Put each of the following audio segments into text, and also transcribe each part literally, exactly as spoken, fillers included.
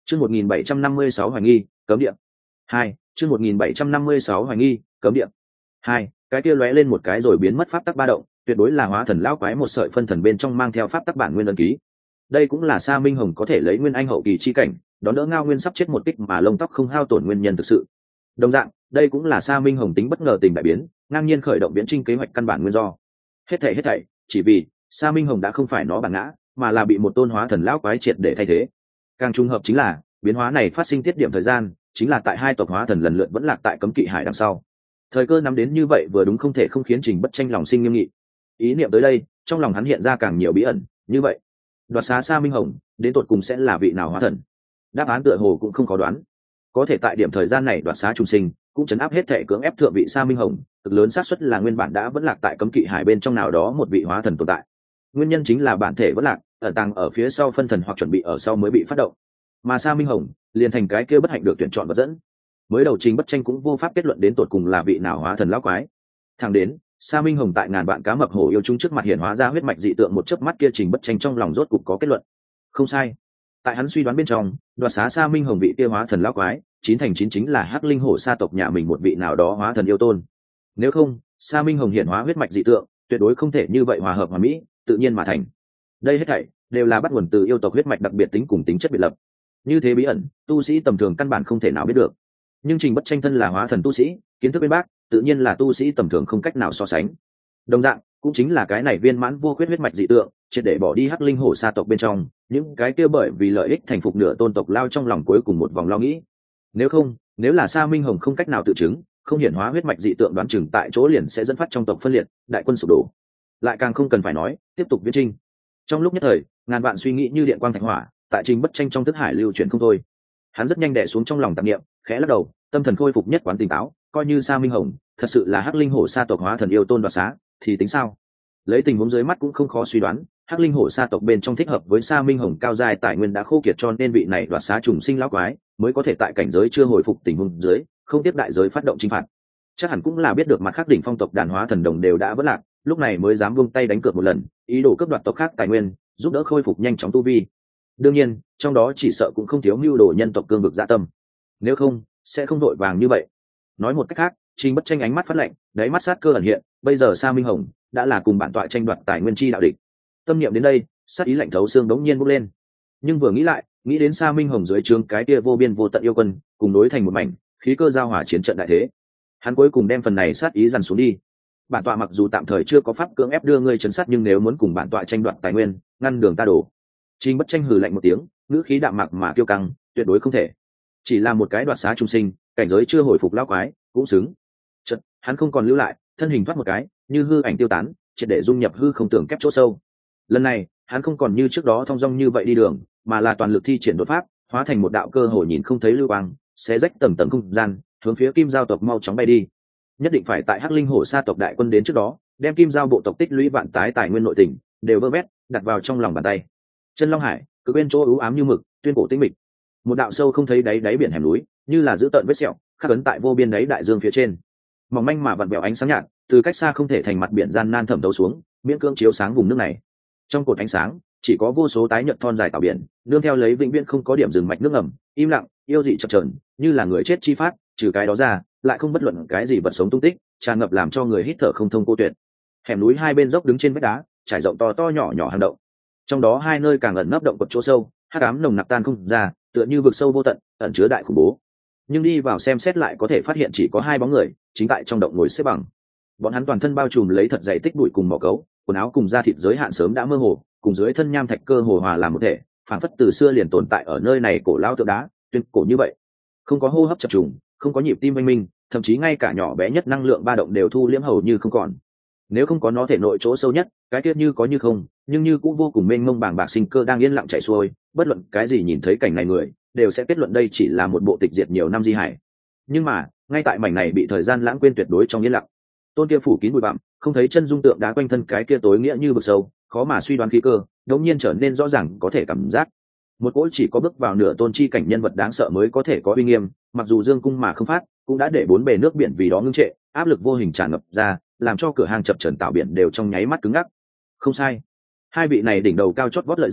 Chương một nghìn bảy trăm năm mươi sáu hoài nghi, cấm địa. Hai, chương một nghìn bảy trăm năm mươi sáu hoài nghi, cấm địa. Hai, cái kia lóe lên một cái rồi biến mất pháp tắc ba động, tuyệt đối là hóa thần lão quái một sợi phân thần bên trong mang theo pháp tắc bản nguyên ấn ký. Đây cũng là Sa Minh Hồng có thể lấy nguyên anh hậu kỳ chi cảnh, đón đỡ Ngao Nguyên sắp chết một kích mà lông tóc không hao tổn nguyên nhân thực sự. Đồng dạng, đây cũng là Sa Minh Hồng tính bất ngờ tình đại biến, ngang nhiên khởi động biến trinh kế hoạch căn bản nguyên do. Hết thảy hết thảy, chỉ vì Sa Minh Hồng đã không phải nó bản ngã, mà là bị một tôn hóa thần lão quái triệt để thay thế. Càng trùng hợp chính là, biến hóa này phát sinh tiết điểm thời gian, chính là tại hai tộc hóa thần lần lượt vẫn lạc tại cấm kỵ hải đằng sau. Thời cơ nắm đến như vậy vừa đúng không thể không khiến Trình Bất Tranh lòng sinh nghiêm nghị. Ý niệm tới đây, trong lòng hắn hiện ra càng nhiều bí ẩn, như vậy, đoạt xá Sa Minh Hồng, đến tột cùng sẽ là vị nào hóa thần? Đáp án tựa hồ cũng không có đoán. Có thể tại điểm thời gian này đoạt xá trùng sinh, cũng chấn áp hết thể cưỡng ép thượng vị Sa Minh Hồng, cực lớn xác suất là nguyên bản đã vẫn lạc tại cấm kỵ hải bên trong nào đó một vị hóa thần tồn tại. Nguyên nhân chính là bản thể vẫn lạc, ẩn tàng ở phía sau phân thần hoặc chuẩn bị ở sau mới bị phát động. Mà Sa Minh Hồng liền thành cái kia bất hạnh được tuyển chọn và dẫn. Mới đầu Trình Bất Tranh cũng vô pháp kết luận đến tột cùng là vị nào hóa thần lão quái. Thẳng đến Sa Minh Hồng tại ngàn vạn cá mập hổ yêu chúng trước mặt hiện hóa ra huyết mạch dị tượng một chớp mắt kia, Trình Bất Tranh trong lòng rốt cục có kết luận. Không sai, tại hắn suy đoán bên trong, đoạt xá Sa Minh Hồng vị kia hóa thần lão quái, chín thành chín chính là Hắc Linh Hổ Sa tộc nhà mình một vị nào đó hóa thần yêu tôn. Nếu không, Sa Minh Hồng hiện hóa huyết mạch dị tượng, tuyệt đối không thể như vậy hòa hợp hòa mỹ, tự nhiên mà thành. Đây hết thảy đều là bắt nguồn từ yêu tộc huyết mạch đặc biệt tính cùng tính chất biệt lập. Như thế bí ẩn, tu sĩ tầm thường căn bản không thể nào biết được. Nhưng Trình Bất Tranh thân là hóa thần tu sĩ, kiến thức bên bác, tự nhiên là tu sĩ tầm thường không cách nào so sánh. Đồng dạng, cũng chính là cái này viên mãn vô khuyết huyết mạch dị tượng, triệt để bỏ đi Hắc Linh Hổ Sa tộc bên trong, những cái kia bởi vì lợi ích thành phục nửa tôn tộc lao trong lòng cuối cùng một vòng lo nghĩ. Nếu không, nếu là Sa Minh Hồng không cách nào tự chứng, không hiển hóa huyết mạch dị tượng, đoán chừng tại chỗ liền sẽ dẫn phát trong tộc phân liệt, đại quân sụp đổ. Lại càng không cần phải nói, tiếp tục viễn trinh. Trong lúc nhất thời, ngàn vạn suy nghĩ như điện quang thạch hỏa, tại Trình Bất Tranh trong thức hải lưu chuyển không thôi. Hắn rất nhanh đè xuống trong lòng tạp niệm, khẽ lắc đầu, tâm thần khôi phục nhất quán tỉnh táo, coi như Sa Minh Hồng thật sự là Hắc Linh Hổ Sa tộc hóa thần yêu tôn đoạt xá, thì tính sao? Lấy tình huống dưới mắt cũng không khó suy đoán, Hắc Linh Hổ Sa tộc bên trong thích hợp với Sa Minh Hồng cao giai tài nguyên đã khô kiệt, cho nên vị này đoạt xá trùng sinh lão quái mới có thể tại cảnh giới chưa hồi phục tình huống dưới, không tiếp đại giới phát động chinh phạt. Chắc hẳn cũng là biết được mặt khác đỉnh phong tộc đàn hóa thần đồng đều đã vỡ lạc, lúc này mới dám buông tay đánh cược một lần, ý đồ cướp đoạt tộc khác tài nguyên, giúp đỡ khôi phục nhanh chóng tu vi. Đương nhiên, trong đó chỉ sợ cũng không thiếu mưu đồ nhân tộc cương vực dạ tâm. Nếu không, sẽ không vội vàng như vậy. Nói một cách khác, Trình Bất Tranh ánh mắt phát lạnh, đáy mắt sát cơ ẩn hiện, bây giờ Sa Minh Hồng đã là cùng bản tọa tranh đoạt tài nguyên chi đạo địch. Tâm niệm đến đây, sát ý lạnh thấu xương đống nhiên bốc lên. Nhưng vừa nghĩ lại, nghĩ đến Sa Minh Hồng dưới trướng cái kia vô biên vô tận yêu quân, cùng đối thành một mảnh, khí cơ giao hỏa chiến trận đại thế. Hắn cuối cùng đem phần này sát ý dằn xuống đi. Bản tọa mặc dù tạm thời chưa có pháp cưỡng ép đưa ngươi trấn sát, nhưng nếu muốn cùng bản tọa tranh đoạt tài nguyên, ngăn đường ta đổ. Trình Bất Tranh hừ lạnh một tiếng, ngữ khí đạm mạc mà kiêu căng, tuyệt đối không thể. Chỉ là một cái đoạt xá trung sinh, cảnh giới chưa hồi phục lão quái, cũng xứng. Chợt, hắn không còn lưu lại, thân hình thoát một cái, như hư ảnh tiêu tán, triệt để dung nhập hư không tưởng kép chỗ sâu. Lần này, hắn không còn như trước đó thong dong như vậy đi đường, mà là toàn lực thi triển đột pháp, hóa thành một đạo cơ hồ nhìn không thấy lưu quang, xé rách tầng tầng không gian, hướng phía Kim Giao tộc mau chóng bay đi. Nhất định phải tại Hắc Linh Hổ Sa tộc đại quân đến trước đó, đem Kim Giao bộ tộc tích lũy vạn tái tài nguyên nội tình đều vơ vét, đặt vào trong lòng bàn tay. Chân Long Hải, cứ bên chỗ u ám như mực, tuyên cổ tĩnh mịch. Một đạo sâu không thấy đáy đáy biển hẻm núi, như là giữ tợn vết sẹo, khắc ấn tại vô biên đáy đại dương phía trên. Mỏng manh mà vặn vẹo ánh sáng nhạt, từ cách xa không thể thành mặt biển gian nan thẩm thấu xuống, miễn cưỡng chiếu sáng vùng nước này. Trong cột ánh sáng, chỉ có vô số tái nhợt thon dài tảo biển, nương theo lấy vĩnh viễn không có điểm dừng mạch nước ngầm, im lặng, yêu dị chập chờn, như là người chết chi phát, trừ cái đó ra, lại không bất luận cái gì vật sống tung tích, tràn ngập làm cho người hít thở không thông cô tuyệt. Hẻm núi hai bên dốc đứng trên vách đá, trải rộng to to nhỏ nhỏ hang động. Trong đó hai nơi càng ẩn nấp động quật chỗ sâu, hắc ám nồng nặc tan không ra, tựa như vực sâu vô tận, ẩn chứa đại khủng bố. Nhưng đi vào xem xét lại có thể phát hiện chỉ có hai bóng người, chính tại trong động ngồi xếp bằng. Bọn hắn toàn thân bao trùm lấy thật dày tích bụi cùng mỏ cấu, quần áo cùng da thịt giới hạn sớm đã mơ hồ, cùng dưới thân nham thạch cơ hồ hòa làm một thể, phảng phất từ xưa liền tồn tại ở nơi này cổ lao tượng đá, tuyên cổ như vậy. Không có hô hấp chập trùng, không có nhịp tim oanh minh, thậm chí ngay cả nhỏ bé nhất năng lượng ba động đều thu liễm hầu như không còn. Nếu không có nó thể nội chỗ sâu nhất, cái tiết như có như không, nhưng như cũng vô cùng mênh mông bàng bạc sinh cơ đang yên lặng chảy xuôi, bất luận cái gì nhìn thấy cảnh này người đều sẽ kết luận đây chỉ là một bộ tịch diệt nhiều năm di hải. Nhưng mà ngay tại mảnh này bị thời gian lãng quên tuyệt đối trong yên lặng, tôn kia phủ kín bụi bặm, không thấy chân dung tượng đá quanh thân cái kia tối nghĩa như vực sâu, khó mà suy đoán khí cơ đột nhiên trở nên rõ ràng, có thể cảm giác một cỗ chỉ có bước vào nửa tôn chi cảnh nhân vật đáng sợ mới có thể có uy nghiêm, mặc dù dương cung mà không phát, cũng đã để bốn bề nước biển vì đó ngưng trệ, áp lực vô hình tràn ngập ra, làm cho cửa hàng chập trần tạo biển đều trong nháy mắt cứng ngắc. Không sai, hai vị này đỉnh đầu cao chót vót lợi giác,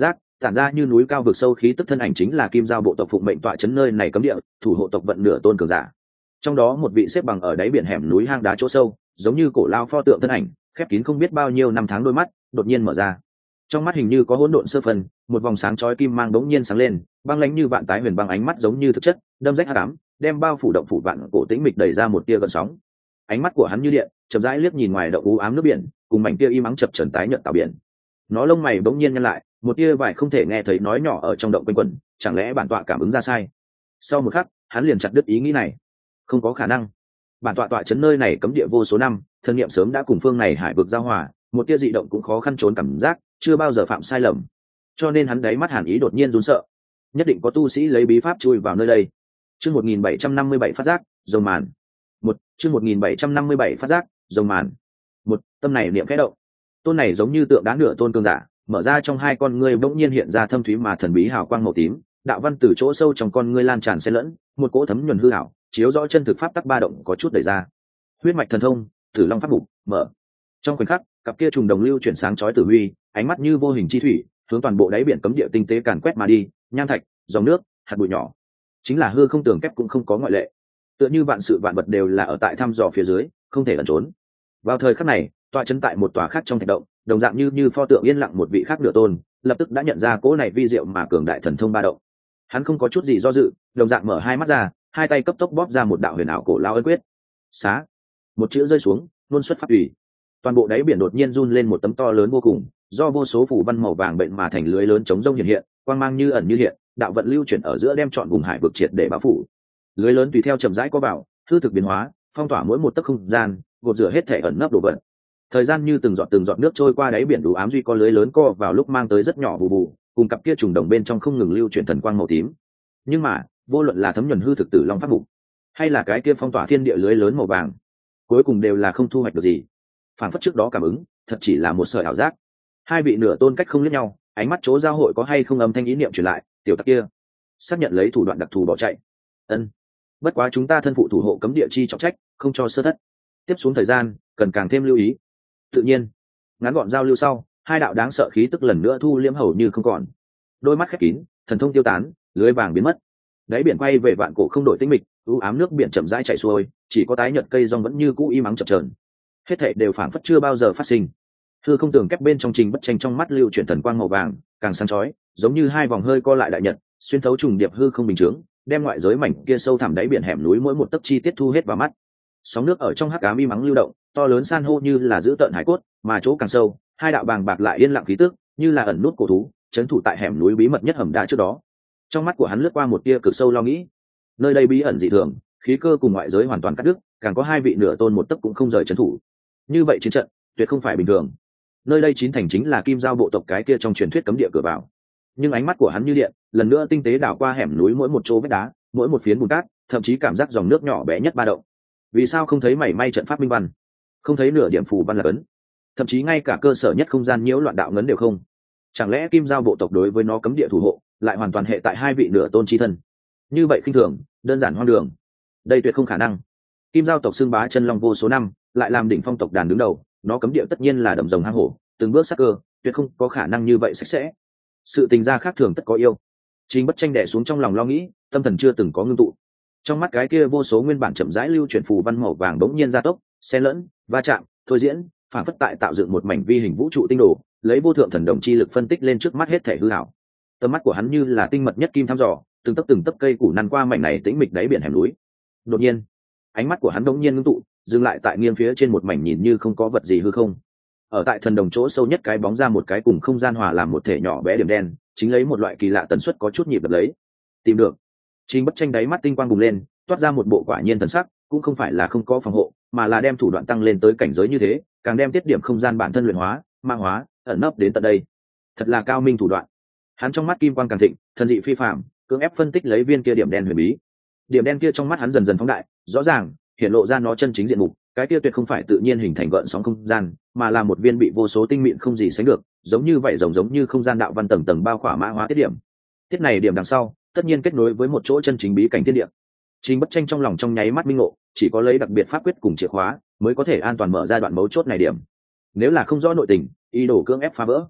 tản ra như núi cao vực sâu khí tức thân ảnh chính là kim giao bộ tộc phụng mệnh tọa chấn nơi này cấm địa, thủ hộ tộc vận nửa tôn cường giả. Trong đó một vị xếp bằng ở đáy biển hẻm núi hang đá chỗ sâu, giống như cổ lao pho tượng thân ảnh, khép kín không biết bao nhiêu năm tháng đôi mắt, đột nhiên mở ra. Trong mắt hình như có hỗn độn sơ phân, một vòng sáng chói kim mang đống nhiên sáng lên, băng lãnh như vạn tái huyền băng ánh mắt giống như thực chất, đâm rách hắc ám, đem bao phủ động phủ vạn cổ tĩnh mịch đẩy ra một tia gợn sóng. Ánh mắt của hắn như điện, chậm rãi liếc nhìn ngoài động u ám nước biển, cùng mảnh tia im ắng chập chờn tái nhợt tạo biển. Nó lông mày bỗng nhiên nhăn lại, một tia vải không thể nghe thấy nói nhỏ ở trong động quanh quẩn, chẳng lẽ bản tọa cảm ứng ra sai? Sau một khắc, hắn liền chặt đứt ý nghĩ này. Không có khả năng. Bản tọa tọa chấn nơi này cấm địa vô số năm, thân niệm sớm đã cùng phương này hải vực giao hòa, một tia dị động cũng khó khăn trốn cảm giác, chưa bao giờ phạm sai lầm. Cho nên hắn đáy mắt hàn ý đột nhiên run sợ. Nhất định có tu sĩ lấy bí pháp chui vào nơi đây. Chương một nghìn bảy trăm năm mươi bảy phát giác, rồng màn. Một, chương một nghìn bảy trăm năm mươi bảy phát giác, rồng màn. Một, tâm này niệm khẽ động. Tôn này giống như tượng đá nửa tôn cương giả, mở ra trong hai con ngươi bỗng nhiên hiện ra thâm thúy mà thần bí hào quang màu tím, đạo văn từ chỗ sâu trong con ngươi lan tràn xen lẫn, một cỗ thấm nhuần hư ảo, chiếu rõ chân thực pháp tắc ba động có chút đẩy ra. Huyết mạch thần thông, Tử Long pháp mục, mở. Trong khoảnh khắc, cặp kia trùng đồng lưu chuyển sáng chói tử huy, ánh mắt như vô hình chi thủy, hướng toàn bộ đáy biển cấm địa tinh tế càn quét mà đi, nham thạch, dòng nước, hạt bụi nhỏ, chính là hư không tường kép cũng không có ngoại lệ. Tựa như vạn sự vạn vật đều là ở tại thăm dò phía dưới, không thể ẩn trốn. Vào thời khắc này, tọa chân tại một tòa khác trong thạch động, đồng dạng như như pho tượng yên lặng một vị khác nửa tôn, lập tức đã nhận ra cỗ này vi diệu mà cường đại thần thông ba động. Hắn không có chút gì do dự, đồng dạng mở hai mắt ra, hai tay cấp tốc bóp ra một đạo huyền ảo cổ lao ấn quyết. Xá, một chữ rơi xuống, luôn xuất pháp ủy. Toàn bộ đáy biển đột nhiên run lên một tấm to lớn vô cùng, do vô số phủ văn màu vàng bệnh mà thành lưới lớn chống rông hiện hiện, quang mang như ẩn như hiện, đạo vận lưu chuyển ở giữa đem trọn vùng hải vực triệt để bao phủ. Lưới lớn tùy theo chậm rãi có vào, hư thực biến hóa, phong tỏa mỗi một tấc không gian, gột rửa hết thể ẩn nấp đồ vật. Thời gian như từng giọt từng giọt nước trôi qua đáy biển đủ ám duy có lưới lớn co vào lúc mang tới rất nhỏ bù bù, cùng cặp kia trùng đồng bên trong không ngừng lưu chuyển thần quang màu tím. Nhưng mà, vô luận là thấm nhuần hư thực tử long pháp mục, hay là cái kia phong tỏa thiên địa lưới lớn màu vàng, cuối cùng đều là không thu hoạch được gì. Phản phất trước đó cảm ứng, thật chỉ là một sợi ảo giác. Hai vị nửa tôn cách không liếc nhau, ánh mắt chỗ giao hội có hay không âm thanh ý niệm truyền lại, tiểu tặc kia xác nhận lấy thủ đoạn đặc thù bỏ chạy. Ân, bất quá chúng ta thân phụ thủ hộ cấm địa chi trọng trách, không cho sơ thất. Tiếp xuống thời gian, cần càng thêm lưu ý. Tự nhiên, ngắn gọn giao lưu sau, hai đạo đáng sợ khí tức lần nữa thu liễm hầu như không còn. Đôi mắt khép kín, thần thông tiêu tán, lưới vàng biến mất. Đáy biển quay về vạn cổ không đổi tĩnh mịch, u ám nước biển chậm rãi chảy xuôi, chỉ có tái nhợt cây rong vẫn như cũ im ắng chập chờn. Hết thảy đều phảng phất chưa bao giờ phát sinh. Hư không tường kép bên trong trình bất tranh trong mắt lưu chuyển thần quang màu vàng, càng sáng chói, giống như hai vòng hơi co lại đại nhật, xuyên thấu trùng điệp hư không bình thường, đem ngoại giới mảnh kia sâu thẳm đáy biển hẻm núi mỗi một tấc chi tiết thu hết vào mắt. Sóng nước ở trong hắc ám im ắng lưu động, to lớn san hô như là giữ tợn hải cốt, mà chỗ càng sâu, hai đạo bàng bạc lại yên lặng khí tức, như là ẩn nút cổ thú, trấn thủ tại hẻm núi bí mật nhất hầm đá trước đó. Trong mắt của hắn lướt qua một tia cực sâu lo nghĩ. Nơi đây bí ẩn dị thường, khí cơ cùng ngoại giới hoàn toàn cắt đứt, càng có hai vị nửa tôn một tấc cũng không rời trấn thủ. Như vậy chiến trận, tuyệt không phải bình thường. Nơi đây chín thành chính là kim giao bộ tộc cái kia trong truyền thuyết cấm địa cửa vào. Nhưng ánh mắt của hắn như điện, lần nữa tinh tế đảo qua hẻm núi mỗi một chỗ vách đá, mỗi một phiến bùn cát, thậm chí cảm giác dòng nước nhỏ bé nhất ba động. Vì sao không thấy mảy may trận pháp minh văn, không thấy nửa điểm phù văn là ấn, thậm chí ngay cả cơ sở nhất không gian nhiễu loạn đạo ngấn đều không? Chẳng lẽ kim giao bộ tộc đối với nó cấm địa thủ hộ lại hoàn toàn hệ tại hai vị nửa tôn chi thân? Như vậy khinh thường, đơn giản hoang đường. Đây tuyệt không khả năng. Kim giao tộc xưng bá chân long vô số năm, lại làm đỉnh phong tộc đàn đứng đầu, nó cấm địa tất nhiên là đầm rồng hang hổ, từng bước sắc cơ, tuyệt không có khả năng như vậy sạch sẽ. Sự tình gia khác thường tất có yêu. Trình bất tranh đè xuống trong lòng lo nghĩ, tâm thần chưa từng có ngưng tụ. Trong mắt cái kia vô số nguyên bản chậm rãi lưu chuyển phù văn màu vàng bỗng nhiên gia tốc, xen lẫn, va chạm, thôi diễn, phản phất tại tạo dựng một mảnh vi hình vũ trụ tinh đồ, lấy vô thượng thần đồng chi lực phân tích lên trước mắt hết thể hư ảo. Tầm mắt của hắn như là tinh mật nhất kim thăm dò, từng tấc từng tấc cây củ năn qua mảnh này tĩnh mịch đáy biển hẻm núi. Đột nhiên, ánh mắt của hắn bỗng nhiên ngưng tụ, dừng lại tại nghiêng phía trên một mảnh nhìn như không có vật gì hư không. Ở tại thần đồng chỗ sâu nhất cái bóng ra một cái cùng không gian hòa làm một thể nhỏ bé điểm đen, chính lấy một loại kỳ lạ tần suất có chút nhịp đập lấy. Tìm được. Trình bất tranh đáy mắt tinh quang bùng lên, toát ra một bộ quả nhiên thần sắc, cũng không phải là không có phòng hộ, mà là đem thủ đoạn tăng lên tới cảnh giới như thế, càng đem tiết điểm không gian bản thân luyện hóa, ma hóa, ẩn nấp đến tận đây. Thật là cao minh thủ đoạn. Hắn trong mắt kim quang càng thịnh, thần dị phi phàm, cưỡng ép phân tích lấy viên kia điểm đen huyền bí. Điểm đen kia trong mắt hắn dần dần phóng đại, rõ ràng hiện lộ ra nó chân chính diện mục, cái kia tuyệt không phải tự nhiên hình thành gợn sóng không gian, mà là một viên bị vô số tinh mịn không gì sánh được, giống như vậy rồng giống như không gian đạo văn tầng tầng bao khỏa mã hóa tiết điểm. Tiết này điểm đằng sau, tất nhiên kết nối với một chỗ chân chính bí cảnh thiên địa. Trình bất tranh trong lòng trong nháy mắt minh ngộ, chỉ có lấy đặc biệt pháp quyết cùng chìa khóa mới có thể an toàn mở ra đoạn mấu chốt này điểm. Nếu là không rõ nội tình, ý đồ cưỡng ép phá vỡ,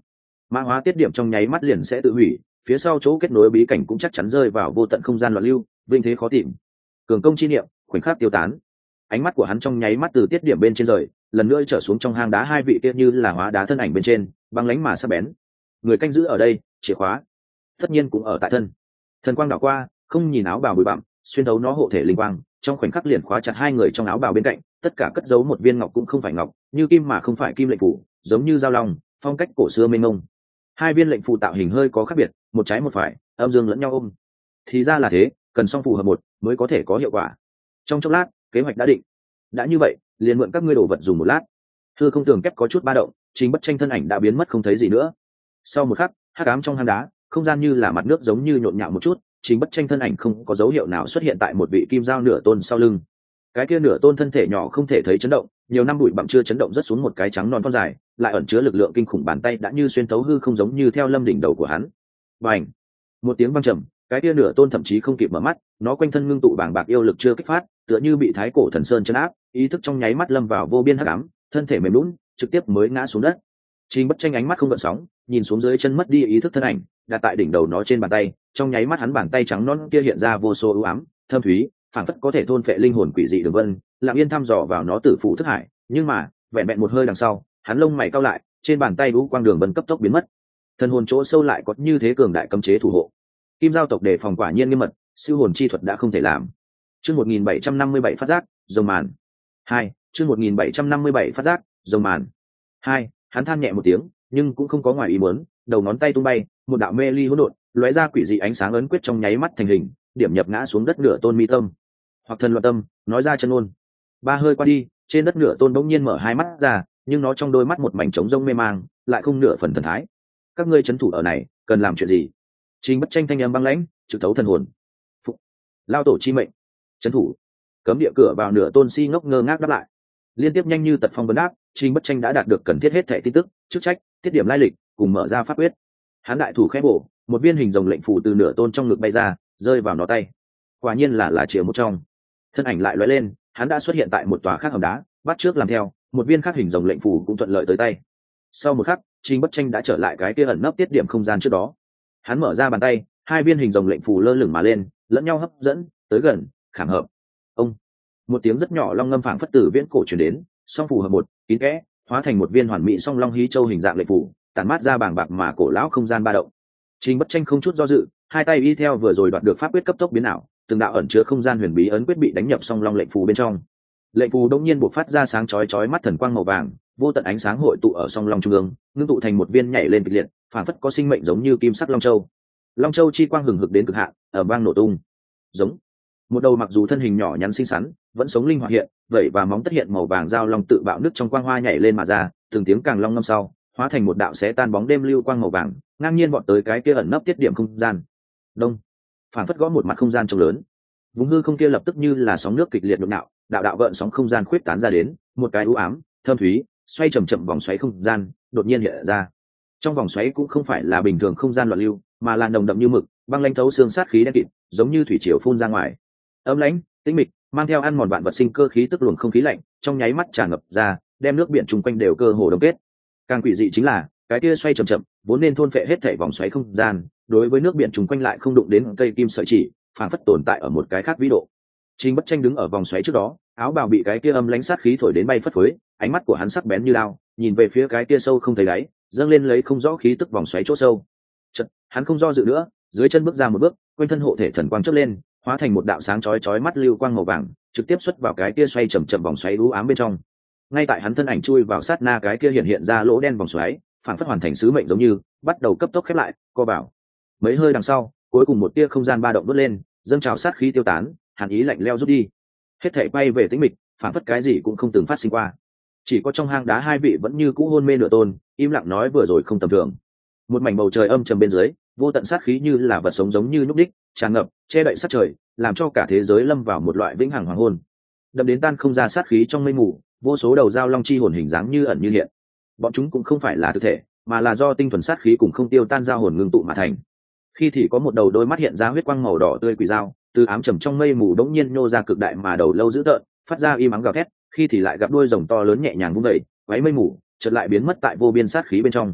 mã hóa tiết điểm trong nháy mắt liền sẽ tự hủy, phía sau chỗ kết nối bí cảnh cũng chắc chắn rơi vào vô tận không gian loạn lưu, vinh thế khó tìm. Cường công chi niệm khoảnh khắc tiêu tán, ánh mắt của hắn trong nháy mắt từ tiết điểm bên trên rời, lần nữa trở xuống trong hang đá hai vị kia như là hóa đá thân ảnh bên trên, băng lánh mà sắc bén. Người canh giữ ở đây, chìa khóa tất nhiên cũng ở tại thân. Thần quang đảo qua, không nhìn áo bào bụi bặm, xuyên thấu nó hộ thể linh quang, trong khoảnh khắc liền khóa chặt hai người trong áo bào bên cạnh, tất cả cất giấu một viên ngọc cũng không phải ngọc, như kim mà không phải kim lệnh phủ, giống như dao long, phong cách cổ xưa mênh mông. Hai viên lệnh phù tạo hình hơi có khác biệt, một trái một phải, âm dương lẫn nhau ôm. Thì ra là thế, cần song phù hợp một mới có thể có hiệu quả. Trong chốc lát, kế hoạch đã định. Đã như vậy, liền mượn các ngươi đồ vật dùng một lát. Thưa không tường kép có chút ba động, Trình Bất Tranh thân ảnh đã biến mất không thấy gì nữa. Sau một khắc, hắc ám trong hang đá, không gian như là mặt nước giống như nhộn nhạo một chút, Trình Bất Tranh thân ảnh không có dấu hiệu nào xuất hiện tại một vị kim giao nửa tôn sau lưng. Cái kia nửa tôn thân thể nhỏ không thể thấy chấn động, nhiều năm bụi bặm chưa chấn động rất xuống một cái trắng non thon dài, lại ẩn chứa lực lượng kinh khủng, bàn tay đã như xuyên thấu hư không giống như theo lâm đỉnh đầu của hắn. Bành! Một tiếng vang trầm, cái kia nửa tôn thậm chí không kịp mở mắt, nó quanh thân ngưng tụ bàng bạc yêu lực chưa kích phát, tựa như bị thái cổ thần sơn chấn áp, ý thức trong nháy mắt lâm vào vô biên hắc ám, thân thể mềm nhũn, trực tiếp mới ngã xuống đất. Trình Bất Tranh ánh mắt không gợn sóng, nhìn xuống dưới chân mất đi ý thức thân ảnh, đặt tại đỉnh đầu nó trên bàn tay, trong nháy mắt hắn bàn tay trắng nõn kia hiện ra vô số ưu ám, thâm thúy, phản phất có thể thôn phệ linh hồn quỷ dị đường vân, lặng yên thăm dò vào nó tử phụ thức hải, nhưng mà, vẹn vẹn một hơi đằng sau, hắn lông mày cau lại, trên bàn tay ưu quang đường vân cấp tốc biến mất. Thần hồn chỗ sâu lại có như thế cường đại cấm chế thủ hộ. Kim giao tộc đề phòng quả nhiên nghiêm mật, siêu hồn chi thuật đã không thể làm. Chương một nghìn bảy trăm năm mươi bảy phát giác, rồng màn. Hai, chương một nghìn bảy trăm năm mươi bảy phát giác, rồng màn. Hai, hắn than nhẹ một tiếng, nhưng cũng không có ngoài ý muốn, đầu ngón tay tung bay, một đạo mê ly hỗn độn, lóe ra quỷ dị ánh sáng ấn quyết trong nháy mắt thành hình, điểm nhập ngã xuống đất nửa tôn mi tâm. Hoặc thần loạn tâm, nói ra chân ôn. Ba hơi qua đi, trên đất nửa tôn bỗng nhiên mở hai mắt ra, nhưng nó trong đôi mắt một mảnh trống rông mê mang, lại không nửa phần thần thái. Các ngươi trấn thủ ở này, cần làm chuyện gì? Trình Bất Tranh thanh âm băng lãnh, trực thấu thần hồn. Phụ. Lao tổ chi mệnh. Trấn thủ. Cấm địa cửa vào nửa tôn si ngốc ngơ ngác đáp lại. Liên tiếp nhanh như tật phong vấn đáp, Trình Bất Tranh đã đạt được cần thiết hết thẻ tin tức, chức trách, tiết điểm lai lịch, cùng mở ra pháp quyết. Hắn đại thủ khẽ bổ, một viên hình rồng lệnh phù từ nửa tôn trong ngực bay ra, rơi vào nó tay. Quả nhiên là là chìa một trong. Thân ảnh lại lóe lên, hắn đã xuất hiện tại một tòa khác hầm đá, bắt trước làm theo, một viên khác hình rồng lệnh phù cũng thuận lợi tới tay. Sau một khắc, Trình Bất Tranh đã trở lại cái kia ẩn nấp tiết điểm không gian trước đó. Hắn mở ra bàn tay, hai viên hình rồng lệnh phù lơ lửng mà lên, lẫn nhau hấp dẫn, tới gần, khảm hợp. Ông, một tiếng rất nhỏ long ngâm phảng phất từ viễn cổ truyền đến, song phù hợp một, kín kẽ, hóa thành một viên hoàn mỹ song long hí châu hình dạng lệnh phù, tản mát ra bàng bạc mà cổ lão không gian ba động. Trình Bất Tranh không chút do dự, hai tay y theo vừa rồi đoạt được pháp quyết cấp tốc biến ảo, từng đạo ẩn chứa không gian huyền bí ấn quyết bị đánh nhập song long lệnh phù bên trong. Lệnh phù đột nhiên bộc phát ra sáng chói chói mắt thần quang màu vàng, vô tận ánh sáng hội tụ ở song long trung ương, ngưng tụ thành một viên nhảy lên kịch liệt, phản phất có sinh mệnh giống như kim sắc long châu. Long châu chi quang hừng hực đến cực hạn, ở vang nổ tung. Giống. Một đầu mặc dù thân hình nhỏ nhắn xinh xắn, vẫn sống linh hoạt hiện, vậy và móng tất hiện màu vàng dao long tự bạo nứt trong quang hoa nhảy lên mà ra, từng tiếng càng long ngâm sau, hóa thành một đạo xé tan bóng đêm lưu quang màu vàng, ngang nhiên vọt tới cái kia ẩn nấp tiết điểm không gian. Đông. Phản phất gõ một mặt không gian trông lớn. Vùng hư không kia lập tức như là sóng nước kịch liệt nhộn nhạo, đạo đạo gợn sóng không gian khuyết tán ra đến, một cái u ám, thâm thúy, xoay chậm chậm vòng xoáy không gian, đột nhiên hiện ra. Trong vòng xoáy cũng không phải là bình thường không gian loạn lưu, mà là nồng đậm như mực, băng lãnh thấu xương sát khí đen kịt, giống như thủy triều phun ra ngoài. Âm lãnh, tĩnh mịch, mang theo ăn mòn vạn vật sinh cơ khí tức luồng không khí lạnh, trong nháy mắt tràn ngập ra, đem nước biển chung quanh đều cơ hồ đông kết. Càng quỷ dị chính là, cái kia xoay chậm chậm, vốn nên thôn phệ hết thảy vòng xoáy không gian, đối với nước biển chung quanh lại không đụng đến cây kim sợi chỉ, phảng phất tồn tại ở một cái khác vĩ độ. Trình Bất Tranh đứng ở vòng xoáy trước đó, áo bào bị cái kia âm lãnh sát khí thổi đến bay phất phới, ánh mắt của hắn sắc bén như lao, nhìn về phía cái kia sâu không thấy đáy, dâng lên lấy không rõ khí tức vòng xoáy chỗ sâu. Chợt, hắn không do dự nữa, dưới chân bước ra một bước, quanh thân hộ thể thần quang chớp lên, hóa thành một đạo sáng chói chói mắt lưu quang màu vàng, trực tiếp xuất vào cái kia xoay chậm chậm vòng xoáy u ám bên trong. Ngay tại hắn thân ảnh chui vào sát na cái kia hiện hiện ra lỗ đen vòng xoáy, phản phất hoàn thành sứ mệnh giống như, bắt đầu cấp tốc khép lại, co vào. Mấy hơi đằng sau, cuối cùng một tia không gian ba động đốt lên, dâng trào sát khí tiêu tán, hàn ý lạnh lẽo rút đi. Hết thảy bay về tĩnh mịch, phản phất cái gì cũng không từng phát sinh qua. Chỉ có trong hang đá hai vị vẫn như cũ hôn mê nửa tôn, im lặng nói vừa rồi không tầm thường. Một mảnh bầu trời âm trầm bên dưới, vô tận sát khí như là vật sống giống như nhúc đích, tràn ngập, che đậy sát trời, làm cho cả thế giới lâm vào một loại vĩnh hằng hoàng hôn. Đậm đến tan không ra sát khí trong mây mù, vô số đầu dao long chi hồn hình dáng như ẩn như hiện. Bọn chúng cũng không phải là thực thể, mà là do tinh thuần sát khí cùng không tiêu tan dao hồn ngưng tụ mà thành. Khi thì có một đầu đôi mắt hiện ra huyết quang màu đỏ tươi quỷ dao, từ ám trầm trong mây mù đống nhiên nhô ra cực đại mà đầu lâu dữ tợn, phát ra y mắng gào thét, khi thì lại gặp đuôi rồng to lớn nhẹ nhàng vung dậy, váy mây mù, chợt lại biến mất tại vô biên sát khí bên trong.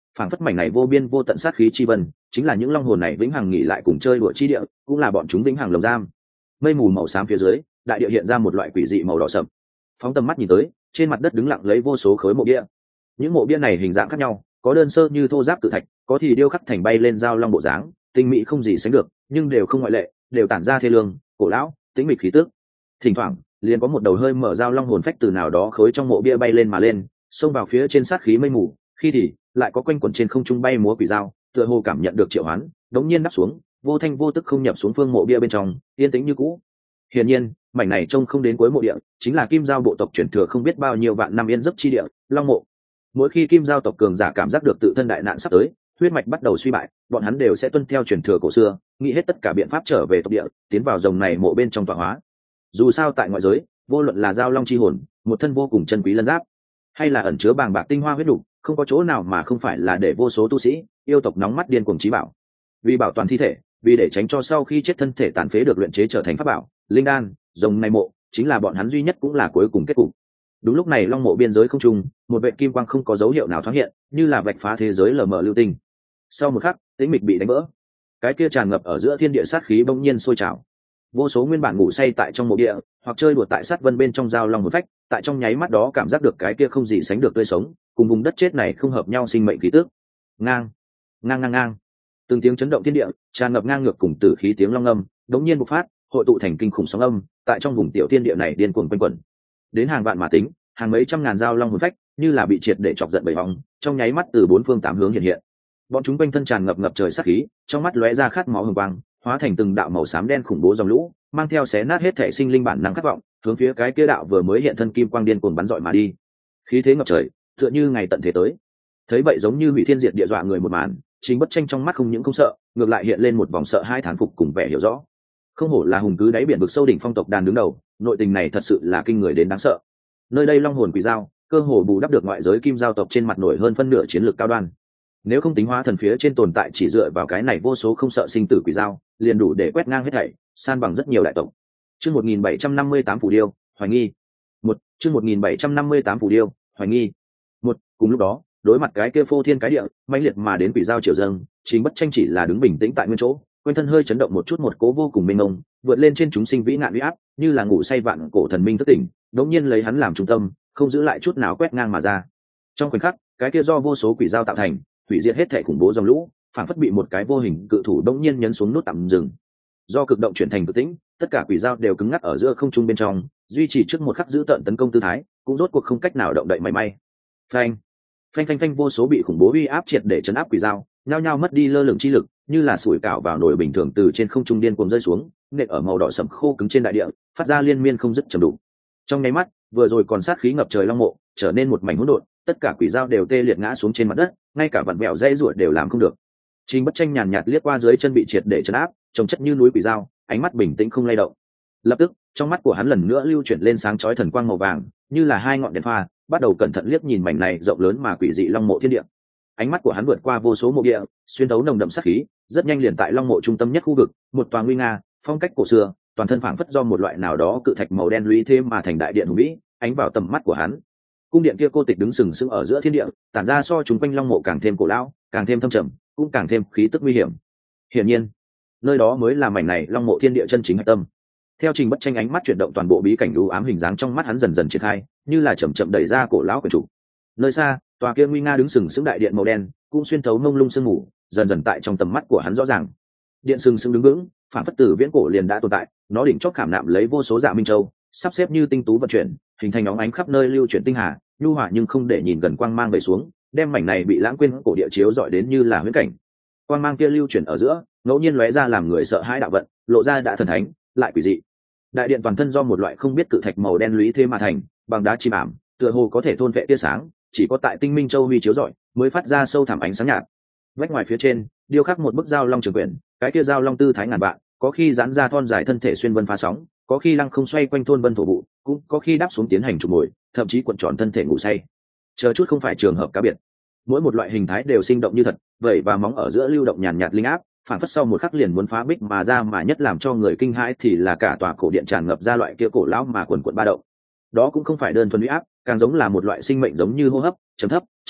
phảng phất mảnh này vô biên vô tận sát khí chi vân chính là những long hồn này vĩnh hằng nghỉ lại cùng chơi đùa chi địa, cũng là bọn chúng vĩnh hằng lồng giam. Mây mù màu xám phía dưới, đại địa hiện ra một loại quỷ dị màu đỏ sậm. Phóng tầm mắt nhìn tới, trên mặt đất đứng lặng lấy vô số khối mộ bia. Những mộ bia này hình dạng khác nhau, có đơn sơ như thô giáp tự thạch, có thì điêu khắc thành bay lên dao long bộ dáng, tinh mỹ không gì sánh được, nhưng đều không ngoại lệ, đều tản ra thê lương, cổ lão, tĩnh mịch khí tức. Thỉnh thoảng, liền có một đầu hơi mở dao long hồn phách từ nào đó khối trong mộ bia bay lên mà lên, xông vào phía trên sát khí mây mù, khi thì lại có quanh quẩn trên không trung bay múa quỷ dao, tựa hồ cảm nhận được triệu hoán, đống nhiên đáp xuống, vô thanh vô tức không nhập xuống phương mộ bia bên trong, yên tĩnh như cũ. Hiển nhiên, mảnh này trông không đến cuối mộ địa, chính là Kim Giao bộ tộc truyền thừa không biết bao nhiêu vạn năm yên giấc chi địa, Long mộ. Mỗi khi Kim Giao tộc cường giả cảm giác được tự thân đại nạn sắp tới, huyết mạch bắt đầu suy bại, bọn hắn đều sẽ tuân theo truyền thừa cổ xưa, nghĩ hết tất cả biện pháp trở về tộc địa, tiến vào rồng này mộ bên trong tọa hóa. Dù sao tại ngoại giới, vô luận là giao long chi hồn, một thân vô cùng chân quý lân giáp, hay là ẩn chứa bàng bạc tinh hoa huyết đủ, không có chỗ nào mà không phải là để vô số tu sĩ yêu tộc nóng mắt điên cuồng chí bảo. Vì bảo toàn thi thể, vì để tránh cho sau khi chết thân thể tàn phế được luyện chế trở thành pháp bảo, linh đan, rồng này mộ chính là bọn hắn duy nhất cũng là cuối cùng kết cục. Đúng lúc này long mộ biên giới không trung, một vệ kim quang không có dấu hiệu nào thoáng hiện, như là vạch phá thế giới lờ mờ lưu tinh. Sau một khắc, tĩnh mịch bị đánh vỡ, cái kia tràn ngập ở giữa thiên địa sát khí bỗng nhiên sôi trào. Vô số nguyên bản ngủ say tại trong mộ địa, hoặc chơi đùa tại sát vân bên trong giao long hồn phách, tại trong nháy mắt đó cảm giác được cái kia không gì sánh được tươi sống, cùng vùng đất chết này không hợp nhau sinh mệnh khí tức. Ngang, ngang ngang ngang, từng tiếng chấn động thiên địa, tràn ngập ngang ngược cùng tử khí tiếng long âm, đống nhiên bộc phát, hội tụ thành kinh khủng sóng âm, tại trong vùng tiểu thiên địa này điên cuồng quanh quẩn. Đến hàng vạn mà tính, hàng mấy trăm ngàn giao long hồn phách, như là bị triệt để chọc giận bầy bóng, trong nháy mắt từ bốn phương tám hướng hiện hiện. Bọn chúng quanh thân tràn ngập ngập trời sát khí, trong mắt lóe ra khát máu hừng quang, hóa thành từng đạo màu xám đen khủng bố dòng lũ, mang theo xé nát hết thể sinh linh bản năng khát vọng, hướng phía cái kia đạo vừa mới hiện thân kim quang điên cuồng bắn dội mà đi. Khí thế ngập trời, tựa như ngày tận thế tới. Thấy vậy giống như hủy thiên diệt địa dọa người một màn, Trình Bất Tranh trong mắt không những không sợ, ngược lại hiện lên một vòng sợ hai thán phục cùng vẻ hiểu rõ. Không hổ là hùng cứ đáy biển vực sâu đỉnh phong tộc đàn đứng đầu, nội tình này thật sự là kinh người đến đáng sợ. Nơi đây long hồn quỷ giao, cơ hồ bù đắp được ngoại giới kim giao tộc trên mặt nổi hơn phân nửa chiến lược cao đoan. Nếu không tính hóa thần phía trên tồn tại chỉ dựa vào cái này vô số không sợ sinh tử quỷ giao, liền đủ để quét ngang hết thảy, san bằng rất nhiều đại tộc. Chương một nghìn bảy trăm năm mươi tám phủ điêu, hoài nghi. Một, chương một nghìn bảy trăm năm mươi tám phủ điêu, hoài nghi. Một, cùng lúc đó, đối mặt cái kia phô thiên cái địa, mãnh liệt mà đến quỷ giao triều dâng, Trình Bất Tranh chỉ là đứng bình tĩnh tại nguyên chỗ, quanh thân hơi chấn động một chút, một cố vô cùng mênh mông, vượt lên trên chúng sinh vĩ ngạn uy áp, như là ngủ say vạn cổ thần minh thức tỉnh, đống nhiên lấy hắn làm trung tâm, không giữ lại chút nào quét ngang mà ra. Trong khoảnh khắc, cái kia do vô số quỷ giao tạo thành, hủy diệt hết thể khủng bố dòng lũ, phản phất bị một cái vô hình cự thủ đống nhiên nhấn xuống nút tạm dừng. Do cực động chuyển thành cực tĩnh, tất cả quỷ giao đều cứng ngắc ở giữa không trung bên trong, duy trì trước một khắc giữ tận tấn công tư thái, cũng rốt cuộc không cách nào động đậy mảy may. Phanh, phanh phanh phanh, vô số bị khủng bố uy áp triệt để chấn áp quỷ giao, nhao nhao mất đi lơ lửng chi lực, như là sủi cảo vào nồi bình thường từ trên không trung điên cuồng rơi xuống, nện ở màu đỏ sẫm khô cứng trên đại địa, phát ra liên miên không dứt trầm đục. Trong nháy mắt, vừa rồi còn sát khí ngập trời long mộ, trở nên một mảnh hỗn độn, tất cả quỷ giao đều tê liệt ngã xuống trên mặt đất, ngay cả vặn vẹo dây ruột đều làm không được. Trình Bất Tranh nhàn nhạt liếc qua dưới chân bị triệt để chấn áp, trông chất như núi quỷ giao, ánh mắt bình tĩnh không lay động. Lập tức, trong mắt của hắn lần nữa lưu chuyển lên sáng chói thần quang màu vàng, như là hai ngọn đèn pha, bắt đầu cẩn thận liếc nhìn mảnh này rộng lớn mà quỷ dị long mộ thiên địa. Ánh mắt của hắn vượt qua vô số mộ địa, xuyên thấu nồng đậm sát khí, rất nhanh liền tại long mộ trung tâm nhất khu vực, một tòa nguy nga, phong cách cổ xưa, toàn thân phảng phất do một loại nào đó cự thạch màu đen lũy thêm mà thành đại điện hùng vĩ, ánh vào tầm mắt của hắn. Cung điện kia cô tịch đứng sừng sững ở giữa thiên địa, tản ra so chúng quanh long mộ càng thêm cổ lão, càng thêm thâm trầm, cũng càng thêm khí tức nguy hiểm. Hiển nhiên, nơi đó mới là mảnh này long mộ thiên địa chân chính hạch tâm. Theo Trình Bất Tranh ánh mắt chuyển động, toàn bộ bí cảnh u ám hình dáng trong mắt hắn dần dần triển khai, như là chậm chậm đẩy ra cổ lão quyển trục. Nơi xa, tòa kia nguy nga đứng sừng sững đại điện màu đen, cũng xuyên thấu mông lung sương mù, dần dần tại trong tầm mắt của hắn rõ ràng. Điện sừng sững đứng vững, phản phất tử viễn cổ liền đã tồn tại, nó đỉnh chóp khảm nạm lấy vô số dạ minh châu, sắp xếp như tinh tú vận chuyển, hình thành óng ánh khắp nơi lưu chuyển tinh hà, nhu hòa nhưng không để nhìn gần quang mang về xuống, đem mảnh này bị lãng quên cổ địa chiếu dọi đến như là huyễn cảnh. Quang mang kia lưu chuyển ở giữa, ngẫu nhiên lóe ra làm người sợ hãi đạo vận, lộ ra đã thần thánh, lại quỷ dị. Đại điện toàn thân do một loại không biết cự thạch màu đen lũy thế mà thành, bằng đá chìm ảm, tựa hồ có thể thôn vệ tia sáng, chỉ có tại tinh minh châu huy chiếu rọi mới phát ra sâu thẳm ánh sáng nhạt. Vách ngoài phía trên điêu khắc một bức dao long trường quyển, cái kia dao long tư thái ngàn vạn, có khi giãn ra thon dài thân thể xuyên vân phá sóng, có khi lăng không xoay quanh thôn vân thổ vụ, cũng có khi đáp xuống tiến hành trục mồi, thậm chí cuộn tròn thân thể ngủ say. Chờ chút không phải trường hợp cá biệt, mỗi một loại hình thái đều sinh động như thật, vậy và móng ở giữa lưu động nhàn nhạt linh áp, phản phất sau một khắc liền muốn phá bích mà ra, mà nhất làm cho người kinh hãi thì là cả tòa cổ điện tràn ngập ra loại kia cổ lão mà quần quần ba động. Đó cũng không phải đơn thuần uy áp, càng giống là một loại sinh mệnh giống như hô hấp, chậm thấp, chậm chạp,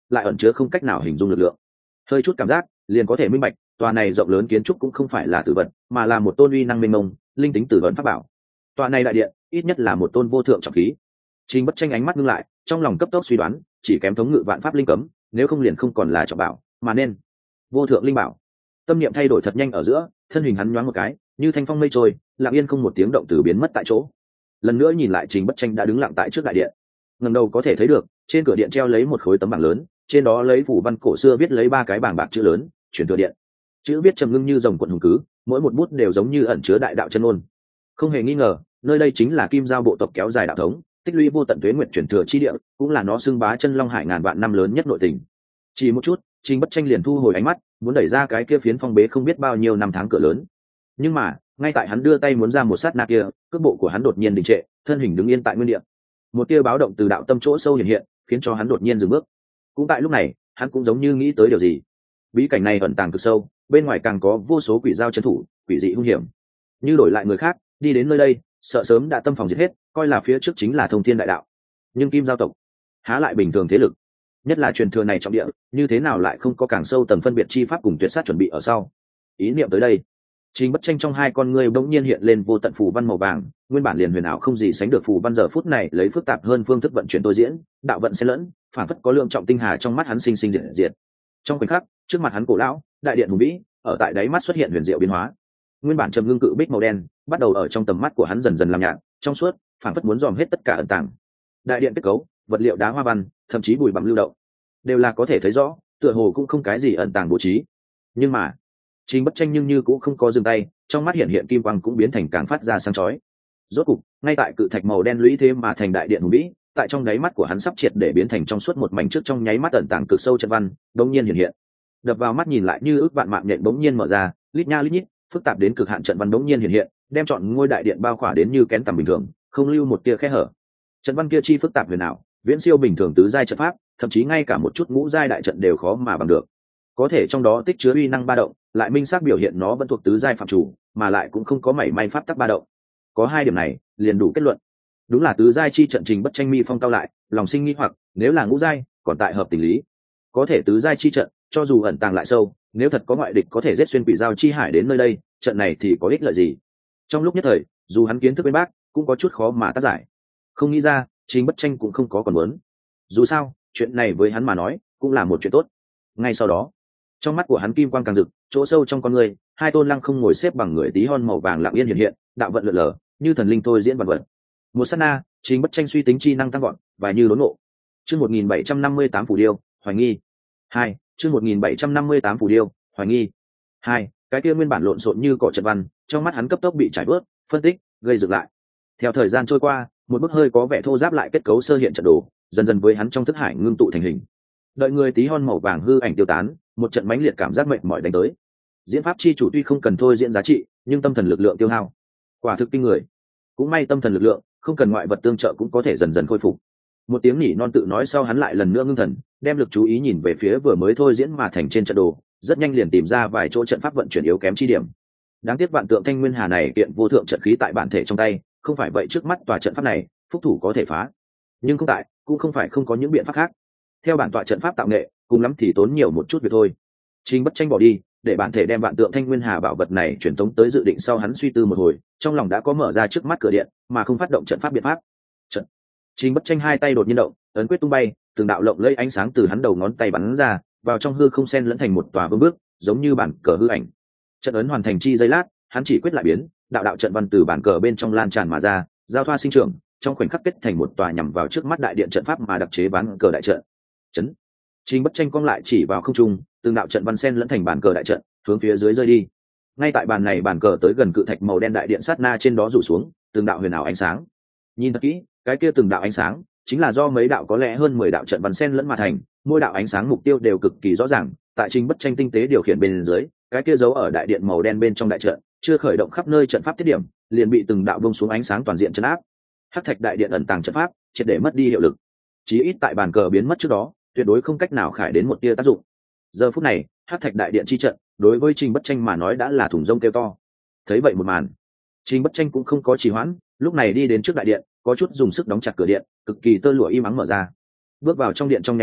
lại ẩn chứa không cách nào hình dung lực lượng. Hơi chút cảm giác liền có thể minh bạch, tòa này rộng lớn kiến trúc cũng không phải là tử vật, mà là một tôn uy năng mênh mông, linh tính tử vận pháp bảo. Tòa này đại điện ít nhất là một tôn vô thượng trọng khí. Trình Bất Tranh ánh mắt ngưng lại, trong lòng cấp tốc suy đoán, chỉ kém thống ngự vạn pháp linh cấm, nếu không liền không còn là trọng bảo, mà nên vô thượng linh bảo. Tâm niệm thay đổi thật nhanh ở giữa, thân hình hắn nhoáng một cái, như thanh phong mây trôi, lặng yên không một tiếng động từ biến mất tại chỗ. Lần nữa nhìn lại, Trình Bất Tranh đã đứng lặng tại trước đại điện. Ngẩng đầu có thể thấy được, trên cửa điện treo lấy một khối tấm bảng lớn, trên đó lấy phủ văn cổ xưa viết lấy ba cái bảng bạc chữ lớn, truyền thừa điện. Chữ viết trầm ngưng như dòng cuộn hùng cứ, mỗi một bút đều giống như ẩn chứa đại đạo chân ngôn. Không hề nghi ngờ, nơi đây chính là Kim Giao bộ tộc kéo dài đạo thống, tích lũy vô tận tuế nguyện truyền thừa chi địa, cũng là nó xưng bá chân long hải ngàn vạn năm lớn nhất nội tình. Chỉ một chút, Trình Bất Tranh liền thu hồi ánh mắt, muốn đẩy ra cái kia phiến phong bế không biết bao nhiêu năm tháng cửa lớn. Nhưng mà, ngay tại hắn đưa tay muốn ra một sát na kia, cước bộ của hắn đột nhiên đình trệ, thân hình đứng yên tại nguyên địa. Một tia báo động từ đạo tâm chỗ sâu hiện hiện, khiến cho hắn đột nhiên dừng bước. Cũng tại lúc này, hắn cũng giống như nghĩ tới điều gì. Bí cảnh này ẩn tàng cực sâu, bên ngoài càng có vô số quỷ giao trấn thủ, quỷ dị hung hiểm. Như đổi lại người khác, đi đến nơi đây, sợ sớm đã tâm phòng diệt hết, coi là phía trước chính là thông thiên đại đạo. Nhưng Kim Giao tộc há lại bình thường thế lực, nhất là truyền thừa này trọng địa, như thế nào lại không có càng sâu tầng phân biệt chi pháp cùng tuyệt sát chuẩn bị ở sau. Ý niệm tới đây, Trình Bất Tranh trong hai con ngươi bỗng nhiên hiện lên vô tận phù văn màu vàng, nguyên bản liền huyền ảo không gì sánh được phù văn giờ phút này lấy phức tạp hơn phương thức vận chuyển tôi diễn, đạo vận xen lẫn, phản phất có lượng trọng tinh hà trong mắt hắn sinh sinh diệt diệt. Trong khoảnh khắc, trước mặt hắn cổ lão, đại điện hùng vĩ, ở tại đáy mắt xuất hiện huyền diệu biến hóa. Nguyên bản trầm ngưng cự bích màu đen, bắt đầu ở trong tầm mắt của hắn dần dần làm nhạt, trong suốt, phản phất muốn dòm hết tất cả ẩn tàng. Đại điện kết cấu, vật liệu đá hoa văn, thậm chí bụi bặm lưu động, đều là có thể thấy rõ, tựa hồ cũng không cái gì ẩn tàng bố trí. Nhưng mà, Trình Bất Tranh nhưng như cũng không có dừng tay, trong mắt hiện hiện kim quang cũng biến thành càng phát ra sáng chói. Rốt cục, ngay tại cự thạch màu đen lũy thế mà thành đại điện hùng vĩ, tại trong đáy mắt của hắn sắp triệt để biến thành trong suốt một mảnh trước trong nháy mắt ẩn tàng cực sâu chân văn, đống nhiên hiện hiện. Đập vào mắt nhìn lại như ước vạn mạng nhện đống nhiên mở ra, lít nha lít nhít, phức tạp đến cực hạn trận văn đống nhiên hiện hiện, đem trọn ngôi đại điện bao khỏa đến như kén tầm bình thường, không lưu một tia khe hở. Trận văn kia chi phức tạp huyền ảo, viễn siêu bình thường tứ giai trận pháp, thậm chí ngay cả một chút ngũ giai đại trận đều khó mà bằng được. Có thể trong đó tích chứa uy năng ba động, lại minh xác biểu hiện nó vẫn thuộc tứ giai phạm chủ, mà lại cũng không có mảy may pháp tắc ba động. Có hai điểm này, liền đủ kết luận. Đúng là tứ giai chi trận. Trình Bất Tranh mi phong cao lại, lòng sinh nghi hoặc, nếu là ngũ giai, còn tại hợp tình lý. Có thể tứ giai chi trận, cho dù ẩn tàng lại sâu, nếu thật có ngoại địch có thể giết xuyên quỷ giao chi hải đến nơi đây, trận này thì có ích lợi gì? Trong lúc nhất thời, dù hắn kiến thức bên bác, cũng có chút khó mà tác giải. Không nghĩ ra, Trình Bất Tranh cũng không có còn muốn. Dù sao, chuyện này với hắn mà nói, cũng là một chuyện tốt. Ngay sau đó, trong mắt của hắn kim quang càng rực, chỗ sâu trong con người, hai tôn lăng không ngồi xếp bằng người tí hon màu vàng lặng yên hiện hiện, đạo vận lượn lờ, như thần linh thôi diễn vạn vật. Một sát na, Trình Bất Tranh suy tính chi năng tăng gọn, và như đốn ngộ. Chương một nghìn bảy trăm năm mươi tám phủ điêu, hoài nghi. Hai, chương một nghìn bảy trăm năm mươi tám phủ điêu, hoài nghi. Hai, cái kia nguyên bản lộn xộn như cỏ trận văn, trong mắt hắn cấp tốc bị trải bớt, phân tích, gây dựng lại. Theo thời gian trôi qua, một bức hơi có vẻ thô ráp lại kết cấu sơ hiện trận đồ, dần dần với hắn trong thức hải ngưng tụ thành hình. Đợi người tí hon màu vàng hư ảnh tiêu tán, một trận mãnh liệt cảm giác mệt mỏi đánh tới. Diễn pháp chi chủ tuy không cần thôi diễn giá trị, nhưng tâm thần lực lượng tiêu hao quả thực kinh người. Cũng may tâm thần lực lượng không cần ngoại vật tương trợ cũng có thể dần dần khôi phục. Một tiếng nhỉ non tự nói sau, hắn lại lần nữa ngưng thần, đem lực chú ý nhìn về phía vừa mới thôi diễn mà thành trên trận đồ, rất nhanh liền tìm ra vài chỗ trận pháp vận chuyển yếu kém chi điểm. Đáng tiếc vạn tượng thanh nguyên hà này kiện vô thượng trận khí tại bản thể trong tay, không phải vậy trước mắt tòa trận pháp này phúc thủ có thể phá, nhưng không tại cũng không phải không có những biện pháp khác. Theo bản tọa trận pháp tạo nghệ, cùng lắm thì tốn nhiều một chút việc thôi. Trình Bất Tranh bỏ đi, để bản thể đem vạn tượng thanh nguyên hà bảo vật này truyền tống tới dự định sau, hắn suy tư một hồi, trong lòng đã có mở ra trước mắt cửa điện, mà không phát động trận pháp biện pháp. Trận. Trình Bất Tranh hai tay đột nhiên động, ấn quyết tung bay, từng đạo lộng lẫy ánh sáng từ hắn đầu ngón tay bắn ra, vào trong hư không xen lẫn thành một tòa vương bước, giống như bản cờ hư ảnh. Trận ấn hoàn thành chi giây lát, hắn chỉ quyết lại biến, đạo đạo trận văn từ bản cờ bên trong lan tràn mà ra, giao thoa sinh trưởng, trong khoảnh khắc kết thành một tòa nhằm vào trước mắt đại điện trận pháp mà đặc chế bán cờ đại trận. Chấn. Trình Bất Tranh cong lại chỉ vào không trung, từng đạo trận văn sen lẫn thành bàn cờ đại trận, hướng phía dưới rơi đi. Ngay tại bàn này, bàn cờ tới gần cự thạch màu đen đại điện sát na, trên đó rủ xuống từng đạo huyền ảo ánh sáng. Nhìn thật kỹ, cái kia từng đạo ánh sáng chính là do mấy đạo có lẽ hơn mười đạo trận văn sen lẫn mà thành, mỗi đạo ánh sáng mục tiêu đều cực kỳ rõ ràng. Tại Trình Bất Tranh tinh tế điều khiển bên dưới, cái kia giấu ở đại điện màu đen bên trong đại trận, chưa khởi động khắp nơi trận pháp tiết điểm, liền bị từng đạo vung xuống ánh sáng toàn diện chấn áp. Hắc thạch đại điện ẩn tàng trận pháp triệt để mất đi hiệu lực, chí ít tại bàn cờ biến mất trước đó, tuyệt đối không cách nào khải đến một tia tác dụng. Giờ phút này, Hắc thạch đại điện chi trận đối với Trình Bất Tranh mà nói đã là thùng rông kêu to. Thấy vậy một màn, Trình Bất Tranh cũng không có trì hoãn, lúc này đi đến trước đại điện, có chút dùng sức đóng chặt cửa điện, cực kỳ tơ lụa im ắng mở ra. Bước vào trong điện trong nháy mắt,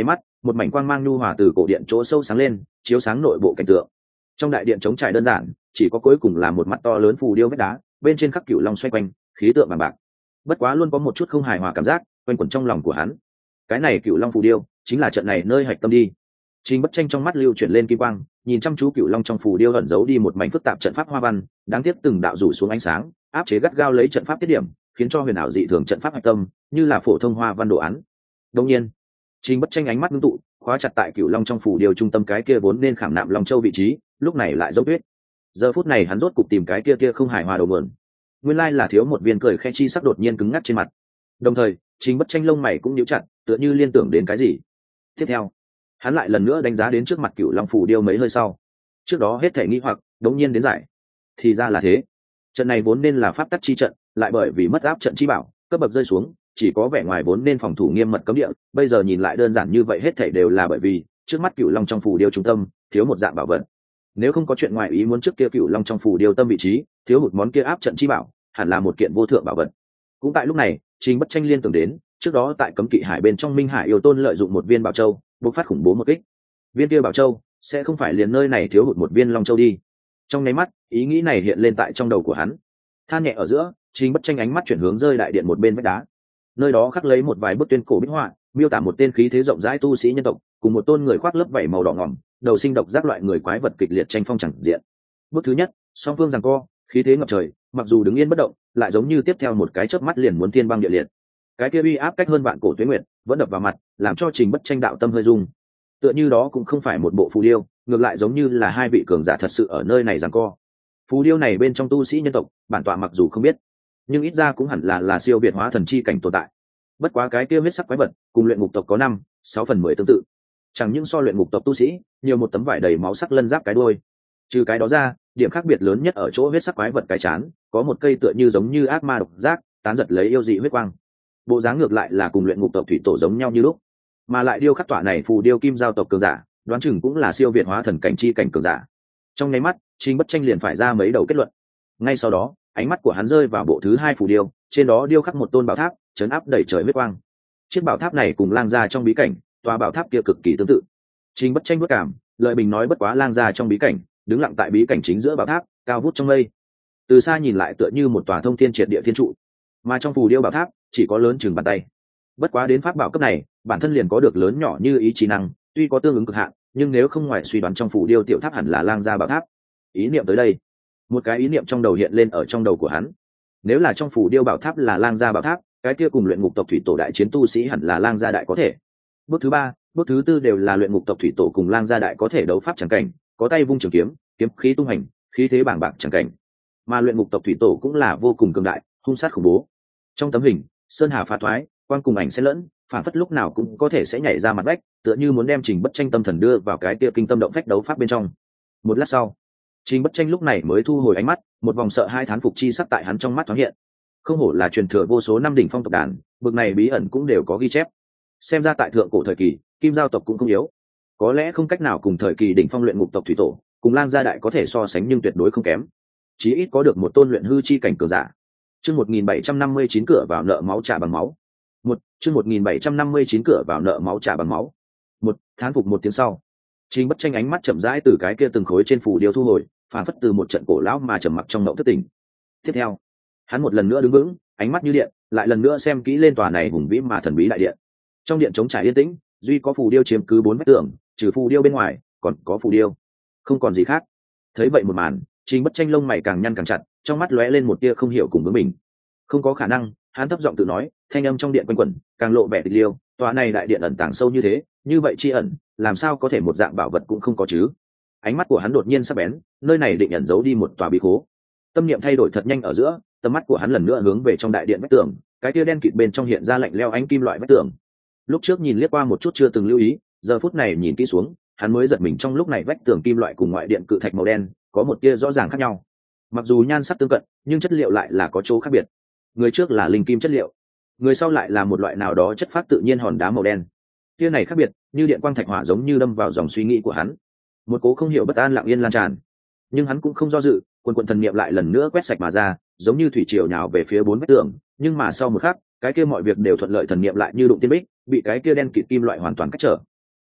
một mảnh quang mang nhu hòa từ cổ điện chỗ sâu sáng lên, chiếu sáng nội bộ cảnh tượng. Trong đại điện trống trải đơn giản, chỉ có cuối cùng là một mặt to lớn phù điêu vách đá, bên trên khắc cửu long xoay quanh, khí tượng bằng bạc. Bất quá luôn có một chút không hài hòa cảm giác quanh quẩn trong lòng của hắn. Cái này cửu long phù điêu chính là trận này nơi hạch tâm đi. Trình Bất Tranh trong mắt lưu chuyển lên kim quang, nhìn chăm chú cửu long trong phù điêu ẩn giấu đi một mảnh phức tạp trận pháp hoa văn, đáng tiếc từng đạo rủ xuống ánh sáng, áp chế gắt gao lấy trận pháp tiết điểm, khiến cho huyền ảo dị thường trận pháp hạch tâm như là phổ thông hoa văn đồ án. Đương nhiên, Trình Bất Tranh ánh mắt ngưng tụ, khóa chặt tại cửu long trong phù điêu trung tâm cái kia vốn nên khảm nạm long châu vị trí, lúc này lại dấu tuyết. Giờ phút này hắn rốt cục tìm cái kia kia không hài hòa đầu mượn. Nguyên lai là thiếu một viên cười khe chi sắc đột nhiên cứng ngắc trên mặt. Đồng thời, Trình Bất Tranh lông mày cũng nhíu chặt, tựa như liên tưởng đến cái gì. Tiếp theo, hắn lại lần nữa đánh giá đến trước mặt cửu long phù điêu mấy hơi sau. Trước đó hết thể nghi hoặc đống nhiên đến giải. Thì ra là thế. Trận này vốn nên là pháp tắc chi trận, lại bởi vì mất áp trận chi bảo, cấp bậc rơi xuống, chỉ có vẻ ngoài vốn nên phòng thủ nghiêm mật cấm địa, bây giờ nhìn lại đơn giản như vậy hết thảy đều là bởi vì trước mắt cửu long trong phù điêu trung tâm thiếu một dạng bảo vật. Nếu không có chuyện ngoài ý muốn trước kia cửu long trong phù điêu tâm vị trí thiếu một món kia áp trận chi bảo, hẳn là một kiện vô thượng bảo vật. Cũng tại lúc này, Trình Bất Tranh liên tưởng đến trước đó tại cấm kỵ hải bên trong Minh Hải yêu tôn lợi dụng một viên bảo châu bộc phát khủng bố một kích. Viên kia bảo châu sẽ không phải liền nơi này thiếu hụt một viên long châu đi. Trong nháy mắt, ý nghĩ này hiện lên tại trong đầu của hắn. Than nhẹ ở giữa, Trình Bất Tranh ánh mắt chuyển hướng rơi đại điện một bên vách đá. Nơi đó khắc lấy một vài bức tuyên cổ bích họa, miêu tả một tên khí thế rộng rãi tu sĩ nhân tộc cùng một tôn người khoác lớp vảy màu đỏ ngỏm, đầu sinh độc giác loại người quái vật kịch liệt tranh phong chẳng diện. Bức thứ nhất, song phương giằng co, khí thế ngập trời, mặc dù đứng yên bất động, lại giống như tiếp theo một cái chớp mắt liền muốn thiên băng địa liệt. Cái kia uy áp cách hơn vạn cổ tuế nguyệt, vẫn đập vào mặt, làm cho Trình Bất Tranh đạo tâm hơi rung. Tựa như đó cũng không phải một bộ phù điêu, ngược lại giống như là hai vị cường giả thật sự ở nơi này giằng co. Phù điêu này bên trong tu sĩ nhân tộc, bản tọa mặc dù không biết, nhưng ít ra cũng hẳn là là siêu việt hóa thần chi cảnh tồn tại. Bất quá cái kia huyết sắc quái vật cùng luyện ngục tộc có năm sáu phần mười tương tự, chẳng những so luyện ngục tộc tu sĩ nhiều một tấm vải đầy máu sắc lân giáp cái đuôi. Trừ cái đó ra, điểm khác biệt lớn nhất ở chỗ huyết sắc quái vật cái chán có một cây tựa như giống như ác ma độc giác tán giật lấy yêu dị huyết quang. Bộ dáng ngược lại là cùng luyện ngục tộc thủy tổ giống nhau như lúc, mà lại điêu khắc tọa này phù điêu kim giao tộc cường giả, đoán chừng cũng là siêu việt hóa thần cảnh chi cảnh cường giả. Trong nháy mắt, Trình Bất Tranh liền phải ra mấy đầu kết luận. Ngay sau đó, ánh mắt của hắn rơi vào bộ thứ hai phù điêu, trên đó điêu khắc một tôn bảo tháp chấn áp đẩy trời huyết quang. Chiếc bảo tháp này cùng lang gia trong bí cảnh tòa bảo tháp kia cực kỳ tương tự. Trình Bất Tranh bất cảm, lợi bình nói bất quá lang gia trong bí cảnh đứng lặng tại bí cảnh chính giữa bảo tháp, cao vút trong mây, từ xa nhìn lại tựa như một tòa thông thiên triệt địa thiên trụ, mà trong phù điêu bảo tháp chỉ có lớn chừng bàn tay. Bất quá đến pháp bảo cấp này, bản thân liền có được lớn nhỏ như ý chí năng, tuy có tương ứng cực hạn, nhưng nếu không ngoài suy đoán trong phù điêu tiểu tháp hẳn là lang gia bảo tháp. Ý niệm tới đây, một cái ý niệm trong đầu hiện lên ở trong đầu của hắn. Nếu là trong phù điêu bảo tháp là lang gia bảo tháp, cái kia cùng luyện ngục tộc thủy tổ đại chiến tu sĩ hẳn là lang gia đại có thể. Bước thứ ba, bước thứ tư đều là luyện ngục tộc thủy tổ cùng lang gia đại có thể đấu pháp chẳng cảnh, có tay vung trường kiếm, kiếm khí tung hành, khí thế bàng bạc chẳng cảnh. Mà luyện ngục tộc thủy tổ cũng là vô cùng cường đại, hung sát khủng bố. Trong tấm hình, sơn hà phá thoái, quang cùng ảnh xen lẫn, phản phất lúc nào cũng có thể sẽ nhảy ra mặt vách, tựa như muốn đem Trình Bất Tranh tâm thần đưa vào cái kia kinh tâm động phách đấu pháp bên trong. Một lát sau, Trình Bất Tranh lúc này mới thu hồi ánh mắt, một vòng sợ hai thán phục chi sắc tại hắn trong mắt thoáng hiện. Không hổ là truyền thừa vô số năm đỉnh phong tộc đàn, bực này bí ẩn cũng đều có ghi chép. Xem ra tại thượng cổ thời kỳ, kim giao tộc cũng không yếu. Có lẽ không cách nào cùng thời kỳ đỉnh phong luyện ngục tộc thủy tổ, cùng lang gia đại có thể so sánh nhưng tuyệt đối không kém. Chí ít có được một tôn luyện hư chi cảnh cường giả. Chương một nghìn bảy trăm năm mươi chín cửa vào nợ máu trả bằng máu. Một, chương một nghìn bảy trăm năm mươi chín cửa vào nợ máu trả bằng máu. Một, thán phục một tiếng sau, Trình Bất Tranh ánh mắt chậm rãi từ cái kia từng khối trên phù điêu thu hồi, phản phất từ một trận cổ lão mà trầm mặc trong mộng thất tỉnh. Tiếp theo, hắn một lần nữa đứng vững, ánh mắt như điện, lại lần nữa xem kỹ lên tòa này hùng vĩ mà thần bí đại điện. Trong điện trống trải yên tĩnh, duy có phù điêu chiếm cứ bốn vách tường, trừ phù điêu bên ngoài, còn có phù điêu, không còn gì khác. Thấy vậy một màn, Trình Bất Tranh lông mày càng nhăn càng chặt, trong mắt lóe lên một tia không hiểu cùng với mình. Không có khả năng, hắn thấp giọng tự nói, thanh âm trong điện quanh quẩn, càng lộ vẻ tịch liêu. Tòa này đại điện ẩn tàng sâu như thế, như vậy chi ẩn, làm sao có thể một dạng bảo vật cũng không có chứ? Ánh mắt của hắn đột nhiên sắc bén, nơi này định ẩn giấu đi một tòa bí khố. Tâm niệm thay đổi thật nhanh ở giữa, tầm mắt của hắn lần nữa hướng về trong đại điện vách tường, cái tia đen kịt bên trong hiện ra lạnh lẽo ánh kim loại vách tường. Lúc trước nhìn liếc qua một chút chưa từng lưu ý, giờ phút này nhìn kỹ xuống, hắn mới giật mình trong lúc này vách tường kim loại cùng ngoại điện cự thạch màu đen có một tia rõ ràng khác nhau. Mặc dù nhan sắc tương cận, nhưng chất liệu lại là có chỗ khác biệt. Người trước là linh kim chất liệu, người sau lại là một loại nào đó chất phát tự nhiên hòn đá màu đen. Tia này khác biệt, như điện quang thạch hỏa giống như đâm vào dòng suy nghĩ của hắn. Một cố không hiểu bất an lặng yên lan tràn, nhưng hắn cũng không do dự, quần quần thần niệm lại lần nữa quét sạch mà ra, giống như thủy triều nhào về phía bốn vách tường. Nhưng mà sau một khắc, cái kia mọi việc đều thuận lợi, thần niệm lại như đụng tiên bích, bị cái kia đen kịt kim loại hoàn toàn cách trở.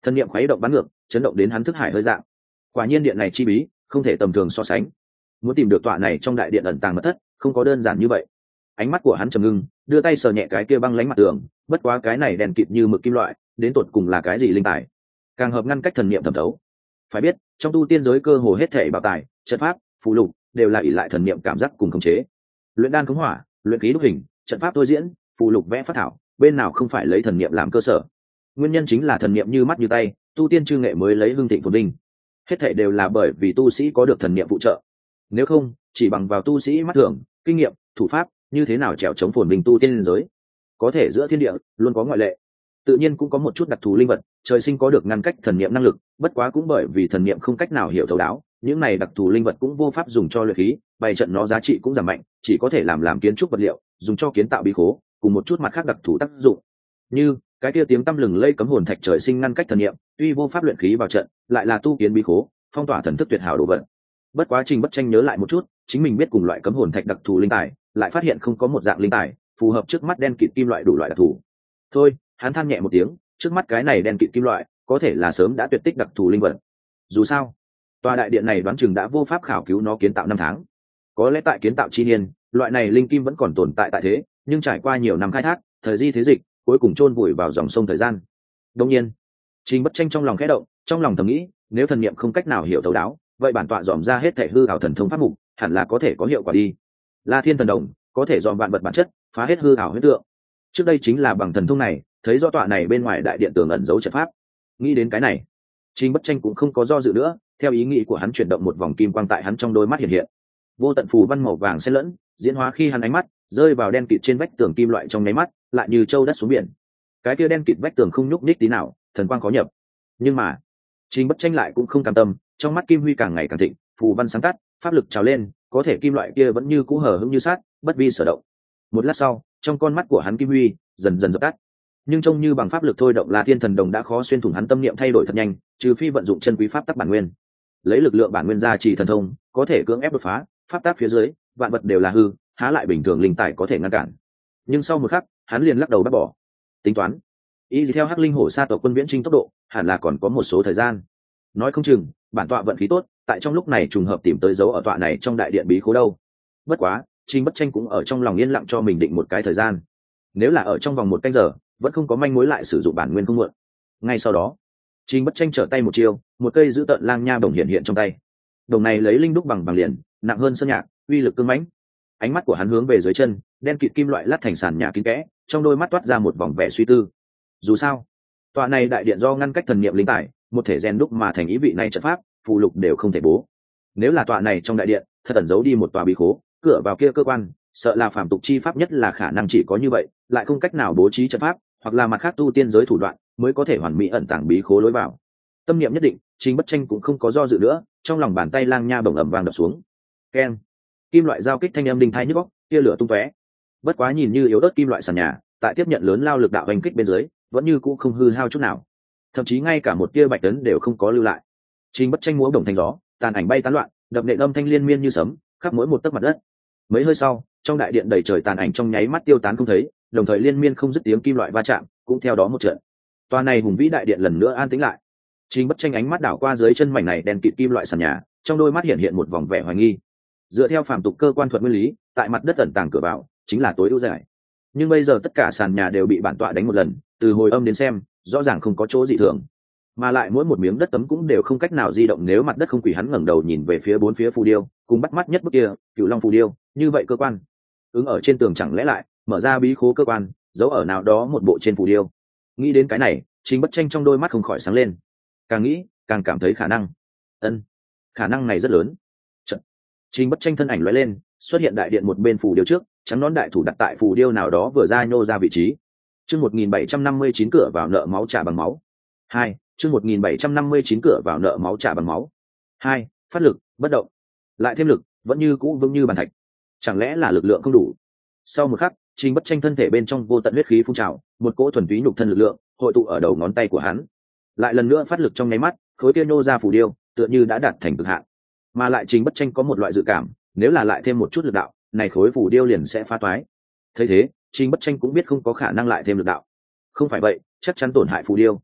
Thần niệm khuấy động bắn ngược, chấn động đến hắn thức hải hơi dạng. Quả nhiên điện này chi bí, không thể tầm thường so sánh. Muốn tìm được tọa này trong đại điện ẩn tàng mật thất, không có đơn giản như vậy. Ánh mắt của hắn trầm ngưng, đưa tay sờ nhẹ cái kia băng lánh mặt tường, bất quá cái này đèn kịt như mực kim loại, đến tột cùng là cái gì linh tài? Càng hợp ngăn cách thần niệm thẩm thấu. Phải biết, trong tu tiên giới cơ hồ hết thảy bảo tài, trận pháp, phù lục đều là ỷ lại thần niệm cảm giác cùng khống chế. Luyện đan khống hỏa, luyện khí đúc hình, trận pháp tôi diễn, phù lục vẽ phát thảo, bên nào không phải lấy thần niệm làm cơ sở. Nguyên nhân chính là thần niệm như mắt như tay, tu tiên chư nghệ mới lấy hưng thịnh phồn vinh. Hết thảy đều là bởi vì tu sĩ có được thần niệm phụ trợ. Nếu không, chỉ bằng vào tu sĩ mắt thường, kinh nghiệm, thủ pháp, như thế nào trèo chống phồn vinh tu tiên giới? Có thể giữa thiên địa luôn có ngoại lệ. Tự nhiên cũng có một chút đặc thù linh vật, trời sinh có được ngăn cách thần niệm năng lực, bất quá cũng bởi vì thần niệm không cách nào hiểu thấu đáo, những này đặc thù linh vật cũng vô pháp dùng cho luyện khí, bày trận nó giá trị cũng giảm mạnh, chỉ có thể làm làm kiến trúc vật liệu, dùng cho kiến tạo bí khố, cùng một chút mặt khác đặc thù tác dụng. Như cái kia tiếng tăm lừng lây cấm hồn thạch trời sinh ngăn cách thần niệm, tuy vô pháp luyện khí vào trận, lại là tu kiến bí khố, phong tỏa thần thức tuyệt hảo đồ vật. Bất quá Trình Bất Tranh nhớ lại một chút, chính mình biết cùng loại cấm hồn thạch đặc thù linh tài, lại phát hiện không có một dạng linh tài phù hợp trước mắt đen kịt kim loại đủ loại đặc thù. Thôi, hắn than nhẹ một tiếng, trước mắt cái này đen kịt kim loại, có thể là sớm đã tuyệt tích đặc thù linh vật. Dù sao, tòa đại điện này đoán chừng đã vô pháp khảo cứu nó kiến tạo năm tháng. Có lẽ tại kiến tạo chi niên, loại này linh kim vẫn còn tồn tại tại thế, nhưng trải qua nhiều năm khai thác, thời di thế dịch, cuối cùng chôn vùi vào dòng sông thời gian. Đương nhiên, Trình Bất Tranh trong lòng khẽ động, trong lòng thầm nghĩ, nếu thần niệm không cách nào hiểu thấu đáo, vậy bản tọa dòm ra hết thể hư ảo thần thông pháp mục, hẳn là có thể có hiệu quả đi. La Thiên thần đồng có thể dòm vạn vật bản chất, phá hết hư ảo huyễn tượng. Trước đây chính là bằng thần thông này, thấy rõ tọa này bên ngoài đại điện tường ẩn giấu trận pháp. Nghĩ đến cái này, Trình Bất Tranh cũng không có do dự nữa, theo ý nghĩ của hắn chuyển động một vòng kim quang tại hắn trong đôi mắt hiện hiện. Vô tận phù văn màu vàng xen lẫn, diễn hóa khi hắn ánh mắt rơi vào đen kịt trên vách tường kim loại trong nháy mắt, lại như châu đất xuống biển. Cái kia đen kịt vách tường không nhúc nhích tí nào, thần quang khó nhập. Nhưng mà, Trình Bất Tranh lại cũng không cam tâm, trong mắt kim huy càng ngày càng thịnh, phù văn sáng tắt, pháp lực trào lên, có thể kim loại kia vẫn như cũ hờ hững như sát, bất vi sở động. Một lát sau, trong con mắt của hắn kim huy dần dần dập tắt. Nhưng trông như bằng pháp lực thôi động La Thiên thần đồng đã khó xuyên thủng hắn tâm niệm thay đổi thật nhanh, trừ phi vận dụng chân quý pháp tắc bản nguyên. Lấy lực lượng bản nguyên ra chỉ thần thông, có thể cưỡng ép đột phá, pháp tắc phía dưới, vạn vật đều là hư, há lại bình thường linh tài có thể ngăn cản. Nhưng sau một khắc, hắn liền lắc đầu bác bỏ. Tính toán, y theo Hắc Linh Hổ Sa tộc quân viễn trinh tốc độ, hẳn là còn có một số thời gian. Nói không chừng, bản tọa vận khí tốt, tại trong lúc này trùng hợp tìm tới dấu ở tọa này trong đại điện bí khố đâu. Bất quá, Trình Bất Tranh cũng ở trong lòng yên lặng cho mình định một cái thời gian. Nếu là ở trong vòng một canh giờ, vẫn không có manh mối lại sử dụng bản nguyên không muộn. Ngay sau đó, Trình Bất Tranh trở tay một chiêu, một cây giữ tợn lang nha đồng hiện hiện trong tay. Đồng này lấy linh đúc bằng bằng liền, nặng hơn sơn nhạc, uy lực cứng mãnh. Ánh mắt của hắn hướng về dưới chân, đen kịt kim loại lát thành sàn nhà kín kẽ, trong đôi mắt toát ra một vòng vẻ suy tư. Dù sao, tòa này đại điện do ngăn cách thần niệm linh tài, một thể rèn đúc mà thành ý vị này trận pháp, phù lục đều không thể bố. Nếu là tòa này trong đại điện, thật ẩn giấu đi một tòa bí khố, cửa vào kia cơ quan, sợ là phàm tục chi pháp nhất là khả năng chỉ có như vậy, lại không cách nào bố trí trận pháp, hoặc là mặt khác tu tiên giới thủ đoạn, mới có thể hoàn mỹ ẩn tàng bí khố lối vào. Tâm niệm nhất định, Trình Bất Tranh cũng không có do dự nữa, trong lòng bàn tay lang nha bổng ầm vang đập xuống. Keng! Kim loại giao kích thanh âm đinh tai nhức óc, tia lửa tung tóe. Bất quá nhìn như yếu ớt kim loại sàn nhà, tại tiếp nhận lớn lao lực đạo hành kích bên dưới, vẫn như cũ không hư hao chút nào. Thậm chí ngay cả một tia bạch tấn đều không có lưu lại. Trình Bất Tranh múa đồng thanh gió, tàn ảnh bay tán loạn, đập nện âm thanh liên miên như sấm, khắp mỗi một tấc mặt đất. Mấy hơi sau, trong đại điện đầy trời tàn ảnh trong nháy mắt tiêu tán không thấy, đồng thời liên miên không dứt tiếng kim loại va chạm, cũng theo đó một trận. Tòa này hùng vĩ đại điện lần nữa an tĩnh lại. Trình Bất Tranh ánh mắt đảo qua dưới chân mảnh này đen kịt kim loại sàn nhà, trong đôi mắt hiện hiện một vòng vẻ hoài nghi. Dựa theo phàm tục cơ quan thuật nguyên lý, tại mặt đất ẩn tàng cửa vào chính là tối ưu giải. Nhưng bây giờ tất cả sàn nhà đều bị bản tọa đánh một lần, từ hồi âm đến xem, rõ ràng không có chỗ dị thường. Mà lại mỗi một miếng đất tấm cũng đều không cách nào di động, nếu mặt đất không quỷ hắn ngẩng đầu nhìn về phía bốn phía phù điêu, cùng bắt mắt nhất bức kia, Cửu Long phù điêu, như vậy cơ quan ứng ở trên tường chẳng lẽ lại mở ra bí khố cơ quan, giấu ở nào đó một bộ trên phù điêu. Nghĩ đến cái này, Trình Bất Tranh trong đôi mắt không khỏi sáng lên. Càng nghĩ, càng cảm thấy khả năng. Ân, khả năng này rất lớn. Chợt, Trình Bất Tranh thân ảnh lóe lên, xuất hiện đại điện một bên phù điêu trước, trắng nón đại thủ đặt tại phù điêu nào đó vừa ra nhô ra vị trí. Chương một nghìn bảy trăm năm mươi chín cửa vào nợ máu trả bằng máu. Hai, chương một nghìn bảy trăm năm mươi chín cửa vào nợ máu trả bằng máu. Hai, phát lực, bất động. Lại thêm lực, vẫn như cũ vững như bàn thạch. Chẳng lẽ là lực lượng không đủ? Sau một khắc, Trình Bất Tranh thân thể bên trong vô tận huyết khí phun trào, một cỗ thuần túy nhục thân lực lượng hội tụ ở đầu ngón tay của hắn. Lại lần nữa phát lực trong nháy mắt, khối kia nhô ra phù điêu, tựa như đã đạt thành cực hạn. Mà lại Trình Bất Tranh có một loại dự cảm, nếu là lại thêm một chút lực đạo, này khối phù điêu liền sẽ phá toái. Thấy thế, Trình Bất Tranh cũng biết không có khả năng lại thêm lực đạo. Không phải vậy, chắc chắn tổn hại phù điêu.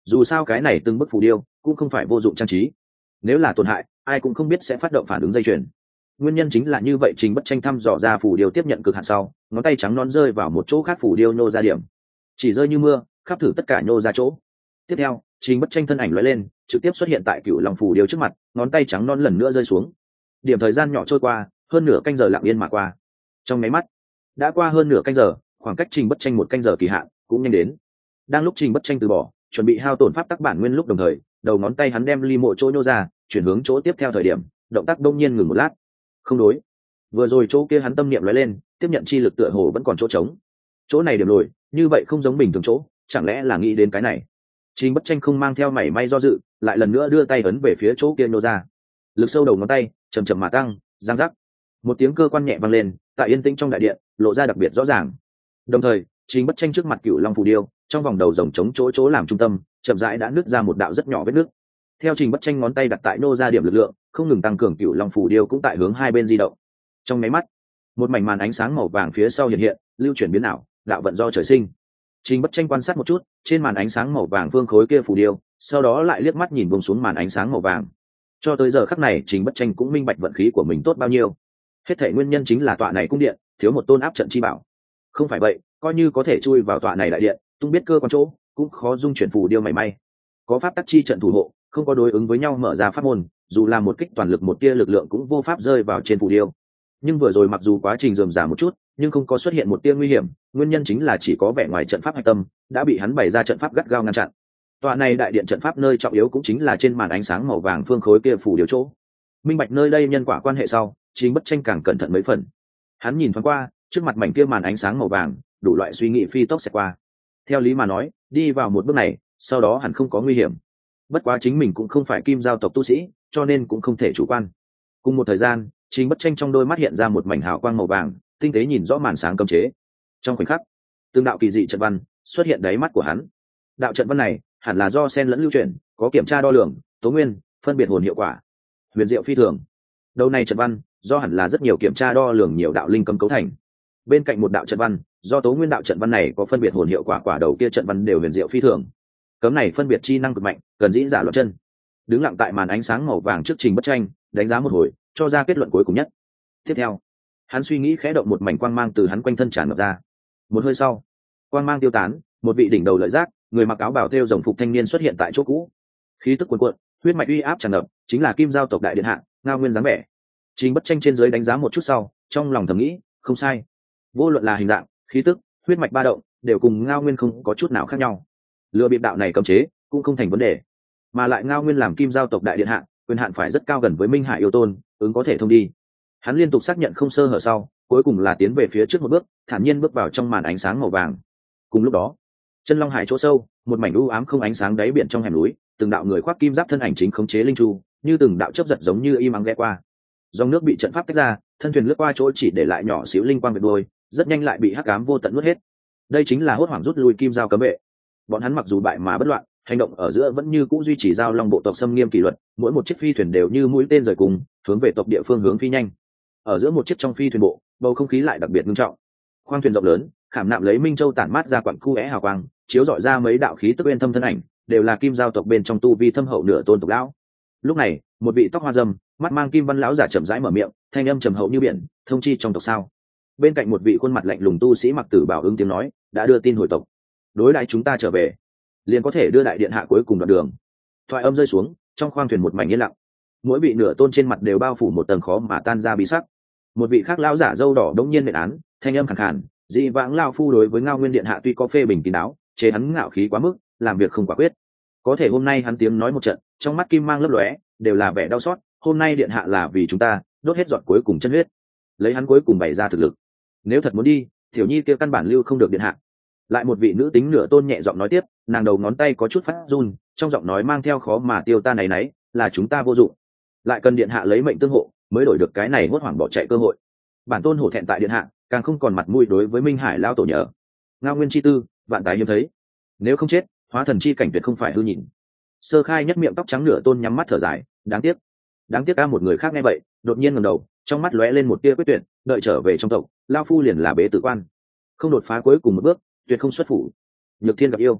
dù sao cái này từng bức phù điêu cũng không phải vô dụng trang trí, nếu là tổn hại ai cũng không biết sẽ phát động phản ứng dây chuyền. Nguyên nhân chính là như vậy, Trình Bất Tranh thăm dò ra phù điêu tiếp nhận cực hạn sau, ngón tay trắng non rơi vào một chỗ khác, phù điêu nô ra điểm, chỉ rơi như mưa, khắp thử tất cả nhô ra chỗ. Tiếp theo, Trình Bất Tranh thân ảnh lóe lên, trực tiếp xuất hiện tại Cựu Long phù điêu trước mặt, ngón tay trắng non lần nữa rơi xuống. Điểm thời gian nhỏ trôi qua, hơn nửa canh giờ lặng yên mà qua. Trong mấy mắt, đã qua hơn nửa canh giờ, khoảng cách Trình Bất Tranh một canh giờ kỳ hạn cũng nhanh đến. Đang lúc Trình Bất Tranh từ bỏ, chuẩn bị hao tổn pháp tắc bản nguyên lúc đồng thời, đầu ngón tay hắn đem ly mộ chỗ nhô ra, chuyển hướng chỗ tiếp theo thời điểm, động tác đông nhiên ngừng một lát. Không đối, vừa rồi chỗ kia hắn tâm niệm lóe lên, tiếp nhận chi lực tựa hồ vẫn còn chỗ trống. Chỗ này điểm lồi, như vậy không giống bình thường chỗ, chẳng lẽ là nghĩ đến cái này? Trình Bất Tranh không mang theo mảy may do dự, lại lần nữa đưa tay ấn về phía chỗ kia nhô ra. Lực sâu đầu ngón tay chầm chậm mà tăng, giang rắc. Một tiếng cơ quan nhẹ vang lên, tại yên tĩnh trong đại điện, lộ ra đặc biệt rõ ràng. Đồng thời, Trình Bất Tranh trước mặt Cựu Long phù điêu, trong vòng đầu rồng chống chỗ chỗ làm trung tâm, chậm rãi đã nứt ra một đạo rất nhỏ vết nứt. Theo Trình Bất Tranh ngón tay đặt tại nô ra điểm lực lượng, không ngừng tăng cường, Cựu Long phù điêu cũng tại hướng hai bên di động. Trong mấy mắt, một mảnh màn ánh sáng màu vàng phía sau hiện hiện, lưu chuyển biến ảo, đạo vận do trời sinh. Trình Bất Tranh quan sát một chút, trên màn ánh sáng màu vàng phương khối kia phù điêu, sau đó lại liếc mắt nhìn buông xuống màn ánh sáng màu vàng. Cho tới giờ khắc này, Trình Bất Tranh cũng minh bạch vận khí của mình tốt bao nhiêu. Hết thảy nguyên nhân chính là tọa này cung điện thiếu một tôn áp trận chi bảo. Không phải vậy, coi như có thể chui vào tọa này đại điện, tung biết cơ quan chỗ, cũng khó dung chuyển phù điêu mảy may. Có pháp tắc chi trận thủ hộ, không có đối ứng với nhau mở ra pháp môn, dù là một kích toàn lực một tia lực lượng cũng vô pháp rơi vào trên phù điêu. Nhưng vừa rồi mặc dù quá trình rườm rà một chút, nhưng không có xuất hiện một tia nguy hiểm, nguyên nhân chính là chỉ có vẻ ngoài trận pháp hạch tâm đã bị hắn bày ra trận pháp gắt gao ngăn chặn. Tòa này đại điện trận pháp nơi trọng yếu cũng chính là trên màn ánh sáng màu vàng phương khối kia phù điêu chỗ. Minh bạch nơi đây nhân quả quan hệ sau, Trình Bất Tranh càng cẩn thận mấy phần. Hắn nhìn thoáng qua, trước mặt mảnh kia màn ánh sáng màu vàng, đủ loại suy nghĩ phi tốc xẹt qua. Theo lý mà nói, đi vào một bước này, sau đó hẳn không có nguy hiểm. Bất quá chính mình cũng không phải Kim Giao tộc tu sĩ, cho nên cũng không thể chủ quan. Cùng một thời gian, Trình Bất Tranh trong đôi mắt hiện ra một mảnh hào quang màu vàng, tinh tế nhìn rõ màn sáng cấm chế. Trong khoảnh khắc, từng đạo kỳ dị trận văn xuất hiện đáy mắt của hắn. Đạo trận văn này hẳn là do xen lẫn lưu chuyển, có kiểm tra đo lường, tố nguyên, phân biệt hồn hiệu quả, huyền diệu phi thường. Đầu này trận văn do hẳn là rất nhiều kiểm tra đo lường nhiều đạo linh cấm cấu thành. Bên cạnh một đạo trận văn, do tố nguyên đạo trận văn này có phân biệt hồn hiệu quả, quả đầu kia trận văn đều huyền diệu phi thường. Cấm này phân biệt chi năng cực mạnh, cần dĩ giả loạn chân. Đứng lặng tại màn ánh sáng màu vàng trước Trình Bất Tranh, đánh giá một hồi, cho ra kết luận cuối cùng nhất. Tiếp theo, hắn suy nghĩ khẽ động, một mảnh quang mang từ hắn quanh thân tràn ngập ra. Một hơi sau, quang mang tiêu tán, một vị đỉnh đầu lợi giác, người mặc áo bào thêu rồng phục thanh niên xuất hiện tại chỗ cũ. Khí tức cuồn cuộn, huyết mạch uy áp tràn ngập, chính là Kim Giao tộc đại điện hạ, Ngao Nguyên dáng vẻ. Trình Bất Tranh trên dưới đánh giá một chút sau, trong lòng thầm nghĩ, không sai. Vô luận là hình dạng, khí tức, huyết mạch ba động, đều cùng Ngao Nguyên không có chút nào khác nhau. Lừa bịp đạo này cấm chế, cũng không thành vấn đề. Mà lại Ngao Nguyên làm Kim Giao tộc đại điện hạ, quyền hạn phải rất cao, gần với Minh Hải yêu tôn, ứng có thể thông đi. Hắn liên tục xác nhận không sơ hở sau, cuối cùng là tiến về phía trước một bước, thản nhiên bước vào trong màn ánh sáng màu vàng. Cùng lúc đó, chân Long Hải chỗ sâu, một mảnh u ám không ánh sáng đáy biển trong hẻm núi, từng đạo người khoác kim giáp thân ảnh chính khống chế linh chu, như từng đạo chớp giật giống như im ắng ghé qua. Dòng nước bị trận pháp tách ra, thân thuyền lướt qua chỗ chỉ để lại nhỏ xíu linh quang vệt đuôi, rất nhanh lại bị hắc ám vô tận nuốt hết. Đây chính là hốt hoảng rút lui Kim Giao cấm vệ. Bọn hắn mặc dù bại mà bất loạn, hành động ở giữa vẫn như cũ duy trì Giao Long bộ tộc xâm nghiêm kỷ luật, mỗi một chiếc phi thuyền đều như mũi tên rời cùng, hướng về tộc địa phương hướng phi nhanh. Ở giữa một chiếc trong phi thuyền bộ, bầu không khí lại đặc biệt nghiêm trọng. Khoang thuyền rộng lớn, khảm nạm lấy minh châu tản mát ra quặng cu é hào quang, chiếu rọi ra mấy đạo khí tức bên thâm thân ảnh, đều là Kim Giao tộc bên trong tu vi thâm hậu nửa tôn tộc lão. Lúc này, một vị tóc hoa râm, mắt mang kim văn lão giả chậm rãi mở miệng, thanh âm trầm hậu như biển, thông chi trong tộc sao. Bên cạnh một vị khuôn mặt lạnh lùng tu sĩ mặc tử bào ứng tiếng nói, đã đưa tin hồi tộc, đối đãi chúng ta trở về, liền có thể đưa đại điện hạ cuối cùng đoạn đường. Thoại âm rơi xuống, trong khoang thuyền một mảnh yên lặng, mỗi vị nửa tôn trên mặt đều bao phủ một tầng khó mà tan ra bí sắc. Một vị khác lão giả râu đỏ đống nhiên nện án, thanh âm khàn khàn, dị vãng lão phu đối với Ngao Nguyên điện hạ tuy có phê bình kín đáo, chế hắn ngạo khí quá mức, làm việc không quả quyết. Có thể hôm nay hắn tiếng nói một trận, trong mắt kim mang lấp lóe, đều là vẻ đau xót. Hôm nay điện hạ là vì chúng ta đốt hết giọt cuối cùng chân huyết, lấy hắn cuối cùng bày ra thực lực. Nếu thật muốn đi, tiểu nhi kia căn bản lưu không được điện hạ. Lại một vị nữ tính nửa tôn nhẹ giọng nói tiếp, nàng đầu ngón tay có chút phát run, trong giọng nói mang theo khó mà tiêu ta này nấy, là chúng ta vô dụng, lại cần điện hạ lấy mệnh tương hộ, mới đổi được cái này hốt hoảng bỏ chạy cơ hội. Bản tôn hổ thẹn tại điện hạ, càng không còn mặt mũi đối với Minh Hải lao tổ nhờ. Ngao Nguyên chi tư, vạn tái hiếm thấy. Nếu không chết, hóa thần chi cảnh tuyệt không phải hư nhìn. Sơ Khai nhất miệng tóc trắng nửa tôn nhắm mắt thở dài, đáng tiếc, đáng tiếc a. Một người khác nghe vậy, đột nhiên ngẩng đầu, trong mắt lóe lên một tia quyết tuyệt, đợi trở về trong tộc, lao phu liền là bế tử quan, không đột phá cuối cùng một bước, tuyệt không xuất phủ. Nhược Thiên gặp yêu,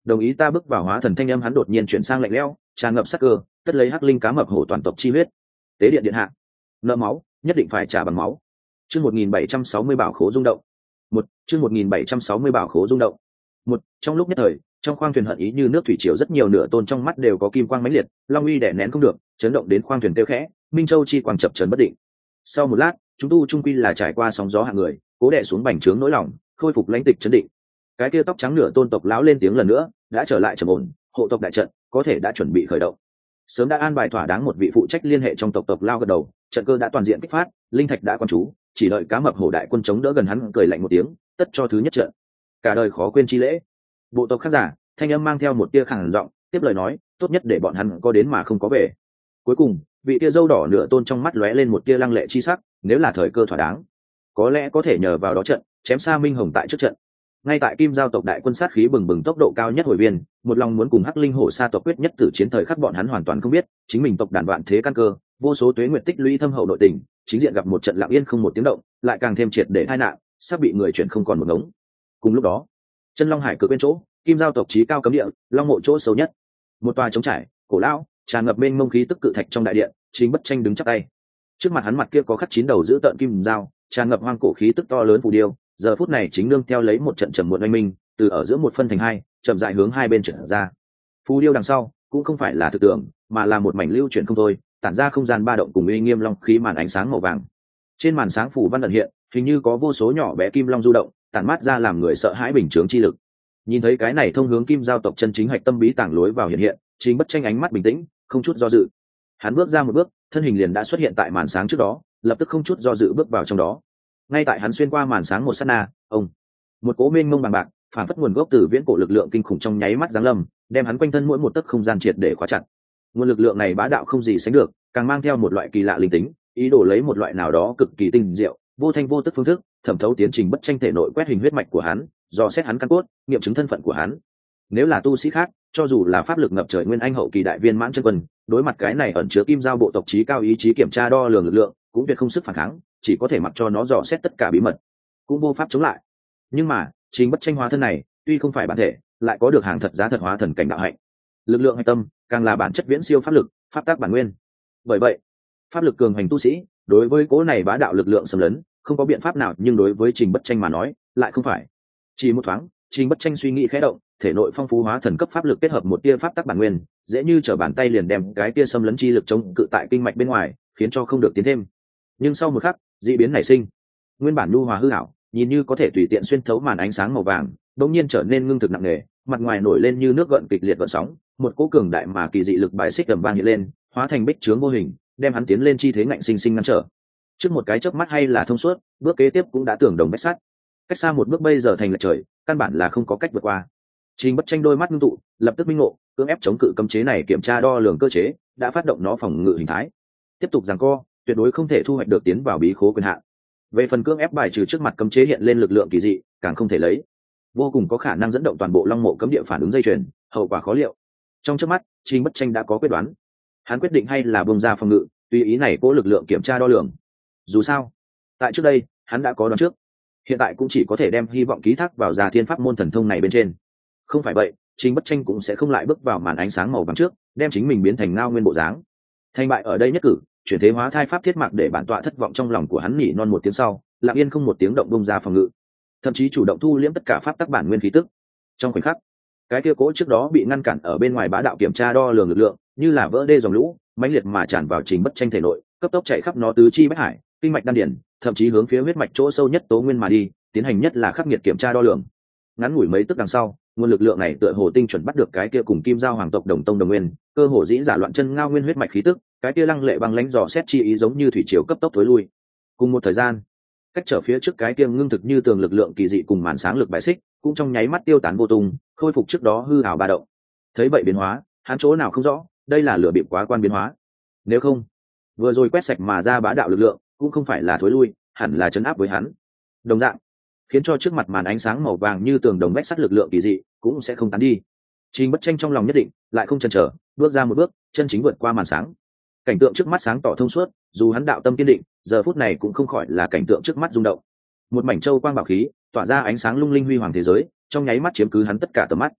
đồng ý ta bước vào hóa thần thanh âm hắn đột nhiên chuyển sang lạnh lẽo, tràn ngập sắc cơ, tất lấy hắc linh cá mập hổ toàn tộc chi huyết. Tế điện điện hạ, nợ máu, nhất định phải trả bằng máu. Chương một nghìn bảy trăm sáu mươi bảo khố rung động. Một, chương một nghìn bảy trăm sáu mươi bảo khố rung động. Một, trong lúc nhất thời, trong khoang thuyền hận ý như nước thủy triều, rất nhiều nửa tôn trong mắt đều có kim quang mãnh liệt, long uy đè nén không được, chấn động đến khoang thuyền tiêu khẽ, minh châu chi quang chập chấn bất định. Sau một lát, chúng tu trung quy là trải qua sóng gió hạng người, cố đè xuống bành trướng nỗi lòng, khôi phục lãnh tịch chấn định. Cái kia tóc trắng nửa tôn tộc lão lên tiếng lần nữa, đã trở lại trầm ổn, hộ tộc đại trận có thể đã chuẩn bị khởi động. Sớm đã an bài thỏa đáng một vị phụ trách liên hệ trong tộc tộc lao gật đầu, trận cơ đã toàn diện kích phát, linh thạch đã quan trú, chỉ đợi cá mập hổ đại quân chống đỡ gần hắn, cười lạnh một tiếng, tất cho thứ nhất trận. Cả đời khó quên chi lễ. Bộ tộc khác giả, thanh âm mang theo một tia khàn giọng, tiếp lời nói, tốt nhất để bọn hắn có đến mà không có về. Cuối cùng, vị tia dâu đỏ nửa tôn trong mắt lóe lên một tia lăng lệ chi sắc, nếu là thời cơ thỏa đáng, có lẽ có thể nhờ vào đó trận chém xa minh hồng tại trước trận. Ngay tại kim giao tộc đại quân sát khí bừng bừng tốc độ cao nhất hồi viên, một lòng muốn cùng hắc linh hổ sa tộc quyết nhất tử chiến thời khắc, bọn hắn hoàn toàn không biết chính mình tộc đàn vạn thế căn cơ, vô số tuế nguyệt tích lũy thâm hậu nội tình, chính diện gặp một trận lặng yên không một tiếng động, lại càng thêm triệt để tai nạn, sắp bị người chuyển không còn một ngống. Cùng lúc đó, chân long hải cực bên chỗ, kim giao tộc chí cao cấm địa, long mộ chỗ sâu nhất, một tòa trống trải cổ lão, tràn ngập mênh mông khí tức cự thạch trong đại điện, chính bất tranh đứng chắp tay. Trước mặt hắn mặt kia có khắc chín đầu giữ tợn kim dao, tràn ngập hoang cổ khí tức to lớn phù điêu, giờ phút này chính nương theo lấy một trận trầm muộn oanh minh, từ ở giữa một phân thành hai, chậm rãi hướng hai bên chuyển ra. Phù điêu đằng sau cũng không phải là thực tưởng, mà là một mảnh lưu chuyển không thôi, tản ra không gian ba động cùng uy nghiêm long khí màn ánh sáng màu vàng. Trên màn sáng phủ văn ẩn hiện, hình như có vô số nhỏ bé kim long du động, tản mát ra làm người sợ hãi bình chướng chi lực. Nhìn thấy cái này thông hướng kim giao tộc chân chính hạch tâm bí tàng lối vào hiện hiện, chính bất tranh ánh mắt bình tĩnh, không chút do dự. Hắn bước ra một bước, thân hình liền đã xuất hiện tại màn sáng trước đó, lập tức không chút do dự bước vào trong đó. Ngay tại hắn xuyên qua màn sáng một sát na, ông một cố mênh mông bằng bạc, phản phất nguồn gốc từ viễn cổ lực lượng kinh khủng trong nháy mắt giáng lâm, đem hắn quanh thân mỗi một tấc không gian triệt để khóa chặt. Nguồn lực lượng này bá đạo không gì sánh được, càng mang theo một loại kỳ lạ linh tính, ý đồ lấy một loại nào đó cực kỳ tinh diệu, vô thanh vô tức phương thức, thẩm thấu tiến trình bất tranh thể nội, quét hình huyết mạch của hắn, dò xét hắn căn cốt, nghiệm chứng thân phận của hắn. Nếu là tu sĩ khác, cho dù là pháp lực ngập trời nguyên anh hậu kỳ đại viên mãn chân quân, đối mặt cái này ẩn chứa kim giao bộ tộc trí cao ý chí kiểm tra đo lường lực lượng, cũng tuyệt không sức phản kháng, chỉ có thể mặc cho nó dò xét tất cả bí mật, cũng vô pháp chống lại. Nhưng mà chính bất tranh hóa thân này tuy không phải bản thể, lại có được hàng thật giá thật hóa thần cảnh đạo hạnh, lực lượng hạch tâm càng là bản chất viễn siêu pháp lực, pháp tác bản nguyên. Bởi vậy pháp lực cường hành tu sĩ đối với cố này bá đạo lực lượng xâm lấn không có biện pháp nào, nhưng đối với trình bất tranh mà nói lại không phải. Chỉ một thoáng, trình bất tranh suy nghĩ khẽ động, thể nội phong phú hóa thần cấp pháp lực kết hợp một tia pháp tác bản nguyên, dễ như trở bàn tay liền đem cái tia xâm lấn chi lực chống cự tại kinh mạch bên ngoài, khiến cho không được tiến thêm. Nhưng sau một khắc, dị biến nảy sinh, nguyên bản nhu hòa hư ảo, nhìn như có thể tùy tiện xuyên thấu màn ánh sáng màu vàng, đột nhiên trở nên ngưng thực nặng nề, mặt ngoài nổi lên như nước gợn kịch liệt gợn sóng, một cỗ cường đại mà kỳ dị lực bài xích tầm vang hiện lên, hóa thành bích trướng vô hình, đem hắn tiến lên chi thế ngạnh sinh sinh ngăn trở. Trước một cái chớp mắt hay là thông suốt, bước kế tiếp cũng đã tưởng đồng bách sắt. Cách xa một bước bây giờ thành lệch trời, căn bản là không có cách vượt qua. Trình bất tranh đôi mắt ngưng tụ, lập tức minh ngộ, cưỡng ép chống cự cấm chế này, kiểm tra đo lường cơ chế, đã phát động nó phòng ngự hình thái. Tiếp tục giằng co, tuyệt đối không thể thu hoạch được tiến vào bí khố quyền hạn. Về phần cưỡng ép bài trừ trước mặt cấm chế hiện lên lực lượng kỳ dị, càng không thể lấy. Vô cùng có khả năng dẫn động toàn bộ long mộ cấm địa phản ứng dây chuyền, hậu quả khó liệu. Trong chớp mắt, Trình bất tranh đã có quyết đoán. Hắn quyết định hay là bung ra phòng ngự, tùy ý này cố lực lượng kiểm tra đo lường. Dù sao, tại trước đây, hắn đã có đoán trước, hiện tại cũng chỉ có thể đem hy vọng ký thác vào Già Thiên pháp môn thần thông này bên trên. Không phải vậy, Trình bất tranh cũng sẽ không lại bước vào màn ánh sáng màu vàng trước, đem chính mình biến thành ngao nguyên bộ dáng. Thành bại ở đây nhất cử, chuyển thế hóa thai pháp thiết mạc để bản tọa thất vọng trong lòng của hắn, nhỉ non một tiếng sau, lặng yên không một tiếng động bung ra phòng ngự, thậm chí chủ động thu liễm tất cả pháp tắc bản nguyên khí tức. Trong khoảnh khắc, cái kia cố trước đó bị ngăn cản ở bên ngoài bá đạo kiểm tra đo lường lực lượng, như là vỡ đê dòng lũ, mãnh liệt mà tràn vào Trình bất tranh thể nội, cấp tốc chạy khắp nó tứ chi bách hải, kinh mạch đan điển, thậm chí hướng phía huyết mạch chỗ sâu nhất tố nguyên mà đi, tiến hành nhất là khắc nghiệt kiểm tra đo lường. Ngắn ngủi mấy tức đằng sau, nguồn lực lượng này tựa hồ tinh chuẩn bắt được cái kia cùng kim giao hoàng tộc đồng tông đồng nguyên, cơ hồ dĩ giả loạn chân ngao nguyên huyết mạch khí tức, cái kia lăng lệ băng lãnh dò xét chi ý giống như thủy triều cấp tốc tối lui. Cùng một thời gian, cách trở phía trước cái kia ngưng thực như tường lực lượng kỳ dị cùng màn sáng lực bãi xích, cũng trong nháy mắt tiêu tán vô tung, khôi phục trước đó hư ảo ba động. Thấy vậy biến hóa, hắn chỗ nào không rõ, đây là lửa bịp quá quan biến hóa. Nếu không, vừa rồi quét sạch mà ra bá đạo lực lượng, cũng không phải là thối lui, hẳn là chấn áp với hắn. Đồng dạng, khiến cho trước mặt màn ánh sáng màu vàng như tường đồng vách sắt lực lượng kỳ dị cũng sẽ không tán đi. Trình bất tranh trong lòng nhất định, lại không chần chờ, bước ra một bước, chân chính vượt qua màn sáng. Cảnh tượng trước mắt sáng tỏ thông suốt, dù hắn đạo tâm kiên định, giờ phút này cũng không khỏi là cảnh tượng trước mắt rung động. Một mảnh châu quang bảo khí, tỏa ra ánh sáng lung linh huy hoàng thế giới, trong nháy mắt chiếm cứ hắn tất cả tầm mắt.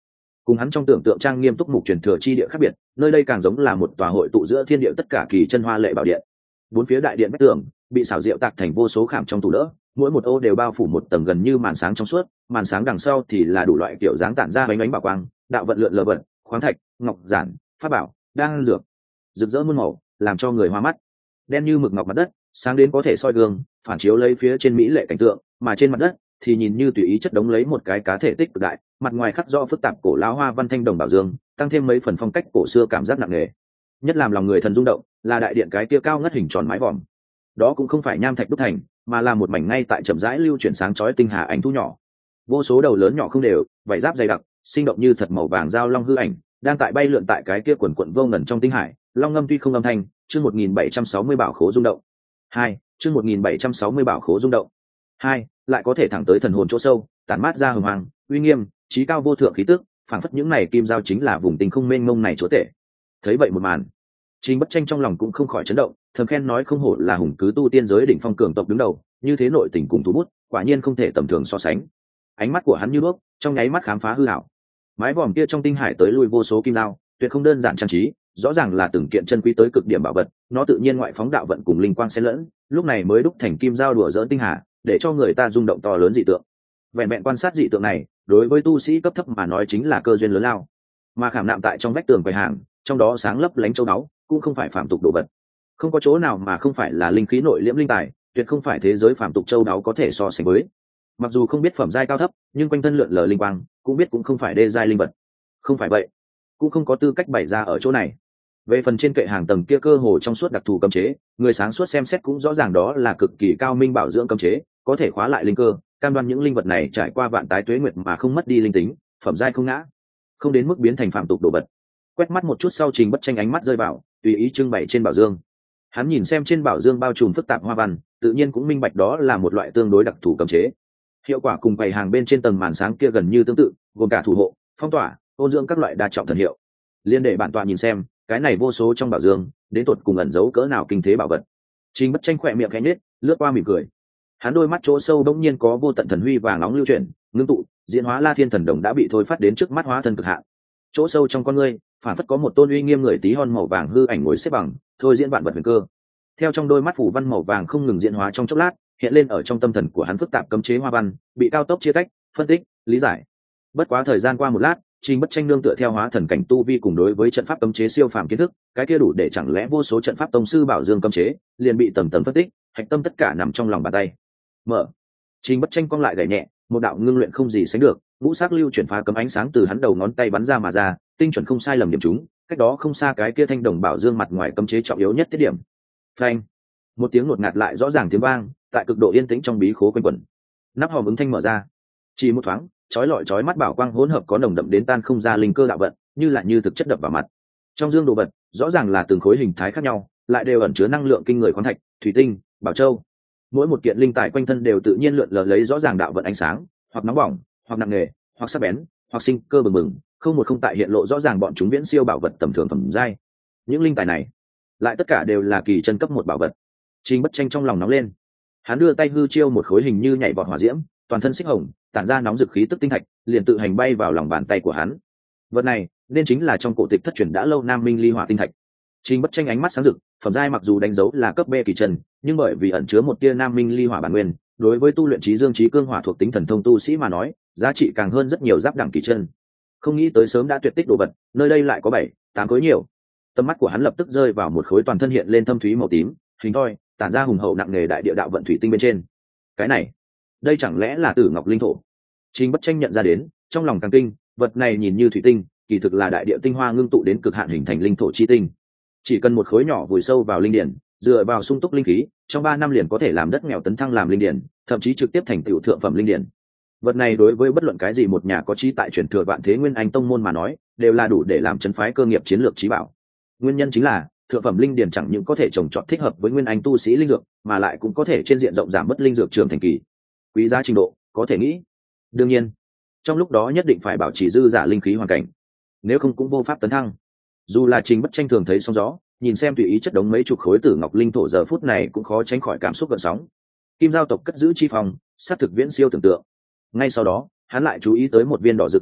cùng hắn trong tưởng tượng trang nghiêm túc mục truyền thừa chi địa khác biệt, nơi đây càng giống là một tòa hội tụ giữa thiên địa tất cả kỳ chân hoa lệ bảo điện. Bốn phía đại điện vách tường bị xảo diệu tạc thành vô số khảm trong tủ đỡ, mỗi một ô đều bao phủ một tầng gần như màn sáng trong suốt, màn sáng đằng sau thì là đủ loại kiểu dáng tản ra bánh bánh bảo quang, đạo vận lượn lờ vận, khoáng thạch, ngọc giản, pháp bảo, đan dược, rực rỡ muôn màu, làm cho người hoa mắt. Đen như mực ngọc mặt đất, sáng đến có thể soi gương, phản chiếu lấy phía trên mỹ lệ cảnh tượng, mà trên mặt đất thì nhìn như tùy ý chất đống lấy một cái cá thể tích cực đại, mặt ngoài khắc rõ phức tạp cổ lão hoa văn thanh đồng bảo dương, tăng thêm mấy phần phong cách cổ xưa cảm giác nặng nề. Nhất làm lòng người thần rung động là đại điện cái kia cao ngất hình tròn mái vòm. Đó cũng không phải nham thạch đúc thành, mà là một mảnh ngay tại chậm rãi lưu chuyển sáng chói tinh hà ảnh thu nhỏ. Vô số đầu lớn nhỏ không đều, vảy giáp dày đặc, sinh động như thật màu vàng giao long hư ảnh, đang tại bay lượn tại cái kia quần quần vô ngần trong tinh hải. Long ngâm tuy không âm thanh, chương một nghìn bảy trăm sáu mươi bảo khố rung động. Hai, chương một nghìn bảy trăm sáu mươi bảo khố rung động. Hai, lại có thể thẳng tới thần hồn chỗ sâu, tản mát ra hùng hoàng, uy nghiêm, trí cao vô thượng khí tức, phảng phất những này kim giao chính là vùng tinh không mênh mông này chúa tể. Thấy vậy một màn, Trình Bất Tranh trong lòng cũng không khỏi chấn động, thầm khen nói không hổ là hùng cứ tu tiên giới đỉnh phong cường tộc đứng đầu, như thế nội tình cùng thú bút, quả nhiên không thể tầm thường so sánh. Ánh mắt của hắn như đuốc, trong nháy mắt khám phá hư ảo. Mái vòm kia trong tinh hải tới lui vô số kim dao, tuyệt không đơn giản trang trí, rõ ràng là từng kiện chân quý tới cực điểm bảo vật, nó tự nhiên ngoại phóng đạo vận cùng linh quang xen lẫn, lúc này mới đúc thành kim dao đùa dỡn tinh hà, để cho người ta rung động to lớn dị tượng. Vẹn vẹn quan sát dị tượng này, đối với tu sĩ cấp thấp mà nói chính là cơ duyên lớn lao. Mà khảm nạm tại trong vách tường quầy hàng, trong đó sáng lấp lánh châu báu, cũng không phải phàm tục đồ vật. Không có chỗ nào mà không phải là linh khí nội liễm linh tài, tuyệt không phải thế giới phàm tục châu báu có thể so sánh với. Mặc dù không biết phẩm giai cao thấp, nhưng quanh thân lượn lờ linh quang, cũng biết cũng không phải đê giai linh vật. Không phải vậy, cũng không có tư cách bày ra ở chỗ này. Về phần trên kệ hàng tầng kia cơ hồ trong suốt đặc thù cấm chế, người sáng suốt xem xét cũng rõ ràng đó là cực kỳ cao minh bảo dưỡng cấm chế, có thể khóa lại linh cơ, cam đoan những linh vật này trải qua vạn tái tuế nguyệt mà không mất đi linh tính, phẩm giai không ngã, không đến mức biến thành phàm tục đồ vật. Quét mắt một chút sau, Trình Bất Tranh ánh mắt rơi vào, tùy ý trưng bày trên bảo dương. Hắn nhìn xem trên bảo dương bao trùm phức tạp hoa văn, tự nhiên cũng minh bạch đó là một loại tương đối đặc thù cấm chế. Hiệu quả cùng bày hàng bên trên tầng màn sáng kia gần như tương tự, gồm cả thủ hộ, phong tỏa, ôn dưỡng các loại đa trọng thần hiệu. Liên để bản tọa nhìn xem, cái này vô số trong bảo dương, đến tột cùng ẩn giấu cỡ nào kinh thế bảo vật. Trình Bất Tranh khỏe miệng khẽ nhếch, lướt qua mỉm cười. Hắn đôi mắt chỗ sâu bỗng nhiên có vô tận thần huy vàng nóng lưu chuyển, ngưng tụ, diễn hóa La Thiên Thần Đồng đã bị thôi phát đến trước mắt hóa thân cực hạn. Chỗ sâu trong con ngươi, phản phất có một tôn uy nghiêm người tí hon màu vàng hư ảnh ngồi xếp bằng, thôi diễn vạn vật huyền cơ. Theo trong đôi mắt phủ văn màu vàng không ngừng diễn hóa trong chốc lát, hiện lên ở trong tâm thần của hắn phức tạp cấm chế hoa văn, bị cao tốc chia tách, phân tích, lý giải. Bất quá thời gian qua một lát, Trình Bất Tranh nương tựa theo hóa thần cảnh tu vi cùng đối với trận pháp cấm chế siêu phàm kiến thức, cái kia đủ để chẳng lẽ vô số trận pháp tông sư bảo dương cấm chế, liền bị tầng tầng phân tích, hạch tâm tất cả nằm trong lòng bàn tay. Mở. Trình Bất Tranh cong lại gảy nhẹ, một đạo ngưng luyện không gì sánh được, ngũ sắc lưu chuyển phá cấm ánh sáng từ hắn đầu ngón tay bắn ra mà ra, tinh chuẩn không sai lầm điểm chúng, cách đó không xa cái kia thanh đồng bảo dương mặt ngoài cấm chế trọng yếu nhất tiết điểm. Phanh. Một tiếng ngột ngạt lại rõ ràng tiếng vang, tại cực độ yên tĩnh trong bí khố quanh quẩn. Nắp hòm ứng thanh mở ra. Chỉ một thoáng, chói lọi chói mắt bảo quang hỗn hợp có nồng đậm đến tan không ra linh cơ đạo vận, như là như thực chất đập vào mặt. Trong dương đồ vật, rõ ràng là từng khối hình thái khác nhau, lại đều ẩn chứa năng lượng kinh người khoáng thạch, thủy tinh, bảo châu. Mỗi một kiện linh tài quanh thân đều tự nhiên lượn lờ lấy rõ ràng đạo vận ánh sáng, hoặc nóng bỏng, hoặc nặng nề, hoặc sắc bén, hoặc sinh cơ bừng bừng, không một không tại hiện lộ rõ ràng bọn chúng viễn siêu bảo vật tầm thường phẩm giai. Những linh tài này, lại tất cả đều là kỳ chân cấp một bảo vật. Trình Bất Tranh trong lòng nóng lên, hắn đưa tay hư chiêu một khối hình như nhảy vọt hỏa diễm, toàn thân xích hồng, tản ra nóng dực khí tức tinh thạch, liền tự hành bay vào lòng bàn tay của hắn. Vật này nên chính là trong cổ tịch thất truyền đã lâu Nam Minh Ly Hỏa tinh thạch. Trình Bất Tranh ánh mắt sáng rực, phẩm giai mặc dù đánh dấu là cấp B kỳ chân, nhưng bởi vì ẩn chứa một tia Nam Minh Ly Hỏa bản nguyên, đối với tu luyện trí dương trí cương hỏa thuộc tính thần thông tu sĩ mà nói, giá trị càng hơn rất nhiều giáp đẳng kỳ chân. Không nghĩ tới sớm đã tuyệt tích đồ vật, nơi đây lại có bảy, tám khối nhiều. Tầm mắt của hắn lập tức rơi vào một khối toàn thân hiện lên thâm thúy màu tím, hình thoi, tản ra hùng hậu nặng nề đại địa đạo vận thủy tinh bên trên. Cái này, đây chẳng lẽ là Tử Ngọc linh thổ? Trình Bất Tranh nhận ra đến, trong lòng càng kinh, vật này nhìn như thủy tinh, kỳ thực là đại địa tinh hoa ngưng tụ đến cực hạn hình thành linh thổ chi tinh. Chỉ cần một khối nhỏ vùi sâu vào linh điển, dựa vào sung túc linh khí, trong ba năm liền có thể làm đất nghèo tấn thăng làm linh điển, thậm chí trực tiếp thành tựu thượng phẩm linh điển. Vật này đối với bất luận cái gì một nhà có trí tại truyền thừa vạn thế nguyên anh tông môn mà nói, đều là đủ để làm chấn phái cơ nghiệp chiến lược trí bảo. Nguyên nhân chính là thượng phẩm linh điển chẳng những có thể trồng trọt thích hợp với nguyên anh tu sĩ linh dược, mà lại cũng có thể trên diện rộng giảm bất linh dược trường thành kỳ. Quý giá trình độ, có thể nghĩ. Đương nhiên, trong lúc đó nhất định phải bảo trì dư giả linh khí hoàn cảnh, nếu không cũng vô pháp tấn thăng. Dù là Trình Bất Tranh thường thấy sóng gió, nhìn xem tùy ý chất đống mấy chục khối Tử Ngọc linh thổ giờ phút này cũng khó tránh khỏi cảm xúc gợn sóng. Kim giao tộc cất giữ chi phòng, sát thực viễn siêu tưởng tượng. Ngay sau đó, hắn lại chú ý tới một viên đỏ rực như lửa,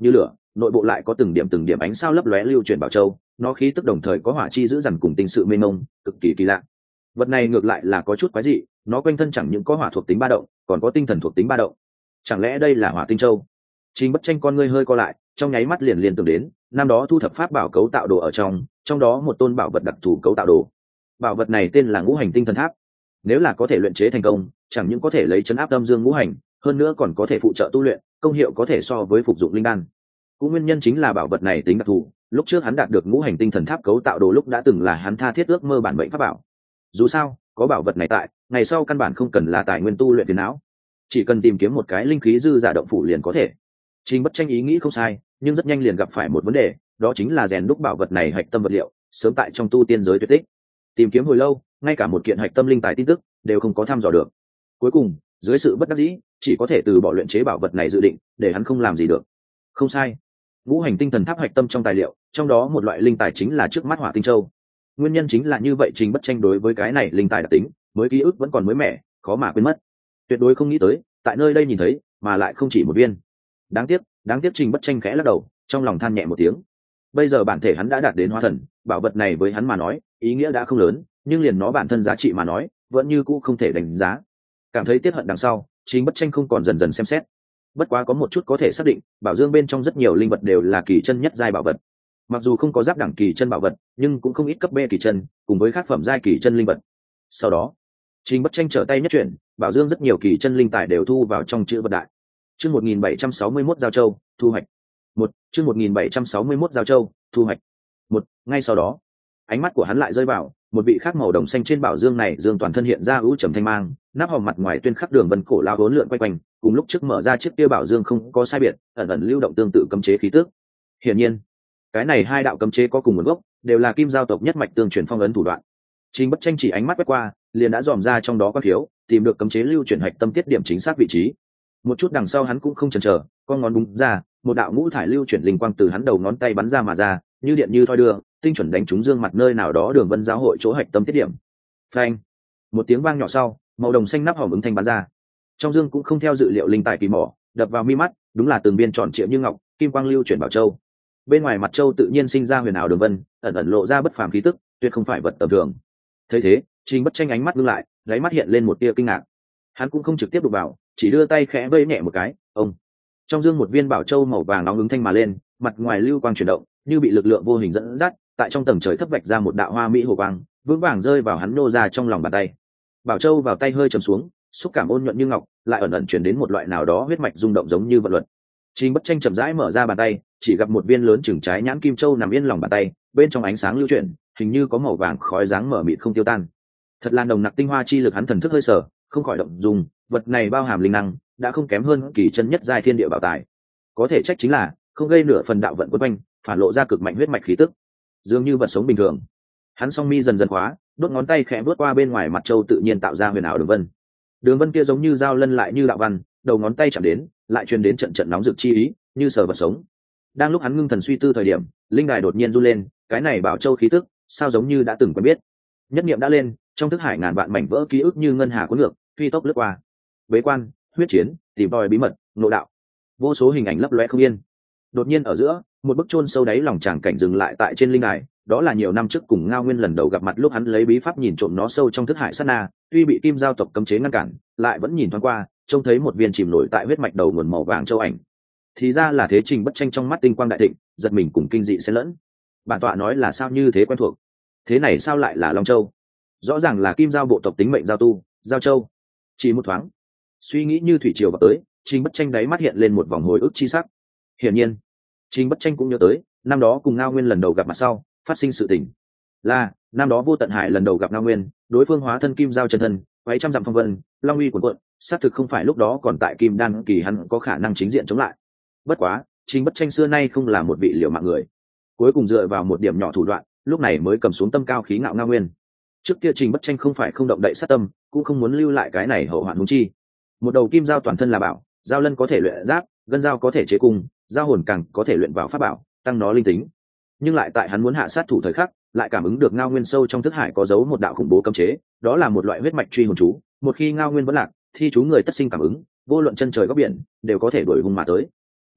nội bộ lại có từng điểm từng điểm ánh sao lấp lóe lưu chuyển bảo châu, nó khí tức đồng thời có hỏa chi giữ dằn cùng tinh sự mênh mông, cực kỳ kỳ lạ. Vật này ngược lại là có chút quái dị, nó quanh thân chẳng những có hỏa thuộc tính ba động, còn có tinh thần thuộc tính ba động. Chẳng lẽ đây là hỏa tinh châu? Trình Bất Tranh con ngươi hơi co lại, trong nháy mắt liền liền tưởng đến năm đó thu thập pháp bảo cấu tạo đồ ở trong, trong đó một tôn bảo vật đặc thù cấu tạo đồ. Bảo vật này tên là Ngũ Hành Tinh Thần Tháp. Nếu là có thể luyện chế thành công, chẳng những có thể lấy chấn áp âm dương ngũ hành, hơn nữa còn có thể phụ trợ tu luyện, công hiệu có thể so với phục dụng linh đan. Cũng nguyên nhân chính là bảo vật này tính đặc thù, lúc trước hắn đạt được Ngũ Hành Tinh Thần Tháp cấu tạo đồ lúc đã từng là hắn tha thiết ước mơ bản mệnh pháp bảo. Dù sao, có bảo vật này tại, ngày sau căn bản không cần là tài nguyên tu luyện phiền não, chỉ cần tìm kiếm một cái linh khí dư giả động phủ liền có thể. Trình Bất Tranh ý nghĩ không sai, nhưng rất nhanh liền gặp phải một vấn đề, đó chính là rèn đúc bảo vật này hạch tâm vật liệu, sớm tại trong tu tiên giới tuyệt tích. Tìm kiếm hồi lâu, ngay cả một kiện hạch tâm linh tài tin tức đều không có thăm dò được. Cuối cùng, dưới sự bất đắc dĩ, chỉ có thể từ bỏ luyện chế bảo vật này dự định, để hắn không làm gì được. Không sai, Ngũ Hành Tinh Thần Tháp hạch tâm trong tài liệu, trong đó một loại linh tài chính là trước mắt Hỏa Tinh Châu. Nguyên nhân chính là như vậy, Trình Bất Tranh đối với cái này linh tài đặc tính, mới ký ức vẫn còn mới mẻ, khó mà quên mất. Tuyệt đối không nghĩ tới, tại nơi đây nhìn thấy, mà lại không chỉ một viên. Đáng tiếc, đáng tiếc Trình Bất Tranh khẽ lắc đầu, trong lòng than nhẹ một tiếng. Bây giờ bản thể hắn đã đạt đến hóa thần, bảo vật này với hắn mà nói, ý nghĩa đã không lớn, nhưng liền nó bản thân giá trị mà nói, vẫn như cũ không thể đánh giá. Cảm thấy tiếc hận đằng sau, Trình Bất Tranh không còn dần dần xem xét. Bất quá có một chút có thể xác định, bảo dương bên trong rất nhiều linh vật đều là kỳ chân nhất giai bảo vật. Mặc dù không có giáp đẳng kỳ chân bảo vật, nhưng cũng không ít cấp B kỳ chân, cùng với các phẩm giai kỳ chân linh vật. Sau đó, Trình Bất Tranh trở tay nhất chuyển, bảo dương rất nhiều kỳ chân linh tài đều thu vào trong chữ vật đại. Chương một nghìn bảy trăm sáu mươi mốt giao châu, thu hoạch. Một, chương một nghìn bảy trăm sáu mươi mốt giao châu, thu hoạch. Một, ngay sau đó, ánh mắt của hắn lại rơi vào một vị khác màu đồng xanh trên bảo dương này, dương toàn thân hiện ra ưu trầm thanh mang, nắp hòm mặt ngoài tuyên khắc đường vân cổ lao hỗn lượn quay quanh, cùng lúc trước mở ra chiếc kia bảo dương không có sai biệt, ẩn ẩn lưu động tương tự cấm chế khí tức. Hiển nhiên, cái này hai đạo cấm chế có cùng nguồn gốc, đều là kim giao tộc nhất mạch tương truyền phong ấn thủ đoạn. Trình Bất Tranh chỉ ánh mắt quét qua, liền đã dòm ra trong đó có thiếu, tìm được cấm chế lưu chuyển hạch tâm tiết điểm chính xác vị trí. Một chút đằng sau hắn cũng không chần chờ, con ngón búng ra, một đạo ngũ thải lưu chuyển linh quang từ hắn đầu ngón tay bắn ra mà ra, như điện như thoi đưa, tinh chuẩn đánh trúng dương mặt nơi nào đó đường vân giáo hội chỗ hạch tâm tiết điểm. Phanh! Một tiếng vang nhỏ sau, màu đồng xanh nắp hòm ứng thanh bắn ra. Trong dương cũng không theo dự liệu linh tài kỳ mỏ, đập vào mi mắt, đúng là từng viên tròn trịa như ngọc, kim quang lưu chuyển bảo châu. Bên ngoài mặt châu tự nhiên sinh ra huyền ảo đường vân, ẩn ẩn lộ ra bất phàm khí tức, tuyệt không phải vật tầm thường. Thấy thế, Trình Bất Tranh ánh mắt ngưng lại, đáy mắt hiện lên một tia kinh ngạc. Hắn cũng không trực tiếp đụng vào, chỉ đưa tay khẽ vây nhẹ một cái, ông. Trong dương một viên bảo châu màu vàng nóng ứng thanh mà lên, mặt ngoài lưu quang chuyển động, như bị lực lượng vô hình dẫn dắt, tại trong tầng trời thấp vạch ra một đạo hoa mỹ hồ quang, vững vàng rơi vào hắn nô ra trong lòng bàn tay. Bảo châu vào tay hơi trầm xuống, xúc cảm ôn nhuận như ngọc, lại ẩn ẩn chuyển đến một loại nào đó huyết mạch rung động giống như vận luật. Trình Bất Tranh chậm rãi mở ra bàn tay, chỉ gặp một viên lớn chừng trái nhãn kim châu nằm yên lòng bàn tay, bên trong ánh sáng lưu chuyển, hình như có màu vàng khói dáng mở mịt không tiêu tan. Thật là nồng nặc tinh hoa chi lực, hắn thần thức hơi sở, không khỏi động dung, vật này bao hàm linh năng, đã không kém hơn kỳ chân nhất giai thiên địa bảo tài. Có thể trách chính là không gây nửa phần đạo vận quấn quanh, phản lộ ra cực mạnh huyết mạch khí tức, dường như vật sống bình thường. Hắn song mi dần dần khóa, đốt ngón tay khẽ vuốt qua bên ngoài mặt châu, tự nhiên tạo ra huyền ảo đường vân. Đường vân kia giống như dao lân lại như đạo văn, đầu ngón tay chạm đến, lại truyền đến trận trận nóng rực chi ý, như sờ vật sống. Đang lúc hắn ngưng thần suy tư thời điểm, linh đài đột nhiên run lên, cái này bảo châu khí tức, sao giống như đã từng quen biết. Nhất niệm đã lên, trong thức hải ngàn vạn mảnh vỡ ký ức như ngân hà cuốn ngược, phi tốc lướt qua. Bế quan, huyết chiến, tìm tòi bí mật, nội đạo, vô số hình ảnh lấp lóe không yên. Đột nhiên ở giữa, một bức chôn sâu đáy lòng tràng cảnh dừng lại tại trên linh đài, đó là nhiều năm trước cùng Ngao Nguyên lần đầu gặp mặt lúc hắn lấy bí pháp nhìn trộm nó sâu trong thức hải sát na, tuy bị kim giao tộc cấm chế ngăn cản, lại vẫn nhìn thoáng qua, trông thấy một viên chìm nổi tại huyết mạch đầu nguồn màu vàng châu ảnh. Thì ra là thế. Trình Bất Tranh trong mắt tinh quang đại thịnh, giật mình cùng kinh dị xen lẫn. Bản tọa nói là sao như thế quen thuộc, thế này sao lại là Long Châu? Rõ ràng là kim giao bộ tộc tính mệnh giao tu, giao châu. Chỉ một thoáng, suy nghĩ như thủy triều vào tới, Trình Bất Tranh đáy mắt hiện lên một vòng hồi ức chi sắc. Hiển nhiên, Trình Bất Tranh cũng nhớ tới năm đó cùng Ngao Nguyên lần đầu gặp mặt sau phát sinh sự tình. Là năm đó Vô Tận Hải lần đầu gặp Ngao Nguyên, đối phương hóa thân kim giao chân thân, váy trăm dặm phong vân, long uy cuồn cuộn, xác thực không phải lúc đó còn tại kim đan kỳ hắn có khả năng chính diện chống lại. Bất quá, Trình Bất Tranh xưa nay không là một vị liều mạng người, cuối cùng dựa vào một điểm nhỏ thủ đoạn, lúc này mới cầm xuống tâm cao khí ngạo Ngao Nguyên. Trước kia Trình Bất Tranh không phải không động đậy sát tâm, cũng không muốn lưu lại cái này hậu hoạn huống chi. Một đầu kim giao toàn thân là bảo, giao lân có thể luyện giáp, gân giao có thể chế cung, giao hồn càng có thể luyện vào pháp bảo, tăng nó linh tính. Nhưng lại tại hắn muốn hạ sát thủ thời khắc, lại cảm ứng được Ngao Nguyên sâu trong thức hải có giấu một đạo khủng bố cấm chế, đó là một loại huyết mạch truy hồn chú, một khi Ngao Nguyên vẫn lạc, thi chú người tất sinh cảm ứng, vô luận chân trời góc biển, đều có thể đuổi hung mà tới.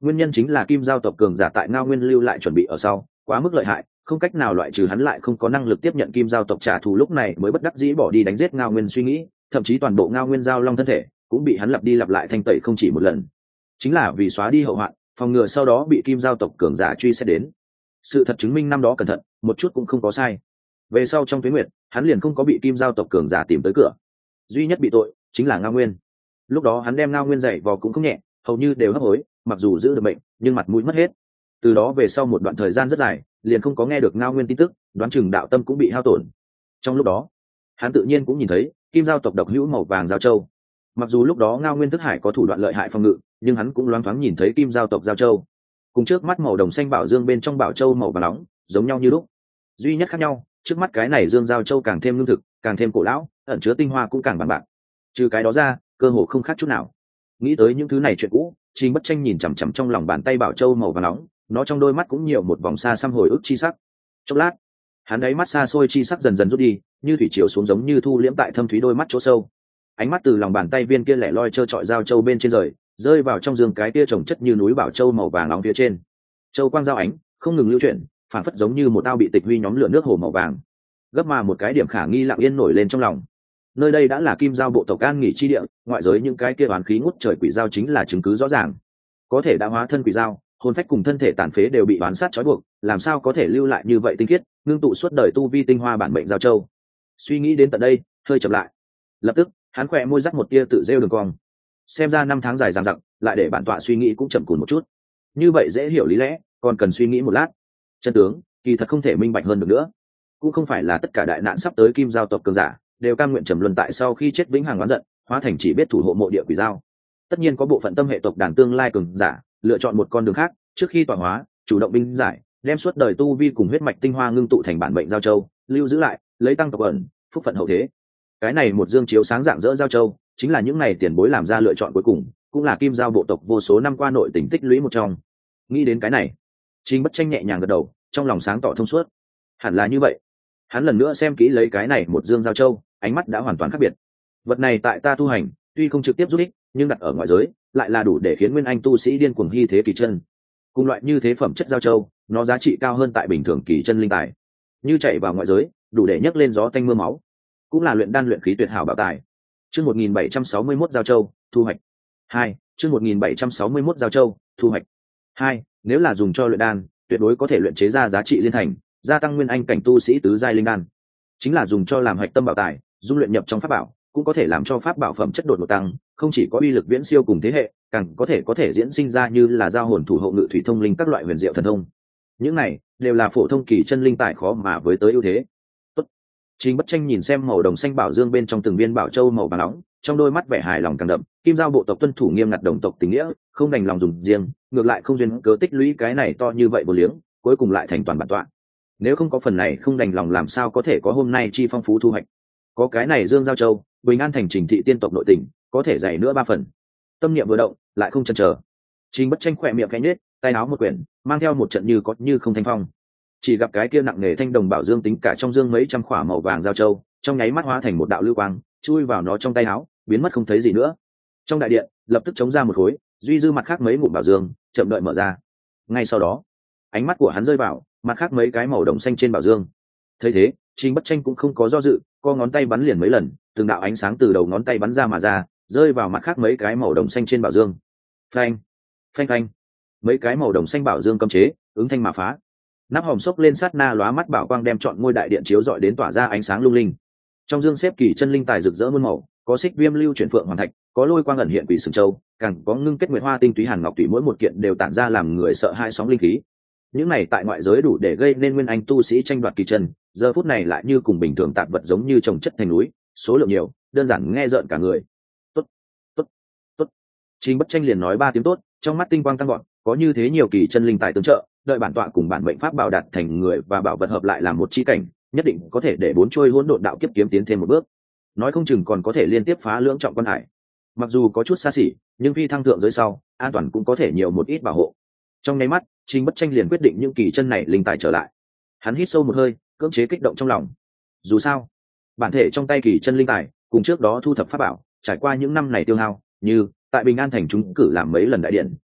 Nguyên nhân chính là kim giao tộc cường giả tại ngao nguyên lưu lại chuẩn bị ở sau quá mức lợi hại, không cách nào loại trừ hắn lại không có năng lực tiếp nhận kim giao tộc trả thù, lúc này mới bất đắc dĩ bỏ đi đánh giết ngao nguyên suy nghĩ, thậm chí toàn bộ ngao nguyên giao long thân thể cũng bị hắn lặp đi lặp lại thanh tẩy không chỉ một lần, chính là vì xóa đi hậu hoạn, phòng ngừa sau đó bị kim giao tộc cường giả truy xét đến. Sự thật chứng minh năm đó cẩn thận một chút cũng không có sai. Về sau trong tuyến nguyệt hắn liền không có bị kim giao tộc cường giả tìm tới cửa, duy nhất bị tội chính là ngao nguyên. Lúc đó hắn đem ngao nguyên dạy vò cũng không nhẹ, hầu như đều hấp hối, mặc dù giữ được bệnh nhưng mặt mũi mất hết. Từ đó về sau một đoạn thời gian rất dài liền không có nghe được ngao nguyên tin tức, đoán chừng đạo tâm cũng bị hao tổn. Trong lúc đó hắn tự nhiên cũng nhìn thấy kim giao tộc độc hữu màu vàng giao châu. Mặc dù lúc đó ngao nguyên thức hải có thủ đoạn lợi hại phòng ngự, nhưng hắn cũng loáng thoáng nhìn thấy kim giao tộc giao châu cùng trước mắt màu đồng xanh bảo dương bên trong bảo châu màu vàng nóng giống nhau như lúc. Duy nhất khác nhau, trước mắt cái này dương giao châu càng thêm lương thực, càng thêm cổ lão, ẩn chứa tinh hoa cũng càng bằng bạc. Trừ cái đó ra cơ hồ không khác chút nào. Nghĩ tới những thứ này chuyện cũ, Trình Bất Tranh nhìn chằm chằm trong lòng bàn tay bảo châu màu vàng nóng, nó trong đôi mắt cũng nhiều một vòng xa xăm hồi ức chi sắc. Chốc lát hắn đáy mắt xa xôi chi sắc dần dần rút đi, như thủy triều xuống giống như thu liễm tại thâm thúy đôi mắt chỗ sâu. Ánh mắt từ lòng bàn tay viên kia lẻ loi trơ trọi giao châu bên trên rời, rơi vào trong giường cái kia trồng chất như núi bảo châu màu vàng nóng phía trên. Châu quang giao ánh không ngừng lưu chuyển, phản phất giống như một ao bị tịch huy nhóm lửa nước hồ màu vàng. Gấp mà một cái điểm khả nghi lặng yên nổi lên trong lòng. Nơi đây đã là kim giao bộ tộc an nghỉ chi địa, ngoại giới những cái kia oán khí ngút trời quỷ giao chính là chứng cứ rõ ràng. Có thể đã hóa thân quỷ giao, hồn phách cùng thân thể tàn phế đều bị oán sát trói buộc, làm sao có thể lưu lại như vậy tinh khiết ngưng tụ suốt đời tu vi tinh hoa bản mệnh giao châu. Suy nghĩ đến tận đây hơi chậm lại, lập tức hắn khỏe môi dắt một tia tự rêu đường cong. Xem ra năm tháng dài dằng dặc lại để bản tọa suy nghĩ cũng chậm cùn một chút, như vậy dễ hiểu lý lẽ còn cần suy nghĩ một lát. Chân tướng kỳ thật không thể minh bạch hơn được nữa. Cũng không phải là tất cả đại nạn sắp tới kim giao tộc cường giả đều cam nguyện trầm luân tại sau khi chết vĩnh hằng oán giận, hóa thành chỉ biết thủ hộ mộ địa quỷ giao. Tất nhiên có bộ phận tâm hệ tộc đàn tương lai cường giả lựa chọn một con đường khác, trước khi tọa hóa chủ động binh giải, đem suốt đời tu vi cùng huyết mạch tinh hoa ngưng tụ thành bản mệnh giao châu, lưu giữ lại lấy tăng tộc ẩn phúc phận hậu thế. Cái này một dương chiếu sáng dạng dỡ giao châu chính là những này tiền bối làm ra lựa chọn cuối cùng, cũng là kim giao bộ tộc vô số năm qua nội tình tích lũy một trong. Nghĩ đến cái này, Trình Bất Tranh nhẹ nhàng gật đầu, trong lòng sáng tỏ thông suốt. Hẳn là như vậy. Hắn lần nữa xem kỹ lấy cái này một dương giao châu, ánh mắt đã hoàn toàn khác biệt. Vật này tại ta tu hành tuy không trực tiếp giúp ích, nhưng đặt ở ngoại giới lại là đủ để khiến nguyên anh tu sĩ điên cuồng hy thế kỳ chân. Cùng loại như thế phẩm chất giao châu, nó giá trị cao hơn tại bình thường kỳ chân linh tài. Như chạy vào ngoại giới, đủ để nhấc lên gió tanh mưa máu, cũng là luyện đan luyện khí tuyệt hảo bảo tài. Chương một nghìn bảy trăm sáu mươi mốt giao châu, thu hoạch. hai, chương một nghìn bảy trăm sáu mươi mốt giao châu, thu hoạch. hai, nếu là dùng cho luyện đan, tuyệt đối có thể luyện chế ra giá trị liên thành, gia tăng nguyên anh cảnh tu sĩ tứ giai linh đan. Chính là dùng cho làm hạch tâm bảo tài, dung luyện nhập trong pháp bảo, cũng có thể làm cho pháp bảo phẩm chất đột ngột tăng, không chỉ có uy lực viễn siêu cùng thế hệ, càng có thể có thể diễn sinh ra như là giao hồn thủ hộ ngự thủy thông linh các loại huyền diệu thần thông. Những này đều là phổ thông kỳ chân linh tài khó mà với tới ưu thế. Tốt. Trình Bất Tranh nhìn xem màu đồng xanh bảo dương bên trong từng viên bảo châu màu vàng nóng, trong đôi mắt vẻ hài lòng càng đậm. Kim giao bộ tộc tuân thủ nghiêm ngặt đồng tộc tình nghĩa, không đành lòng dùng riêng, ngược lại không duyên cớ tích lũy cái này to như vậy vô liếng, cuối cùng lại thành toàn bản tọa. Nếu không có phần này không đành lòng làm sao có thể có hôm nay chi phong phú thu hoạch. Có cái này dương giao châu, bình an thành Trình thị tiên tộc nội tình có thể dày nữa ba phần. Tâm niệm vừa động lại không chần chờ, Trình Bất Tranh khỏe miệng khẽ nhếch, tay áo một quyển mang theo một trận như có như không thanh phong. Chỉ gặp cái kia nặng nề thanh đồng bảo dương tính cả trong dương mấy trăm khỏa màu vàng giao châu, trong nháy mắt hóa thành một đạo lưu quang, chui vào nó trong tay áo, biến mất không thấy gì nữa. Trong đại điện lập tức chống ra một khối, duy dư mặt khác mấy ngụm bảo dương chậm đợi mở ra. Ngay sau đó ánh mắt của hắn rơi vào mặt khác mấy cái màu đồng xanh trên bảo dương. Thấy thế, Trình Bất Tranh cũng không có do dự, co ngón tay bắn liền mấy lần, từng đạo ánh sáng từ đầu ngón tay bắn ra mà ra, rơi vào mặt khác mấy cái màu đồng xanh trên bảo dương. Phanh, phanh phanh, mấy cái màu đồng xanh bảo dương cấm chế ứng thanh mà phá. Nắp hòm xốc lên sát na lóa mắt bảo quang đem trọn ngôi đại điện chiếu rọi đến tỏa ra ánh sáng lung linh. Trong dương xếp kỳ chân linh tài rực rỡ muôn màu, có xích viêm lưu chuyển phượng hoàn thạch, có lôi quang ẩn hiện quỷ sừng châu, càng có ngưng kết nguyệt hoa tinh túy hàn ngọc tùy, mỗi một kiện đều tản ra làm người sợ hai sóng linh khí. Những này tại ngoại giới đủ để gây nên nguyên anh tu sĩ tranh đoạt kỳ chân, giờ phút này lại như cùng bình thường tạp vật giống như trồng chất thành núi, số lượng nhiều, đơn giản nghe rợn cả người. Tốt, tốt, tốt. Trình Bất Tranh liền nói ba tiếng tốt, trong mắt tinh quang tăng gọn, có như thế nhiều kỳ chân linh tài tương trợ, đợi bản tọa cùng bản mệnh pháp bảo đạt thành người và bảo vật hợp lại làm một chi cảnh, nhất định có thể để bốn trôi hỗn độn đạo kiếp kiếm tiến thêm một bước. Nói không chừng còn có thể liên tiếp phá lưỡng trọng quan hải. Mặc dù có chút xa xỉ, nhưng phi thăng thượng giới sau, an toàn cũng có thể nhiều một ít bảo hộ. Trong nháy mắt, Trình Bất Tranh liền quyết định những kỳ chân này linh tài trở lại. Hắn hít sâu một hơi, cưỡng chế kích động trong lòng. Dù sao, bản thể trong tay kỳ chân linh tài, cùng trước đó thu thập pháp bảo, trải qua những năm này tiêu hao, như tại Bình An thành chúng cử làm mấy lần đại điện,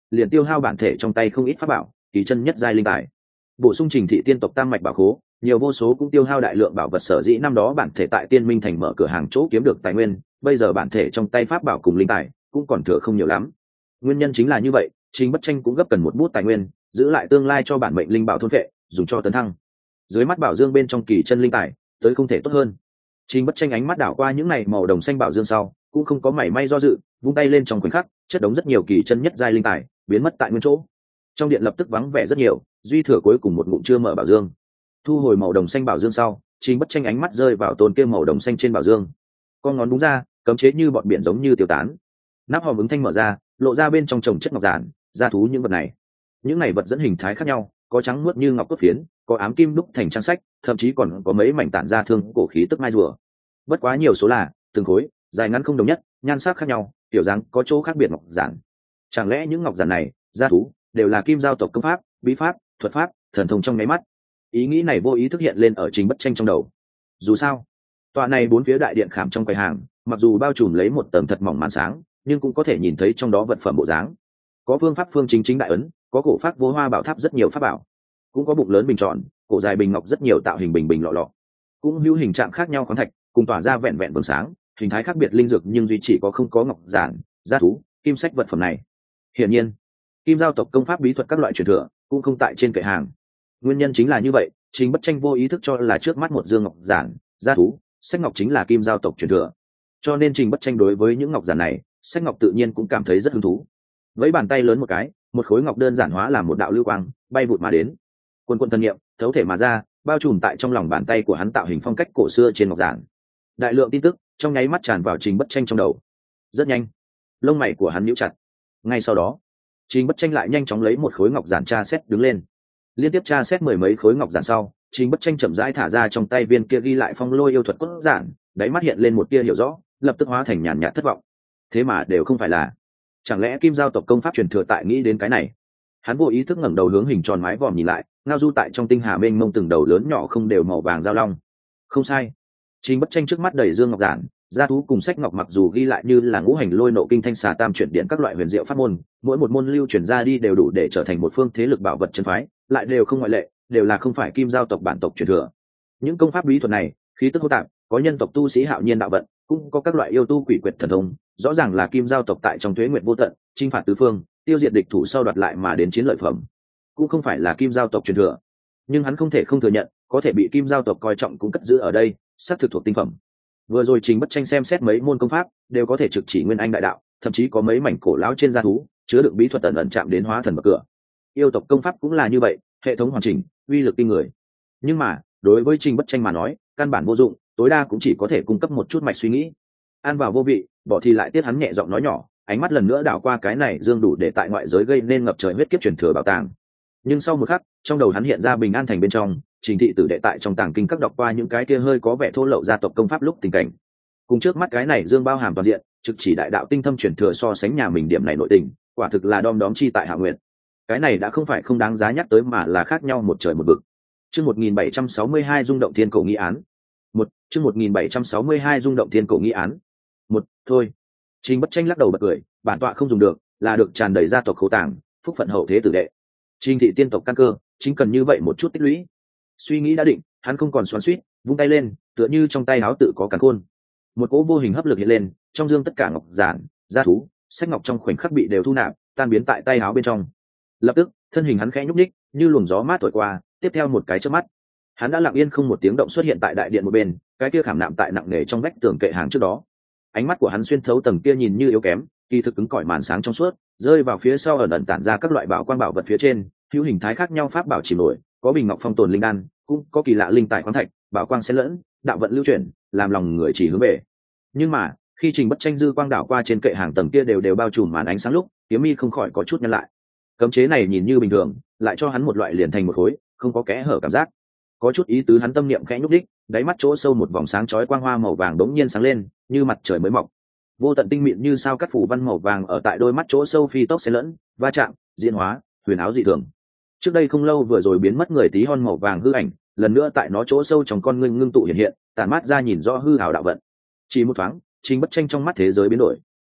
liền tiêu hao bản thể trong tay không ít pháp bảo kỳ chân nhất giai linh tài. Bổ sung trình thị tiên tộc tam mạch bảo khố, nhiều vô số cũng tiêu hao đại lượng bảo vật, sở dĩ năm đó bản thể tại Tiên Minh thành mở cửa hàng chỗ kiếm được tài nguyên, bây giờ bản thể trong tay pháp bảo cùng linh tài cũng còn thừa không nhiều lắm. Nguyên nhân chính là như vậy, Trình Bất Tranh cũng gấp cần một bút tài nguyên, giữ lại tương lai cho bản mệnh linh bảo thôn phệ, dùng cho tấn thăng. Dưới mắt bảo dương bên trong kỳ chân linh tài, tới không thể tốt hơn. Trình Bất Tranh ánh mắt đảo qua những này màu đồng xanh bảo dương sau, cũng không có mảy may do dự, vung tay lên trong khoảnh khắc, chất đống rất nhiều kỳ chân nhất giai linh tài, biến mất tại nguyên chỗ. Trong điện lập tức vắng vẻ rất nhiều, duy thừa cuối cùng một ngụm chưa mở bảo dương. Thu hồi màu đồng xanh bảo dương sau, Trình Bất Tranh ánh mắt rơi vào tôn kia màu đồng xanh trên bảo dương. Con ngón đúng ra, cấm chế như bọn biển giống như tiêu tán. Nắp hòm ứng thanh mở ra, lộ ra bên trong chồng chất ngọc giản, gia thú những vật này. Những này vật dẫn hình thái khác nhau, có trắng muốt như ngọc cốt phiến, có ám kim đúc thành trang sách, thậm chí còn có mấy mảnh tản ra thương cổ khí tức mai rùa. Bất quá nhiều số là từng khối, dài ngắn không đồng nhất, nhan sắc khác nhau, tiểu dáng có chỗ khác biệt ngọc giản. Chẳng lẽ những ngọc giản này, gia thú đều là kim giao tộc công pháp, bí pháp, thuật pháp, thần thông trong nháy mắt? Ý nghĩ này vô ý thức hiện lên ở Trình Bất Tranh trong đầu. Dù sao, tòa này bốn phía đại điện khảm trong quầy hàng, mặc dù bao trùm lấy một tầng thật mỏng màn sáng, nhưng cũng có thể nhìn thấy trong đó vật phẩm bộ dáng. Có phương pháp phương chính chính đại ấn, có cổ pháp vô hoa bảo tháp rất nhiều pháp bảo, cũng có bụng lớn bình tròn, cổ dài bình ngọc rất nhiều tạo hình bình bình lọ lọ, cũng hữu hình trạng khác nhau khoáng thạch, cùng tỏa ra vẹn vẹn vầng sáng, hình thái khác biệt linh dược nhưng duy chỉ có không có ngọc giản, gia thú, kim sách vật phẩm này. Hiển nhiên, kim giao tộc công pháp bí thuật các loại truyền thừa cũng không tại trên kệ hàng. Nguyên nhân chính là như vậy, Trình Bất Tranh vô ý thức cho là trước mắt một dương ngọc giản, gia thú, sách ngọc chính là kim giao tộc truyền thừa. Cho nên Trình Bất Tranh đối với những ngọc giản này, sách ngọc tự nhiên cũng cảm thấy rất hứng thú. Với bàn tay lớn một cái, một khối ngọc đơn giản hóa làm một đạo lưu quang, bay vụt mà đến. Quân quân thần niệm, thấu thể mà ra, bao trùm tại trong lòng bàn tay của hắn tạo hình phong cách cổ xưa trên ngọc giản. Đại lượng tin tức trong nháy mắt tràn vào Trình Bất Tranh trong đầu. Rất nhanh, lông mày của hắn nhíu chặt. Ngay sau đó, Trình Bất Tranh lại nhanh chóng lấy một khối ngọc giản tra xét đứng lên. Liên tiếp tra xét mười mấy khối ngọc giản sau, Trình Bất Tranh chậm rãi thả ra trong tay viên kia ghi lại phong lôi yêu thuật cốt giản, đáy mắt hiện lên một tia hiểu rõ, lập tức hóa thành nhàn nhạt thất vọng. Thế mà đều không phải là, chẳng lẽ kim giao tộc công pháp truyền thừa tại nghĩ đến cái này? Hắn vô ý thức ngẩng đầu hướng hình tròn mái vòm nhìn lại, ngao du tại trong tinh hà mênh mông từng đầu lớn nhỏ không đều màu vàng giao long. Không sai, Trình Bất Tranh trước mắt đầy dương ngọc giản, gia thú cùng sách ngọc mặc dù ghi lại như là ngũ hành lôi nộ kinh thanh xà tam chuyển điện các loại huyền diệu pháp môn, mỗi một môn lưu truyền ra đi đều đủ để trở thành một phương thế lực bảo vật chân phái, lại đều không ngoại lệ, đều là không phải kim giao tộc bản tộc truyền thừa. Những công pháp bí thuật này, khí tức hỗn tạp, có nhân tộc tu sĩ hạo nhiên đạo vận, cũng có các loại yêu tu quỷ quyệt thần thông, rõ ràng là kim giao tộc tại trong tuế nguyệt vô tận, chinh phạt tứ phương, tiêu diệt địch thủ sau đoạt lại mà đến chiến lợi phẩm, cũng không phải là kim giao tộc truyền thừa. Nhưng hắn không thể không thừa nhận, có thể bị kim giao tộc coi trọng cũng cất giữ ở đây, xác thực thuộc tinh phẩm. Vừa rồi Trình Bất Tranh xem xét mấy môn công pháp, đều có thể trực chỉ nguyên anh đại đạo, thậm chí có mấy mảnh cổ lão trên gia thú, chứa đựng bí thuật tận ẩn chạm đến hóa thần bậc cửa. Yêu tộc công pháp cũng là như vậy, hệ thống hoàn chỉnh, uy lực kinh người. Nhưng mà, đối với Trình Bất Tranh mà nói, căn bản vô dụng, tối đa cũng chỉ có thể cung cấp một chút mạch suy nghĩ. Ăn vào vô vị, bỏ thì lại tiết, hắn nhẹ giọng nói nhỏ, ánh mắt lần nữa đảo qua cái này dương đủ để tại ngoại giới gây nên ngập trời huyết kiếp truyền thừa bảo tàng. Nhưng sau một khắc, trong đầu hắn hiện ra Bình An thành bên trong, Trình thị tử đệ tại trong tàng kinh các đọc qua những cái kia hơi có vẻ thô lậu gia tộc công pháp lúc tình cảnh. Cùng trước mắt cái này dương bao hàm toàn diện, trực chỉ đại đạo tinh thâm truyền thừa so sánh nhà mình điểm này nội tình, quả thực là đom đóm chi tại hạ nguyện. Cái này đã không phải không đáng giá nhắc tới mà là khác nhau một trời một vực. Chương một nghìn bảy trăm sáu mươi hai rung động thiên cổ nghi án. Một, chương một nghìn bảy trăm sáu mươi hai rung động thiên cổ nghi án. Một, thôi. Trình Bất Tranh lắc đầu bật cười, bản tọa không dùng được, là được tràn đầy gia tộc khấu tàng, phúc phận hậu thế tử đệ. Trình thị tiên tộc căn cơ, chính cần như vậy một chút tích lũy. Suy nghĩ đã định, hắn không còn xoắn xuýt, vung tay lên, tựa như trong tay áo tự có càn khôn. Một cỗ vô hình hấp lực hiện lên, trong dương tất cả ngọc giản, gia thú, sách ngọc trong khoảnh khắc bị đều thu nạp, tan biến tại tay áo bên trong. Lập tức, thân hình hắn khẽ nhúc nhích, như luồng gió mát thổi qua, tiếp theo một cái chớp mắt, hắn đã lặng yên không một tiếng động xuất hiện tại đại điện một bên, cái kia khảm nạm tại nặng nề trong vách tường kệ hàng trước đó. Ánh mắt của hắn xuyên thấu tầng kia nhìn như yếu kém, kỳ thực cứng cỏi màn sáng trong suốt, rơi vào phía sau ẩn ẩn tản ra các loại bảo quang bảo vật phía trên, hữu hình thái khác nhau pháp bảo chìm nổi, có bình ngọc phong tồn linh đan, cũng có kỳ lạ linh tài khoáng thạch, bảo quang xen lẫn, đạo vận lưu chuyển, làm lòng người chỉ hướng về. Nhưng mà, khi Trình Bất Tranh dư quang đảo qua trên kệ hàng tầng kia đều đều bao trùm màn ánh sáng lúc, kiếm mi không khỏi có chút nhăn lại. Cấm chế này nhìn như bình thường, lại cho hắn một loại liền thành một khối, không có kẽ hở cảm giác. Có chút ý tứ, hắn tâm niệm khẽ nhúc đích, đáy mắt chỗ sâu một vòng sáng chói quang hoa màu vàng đống nhiên sáng lên, như mặt trời mới mọc. Vô tận tinh mịn như sao cắt phủ văn màu vàng ở tại đôi mắt chỗ sâu phi tốc xen lẫn, va chạm, diễn hóa, huyền áo dị thường. Trước đây không lâu vừa rồi biến mất người tí hon màu vàng hư ảnh, lần nữa tại nó chỗ sâu trong con ngươi ngưng tụ hiện hiện, tản mát ra nhìn rõ hư ảo đạo vận. Chỉ một thoáng, Trình Bất Tranh trong mắt thế giới biến đổi.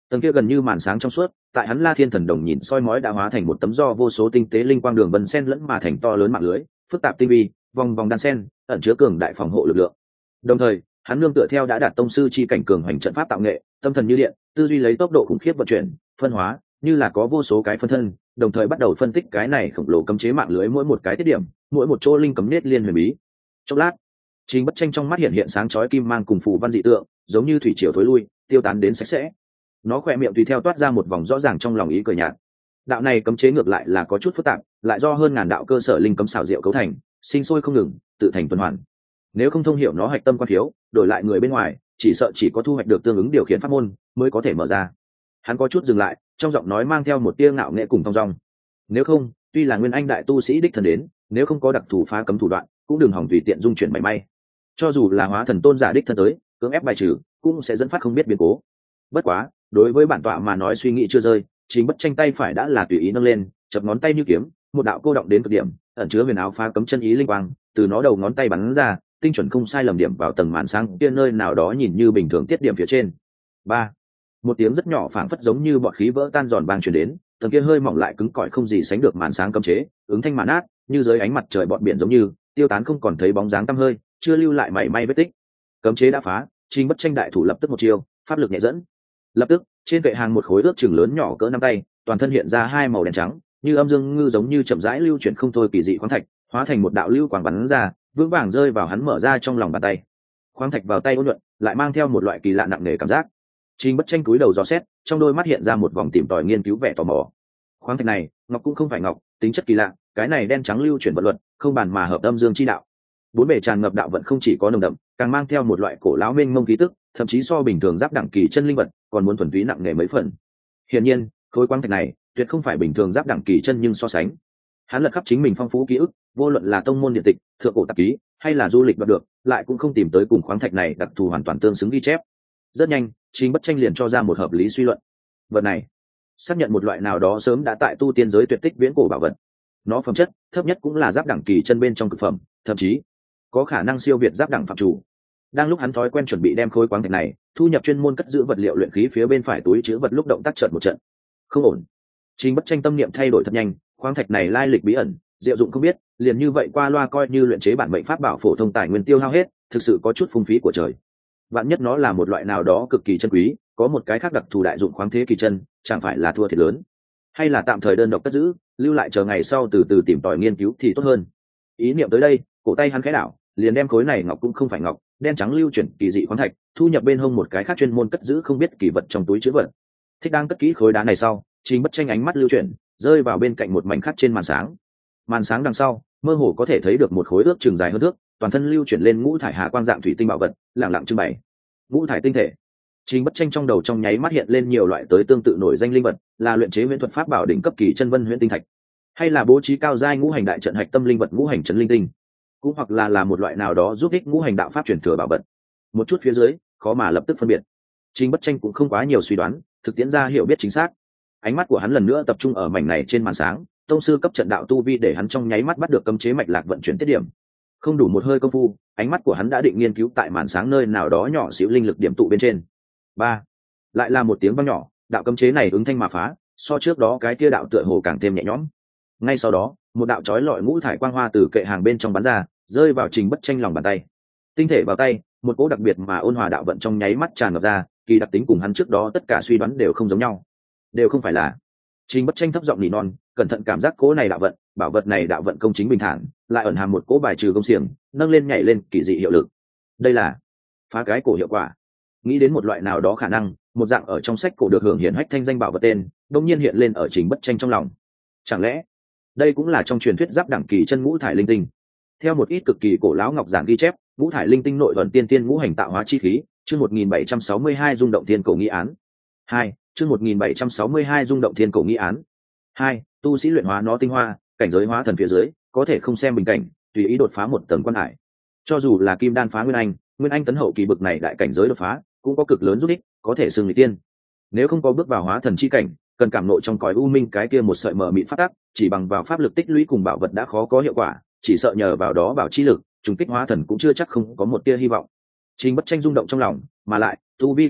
Tầng kia gần như màn sáng trong suốt, tại hắn La Thiên Thần Đồng nhìn soi mói đã hóa thành một tấm do vô số tinh tế linh quang đường vân sen lẫn mà thành to lớn mạng lưới, phức tạp tinh vi, vòng vòng đan sen, ẩn chứa cường đại phòng hộ lực lượng. Đồng thời, hắn nương tựa theo đã đạt tông sư chi cảnh cường hành trận pháp tạo nghệ, tâm thần như điện, tư duy lấy tốc độ khủng khiếp vận chuyển, phân hóa, như là có vô số cái phân thân, đồng thời bắt đầu phân tích cái này khổng lồ cấm chế mạng lưới mỗi một cái tiết điểm, mỗi một chỗ linh cấm nết liên huyền bí. Chốc lát, Trình Bất Tranh trong mắt hiện hiện sáng chói kim mang cùng phù văn dị tượng, giống như thủy triều thối lui, tiêu tán đến sạch sẽ. Nó khỏe miệng tùy theo toát ra một vòng rõ ràng trong lòng ý cười nhạt. Đạo này cấm chế ngược lại là có chút phức tạp, lại do hơn ngàn đạo cơ sở linh cấm xảo diệu cấu thành, sinh sôi không ngừng, tự thành tuần hoàn. Nếu không thông hiểu nó hạch tâm quan thiếu, đổi lại người bên ngoài, chỉ sợ chỉ có thu hoạch được tương ứng điều khiển pháp môn mới có thể mở ra. Hắn có chút dừng lại, trong giọng nói mang theo một tia ngạo nghễ cùng thong dong. Nếu không, tuy là nguyên anh đại tu sĩ đích thân đến, nếu không có đặc thù phá cấm thủ đoạn, cũng đừng hỏng tùy tiện dung chuyển mảy may. Cho dù là hóa thần tôn giả đích thân tới, cưỡng ép bài trừ, cũng sẽ dẫn phát không biết biến cố. Bất quá, đối với bản tọa mà nói suy nghĩ chưa rơi, Trình Bất Tranh tay phải đã là tùy ý nâng lên, chập ngón tay như kiếm, một đạo cô động đến cực điểm, ẩn chứa huyền áo phá cấm chân ý linh quang, từ nó đầu ngón tay bắn ra, tinh chuẩn không sai lầm điểm vào tầng màn sáng kia nơi nào đó nhìn như bình thường tiết điểm phía trên. Ba, một tiếng rất nhỏ phảng phất giống như bọt khí vỡ tan giòn vang truyền đến, tầng kia hơi mỏng lại cứng cỏi không gì sánh được màn sáng cấm chế, ứng thanh màn át, như dưới ánh mặt trời bọt biển giống như tiêu tán không còn thấy bóng dáng tăm hơi, chưa lưu lại mảy may vết tích. Cấm chế đã phá, Trình Bất Tranh đại thủ lập tức một chiêu, pháp lực nhẹ dẫn. Lập tức, trên kệ hàng một khối ước chừng lớn nhỏ cỡ nắm tay, toàn thân hiện ra hai màu đen trắng, như âm dương ngư giống như chậm rãi lưu chuyển không thôi kỳ dị khoáng thạch, hóa thành một đạo lưu quang bắn ra, vững vàng rơi vào hắn mở ra trong lòng bàn tay. Khoáng thạch vào tay ôn nhuận, lại mang theo một loại kỳ lạ nặng nề cảm giác. Trình Bất Tranh cúi đầu dò xét, trong đôi mắt hiện ra một vòng tìm tòi nghiên cứu vẻ tò mò. Khoáng thạch này, ngọc cũng không phải ngọc, tính chất kỳ lạ, cái này đen trắng lưu chuyển vận luật, không bàn mà hợp âm dương chi đạo. Bốn bề tràn ngập đạo vận không chỉ có nồng đậm, càng mang theo một loại cổ lão mênh mông khí tức, thậm chí so bình thường giáp đẳng kỳ chân linh vật còn muốn thuần túy nặng nề mấy phần. Hiển nhiên, khối quang thạch này tuyệt không phải bình thường giáp đẳng kỳ chân nhưng so sánh. Hắn lật khắp chính mình phong phú ký ức, vô luận là tông môn điện tịch, thượng cổ tạp ký, hay là du lịch đoạt được, lại cũng không tìm tới cùng khoáng thạch này đặc thù hoàn toàn tương xứng ghi chép. Rất nhanh, Trình Bất Tranh liền cho ra một hợp lý suy luận. Vật này xác nhận một loại nào đó sớm đã tại tu tiên giới tuyệt tích viễn cổ bảo vật. Nó phẩm chất thấp nhất cũng là giáp đẳng kỳ chân bên trong cực phẩm, thậm chí có khả năng siêu việt giáp đẳng phạm chủ. Đang lúc hắn thói quen chuẩn bị đem khối quáng thạch này thu nhập chuyên môn cất giữ vật liệu luyện khí phía bên phải túi chứa vật lúc động tác chợt một trận không ổn. Trình Bất Tranh tâm niệm thay đổi thật nhanh, khoáng thạch này lai lịch bí ẩn, diệu dụng không biết, liền như vậy qua loa coi như luyện chế bản mệnh pháp bảo phổ thông tài nguyên tiêu hao hết, thực sự có chút phung phí của trời. Vạn nhất nó là một loại nào đó cực kỳ chân quý, có một cái khác đặc thù đại dụng khoáng thế kỳ chân, chẳng phải là thua thiệt lớn. Hay là tạm thời đơn độc cất giữ, lưu lại chờ ngày sau từ từ tìm tòi nghiên cứu thì tốt hơn. Ý niệm tới đây, cổ tay hắn khẽ đảo, liền đem khối này ngọc cũng không phải ngọc, đen trắng lưu chuyển kỳ dị khoáng thạch, thu nhập bên hông một cái khác chuyên môn cất giữ không biết kỳ vật trong túi chứa vật. Thích đang cất kỹ khối đá này sau, Trình Bất Tranh ánh mắt lưu chuyển, rơi vào bên cạnh một mảnh khắc trên màn sáng. Màn sáng đằng sau, mơ hồ có thể thấy được một khối ước chừng dài hơn thước, toàn thân lưu chuyển lên ngũ thải hà quang dạng thủy tinh bảo vật, lặng lặng trưng bày. Ngũ thải tinh thể. Trình Bất Tranh trong đầu trong nháy mắt hiện lên nhiều loại tới tương tự nổi danh linh vật, là luyện chế huyễn thuật pháp bảo đỉnh cấp kỳ chân vân huyễn tinh thạch, hay là bố trí cao giai ngũ hành đại trận hạch tâm linh vật ngũ hành trấn linh tinh, cũng hoặc là là một loại nào đó giúp ích ngũ hành đạo pháp truyền thừa bảo vật. Một chút phía dưới, khó mà lập tức phân biệt. Trình Bất Tranh cũng không quá nhiều suy đoán, thực tiễn ra hiểu biết chính xác. Ánh mắt của hắn lần nữa tập trung ở mảnh này trên màn sáng, tông sư cấp trận đạo tu vi để hắn trong nháy mắt bắt được cấm chế mạch lạc vận chuyển tiết điểm. Không đủ một hơi công phu, ánh mắt của hắn đã định nghiên cứu tại màn sáng nơi nào đó nhỏ xíu linh lực điểm tụ bên trên. Ba, lại là một tiếng vang nhỏ, đạo cấm chế này ứng thanh mà phá, so trước đó cái kia đạo tựa hồ càng thêm nhẹ nhõm. Ngay sau đó, một đạo chói lọi ngũ thải quang hoa từ kệ hàng bên trong bắn ra, rơi vào Trình Bất Tranh lòng bàn tay. Tinh thể vào tay, một cỗ đặc biệt mà ôn hòa đạo vận trong nháy mắt tràn ngập ra, kỳ đặc tính cùng hắn trước đó tất cả suy đoán đều không giống nhau, đều không phải là. Trình Bất Tranh thấp giọng nỉ non, cẩn thận cảm giác cỗ này đạo vận, bảo vật này đạo vận công chính bình thản, lại ẩn hàm một cỗ bài trừ công xiềng, nâng lên nhảy lên kỳ dị hiệu lực. Đây là phá cái cổ hiệu quả. Nghĩ đến một loại nào đó khả năng, một dạng ở trong sách cổ được hưởng hiển hách thanh danh bảo vật tên, đột nhiên hiện lên ở Trình Bất Tranh trong lòng. Chẳng lẽ đây cũng là trong truyền thuyết giáp đẳng kỳ chân ngũ thải linh tinh? Theo một ít cực kỳ cổ lão ngọc giản ghi chép, ngũ thải linh tinh nội thuần tiên tiên ngũ hành tạo hóa chi khí, chương một nghìn bảy trăm sáu mươi hai rung động thiên cổ nghi án. Hai, chương một nghìn bảy trăm sáu mươi hai rung động thiên cổ nghi án. Hai, tu sĩ luyện hóa nó tinh hoa, cảnh giới hóa thần phía dưới, có thể không xem bình cảnh, tùy ý đột phá một tầng quan hải. Cho dù là kim đan phá nguyên anh, nguyên anh tấn hậu kỳ bực này đại cảnh giới đột phá, cũng có cực lớn giúp ích, có thể xưng người tiên. Nếu không có bước vào hóa thần chi cảnh, cần cảm nội trong cõi u minh cái kia một sợi mờ mịt phát tác, chỉ bằng vào pháp lực tích lũy cùng bảo vật đã khó có hiệu quả, chỉ sợ nhờ vào đó bảo chi lực, trùng kích hóa thần cũng chưa chắc không có một tia hy vọng. Trình Bất Tranh rung động trong lòng, mà lại tu vi càng thấp,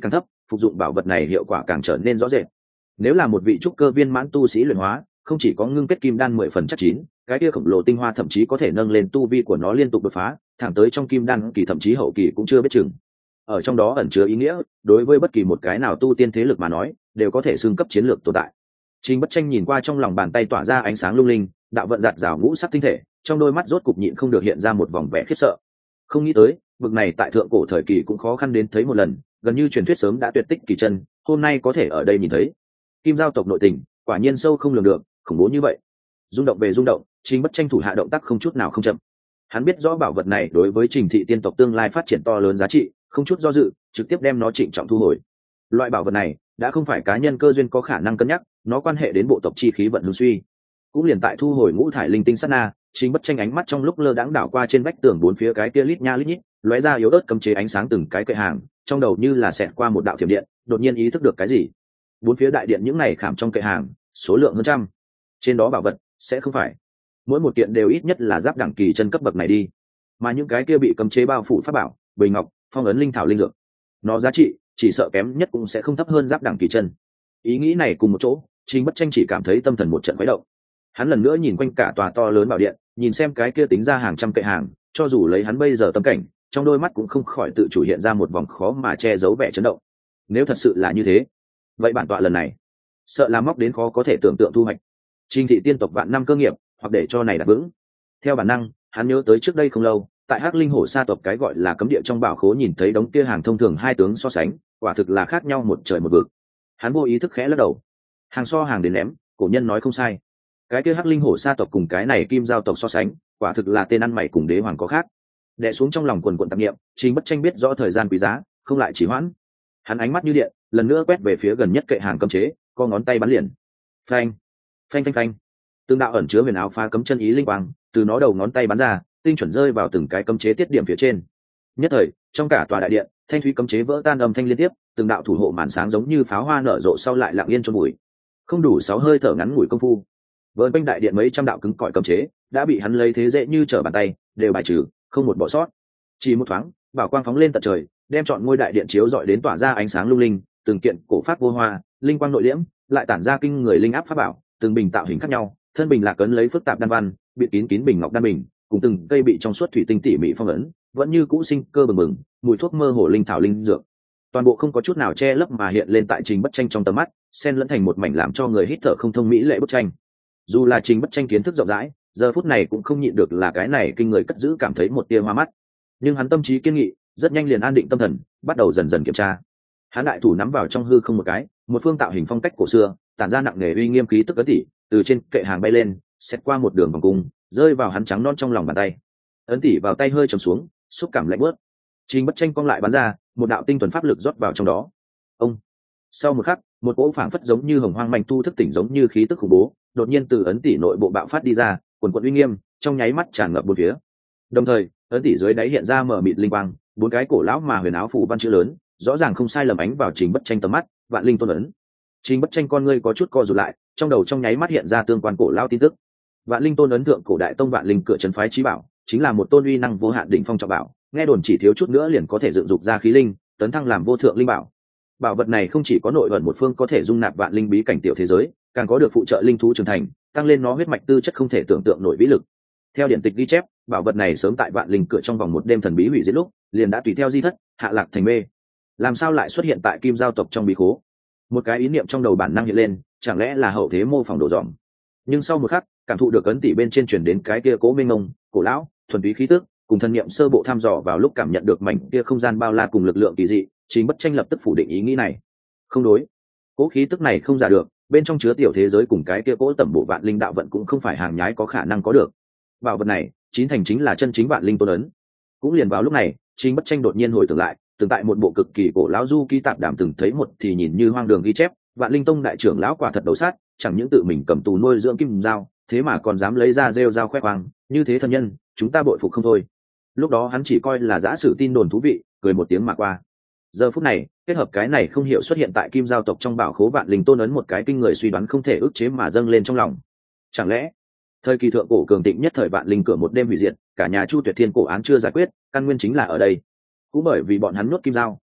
phục dụng bảo vật này hiệu quả càng trở nên rõ rệt. Nếu là một vị trúc cơ viên mãn tu sĩ luyện hóa, không chỉ có ngưng kết kim đan mười phần chắc chín, cái kia khổng lồ tinh hoa thậm chí có thể nâng lên tu vi của nó liên tục đột phá, thẳng tới trong kim đan kỳ thậm chí hậu kỳ cũng chưa biết chừng. Ở trong đó ẩn chứa ý nghĩa, đối với bất kỳ một cái nào tu tiên thế lực mà nói, đều có thể xưng cấp chiến lược tồn tại. Trình Bất Tranh nhìn qua trong lòng bàn tay tỏa ra ánh sáng lung linh, đạo vận giạt rào ngũ sắc tinh thể, trong đôi mắt rốt cục nhịn không được hiện ra một vòng vẻ khiếp sợ. Không nghĩ tới, vực này tại thượng cổ thời kỳ cũng khó khăn đến thấy một lần, gần như truyền thuyết sớm đã tuyệt tích kỳ chân, hôm nay có thể ở đây nhìn thấy. Kim giao tộc nội tình, quả nhiên sâu không lường được, khủng bố như vậy. Rung động về rung động, Trình Bất Tranh thủ hạ động tác không chút nào không chậm. Hắn biết rõ bảo vật này đối với Trình thị tiên tộc tương lai phát triển to lớn giá trị, không chút do dự, trực tiếp đem nó trịnh trọng thu hồi. Loại bảo vật này đã không phải cá nhân cơ duyên có khả năng cân nhắc, nó quan hệ đến bộ tộc chi khí vận hưng suy. Cũng liền tại thu hồi ngũ thải linh tinh sát na, Trình Bất Tranh ánh mắt trong lúc lơ đãng đảo qua trên vách tường bốn phía cái kia lít nha lít nhít, lóe ra yếu ớt cấm chế ánh sáng từng cái kệ hàng, trong đầu như là xẹt qua một đạo thiểm điện, đột nhiên ý thức được cái gì. Bốn phía đại điện những này khảm trong kệ hàng, số lượng hơn trăm. Trên đó bảo vật sẽ không phải mỗi một kiện đều ít nhất là giáp đẳng kỳ chân cấp bậc này đi, mà những cái kia bị cấm chế bao phủ pháp bảo, bồi ngọc, phong ấn linh thảo linh dược, nó giá trị chỉ sợ kém nhất cũng sẽ không thấp hơn giáp đẳng kỳ chân. Ý nghĩ này cùng một chỗ, Trình Bất Tranh chỉ cảm thấy tâm thần một trận khuấy động. Hắn lần nữa nhìn quanh cả tòa to lớn bảo điện, nhìn xem cái kia tính ra hàng trăm kệ hàng, cho dù lấy hắn bây giờ tâm cảnh, trong đôi mắt cũng không khỏi tự chủ hiện ra một vòng khó mà che giấu vẻ chấn động. Nếu thật sự là như thế, vậy bản tọa lần này sợ là móc đến khó có thể tưởng tượng thu hoạch. Trình thị tiên tộc vạn năm cơ nghiệp, hoặc để cho này đặt vững. Theo bản năng, hắn nhớ tới trước đây không lâu, tại Hắc Linh Hổ Sa tộc cái gọi là cấm địa trong bảo khố nhìn thấy đống kia hàng thông thường hai tướng so sánh, quả thực là khác nhau một trời một vực. Hắn vô ý thức khẽ lắc đầu. Hàng so hàng đến ném, cổ nhân nói không sai. Cái kia Hắc Linh Hổ Sa tộc cùng cái này Kim Giao tộc so sánh, quả thực là tên ăn mày cùng đế hoàng có khác. Đè xuống trong lòng quần quần tạp niệm, Trình Bất Tranh biết rõ thời gian quý giá, không lại chỉ hoãn. Hắn ánh mắt như điện, lần nữa quét về phía gần nhất kệ hàng cấm chế, co ngón tay bắn liền. Phanh, phanh phanh phanh. Từng đạo ẩn chứa huyền áo phá cấm chân ý linh quang, từ nó đầu ngón tay bắn ra, tinh chuẩn rơi vào từng cái cấm chế tiết điểm phía trên. Nhất thời, trong cả tòa đại điện, thanh thúy cấm chế vỡ tan âm thanh liên tiếp, từng đạo thủ hộ màn sáng giống như pháo hoa nở rộ sau lại lặng yên trong bụi. Không đủ sáu hơi thở ngắn ngủi công phu, vờn quanh đại điện mấy trăm đạo cứng cỏi cấm chế đã bị hắn lấy thế dễ như trở bàn tay, đều bài trừ, không một bỏ sót. Chỉ một thoáng, bảo quang phóng lên tận trời, đem trọn ngôi đại điện chiếu rọi đến tỏa ra ánh sáng lung linh, từng kiện cổ pháp vô hoa, linh quang nội liễm, lại tản ra kinh người linh áp pháp bảo, từng bình tạo hình khác nhau, thân bình lạc ấn lấy phức tạp đan văn, bị kín kín bình ngọc đan bình, cùng từng cây bị trong suốt thủy tinh tỉ mỉ phong ấn, vẫn như cũ sinh cơ bừng bừng, mùi thuốc mơ hồ linh thảo linh dược. Toàn bộ không có chút nào che lấp mà hiện lên tại Trình Bất Tranh trong tầm mắt, xen lẫn thành một mảnh làm cho người hít thở không thông mỹ lệ bức tranh. Dù là Trình Bất Tranh kiến thức rộng rãi, giờ phút này cũng không nhịn được là cái này kinh người cất giữ cảm thấy một tia hoa mắt. Nhưng hắn tâm trí kiên nghị, rất nhanh liền an định tâm thần, bắt đầu dần dần kiểm tra. Hắn đại thủ nắm vào trong hư không một cái, một phương tạo hình phong cách cổ xưa, tản ra nặng nề uy nghiêm khí tức ấn tỷ, từ trên kệ hàng bay lên, xét qua một đường vòng cung, rơi vào hắn trắng non trong lòng bàn tay. Ấn tỷ vào tay hơi trầm xuống, xúc cảm lạnh bớt. Trình Bất Tranh cong lại bắn ra, một đạo tinh thuần pháp lực rót vào trong đó. Ông. Sau một khắc, một cỗ phảng phất giống như hồng hoang manh tu thức tỉnh giống như khí tức khủng bố, đột nhiên từ ấn tỷ nội bộ bạo phát đi ra, quần quần uy nghiêm, trong nháy mắt tràn ngập bốn phía. Đồng thời, ấn tỷ dưới đáy hiện ra mở mịt linh quang, bốn cái cổ lão mà huyền áo phủ văn chữ lớn, rõ ràng không sai lầm ánh vào Trình Bất Tranh tầm mắt, Vạn Linh Tôn ấn. Trình Bất Tranh con ngươi có chút co rụt lại, trong đầu trong nháy mắt hiện ra tương quan cổ lão tin tức. Vạn Linh Tôn ấn thượng cổ đại tông Vạn Linh cửa trấn phái chí bảo, chính là một tôn uy năng vô hạn đỉnh phong trọng bảo, nghe đồn chỉ thiếu chút nữa liền có thể dựng dục ra khí linh, tấn thăng làm vô thượng linh bảo. Bảo vật này không chỉ có nội ẩn một phương có thể dung nạp vạn linh bí cảnh tiểu thế giới, càng có được phụ trợ linh thú trưởng thành, tăng lên nó huyết mạch tư chất không thể tưởng tượng nổi vĩ lực. Theo điển tịch ghi chép, bảo vật này sớm tại Vạn Linh cửa trong vòng một đêm thần bí hủy diệt lúc, liền đã tùy theo di thất, hạ lạc thành mê. Làm sao lại xuất hiện tại Kim Giao tộc trong bí khố? Một cái ý niệm trong đầu bản năng hiện lên, chẳng lẽ là hậu thế mô phỏng đồ dòm? Nhưng sau một khắc, cảm thụ được ấn tỷ bên trên truyền đến cái kia cố mênh mông, cổ lão, thuần túy khí tức, cùng thân niệm sơ bộ thăm dò vào lúc cảm nhận được mảnh kia không gian bao la cùng lực lượng kỳ dị, Trình Bất Tranh lập tức phủ định ý nghĩ này. Không đối, cố khí tức này không giả được, bên trong chứa tiểu thế giới cùng cái kia cố tẩm bộ vạn linh đạo vận cũng không phải hàng nhái có khả năng có được. Bảo vật này, chín thành chính là chân chính vạn linh tôn ấn. Cũng liền vào lúc này, Trình Bất Tranh đột nhiên hồi tưởng lại, từng tại một bộ cực kỳ cổ lão du ký tạp đàm từng thấy một thì nhìn như hoang đường ghi chép, Vạn Linh tông đại trưởng lão quả thật đấu sát, chẳng những tự mình cầm tù nuôi dưỡng kim dao, thế mà còn dám lấy ra rêu dao khoe khoang, như thế thân nhân, chúng ta bội phục không thôi. Lúc đó hắn chỉ coi là giả sử tin đồn thú vị, cười một tiếng mà qua. Giờ phút này, kết hợp cái này không hiểu xuất hiện tại Kim Giao tộc trong bảo khố Vạn Linh tôn ấn một cái kinh người suy đoán không thể ức chế mà dâng lên trong lòng. Chẳng lẽ, thời kỳ thượng cổ cường thịnh nhất thời Vạn Linh cửa một đêm hủy diệt, cả nhà Chu Tuyệt Thiên cổ án chưa giải quyết, căn nguyên chính là ở đây. Cũng bởi vì bọn hắn nuốt Kim Giao,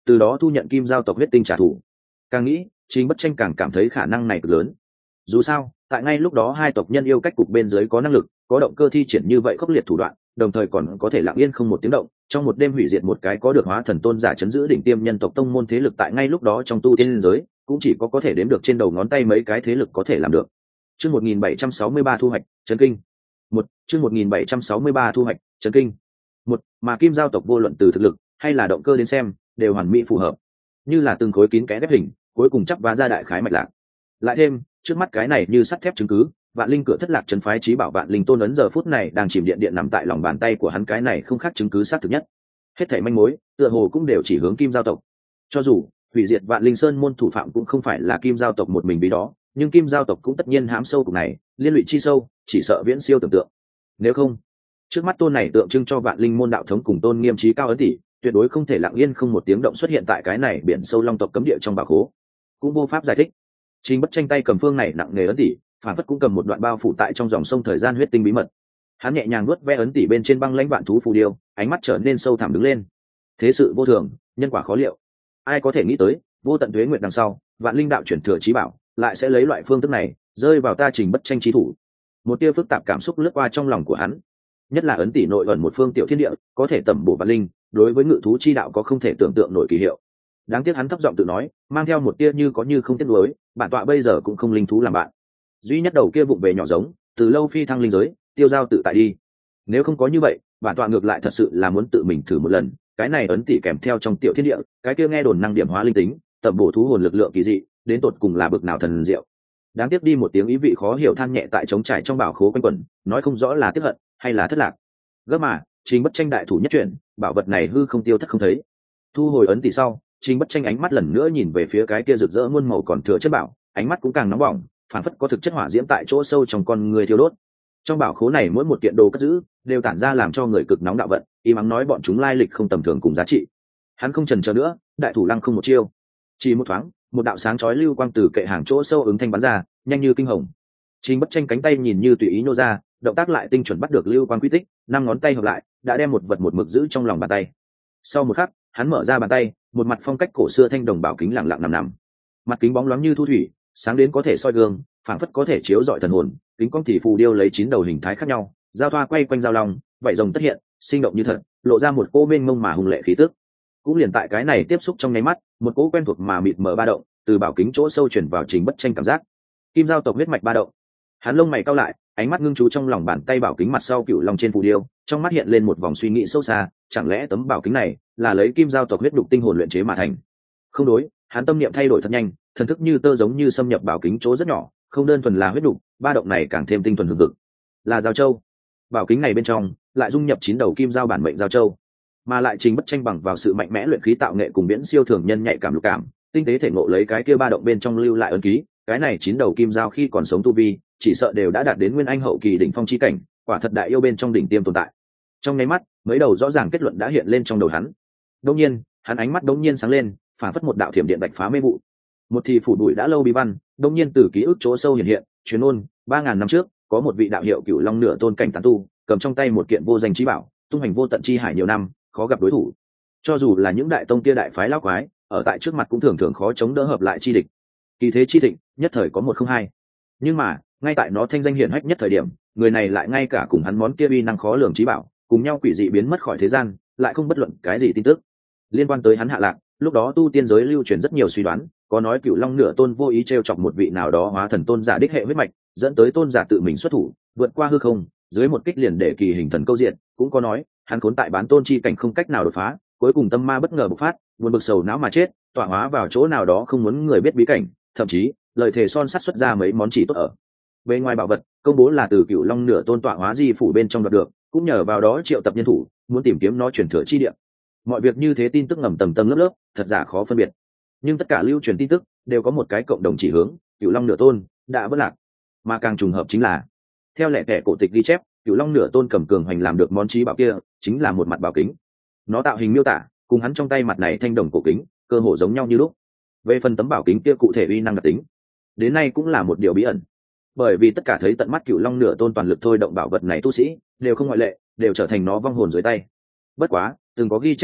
từ đó thu nhận kim giao tộc huyết tinh trả thù. Càng nghĩ, Trình Bất Tranh càng cảm thấy khả năng này cực lớn. Dù sao, tại ngay lúc đó hai tộc nhân yêu cách cục bên dưới có năng lực, có động cơ thi triển như vậy khốc liệt thủ đoạn, đồng thời còn có thể lặng yên không một tiếng động, trong một đêm hủy diệt một cái có được hóa thần tôn giả chấn giữ đỉnh tiêm nhân tộc tông môn thế lực tại ngay lúc đó trong tu tiên giới, cũng chỉ có có thể đếm được trên đầu ngón tay mấy cái thế lực có thể làm được. Chương một nghìn bảy trăm sáu mươi ba thu hoạch, chấn kinh. Một, chương một nghìn bảy trăm sáu mươi ba thu hoạch, chấn kinh. Một, mà kim giao tộc vô luận từ thực lực hay là động cơ đến xem, đều hoàn mỹ phù hợp. Như là từng khối kín kẽ ghép hình, cuối cùng chắp vá ra đại khái mạch lạc. Lại thêm, trước mắt cái này như sắt thép chứng cứ, Vạn Linh cửa thất lạc trấn phái trí bảo Vạn Linh tôn ấn giờ phút này đang chìm điện điện nằm tại lòng bàn tay của hắn, cái này không khác chứng cứ xác thực nhất. Hết thảy manh mối, tựa hồ cũng đều chỉ hướng kim giao tộc. Cho dù hủy diệt Vạn Linh sơn môn thủ phạm cũng không phải là kim giao tộc một mình vì đó, nhưng kim giao tộc cũng tất nhiên hãm sâu cục này, liên lụy chi sâu, chỉ sợ viễn siêu tưởng tượng. Nếu không, trước mắt tôn này tượng trưng cho Vạn Linh môn đạo thống cùng tôn nghiêm trí cao ấn tỷ, tuyệt đối không thể lặng yên không một tiếng động xuất hiện tại cái này biển sâu long tộc cấm địa trong bảo khố. Cũng vô pháp giải thích. Trình Bất Tranh tay cầm phương này nặng nề ấn tỷ, phản phất cũng cầm một đoạn bao phủ tại trong dòng sông thời gian huyết tinh bí mật. Hắn nhẹ nhàng nuốt ve ấn tỷ bên trên băng lãnh vạn thú phù điêu, ánh mắt trở nên sâu thẳm đứng lên. Thế sự vô thường, nhân quả khó liệu. Ai có thể nghĩ tới, vô tận tuế nguyệt đằng sau, Vạn Linh đạo chuyển thừa chí bảo, lại sẽ lấy loại phương thức này, rơi vào ta Trình Bất Tranh chí thủ. Một tia phức tạp cảm xúc lướt qua trong lòng của hắn. Nhất là ấn tỷ nội ẩn một phương tiểu thiên địa, có thể tẩm bổ Vạn Linh, đối với ngự thú chi đạo có không thể tưởng tượng nổi kỳ hiệu. Đáng tiếc hắn thấp giọng tự nói, mang theo một tia như có như không tiếc nuối, bản tọa bây giờ cũng không linh thú làm bạn. Duy nhất đầu kia vụng về nhỏ giống, từ lâu phi thăng linh giới, tiêu giao tự tại đi. Nếu không có như vậy, bản tọa ngược lại thật sự là muốn tự mình thử một lần, cái này ấn tỷ kèm theo trong tiểu thiên địa, cái kia nghe đồn năng điểm hóa linh tính, tẩm bổ thú hồn lực lượng kỳ dị, đến tột cùng là bực nào thần diệu. Đáng tiếc đi một tiếng ý vị khó hiểu than nhẹ tại trống trải trong bảo khố quanh quẩn, nói không rõ là tiếc hận hay là thất lạc. Gấp mà, Trình Bất Tranh đại thủ nhất chuyển, bảo vật này hư không tiêu thất không thấy. Thu hồi ấn tỷ sau, Trình Bất Tranh ánh mắt lần nữa nhìn về phía cái kia rực rỡ muôn màu còn thừa chất bảo, ánh mắt cũng càng nóng bỏng, phản phất có thực chất hỏa diễm tại chỗ sâu trong con người thiêu đốt. Trong bảo khố này mỗi một kiện đồ cất giữ đều tản ra làm cho người cực nóng đạo vận, y mắng nói bọn chúng lai lịch không tầm thường cùng giá trị. Hắn không chần chờ nữa, đại thủ lăng không một chiêu, chỉ một thoáng, một đạo sáng chói lưu quang từ kệ hàng chỗ sâu ứng thanh bắn ra, nhanh như kinh hồng. Trình Bất Tranh cánh tay nhìn như tùy ý nô ra, động tác lại tinh chuẩn bắt được lưu quang quy tích, năm ngón tay hợp lại, đã đem một vật một mực giữ trong lòng bàn tay. Sau một khắc, hắn mở ra bàn tay, một mặt phong cách cổ xưa thanh đồng bảo kính lặng lặng nằm nằm. Mặt kính bóng loáng như thu thủy, sáng đến có thể soi gương, phảng phất có thể chiếu rọi thần hồn. Kính cong thì phù điêu lấy chín đầu hình thái khác nhau, giao thoa quay quanh giao long, vảy rồng tất hiện, sinh động như thật, lộ ra một cỗ mênh mông mà hùng lệ khí tức. Cũng liền tại cái này tiếp xúc trong nháy mắt, một cỗ quen thuộc mà mịt mờ ba động, từ bảo kính chỗ sâu truyền vào Trình Bất Tranh cảm giác. Kim giao tộc huyết mạch ba động. Hắn lông mày cau lại, ánh mắt ngưng chú trong lòng bàn tay bảo kính mặt sau cựu long trên phù điêu, trong mắt hiện lên một vòng suy nghĩ sâu xa, chẳng lẽ tấm bảo kính này là lấy kim giao tộc huyết đục tinh hồn luyện chế mà thành? Không đối, hắn tâm niệm thay đổi thật nhanh, thần thức như tơ giống như xâm nhập bảo kính chỗ rất nhỏ, không đơn thuần là huyết đục, ba động này càng thêm tinh thuần hùng hực. Là giao châu. Bảo kính này bên trong lại dung nhập chín đầu kim giao bản mệnh giao châu, mà lại Trình Bất Tranh bằng vào sự mạnh mẽ luyện khí tạo nghệ cùng biển siêu thường nhân nhạy cảm lục cảm, tinh tế thể ngộ lấy cái kia ba động bên trong lưu lại ấn ký, cái này chín đầu kim giao khi còn sống tu vi, chỉ sợ đều đã đạt đến nguyên anh hậu kỳ đỉnh phong chi cảnh, quả thật đại yêu bên trong đỉnh tiêm tồn tại. Trong nháy mắt, mấy đầu rõ ràng kết luận đã hiện lên trong đầu hắn. Đột nhiên, hắn ánh mắt đột nhiên sáng lên, phản phất một đạo thiểm điện bạch phá mê vụ. Một thì phủ bụi đã lâu bí văn, đột nhiên từ ký ức chỗ sâu hiện hiện, truyền ôn, ba ngàn năm trước, có một vị đạo hiệu Cửu Long nửa tôn cảnh tán tu, cầm trong tay một kiện vô danh chí bảo, tung hành vô tận chi hải nhiều năm, khó gặp đối thủ. Cho dù là những đại tông kia đại phái lão quái, ở tại trước mặt cũng thường thường khó chống đỡ hợp lại chi địch. Kỳ thế chi thịnh, nhất thời có một không hai. Nhưng mà, ngay tại nó thanh danh hiển hách nhất thời điểm, người này lại ngay cả cùng hắn món kia uy năng khó lường chí bảo, cùng nhau quỷ dị biến mất khỏi thế gian, lại không bất luận cái gì tin tức liên quan tới hắn hạ lạc. Lúc đó tu tiên giới lưu truyền rất nhiều suy đoán, có nói Cửu Long nửa tôn vô ý trêu chọc một vị nào đó hóa thần tôn giả đích hệ huyết mạch, dẫn tới tôn giả tự mình xuất thủ, vượt qua hư không, dưới một kích liền để kỳ hình thần câu diện. Cũng có nói hắn khốn tại bán tôn chi cảnh không cách nào đột phá, cuối cùng tâm ma bất ngờ bộc phát, buồn bực sầu não mà chết, tọa hóa vào chỗ nào đó không muốn người biết bí cảnh, thậm chí lời thề son sắt xuất ra mấy món chỉ tốt ở bên ngoài bảo vật, công bố là từ Cửu Long nửa tôn tọa hóa di phủ bên trong đoạt được, cũng nhờ vào đó triệu tập nhân thủ, muốn tìm kiếm nó chuyển thừa chi địa. Mọi việc như thế tin tức ngầm tầng tầng lớp lớp, thật giả khó phân biệt. Nhưng tất cả lưu truyền tin tức đều có một cái cộng đồng chỉ hướng, Cửu Long nửa tôn đã vỡ lạc. Mà càng trùng hợp chính là, theo lẽ kẻ cổ tịch ghi chép, Cửu Long nửa tôn cầm cường hành làm được món chí bảo kia, chính là một mặt bảo kính. Nó tạo hình miêu tả, cùng hắn trong tay mặt này thanh đồng cổ kính, cơ hồ giống nhau như lúc. Về phần tấm bảo kính kia cụ thể uy năng đặc tính, đến nay cũng là một điều bí ẩn. Bởi vì tất cả thấy tận mắt Cửu Long nửa tôn toàn lực thôi động bảo vật này tu sĩ, đều không ngoại lệ, đều trở thành nó vong hồn dưới tay. Bất quá, từng có ghi chép đề cập,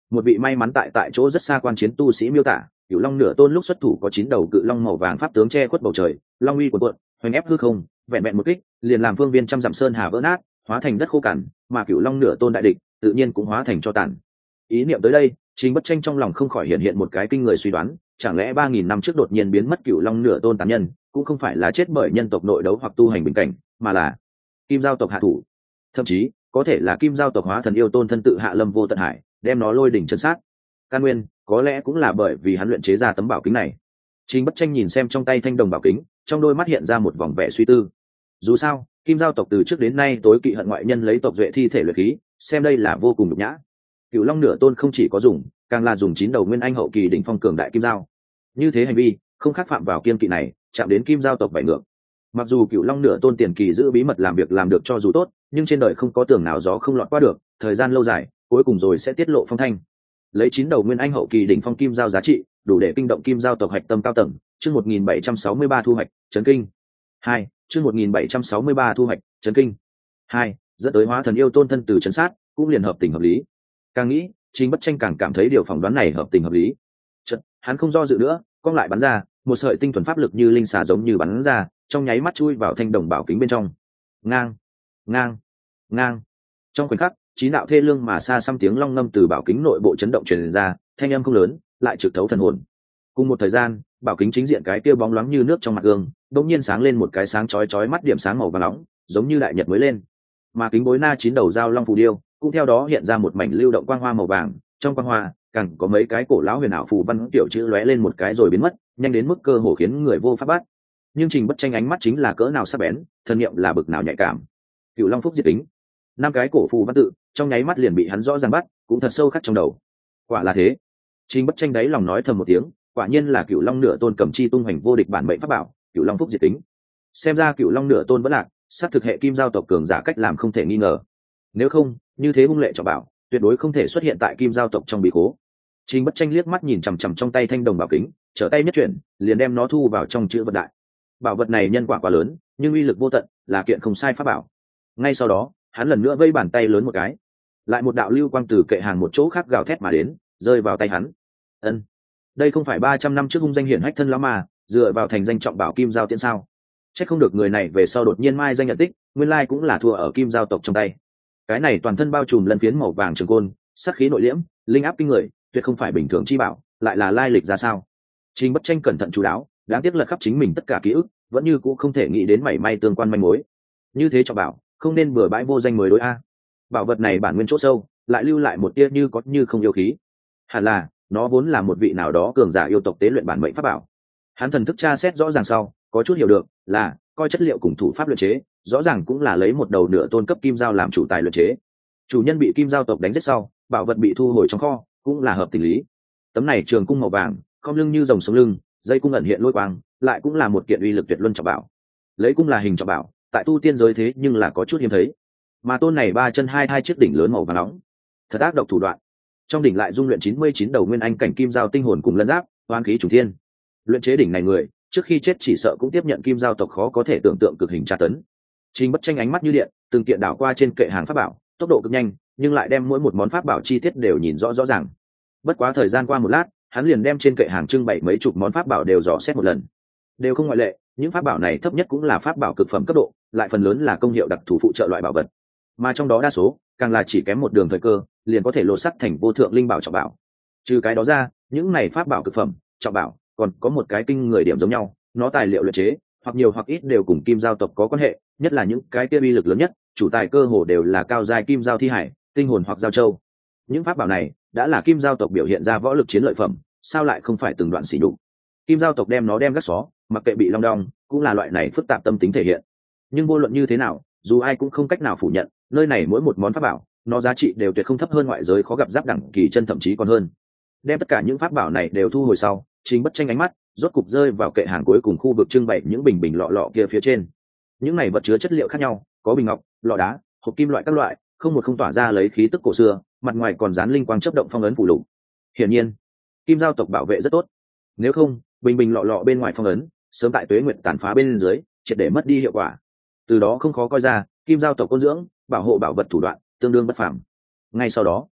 Một vị may mắn tại tại chỗ rất xa quan chiến tu sĩ miêu tả, cửu long nửa tôn lúc xuất thủ có chín đầu cự long màu vàng pháp tướng che khuất bầu trời, long uy cuồn cuộn, hoành ép hư không, vẹn vẹn một kích liền làm phương viên trăm dặm sơn hà vỡ nát, hóa thành đất khô cằn, mà cửu long nửa tôn đại địch tự nhiên cũng hóa thành cho tàn. Ý niệm tới đây, Trình Bất Tranh trong lòng không khỏi hiện hiện một cái kinh người suy đoán, chẳng lẽ ba nghìn năm trước đột nhiên biến mất cửu long nửa tôn tán nhân, cũng không phải là chết bởi nhân tộc nội đấu hoặc tu hành bình cảnh, mà là kim giao tộc hạ thủ. Thậm chí có thể là kim giao tộc hóa thần yêu tôn thân tự hạ lâm vô tận hải, đem nó lôi đỉnh chân sát. Căn nguyên có lẽ cũng là bởi vì hắn luyện chế ra tấm bảo kính này. Trình Bất Tranh nhìn xem trong tay thanh đồng bảo kính, trong đôi mắt hiện ra một vòng vẻ suy tư. Dù sao kim giao tộc từ trước đến nay tối kỵ hận ngoại nhân lấy tộc duệ thi thể luyện khí, xem đây là vô cùng nhục nhã. Cửu long nửa tôn không chỉ có dùng, càng là dùng chín đầu nguyên anh hậu kỳ đỉnh phong cường đại kim giao. Như thế hành vi không khác phạm vào kiên kỵ này, chạm đến kim giao tộc bảy ngược. Mặc dù cửu long nửa tôn tiền kỳ giữ bí mật làm việc làm được cho dù tốt, nhưng trên đời không có tường nào gió không lọt qua được, thời gian lâu dài cuối cùng rồi sẽ tiết lộ phong thanh. Lấy chín đầu nguyên anh hậu kỳ đỉnh phong kim giao giá trị, đủ để kinh động kim giao tộc hạch tâm cao tầng. Chương một nghìn bảy trăm sáu mươi ba thu hoạch chấn kinh hai. Chương một nghìn bảy trăm sáu mươi ba thu hoạch chấn kinh hai. Dẫn tới hóa thần yêu tôn thân từ chấn sát, cũng liền hợp tình hợp lý. Càng nghĩ, Trình Bất Tranh càng cảm thấy điều phỏng đoán này hợp tình hợp lý. Chợt, hắn không do dự nữa, cong lại bắn ra, một sợi tinh thuần pháp lực như linh xà giống như bắn ra, trong nháy mắt chui vào thanh đồng bảo kính bên trong. Ngang, ngang, ngang. Trong khoảnh khắc, chín đạo thê lương mà xa xăm tiếng long ngâm từ bảo kính nội bộ chấn động truyền ra, thanh âm không lớn, lại trực thấu thần hồn. Cùng một thời gian, bảo kính chính diện cái kia bóng loáng như nước trong mặt gương, đột nhiên sáng lên một cái sáng chói chói mắt điểm sáng màu vàng nóng, giống như đại nhật mới lên. Mà kính bối na chín đầu dao long phù điêu, cũng theo đó hiện ra một mảnh lưu động quang hoa màu vàng, trong quang hoa càng có mấy cái cổ lão huyền ảo phù văn tiểu chữ lóe lên một cái rồi biến mất, nhanh đến mức cơ hồ khiến người vô pháp bắt. Nhưng Trình Bất Tranh ánh mắt chính là cỡ nào sắc bén, thân niệm là bực nào nhạy cảm. Cửu long phúc diệt kính, năm cái cổ phù văn tự trong nháy mắt liền bị hắn rõ ràng bắt, cũng thật sâu khắc trong đầu. Quả là thế. Trình Bất Tranh đáy lòng nói thầm một tiếng, quả nhiên là cửu long nửa tôn cầm chi tung hoành vô địch bản mệnh pháp bảo, cửu long phúc diệt kính. Xem ra cửu long nửa tôn vẫn lạc, sát thực hệ kim giao tộc cường giả cách làm không thể nghi ngờ. Nếu không, như thế hung lệ cho bảo, tuyệt đối không thể xuất hiện tại kim giao tộc trong bí khố. Trình Bất Tranh liếc mắt nhìn chằm chằm trong tay thanh đồng bảo kính, trở tay nhất chuyển, liền đem nó thu vào trong chữ vật đại. Bảo vật này nhân quả quá lớn, nhưng uy lực vô tận, là kiện không sai pháp bảo. Ngay sau đó, hắn lần nữa vây bàn tay lớn một cái, lại một đạo lưu quang từ kệ hàng một chỗ khác gào thét mà đến, rơi vào tay hắn. Ân, đây không phải ba trăm năm trước hung danh hiển hách thân lão mà, dựa vào thành danh trọng bảo kim giao tiễn sao? Chắc không được người này về sau đột nhiên mai danh nhận tích, nguyên lai cũng là thua ở kim giao tộc trong tay. Cái này toàn thân bao trùm lân phiến màu vàng trường côn, sắc khí nội liễm, linh áp kinh người, tuyệt không phải bình thường chi bảo, lại là lai lịch ra sao? Trình Bất Tranh cẩn thận chú đáo, đáng tiếc lật khắp chính mình tất cả ký ức, vẫn như cũ không thể nghĩ đến mảy may tương quan manh mối. Như thế cho bảo, không nên bừa bãi vô danh mới đối a. Bảo vật này bản nguyên chỗ sâu, lại lưu lại một tia như có như không yêu khí. Hẳn là, nó vốn là một vị nào đó cường giả yêu tộc tế luyện bản mệnh pháp bảo. Hắn thần thức tra xét rõ ràng sau, có chút hiểu được, là coi chất liệu cùng thủ pháp luyện chế, rõ ràng cũng là lấy một đầu nửa tôn cấp kim giao làm chủ tài luyện chế. Chủ nhân bị kim giao tộc đánh giết sau, bảo vật bị thu hồi trong kho, cũng là hợp tình lý. Tấm này trường cung màu vàng, khom lưng như rồng sống lưng, dây cung ẩn hiện lôi quang, lại cũng là một kiện uy lực tuyệt luân trọng bảo. Lấy cung là hình trọng bảo, tại tu tiên giới thế nhưng là có chút hiếm thấy. Mà tôn này ba chân hai hai chiếc đỉnh lớn màu vàng nóng, thật ác độc thủ đoạn. Trong đỉnh lại dung luyện chín mươi chín đầu nguyên anh cảnh kim giao tinh hồn cùng lân giáp, oan khí chủ thiên. Luyện chế đỉnh này người, trước khi chết chỉ sợ cũng tiếp nhận kim giao tộc khó có thể tưởng tượng cực hình tra tấn. Trình Bất Tranh ánh mắt như điện, từng kiện đảo qua trên kệ hàng pháp bảo, tốc độ cực nhanh, nhưng lại đem mỗi một món pháp bảo chi tiết đều nhìn rõ rõ ràng. Bất quá thời gian qua một lát, hắn liền đem trên kệ hàng trưng bày mấy chục món pháp bảo đều dò xét một lần. Đều không ngoại lệ, những pháp bảo này thấp nhất cũng là pháp bảo cực phẩm cấp độ, lại phần lớn là công hiệu đặc thù phụ trợ loại bảo vật. Mà trong đó đa số, càng là chỉ kém một đường thời cơ, liền có thể lột sắc thành vô thượng linh bảo trọng bảo. Trừ cái đó ra, những này pháp bảo cực phẩm, trọng bảo, còn có một cái kinh người điểm giống nhau, nó tài liệu luyện chế, hoặc nhiều hoặc ít đều cùng kim giao tộc có quan hệ, nhất là những cái kia uy lực lớn nhất, chủ tài cơ hồ đều là cao giai kim giao thi hải, tinh hồn hoặc giao châu. Những pháp bảo này đã là kim giao tộc biểu hiện ra võ lực chiến lợi phẩm, sao lại không phải từng đoạn xỉ nhục. Kim giao tộc đem nó đem gác xó, mặc kệ bị long đong, cũng là loại này phức tạp tâm tính thể hiện. Nhưng vô luận như thế nào, dù ai cũng không cách nào phủ nhận, nơi này mỗi một món pháp bảo, nó giá trị đều tuyệt không thấp hơn ngoại giới khó gặp giáp đẳng kỳ chân, thậm chí còn hơn. Đem tất cả những pháp bảo này đều thu hồi sau, Trình Bất Tranh ánh mắt rốt cục rơi vào kệ hàng cuối cùng khu vực trưng bày những bình bình lọ lọ kia phía trên. Những này vật chứa chất liệu khác nhau, có bình ngọc, lọ đá, hộp kim loại các loại, không một không tỏa ra lấy khí tức cổ xưa, mặt ngoài còn dán linh quang chớp động phong ấn phù lục. Hiển nhiên, kim giao tộc bảo vệ rất tốt. Nếu không, bình bình lọ lọ bên ngoài phong ấn, sớm tại tuế nguyện tàn phá bên dưới, triệt để mất đi hiệu quả. Từ đó không khó coi ra, kim giao tộc ôn dưỡng, bảo hộ bảo vật thủ đoạn tương đương bất phàm. Ngay sau đó,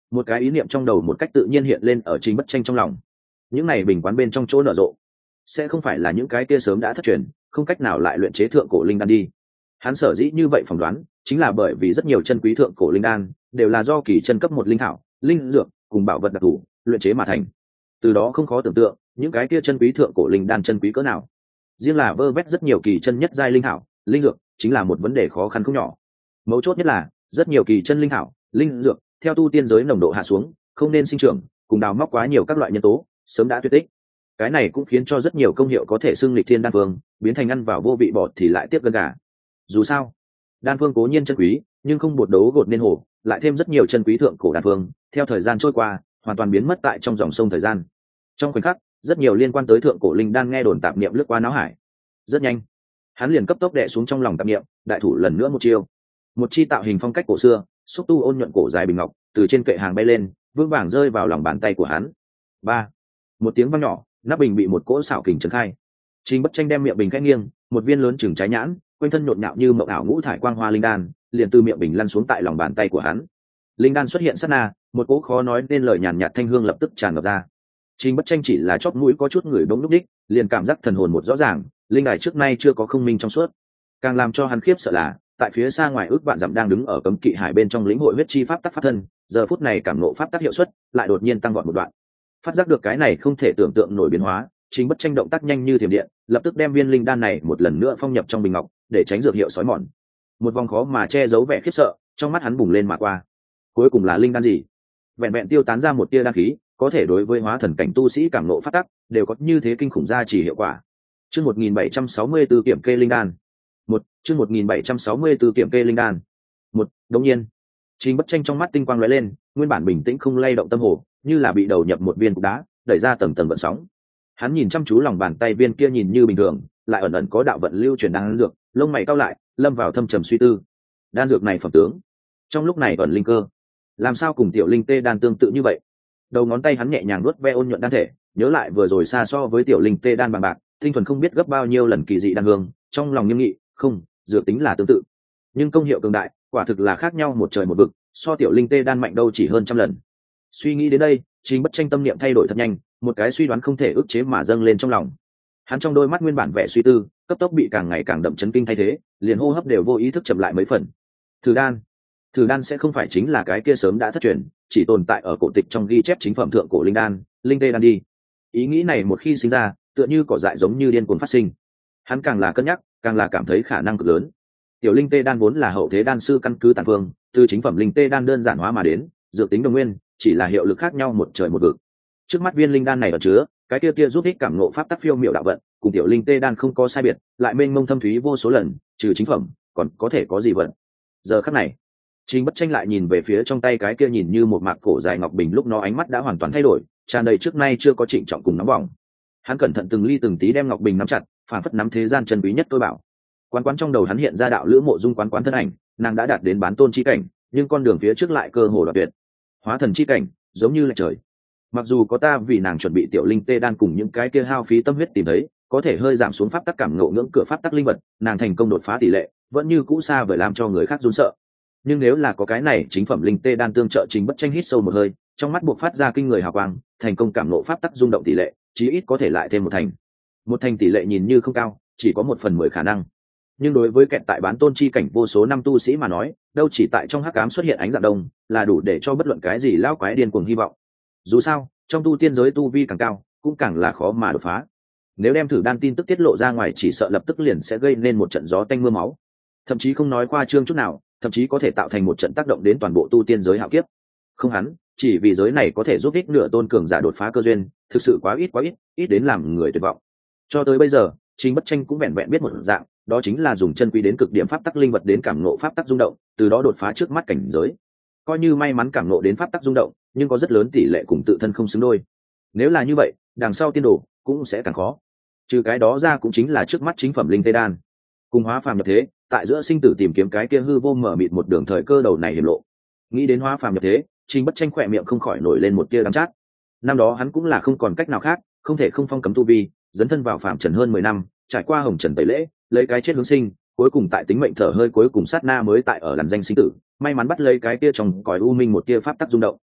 Một cái ý niệm trong đầu một cách tự nhiên hiện lên ở Trình Bất Tranh trong lòng. Những này bình quán bên trong chỗ nở rộ sẽ không phải là những cái kia sớm đã thất truyền, không cách nào lại luyện chế thượng cổ linh đan đi. Hắn sở dĩ như vậy phỏng đoán chính là bởi vì rất nhiều chân quý thượng cổ linh đan đều là do kỳ chân cấp một linh thảo, linh dược cùng bảo vật đặc thù luyện chế mà thành. Từ đó không khó tưởng tượng những cái kia chân quý thượng cổ linh đan chân quý cỡ nào. Riêng là vơ vét rất nhiều kỳ chân nhất giai linh thảo, linh dược chính là một vấn đề khó khăn không nhỏ. Mấu chốt nhất là rất nhiều kỳ chân linh thảo, linh dược theo tu tiên giới nồng độ hạ xuống, không nên sinh trưởng, cùng đào móc quá nhiều các loại nhân tố, sớm đã tuyệt tích. Cái này cũng khiến cho rất nhiều công hiệu có thể xưng lịch thiên đan phương biến thành ăn vào vô vị bọt thì lại tiếp gần cả. Dù sao, đan phương cố nhiên chân quý, nhưng không bột đấu gột nên hổ, lại thêm rất nhiều chân quý thượng cổ đan phương, theo thời gian trôi qua, hoàn toàn biến mất tại trong dòng sông thời gian. Trong khoảnh khắc, rất nhiều liên quan tới thượng cổ linh đan nghe đồn tạp niệm lướt qua não hải. Rất nhanh, hắn liền cấp tốc đè xuống trong lòng tạp niệm, đại thủ lần nữa một chiêu. Một chi tạo hình phong cách cổ xưa, xúc tu ôn nhuận cổ dài bình ngọc, từ trên kệ hàng bay lên, vững vàng rơi vào lòng bàn tay của hắn. Ba, một tiếng vang nhỏ, nắp bình bị một cỗ xảo kình trấn khai. Trình Bất Tranh đem miệng bình khẽ nghiêng, một viên lớn chừng trái nhãn, quanh thân nhộn nhạo như mộng ảo ngũ thải quang hoa linh đan, liền từ miệng bình lăn xuống tại lòng bàn tay của hắn. Linh đan xuất hiện sát na, một cỗ khó nói nên lời nhàn nhạt thanh hương lập tức tràn ngập ra. Trình Bất Tranh chỉ là chóp mũi có chút người bỗng lúc đích, liền cảm giác thần hồn một rõ ràng, linh đài trước nay chưa có không minh trong suốt. Càng làm cho hắn khiếp sợ là, tại phía xa ngoài ước vạn dặm đang đứng ở cấm kỵ hải bên trong lĩnh hội huyết chi pháp tắc pháp thân, giờ phút này cảm ngộ pháp tắc hiệu suất lại đột nhiên tăng vọt một đoạn. Phát giác được cái này không thể tưởng tượng nổi biến hóa, Trình Bất Tranh động tác nhanh như thiểm điện, lập tức đem viên linh đan này một lần nữa phong nhập trong bình ngọc, để tránh dược hiệu sói mòn. Một vòng khó mà che giấu vẻ khiếp sợ trong mắt hắn bùng lên mà qua. Cuối cùng là linh đan gì? Vẹn vẹn tiêu tán ra một tia đan khí, có thể đối với hóa thần cảnh tu sĩ cảm ngộ pháp tắc đều có như thế kinh khủng gia trì hiệu quả. Chương một nghìn bảy trăm sáu mươi tư kiểm kê linh đan. Một, chương một nghìn bảy trăm sáu mươi tư kiểm kê linh đan. Một, đống nhiên, Trình Bất Tranh trong mắt tinh quang lóe lên, nguyên bản bình tĩnh không lay động tâm hồ, như là bị đầu nhập một viên cục đá, đẩy ra tầng tầng vận sóng. Hắn nhìn chăm chú lòng bàn tay viên kia nhìn như bình thường, lại ẩn ẩn có đạo vận lưu chuyển đan dược, lông mày cau lại, lâm vào thâm trầm suy tư. Đan dược này phẩm tướng, trong lúc này ẩn linh cơ, làm sao cùng tiểu linh tê đan tương tự như vậy? Đầu ngón tay hắn nhẹ nhàng nuốt ve ôn nhuận đan thể, nhớ lại vừa rồi xa so với tiểu linh tê đan bằng bạc, tinh thuần không biết gấp bao nhiêu lần kỳ dị đan hương, trong lòng nghiêm nghị, không, dược tính là tương tự, nhưng công hiệu cường đại, quả thực là khác nhau một trời một vực, so tiểu linh tê đan mạnh đâu chỉ hơn trăm lần. Suy nghĩ đến đây, Trình Bất Tranh tâm niệm thay đổi thật nhanh, một cái suy đoán không thể ức chế mà dâng lên trong lòng. Hắn trong đôi mắt nguyên bản vẻ suy tư, cấp tốc bị càng ngày càng đậm chấn kinh thay thế, liền hô hấp đều vô ý thức chậm lại mấy phần. Thử đan, thử đan sẽ không phải chính là cái kia sớm đã thất truyền, chỉ tồn tại ở cổ tịch trong ghi chép chính phẩm thượng cổ linh đan, linh tê đan đi. Ý nghĩ này một khi sinh ra, tựa như cỏ dại giống như điên cuồng phát sinh. Hắn càng là cân nhắc, càng là cảm thấy khả năng cực lớn. Tiểu linh tê đan vốn là hậu thế đan sư căn cứ tàn phương, từ chính phẩm linh tê đan đơn giản hóa mà đến, dược tính đồng nguyên, chỉ là hiệu lực khác nhau một trời một vực. Trước mắt viên linh đan này ở chứa cái kia kia giúp ích cảm ngộ pháp tắc phiêu miệu đạo vận, cùng tiểu linh tê đan không có sai biệt, lại mênh mông thâm thúy vô số lần, trừ chính phẩm còn có thể có gì vận. Giờ khắc này, Trình Bất Tranh lại nhìn về phía trong tay cái kia nhìn như một mạc cổ dài ngọc bình, lúc nó ánh mắt đã hoàn toàn thay đổi, tràn đầy trước nay chưa có trịnh trọng cùng nóng bỏng. Hắn cẩn thận từng ly từng tí đem ngọc bình nắm chặt, phản phất nắm thế gian chân quý nhất tôi bảo. Quán quán trong đầu hắn hiện ra đạo lữ Mộ Dung quán quán thân ảnh, nàng đã đạt đến bán tôn chi cảnh, nhưng con đường phía trước lại cơ hồ đoạt tuyệt. Hóa thần chi cảnh, giống như là trời. Mặc dù có ta vì nàng chuẩn bị tiểu linh tê đan cùng những cái kia hao phí tâm huyết tìm thấy, có thể hơi giảm xuống pháp tắc cảm ngộ ngưỡng cửa pháp tắc linh vật, nàng thành công đột phá tỷ lệ, vẫn như cũ xa vời làm cho người khác run sợ. Nhưng nếu là có cái này chính phẩm linh tê đan tương trợ, Trình Bất Tranh hít sâu một hơi, trong mắt buộc phát ra kinh người hào quang, thành công cảm ngộ pháp tắc rung động tỷ lệ, chí ít có thể lại thêm một thành. Một thành tỷ lệ nhìn như không cao, chỉ có một phần mười khả năng. Nhưng đối với kẹt tại bán tôn chi cảnh vô số năm tu sĩ mà nói, đâu chỉ tại trong hắc ám xuất hiện ánh dạng đông, là đủ để cho bất luận cái gì lao quái điên cuồng hy vọng. Dù sao, trong tu tiên giới tu vi càng cao, cũng càng là khó mà đột phá. Nếu đem thử đan tin tức tiết lộ ra ngoài, chỉ sợ lập tức liền sẽ gây nên một trận gió tanh mưa máu. Thậm chí không nói khoa trương chút nào, thậm chí có thể tạo thành một trận tác động đến toàn bộ tu tiên giới hạo kiếp. Không hắn, chỉ vì giới này có thể giúp ích nửa tôn cường giả đột phá cơ duyên, thực sự quá ít quá ít, ít đến làm người tuyệt vọng. Cho tới bây giờ, Trình Bất Tranh cũng vẹn vẹn biết một dạng, đó chính là dùng chân quý đến cực điểm pháp tắc linh vật đến cảm ngộ pháp tắc rung động, từ đó đột phá trước mắt cảnh giới. Coi như may mắn cảm ngộ đến pháp tắc rung động, nhưng có rất lớn tỷ lệ cùng tự thân không xứng đôi. Nếu là như vậy, đằng sau tiên đồ cũng sẽ càng khó. Trừ cái đó ra, cũng chính là trước mắt chính phẩm linh tê đan, cùng hóa phàm nhập thế, tại giữa sinh tử tìm kiếm cái kia hư vô mở mịt một đường thời cơ đầu này hiểm lộ. Nghĩ đến hóa phàm nhập thế, Trình Bất Tranh khỏe miệng không khỏi nổi lên một tia đắng chát. Năm đó hắn cũng là không còn cách nào khác, không thể không phong cấm tu vi, dấn thân vào phàm trần hơn mười năm, trải qua hồng trần tẩy lễ, lấy cái chết hướng sinh, cuối cùng tại tính mệnh thở hơi cuối cùng sát na mới tại ở làn danh sinh tử, may mắn bắt lấy cái kia trong cõi u minh một tia pháp tắc rung động.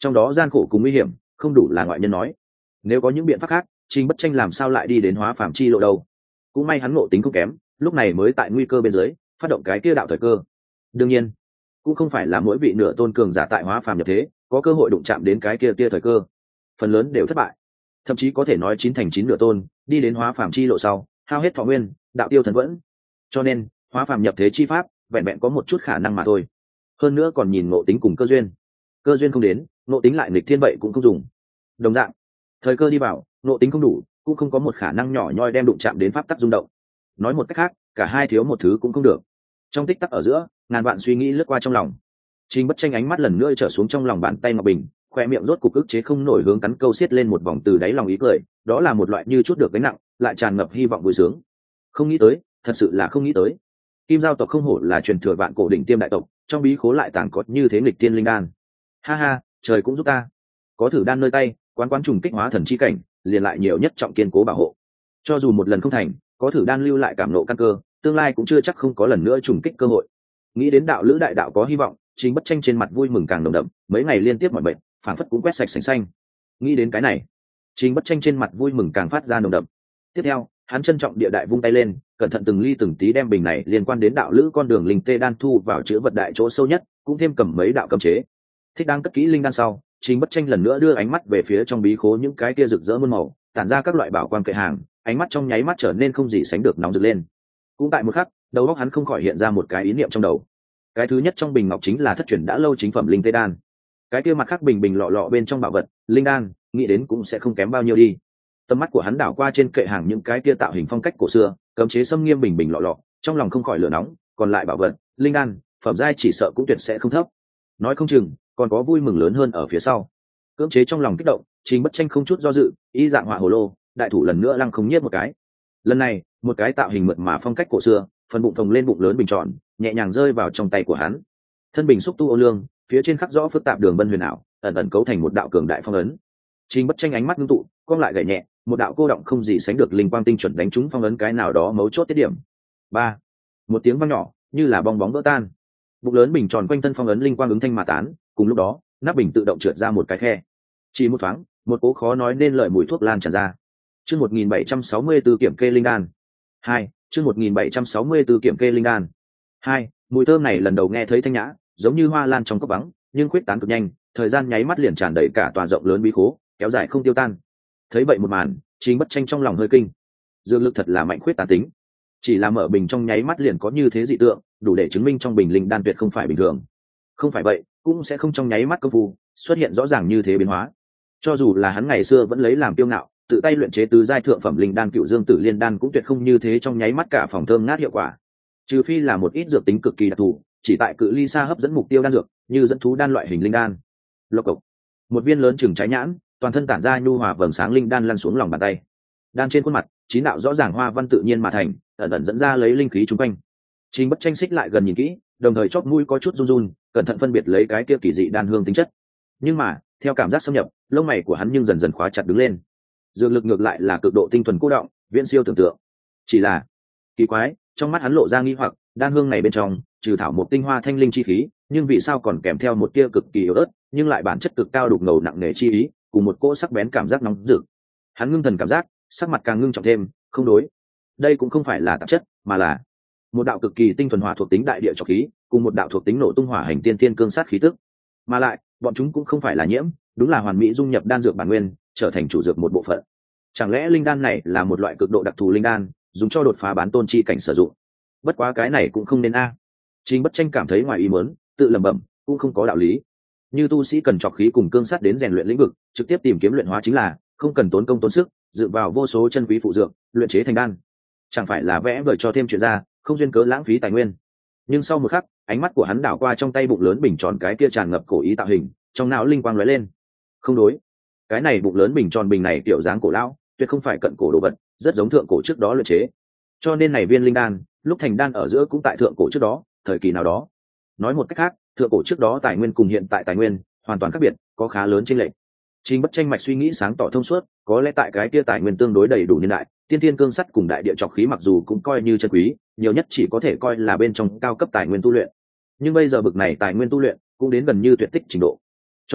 trong đó gian khổ cùng nguy hiểm không đủ là ngoại nhân nói. Nếu có những biện pháp khác, Trình Bất Tranh làm sao lại đi đến hóa phàm chi lộ đâu? Cũng may hắn ngộ tính không kém, lúc này mới tại nguy cơ bên dưới phát động cái kia đạo thời cơ. Đương nhiên cũng không phải là mỗi vị nửa tôn cường giả tại hóa phàm nhập thế có cơ hội đụng chạm đến cái kia kia thời cơ, phần lớn đều thất bại, thậm chí có thể nói chín thành chín nửa tôn đi đến hóa phàm chi lộ sau hao hết thọ nguyên, đạo tiêu thần vẫn. Cho nên hóa phàm nhập thế chi pháp vẹn vẹn có một chút khả năng mà thôi, hơn nữa còn nhìn ngộ tính cùng cơ duyên. Cơ duyên không đến, ngộ tính lại nghịch thiên vậy cũng không dùng. Đồng dạng, thời cơ đi vào, ngộ tính không đủ cũng không có một khả năng nhỏ nhoi đem đụng chạm đến pháp tắc rung động. Nói một cách khác, cả hai thiếu một thứ cũng không được. Trong tích tắc ở giữa, ngàn vạn suy nghĩ lướt qua trong lòng. Trình Bất Tranh ánh mắt lần nữa trở xuống trong lòng bàn tay ngọc bình, khoe miệng rốt cục ức chế không nổi hướng cắn câu xiết lên một vòng từ đáy lòng ý cười, đó là một loại như chút được gánh nặng lại tràn ngập hy vọng vui sướng. Không nghĩ tới, thật sự là không nghĩ tới, Kim Giao tộc không hổ là truyền thừa vạn cổ đỉnh tiêm đại tộc, trong bí khố lại tàng có như thế nghịch tiên linh đan. Ha ha, trời cũng giúp ta, có thử đan nơi tay, quán quán trùng kích hóa thần chi cảnh, liền lại nhiều nhất trọng kiên cố bảo hộ. Cho dù một lần không thành, có thử đan lưu lại cảm nộ căn cơ, tương lai cũng chưa chắc không có lần nữa trùng kích cơ hội. Nghĩ đến đạo lữ đại đạo có hy vọng, Trình Bất Tranh trên mặt vui mừng càng nồng đậm, mấy ngày liên tiếp mọi bệnh phản phất cũng quét sạch sành xanh. Nghĩ đến cái này, Trình Bất Tranh trên mặt vui mừng càng phát ra nồng đậm. Tiếp theo, hắn trân trọng địa đại vung tay lên, cẩn thận từng ly từng tí đem bình này liên quan đến đạo lữ con đường linh tê đan thu vào chứa vật đại chỗ sâu nhất, cũng thêm cầm mấy đạo cấm chế. Thích đang cất kỹ linh đan sau, Trình Bất Tranh lần nữa đưa ánh mắt về phía trong bí khố những cái kia rực rỡ muôn màu, tản ra các loại bảo quang kệ hàng, ánh mắt trong nháy mắt trở nên không gì sánh được nóng rực lên. Cũng tại một khắc, đầu óc hắn không khỏi hiện ra một cái ý niệm trong đầu. Cái thứ nhất trong bình ngọc chính là thất truyền đã lâu chính phẩm linh tê đan. Cái kia mặt khác bình bình lọ lọ bên trong bảo vật, linh đan, nghĩ đến cũng sẽ không kém bao nhiêu đi. Tầm mắt của hắn đảo qua trên kệ hàng những cái kia tạo hình phong cách cổ xưa, cấm chế xâm nghiêm bình bình lọ lọ, trong lòng không khỏi lửa nóng, còn lại bảo vật, linh đan, phẩm giai chỉ sợ cũng tuyệt sẽ không thấp. Nói không chừng, còn có vui mừng lớn hơn ở phía sau. Cưỡng chế trong lòng kích động, Trình Bất Tranh không chút do dự, ý dạng họa hồ lô, đại thủ lần nữa lăng không nhiếp một cái. Lần này, một cái tạo hình mượt mà phong cách cổ xưa, phần bụng phồng lên bụng lớn bình tròn, nhẹ nhàng rơi vào trong tay của hắn. Thân bình xúc tu ô lương, phía trên khắc rõ phức tạp đường vân huyền ảo, ẩn ẩn cấu thành một đạo cường đại phong ấn. Trình Bất Tranh ánh mắt ngưng tụ, cong lại gảy nhẹ, một đạo cô động không gì sánh được linh quang tinh chuẩn đánh trúng phong ấn cái nào đó mấu chốt tiết điểm. Ba, một tiếng vang nhỏ, như là bong bóng vỡ tan. Bụng lớn bình tròn quanh thân phong ấn linh quang ứng thanh mà tán, cùng lúc đó, nắp bình tự động trượt ra một cái khe. Chỉ một thoáng, một cỗ khó nói nên lời mùi thuốc lan tràn ra. Chương một nghìn bảy trăm sáu mươi tư kiểm kê linh đan. Hai, chương một nghìn bảy trăm sáu mươi tư kiểm kê linh đan. Hai, mùi thơm này lần đầu nghe thấy thanh nhã, giống như hoa lan trong cốc vắng, nhưng khuyết tán cực nhanh, thời gian nháy mắt liền tràn đầy cả tòa rộng lớn bí khố, kéo dài không tiêu tan. Thấy vậy một màn, Trình Bất Tranh trong lòng hơi kinh. Dương lực thật là mạnh khuyết tán tính. Chỉ là mở bình trong nháy mắt liền có như thế dị tượng, đủ để chứng minh trong bình linh đan tuyệt không phải bình thường. Không phải vậy, cũng sẽ không trong nháy mắt công phu xuất hiện rõ ràng như thế biến hóa. Cho dù là hắn ngày xưa vẫn lấy làm kiêu ngạo, tự tay luyện chế tứ giai thượng phẩm linh đan Cựu Dương Tử Liên đan cũng tuyệt không như thế trong nháy mắt cả phòng thơm ngát hiệu quả. Trừ phi là một ít dược tính cực kỳ đặc thù, chỉ tại cự ly xa hấp dẫn mục tiêu đan dược, như dẫn thú đan loại hình linh đan. Lộc cộc, một viên lớn chừng trái nhãn, toàn thân tản ra nhu hòa vầng sáng linh đan lăn xuống lòng bàn tay. Đan trên khuôn mặt, chín đạo rõ ràng hoa văn tự nhiên mà thành, ẩn ẩn dẫn ra lấy linh khí chung quanh. Trình Bất Tranh xích lại gần nhìn kỹ, đồng thời chóp mũi có chút run run, cẩn thận phân biệt lấy cái kia kỳ dị đan hương tính chất. Nhưng mà, theo cảm giác xâm nhập, lông mày của hắn nhưng dần dần khóa chặt đứng lên. Dược lực ngược lại là cực độ tinh thuần cô động, viễn siêu tưởng tượng. Chỉ là kỳ quái, trong mắt hắn lộ ra nghi hoặc, đan hương này bên trong, trừ thảo một tinh hoa thanh linh chi khí, nhưng vì sao còn kèm theo một tia cực kỳ yếu ớt, nhưng lại bản chất cực cao đục ngầu nặng nề chi ý, cùng một cỗ sắc bén cảm giác nóng rực. Hắn ngưng thần cảm giác, sắc mặt càng ngưng trọng thêm, không đối. Đây cũng không phải là tạp chất, mà là một đạo cực kỳ tinh thuần hỏa thuộc tính đại địa trọc khí, cùng một đạo thuộc tính nổ tung hỏa hành tiên tiên cương sát khí tức. Mà lại, bọn chúng cũng không phải là nhiễm, đúng là hoàn mỹ dung nhập đan dược bản nguyên, trở thành chủ dược một bộ phận. Chẳng lẽ linh đan này là một loại cực độ đặc thù linh đan, dùng cho đột phá bán tôn chi cảnh sử dụng? Bất quá cái này cũng không nên a. Trình Bất Tranh cảm thấy ngoài ý muốn, tự lẩm bẩm, cũng không có đạo lý. Như tu sĩ cần trọc khí cùng cương sát đến rèn luyện lĩnh vực, trực tiếp tìm kiếm luyện hóa chính là, không cần tốn công tốn sức, dựa vào vô số chân quý phụ dược, luyện chế thành đan. Chẳng phải là vẽ vời cho thêm chuyện ra, không duyên cớ lãng phí tài nguyên. Nhưng sau một khắc, ánh mắt của hắn đảo qua trong tay bụng lớn bình tròn cái kia tràn ngập cổ ý tạo hình, trong não linh quang lóe lên. Không đối, cái này bụng lớn bình tròn bình này kiểu dáng cổ lão, tuyệt không phải cận cổ đồ vật, rất giống thượng cổ trước đó luyện chế. Cho nên này viên linh đan, lúc thành đan ở giữa cũng tại thượng cổ trước đó, thời kỳ nào đó. Nói một cách khác, thượng cổ trước đó tài nguyên cùng hiện tại tài nguyên hoàn toàn khác biệt, có khá lớn chênh lệch. Trình Bất Tranh mạch suy nghĩ sáng tỏ thông suốt, có lẽ tại cái kia tài nguyên tương đối đầy đủ niên đại, tiên thiên cương sắt cùng đại địa trọc khí mặc dù cũng coi như chân quý, nhiều nhất chỉ có thể coi là bên trong cao cấp tài nguyên tu luyện. Nhưng bây giờ bực này tài nguyên tu luyện cũng đến gần như tuyệt tích trình độ. Cho nên,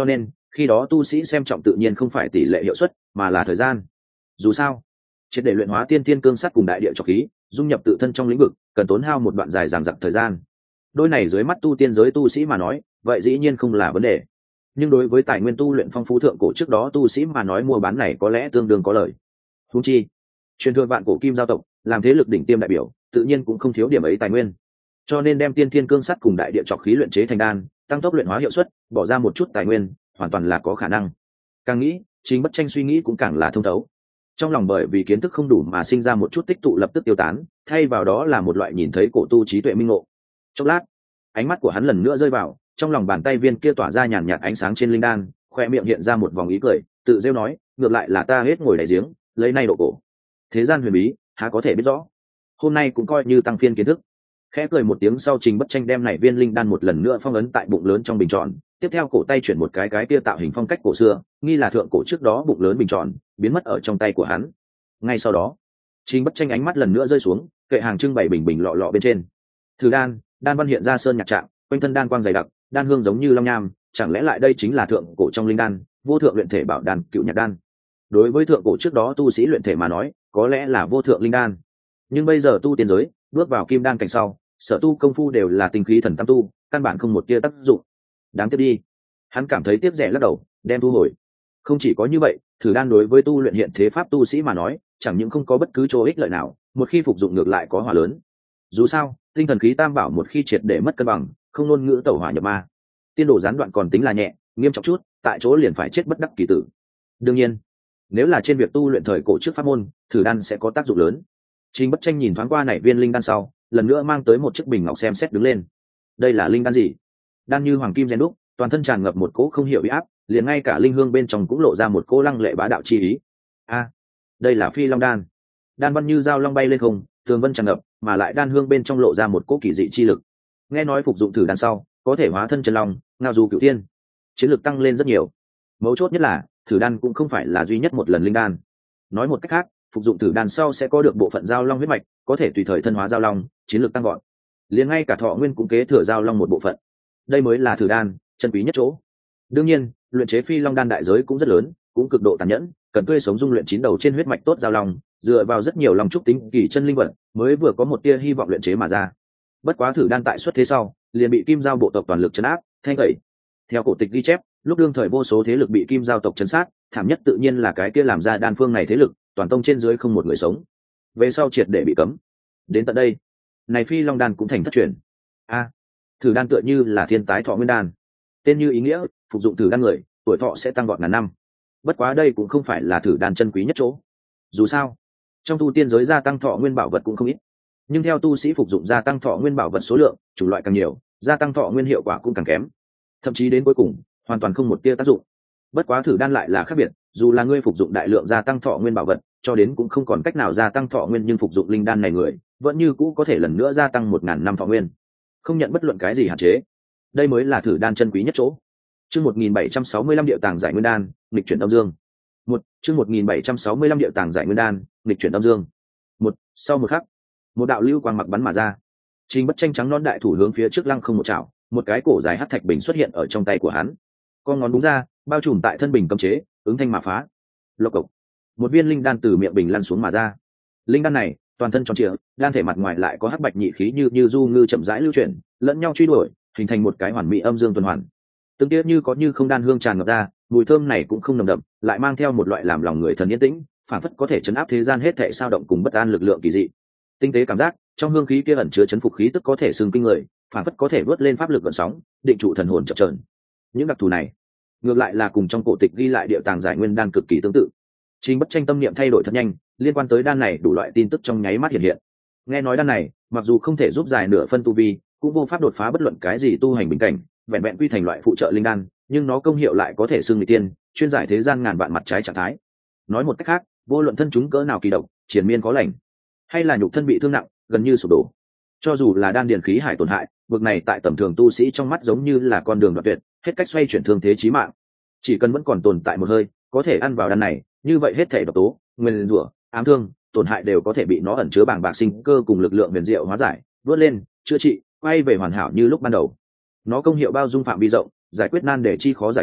khi đó tu sĩ xem trọng tự nhiên không phải tỷ lệ hiệu suất mà là thời gian. Dù sao triệt để luyện hóa tiên thiên cương sắt cùng đại địa trọc khí dung nhập tự thân trong lĩnh vực cần tốn hao một đoạn dài dằng dặc thời gian. Đôi này dưới mắt tu tiên giới tu sĩ mà nói vậy dĩ nhiên không là vấn đề, nhưng đối với tài nguyên tu luyện phong phú thượng cổ trước đó tu sĩ mà nói mua bán này có lẽ tương đương có lợi. Huống chi truyền thừa vạn cổ kim giao tộc làm thế lực đỉnh tiêm đại biểu tự nhiên cũng không thiếu điểm ấy tài nguyên, cho nên đem tiên thiên cương sắt cùng đại địa trọc khí luyện chế thành đan tăng tốc luyện hóa hiệu suất bỏ ra một chút tài nguyên hoàn toàn là có khả năng. Càng nghĩ Trình Bất Tranh suy nghĩ cũng càng là thông thấu, trong lòng bởi vì kiến thức không đủ mà sinh ra một chút tích tụ lập tức tiêu tán, thay vào đó là một loại nhìn thấy cổ tu trí tuệ minh ngộ. Chốc lát ánh mắt của hắn lần nữa rơi vào trong lòng bàn tay viên kia tỏa ra nhàn nhạt ánh sáng trên linh đan, khoe miệng hiện ra một vòng ý cười tự rêu nói ngược lại là ta hết ngồi đáy giếng lấy nay độ cổ, thế gian huyền bí há có thể biết rõ, hôm nay cũng coi như tăng phiên kiến thức. Khẽ cười một tiếng sau Trình Bất Tranh đem này viên linh đan một lần nữa phong ấn tại bụng lớn trong bình tròn, tiếp theo cổ tay chuyển một cái cái kia tạo hình phong cách cổ xưa nghi là thượng cổ trước đó bụng lớn bình tròn biến mất ở trong tay của hắn. Ngay sau đó Trình Bất Tranh ánh mắt lần nữa rơi xuống kệ hàng trưng bày bình bình lọ lọ bên trên. Thử đan, đan văn hiện ra sơn nhạc trạng, quanh thân đan quang dày đặc, đan hương giống như long nham, chẳng lẽ lại đây chính là thượng cổ trong linh đan, vô thượng luyện thể bảo đan, cựu nhạc đan. Đối với thượng cổ trước đó tu sĩ luyện thể mà nói, có lẽ là vô thượng linh đan. Nhưng bây giờ tu tiên giới, bước vào kim đan cảnh sau, sở tu công phu đều là tinh khí thần tam tu, căn bản không một tia tác dụng. Đáng tiếc đi. Hắn cảm thấy tiếc rẻ lắc đầu, đem thu hồi. Không chỉ có như vậy, thử đan đối với tu luyện hiện thế pháp tu sĩ mà nói, chẳng những không có bất cứ chỗ ích lợi nào, một khi phục dụng ngược lại có hỏa lớn. Dù sao, tinh thần khí tam bảo một khi triệt để mất cân bằng, không ngôn ngữ tẩu hỏa nhập ma. Tiên độ gián đoạn còn tính là nhẹ, nghiêm trọng chút, tại chỗ liền phải chết bất đắc kỳ tử. Đương nhiên, nếu là trên việc tu luyện thời cổ trước pháp môn, thử đan sẽ có tác dụng lớn. Trình Bất Tranh nhìn thoáng qua này viên linh đan sau, lần nữa mang tới một chiếc bình ngọc xem xét đứng lên. Đây là linh đan gì? Đan như hoàng kim rèn đúc, toàn thân tràn ngập một cỗ không hiểu uy áp, liền ngay cả linh hương bên trong cũng lộ ra một cỗ lăng lệ bá đạo chi ý. A, đây là Phi Long đan. Đan văn như dao long bay lên không, tường vân tràn ngập, mà lại đan hương bên trong lộ ra một cỗ kỳ dị chi lực. Nghe nói phục dụng thử đan sau, có thể hóa thân chân long, ngao du cửu thiên, chiến lực tăng lên rất nhiều. Mấu chốt nhất là, thử đan cũng không phải là duy nhất một lần linh đan. Nói một cách khác, phục dụng thử đan sau sẽ có được bộ phận giao long huyết mạch, có thể tùy thời thân hóa giao long, chiến lược tăng gọn. Liền ngay cả thọ nguyên cũng kế thừa giao long một bộ phận. Đây mới là thử đan chân quý nhất chỗ. Đương nhiên, luyện chế Phi Long đan đại giới cũng rất lớn, cũng cực độ tàn nhẫn, cần tươi sống dung luyện chín đầu trên huyết mạch tốt giao long, dựa vào rất nhiều lòng trúc tính kỳ chân linh vật, mới vừa có một tia hy vọng luyện chế mà ra. Bất quá thử đan tại xuất thế sau, liền bị Kim Giao bộ tộc toàn lực trấn áp, thanh tẩy. Theo cổ tịch ghi chép, lúc đương thời vô số thế lực bị Kim Giao tộc trấn sát, thảm nhất tự nhiên là cái kia làm ra đan phương này thế lực, toàn tông trên dưới không một người sống. Về sau triệt để bị cấm. Đến tận đây, này Phi Long đan cũng thành thất truyền. A, thử đan tựa như là thiên tái thọ nguyên đan. Tên như ý nghĩa, phục dụng thử đan người, tuổi thọ sẽ tăng gọn ngàn năm. Bất quá đây cũng không phải là thử đan chân quý nhất chỗ. Dù sao, trong tu tiên giới gia tăng thọ nguyên bảo vật cũng không ít, nhưng theo tu sĩ phục dụng gia tăng thọ nguyên bảo vật số lượng, chủng loại càng nhiều, gia tăng thọ nguyên hiệu quả cũng càng kém, thậm chí đến cuối cùng hoàn toàn không một tia tác dụng. Bất quá thử đan lại là khác biệt, dù là ngươi phục dụng đại lượng gia tăng thọ nguyên bảo vật, cho đến cũng không còn cách nào gia tăng thọ nguyên, nhưng phục dụng linh đan này người vẫn như cũ có thể lần nữa gia tăng một ngàn năm thọ nguyên, không nhận bất luận cái gì hạn chế. Đây mới là thử đan chân quý nhất chỗ. Chương một nghìn bảy trăm sáu mươi lăm điệu tàng giải nguyên đan, nghịch chuyển âm dương. Một, chương một nghìn bảy trăm sáu mươi lăm điệu tàng giải nguyên đan, nghịch chuyển âm dương. Một, sau một khắc, một đạo lưu quang mặc bắn mà ra. Trình Bất Tranh trắng non đại thủ hướng phía trước lăng không một chảo, một cái cổ dài hắc thạch bình xuất hiện ở trong tay của hắn. Con ngón đúng ra, bao trùm tại thân bình cấm chế, ứng thanh mà phá. Lộc cộc, một viên linh đan từ miệng bình lăn xuống mà ra. Linh đan này, toàn thân tròn trịa, đan thể mặt ngoài lại có hắc bạch nhị khí như như du ngư chậm rãi lưu chuyển, lẫn nhau truy đuổi, hình thành một cái hoàn mỹ âm dương tuần hoàn. Từng tiết như có như không đan hương tràn ngập ra, mùi thơm này cũng không nồng đậm, lại mang theo một loại làm lòng người thần yên tĩnh, phản phất có thể chấn áp thế gian hết thảy sao động cùng bất an lực lượng kỳ dị. Tinh tế cảm giác, trong hương khí kia ẩn chứa chấn phục khí tức có thể xương kinh người, phản phất có thể vớt lên pháp lực gợn sóng, định trụ thần hồn chập chờn. Những đặc thù này, ngược lại là cùng trong cổ tịch ghi lại địa tàng giải nguyên đan cực kỳ tương tự. Trình Bất Tranh tâm niệm thay đổi thật nhanh, liên quan tới đan này đủ loại tin tức trong nháy mắt hiện hiện. Nghe nói đan này, mặc dù không thể giúp giải nửa phân tu vi, cũng vô pháp đột phá bất luận cái gì tu hành bình cảnh, vẹn vẹn quy thành loại phụ trợ linh đan, nhưng nó công hiệu lại có thể xưng người tiên, chuyên giải thế gian ngàn vạn mặt trái trạng thái. Nói một cách khác, vô luận thân chúng cỡ nào kỳ độc, triền miên có lành, hay là nhục thân bị thương nặng, gần như sụp đổ, cho dù là đan điền khí hải tổn hại, vực này tại tầm thường tu sĩ trong mắt giống như là con đường đoạn tuyệt, hết cách xoay chuyển thương thế chí mạng. Chỉ cần vẫn còn tồn tại một hơi, có thể ăn vào đan này, như vậy hết thể độc tố, nguyên rủa, ám thương, tổn hại đều có thể bị nó ẩn chứa bàng bạc sinh cơ cùng lực lượng huyền diệu hóa giải, vớt lên, chữa trị, quay về hoàn hảo như lúc ban đầu. Nó công hiệu bao dung phạm vi rộng, giải quyết nan đề chi khó giải quyết,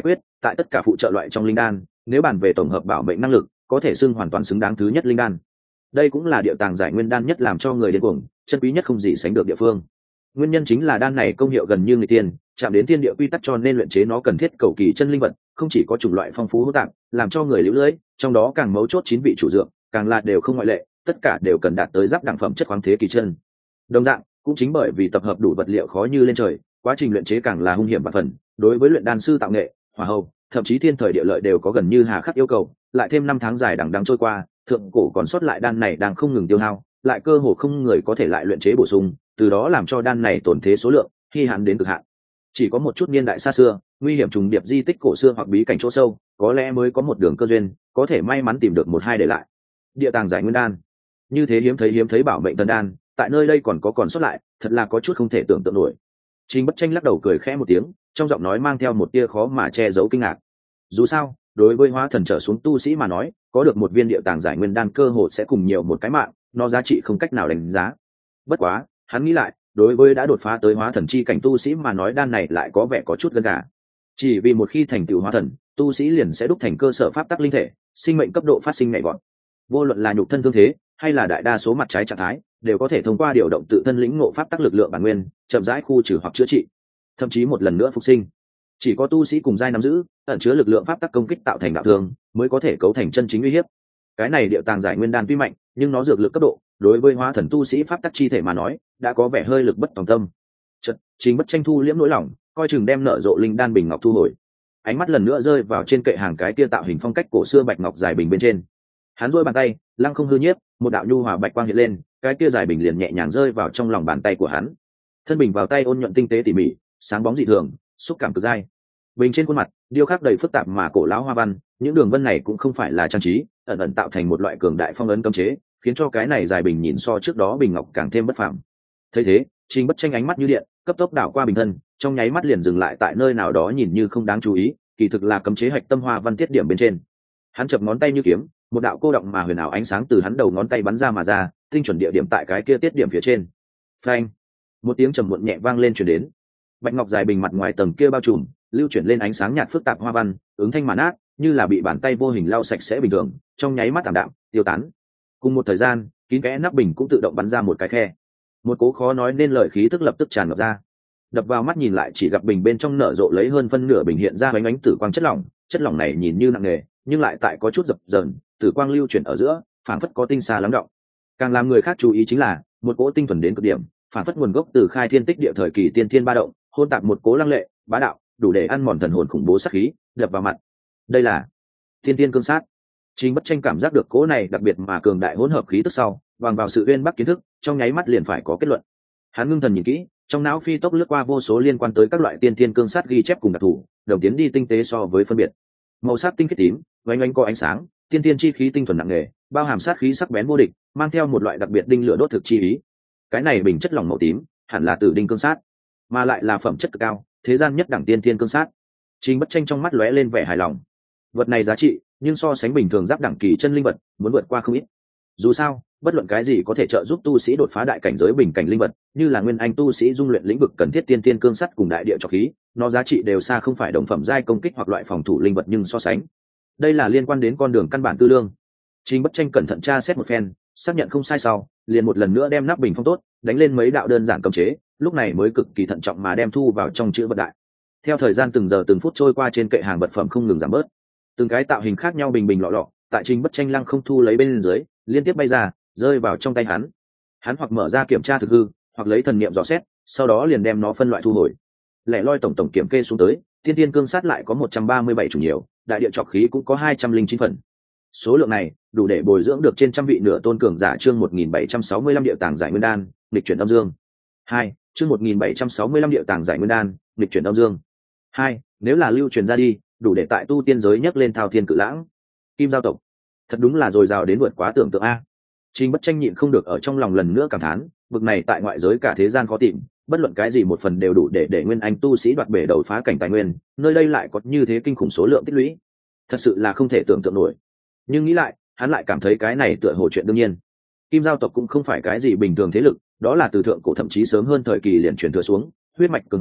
tại tất cả phụ trợ loại trong linh đan, nếu bàn về tổng hợp bảo mệnh năng lực, có thể xưng hoàn toàn xứng đáng thứ nhất linh đan. Đây cũng là địa tàng giải nguyên đan nhất làm cho người điên cuồng, chân quý nhất không gì sánh được địa phương. Nguyên nhân chính là đan này công hiệu gần như người tiên, chạm đến thiên địa quy tắc, cho nên luyện chế nó cần thiết cầu kỳ chân linh vật, không chỉ có chủng loại phong phú hữu tạng, làm cho người liễu lưỡi, trong đó càng mấu chốt chín vị chủ dược, càng là đều không ngoại lệ, tất cả đều cần đạt tới giáp đẳng phẩm chất khoáng thế kỳ chân. Đồng dạng, cũng chính bởi vì tập hợp đủ vật liệu khó như lên trời, quá trình luyện chế càng là hung hiểm và phần, đối với luyện đan sư tạo nghệ, hỏa hầu, thậm chí thiên thời địa lợi đều có gần như hà khắc yêu cầu, lại thêm năm tháng dài đằng đẵng trôi qua, thượng cổ còn sót lại đan này đang không ngừng tiêu hao, lại cơ hồ không người có thể lại luyện chế bổ sung, từ đó làm cho đan này tổn thế số lượng khi hạn đến cực hạn. Chỉ có một chút niên đại xa xưa, nguy hiểm trùng điệp di tích cổ xưa hoặc bí cảnh chỗ sâu, có lẽ mới có một đường cơ duyên, có thể may mắn tìm được một hai để lại. Địa tàng giải nguyên đan, như thế hiếm thấy hiếm thấy bảo mệnh thần đan, tại nơi đây còn có còn sót lại, thật là có chút không thể tưởng tượng nổi. Trình Bất Tranh lắc đầu cười khẽ một tiếng, trong giọng nói mang theo một tia khó mà che giấu kinh ngạc. Dù sao, đối với hóa thần trở xuống tu sĩ mà nói, có được một viên địa tàng giải nguyên đan cơ hội sẽ cùng nhiều một cái mạng, nó giá trị không cách nào đánh giá. Bất quá, hắn nghĩ lại, đối với đã đột phá tới hóa thần chi cảnh tu sĩ mà nói, đan này lại có vẻ có chút gần gà. Chỉ vì một khi thành tựu hóa thần, tu sĩ liền sẽ đúc thành cơ sở pháp tắc linh thể, sinh mệnh cấp độ phát sinh nhảy vọt. Vô luận là nhục thân thương thế, hay là đại đa số mặt trái trạng thái, đều có thể thông qua điều động tự thân lĩnh ngộ pháp tắc lực lượng bản nguyên, chậm rãi khu trừ hoặc chữa trị, thậm chí một lần nữa phục sinh. Chỉ có tu sĩ cùng giai nắm giữ ẩn chứa lực lượng pháp tắc công kích tạo thành đạo thương, mới có thể cấu thành chân chính uy hiếp. Cái này địa tàng giải nguyên đan tuy mạnh, nhưng nó dược lực cấp độ, đối với hóa thần tu sĩ pháp tắc chi thể mà nói, đã có vẻ hơi lực bất tòng tâm. Chợt, Trình Bất Tranh thu liễm nỗi lòng, coi chừng đem nợ rộ linh đan bình ngọc thu hồi. Ánh mắt lần nữa rơi vào trên kệ hàng cái kia tạo hình phong cách cổ xưa bạch ngọc dài bình bên trên. Hắn duỗi bàn tay, lăng không hư nhiếp, một đạo nhu hòa bạch quang hiện lên, cái kia dài bình liền nhẹ nhàng rơi vào trong lòng bàn tay của hắn. Thân bình vào tay ôn nhuận tinh tế tỉ mỉ, sáng bóng dị thường, xúc cảm cực dai. Bình trên khuôn mặt, điêu khắc đầy phức tạp mà cổ lão hoa văn, những đường vân này cũng không phải là trang trí, ẩn ẩn tạo thành một loại cường đại phong ấn cấm chế, khiến cho cái này dài bình nhìn so trước đó bình ngọc càng thêm bất phàm. Thấy thế, Trình Bất Tranh ánh mắt như điện, cấp tốc đảo qua bình thân, trong nháy mắt liền dừng lại tại nơi nào đó nhìn như không đáng chú ý, kỳ thực là cấm chế hạch tâm hoa văn tiết điểm bên trên. Hắn chập ngón tay như kiếm, một đạo cô động mà huyền ảo ánh sáng từ hắn đầu ngón tay bắn ra mà ra, tinh chuẩn địa điểm tại cái kia tiết điểm phía trên. Phanh! Một tiếng trầm muộn nhẹ vang lên truyền đến. Bạch ngọc dài bình mặt ngoài tầng kia bao trùm, lưu chuyển lên ánh sáng nhạt phức tạp hoa văn, ứng thanh màn át, như là bị bàn tay vô hình lau sạch sẽ bình thường, trong nháy mắt tạm đạm, tiêu tán. Cùng một thời gian, kín kẽ nắp bình cũng tự động bắn ra một cái khe. Một cố khó nói nên lời khí tức lập tức tràn ngập ra. Đập vào mắt nhìn lại chỉ gặp bình bên trong nở rộ lấy hơn phân nửa bình hiện ra ánh ánh tử quang chất lỏng, chất lỏng này nhìn như nặng nề, nhưng lại tại có chút dập dờn, tử quang lưu chuyển ở giữa, phảng phất có tinh xa lắng động. Càng làm người khác chú ý chính là một cỗ tinh thuần đến cực điểm, phảng phất nguồn gốc từ khai thiên tích địa thời kỳ tiên thiên ba động, hôn tạp một cố lăng lệ, bá đạo, đủ để ăn mòn thần hồn khủng bố sát khí, đập vào mặt. Đây là tiên tiên cương sát. Trình Bất Tranh cảm giác được cỗ này đặc biệt mà cường đại hỗn hợp khí tức sau, bằng vào sự uyên bác kiến thức, trong nháy mắt liền phải có kết luận. Hắn ngưng thần nhìn kỹ, trong não phi tốc lướt qua vô số liên quan tới các loại tiên tiên cương sát ghi chép cùng đặc thù, đồng tiến đi tinh tế so với phân biệt. Màu sắc tinh khiết tím, vánh ánh có ánh sáng, tiên tiên chi khí tinh thuần nặng nề, bao hàm sát khí sắc bén vô địch, mang theo một loại đặc biệt đinh lửa đốt thực chi ý. Cái này bình chất lỏng màu tím, hẳn là tử đinh cương sát, mà lại là phẩm chất cực cao, thế gian nhất đẳng tiên tiên cương sát. Trình Bất Tranh trong mắt lóe lên vẻ hài lòng. Vật này giá trị, nhưng so sánh bình thường giáp đẳng kỳ chân linh vật, muốn vượt qua không ít. Dù sao, bất luận cái gì có thể trợ giúp tu sĩ đột phá đại cảnh giới bình cảnh linh vật, như là nguyên anh tu sĩ dung luyện lĩnh vực cần thiết tiên tiên cương sắt cùng đại địa trọc khí, nó giá trị đều xa không phải đồng phẩm giai công kích hoặc loại phòng thủ linh vật, nhưng so sánh, đây là liên quan đến con đường căn bản tư lương. Trình Bất Tranh cẩn thận tra xét một phen, xác nhận không sai sau, liền một lần nữa đem nắp bình phong tốt, đánh lên mấy đạo đơn giản cấm chế, lúc này mới cực kỳ thận trọng mà đem thu vào trong chữ vật đại. Theo thời gian từng giờ từng phút trôi qua, trên kệ hàng vật phẩm không ngừng giảm bớt, từng cái tạo hình khác nhau bình bình lọ lọ, tại Trình Bất Tranh lăng không thu lấy bên dưới, liên tiếp bay ra, rơi vào trong tay hắn. Hắn hoặc mở ra kiểm tra thực hư, hoặc lấy thần niệm dò xét, sau đó liền đem nó phân loại thu hồi. Lẻ loi tổng tổng kiểm kê xuống tới, tiên tiên cương sát lại có một trăm ba mươi bảy chủng nhiều, đại địa trọc khí cũng có hai trăm linh chín phần. Số lượng này đủ để bồi dưỡng được trên trăm vị nửa tôn cường giả. Chương một nghìn bảy trăm sáu mươi lăm địa tàng giải nguyên đan, nghịch chuyển âm dương. Hai, chương một nghìn bảy trăm sáu mươi lăm địa tàng giải nguyên đan, nghịch chuyển âm dương. Hai, nếu là lưu truyền ra đi, đủ để tại tu tiên giới nhấc lên thao thiên cự lãng. Kim giao tộc, thật đúng là dồi dào đến vượt quá tưởng tượng a. Trình Bất Tranh nhịn không được ở trong lòng lần nữa cảm thán, bực này tại ngoại giới cả thế gian khó tìm, bất luận cái gì một phần đều đủ để để nguyên anh tu sĩ đoạt bể đầu phá cảnh tài nguyên, nơi đây lại có như thế kinh khủng số lượng tích lũy, thật sự là không thể tưởng tượng nổi. Nhưng nghĩ lại, hắn lại cảm thấy cái này tựa hồ chuyện đương nhiên. Kim giao tộc cũng không phải cái gì bình thường thế lực, đó là từ thượng cổ thậm chí sớm hơn thời kỳ liền truyền thừa xuống, huyết mạch cường hành,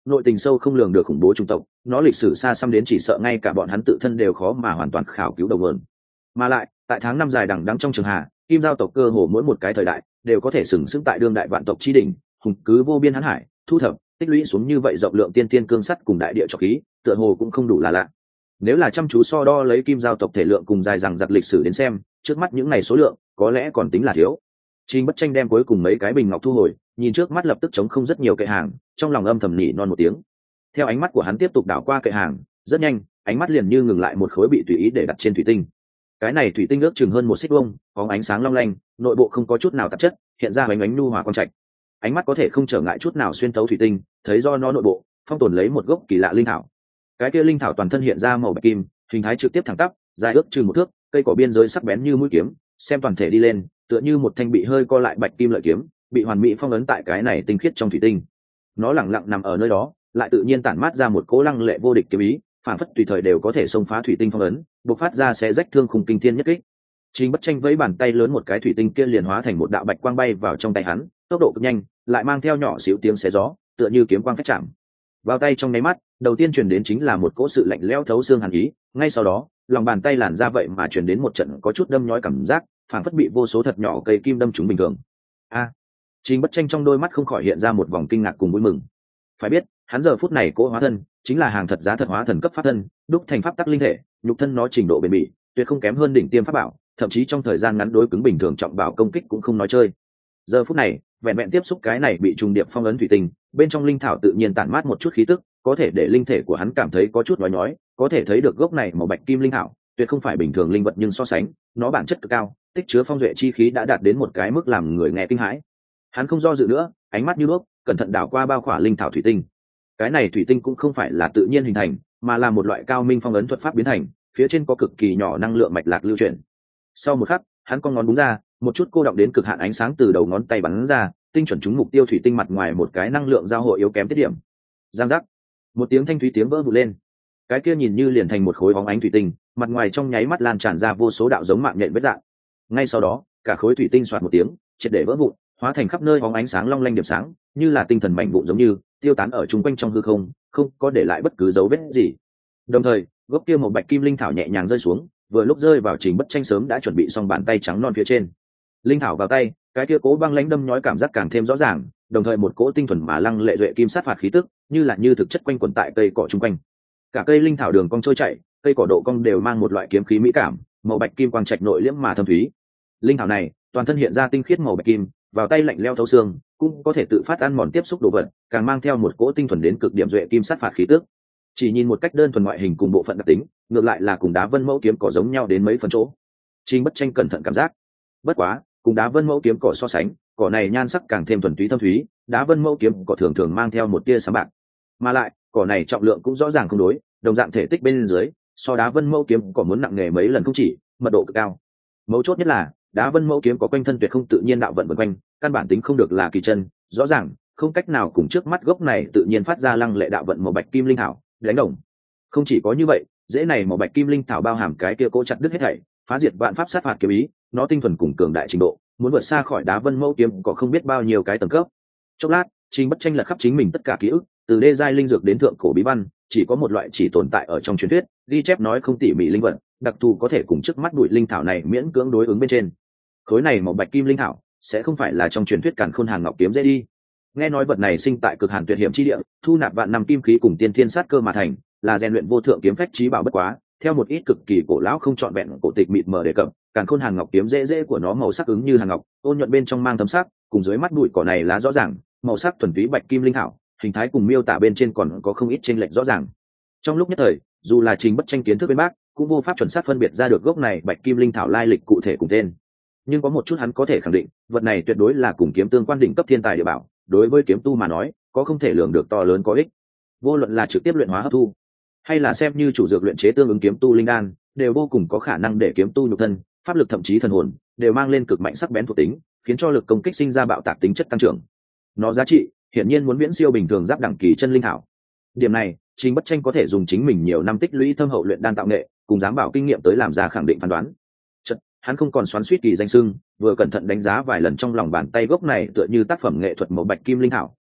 nội tình sâu không lường được khủng bố chủng tộc, nó lịch sử xa xăm đến chỉ sợ ngay cả bọn hắn tự thân đều khó mà hoàn toàn khảo cứu đầu nguồn. Mà lại tại tháng năm dài đằng đẵng trong trường hà, kim giao tộc cơ hồ mỗi một cái thời đại đều có thể sừng sững tại đương đại vạn tộc chi đỉnh, hùng cứ vô biên hãn hải, thu thập tích lũy xuống như vậy rộng lượng tiên tiên cương sắt cùng đại địa trọc khí, tựa hồ cũng không đủ là lạ. Nếu là chăm chú so đo lấy kim giao tộc thể lượng cùng dài rằng giặc lịch sử đến xem, trước mắt những này số lượng có lẽ còn tính là thiếu. Trình Bất Tranh đem cuối cùng mấy cái bình ngọc thu hồi, nhìn trước mắt lập tức trống không rất nhiều kệ hàng, trong lòng âm thầm nỉ non một tiếng. Theo ánh mắt của hắn tiếp tục đảo qua kệ hàng, rất nhanh, ánh mắt liền như ngừng lại một khối bị tùy ý để đặt trên thủy tinh. Cái này thủy tinh ước chừng hơn một xích vuông, có ánh sáng long lanh, nội bộ không có chút nào tạp chất, hiện ra ánh ánh nhu hòa quang trạch. Ánh mắt có thể không trở ngại chút nào xuyên thấu thủy tinh, thấy do nó nội bộ phong tồn lấy một gốc kỳ lạ linh thảo. Cái kia linh thảo toàn thân hiện ra màu bạch kim, hình thái trực tiếp thẳng tắp, dài ước chừng một thước, cây cỏ biên giới sắc bén như mũi kiếm, xem toàn thể đi lên, tựa như một thanh bị hơi co lại bạch kim lợi kiếm, bị hoàn mỹ phong ấn tại cái này tinh khiết trong thủy tinh. Nó lẳng lặng nằm ở nơi đó, lại tự nhiên tản mát ra một cỗ lăng lệ vô địch kiếm ý, phản phất tùy thời đều có thể xông phá thủy tinh phong ấn, bộc phát ra sẽ rách thương khung kinh thiên nhất kích. Trình Bất Tranh vẫy bàn tay lớn một cái thủy tinh kia liền hóa thành một đạo bạch quang bay vào trong tay hắn, tốc độ cực nhanh, lại mang theo nhỏ xíu tiếng xé gió, tựa như kiếm quang phách chạm. Vào tay trong nháy mắt, đầu tiên truyền đến chính là một cỗ sự lạnh lẽo thấu xương hàn ý, ngay sau đó, lòng bàn tay làn ra vậy mà truyền đến một trận có chút đâm nhói cảm giác, phảng phất bị vô số thật nhỏ cây kim đâm trúng bình thường. A! À, Trình Bất Tranh trong đôi mắt không khỏi hiện ra một vòng kinh ngạc cùng vui mừng. Phải biết, hắn giờ phút này cỗ hóa thân chính là hàng thật giá thật hóa thần cấp pháp thân, đúc thành pháp tắc linh thể, nhục thân nó trình độ bền bỉ, tuyệt không kém hơn đỉnh tiêm pháp bảo, thậm chí trong thời gian ngắn đối cứng bình thường trọng bảo công kích cũng không nói chơi. Giờ phút này, vẹn vẹn tiếp xúc cái này bị trùng điệp phong ấn thủy tinh, bên trong linh thảo tự nhiên tản mát một chút khí tức, có thể để linh thể của hắn cảm thấy có chút nhói nhói, có thể thấy được gốc này màu bạch kim linh thảo, tuyệt không phải bình thường linh vật nhưng so sánh, nó bản chất cực cao, tích chứa phong duệ chi khí đã đạt đến một cái mức làm người nghe kinh hãi. Hắn không do dự nữa, ánh mắt như đuốc, cẩn thận đảo qua bao khỏa linh thảo thủy tinh. Cái này thủy tinh cũng không phải là tự nhiên hình thành, mà là một loại cao minh phong ấn thuật pháp biến thành, phía trên có cực kỳ nhỏ năng lượng mạch lạc lưu chuyển. Sau một khắc, hắn con ngón búng ra, một chút cô đọng đến cực hạn ánh sáng từ đầu ngón tay bắn ra, tinh chuẩn trúng mục tiêu thủy tinh mặt ngoài một cái năng lượng giao hội yếu kém tiết điểm. Giang giác, một tiếng thanh thúy tiếng vỡ vụn lên. Cái kia nhìn như liền thành một khối bóng ánh thủy tinh, mặt ngoài trong nháy mắt lan tràn ra vô số đạo giống mạng nhện vết dạng. Ngay sau đó, cả khối thủy tinh xoạt một tiếng, triệt để vỡ vụn, hóa thành khắp nơi bóng ánh sáng long lanh điểm sáng, như là tinh thần mảnh vụn giống như tiêu tán ở chung quanh trong hư không, không có để lại bất cứ dấu vết gì. Đồng thời, gốc kia một bạch kim linh thảo nhẹ nhàng rơi xuống, vừa lúc rơi vào Trình Bất Tranh sớm đã chuẩn bị xong bàn tay trắng non phía trên. Linh thảo vào tay, cái kia cố băng lãnh đâm nhói cảm giác càng thêm rõ ràng, đồng thời một cỗ tinh thuần mà lăng lệ duệ kim sát phạt khí tức, như là như thực chất quanh quẩn tại cây cỏ chung quanh. Cả cây linh thảo đường cong trôi chảy, cây cỏ độ cong đều mang một loại kiếm khí mỹ cảm, màu bạch kim quang trạch nội liễm mà thâm thúy. Linh thảo này, toàn thân hiện ra tinh khiết màu bạch kim, vào tay lạnh lẽo thấu xương, cũng có thể tự phát ăn mòn tiếp xúc đồ vật, càng mang theo một cỗ tinh thuần đến cực điểm duệ kim sát phạt khí tức. Chỉ nhìn một cách đơn thuần ngoại hình cùng bộ phận đặc tính, ngược lại là cùng đá vân mẫu kiếm cỏ giống nhau đến mấy phần chỗ. Trình Bất Tranh cẩn thận cảm giác. Bất quá, cùng đá vân mẫu kiếm cỏ so sánh, cỏ này nhan sắc càng thêm thuần túy thâm thúy, đá vân mẫu kiếm cỏ thường thường mang theo một tia sáng bạc. Mà lại, cỏ này trọng lượng cũng rõ ràng không đối, đồng dạng thể tích bên dưới, so đá vân mẫu kiếm cỏ muốn nặng nề mấy lần không chỉ, mật độ cực cao. Mấu chốt nhất là, đá vân mẫu kiếm có quanh thân tuyệt không tự nhiên đạo vận vần quanh, căn bản tính không được là kỳ chân, rõ ràng không cách nào cùng trước mắt gốc này tự nhiên phát ra lăng lệ đạo vận màu bạch kim linh thảo đánh đồng. Không chỉ có như vậy, dễ này màu bạch kim linh thảo bao hàm cái kia cố chặt đứt hết thảy, phá diệt vạn pháp sát phạt kiếm ý, nó tinh thuần cùng cường đại trình độ, muốn vượt xa khỏi đá vân mẫu kiếm có không biết bao nhiêu cái tầng cấp. Chốc lát, Trình Bất Tranh lật khắp chính mình tất cả ký ức, từ đê giai linh dược đến thượng cổ bí văn, chỉ có một loại chỉ tồn tại ở trong truyền thuyết, ghi chép nói không tỉ mỉ linh vật, đặc thù có thể cùng trước mắt bụi linh thảo này miễn cưỡng đối ứng bên trên. Khối này màu bạch kim linh thảo sẽ không phải là trong truyền thuyết càn khôn hàn ngọc kiếm dễ đi. Nghe nói vật này sinh tại cực hàn tuyệt hiểm chi địa, thu nạp vạn năm kim khí cùng tiên thiên sát cơ mà thành, là rèn luyện vô thượng kiếm phách trí bảo bất quá. Theo một ít cực kỳ cổ lão không trọn vẹn cổ tịch mịt mờ đề cập, càn khôn hàn ngọc kiếm dễ dễ của nó màu sắc ứng như hàn ngọc, ôn nhuận bên trong mang thấm sắc, cùng dưới mắt bụi cỏ này lá rõ ràng, màu sắc thuần túy bạch kim linh thảo, hình thái cùng miêu tả bên trên còn có không ít chênh lệch rõ ràng. Trong lúc nhất thời, dù là Trình Bất Tranh kiến thức bên bác, cũng vô pháp chuẩn xác phân biệt ra được gốc này bạch kim linh thảo lai lịch cụ thể cùng tên. Nhưng có một chút hắn có thể khẳng định, vật này tuyệt đối là cùng kiếm tương quan đỉnh cấp thiên tài địa bảo, đối với kiếm tu mà nói, có không thể lường được to lớn có ích. Vô luận là trực tiếp luyện hóa hấp thu, hay là xem như chủ dược luyện chế tương ứng kiếm tu linh đan, đều vô cùng có khả năng để kiếm tu nhục thân, pháp lực thậm chí thần hồn đều mang lên cực mạnh sắc bén thuộc tính, khiến cho lực công kích sinh ra bạo tạc tính chất tăng trưởng. Nó giá trị hiển nhiên muốn viễn siêu bình thường giáp đẳng kỳ chân linh thảo. Điểm này, Trình Bất Tranh có thể dùng chính mình nhiều năm tích lũy thâm hậu luyện đan tạo nghệ, cùng giám bảo kinh nghiệm tới làm ra khẳng định phán đoán. Chật, hắn không còn xoắn xuýt kỳ danh xưng, vừa cẩn thận đánh giá vài lần trong lòng bàn tay gốc này tựa như tác phẩm nghệ thuật màu bạch kim linh thảo,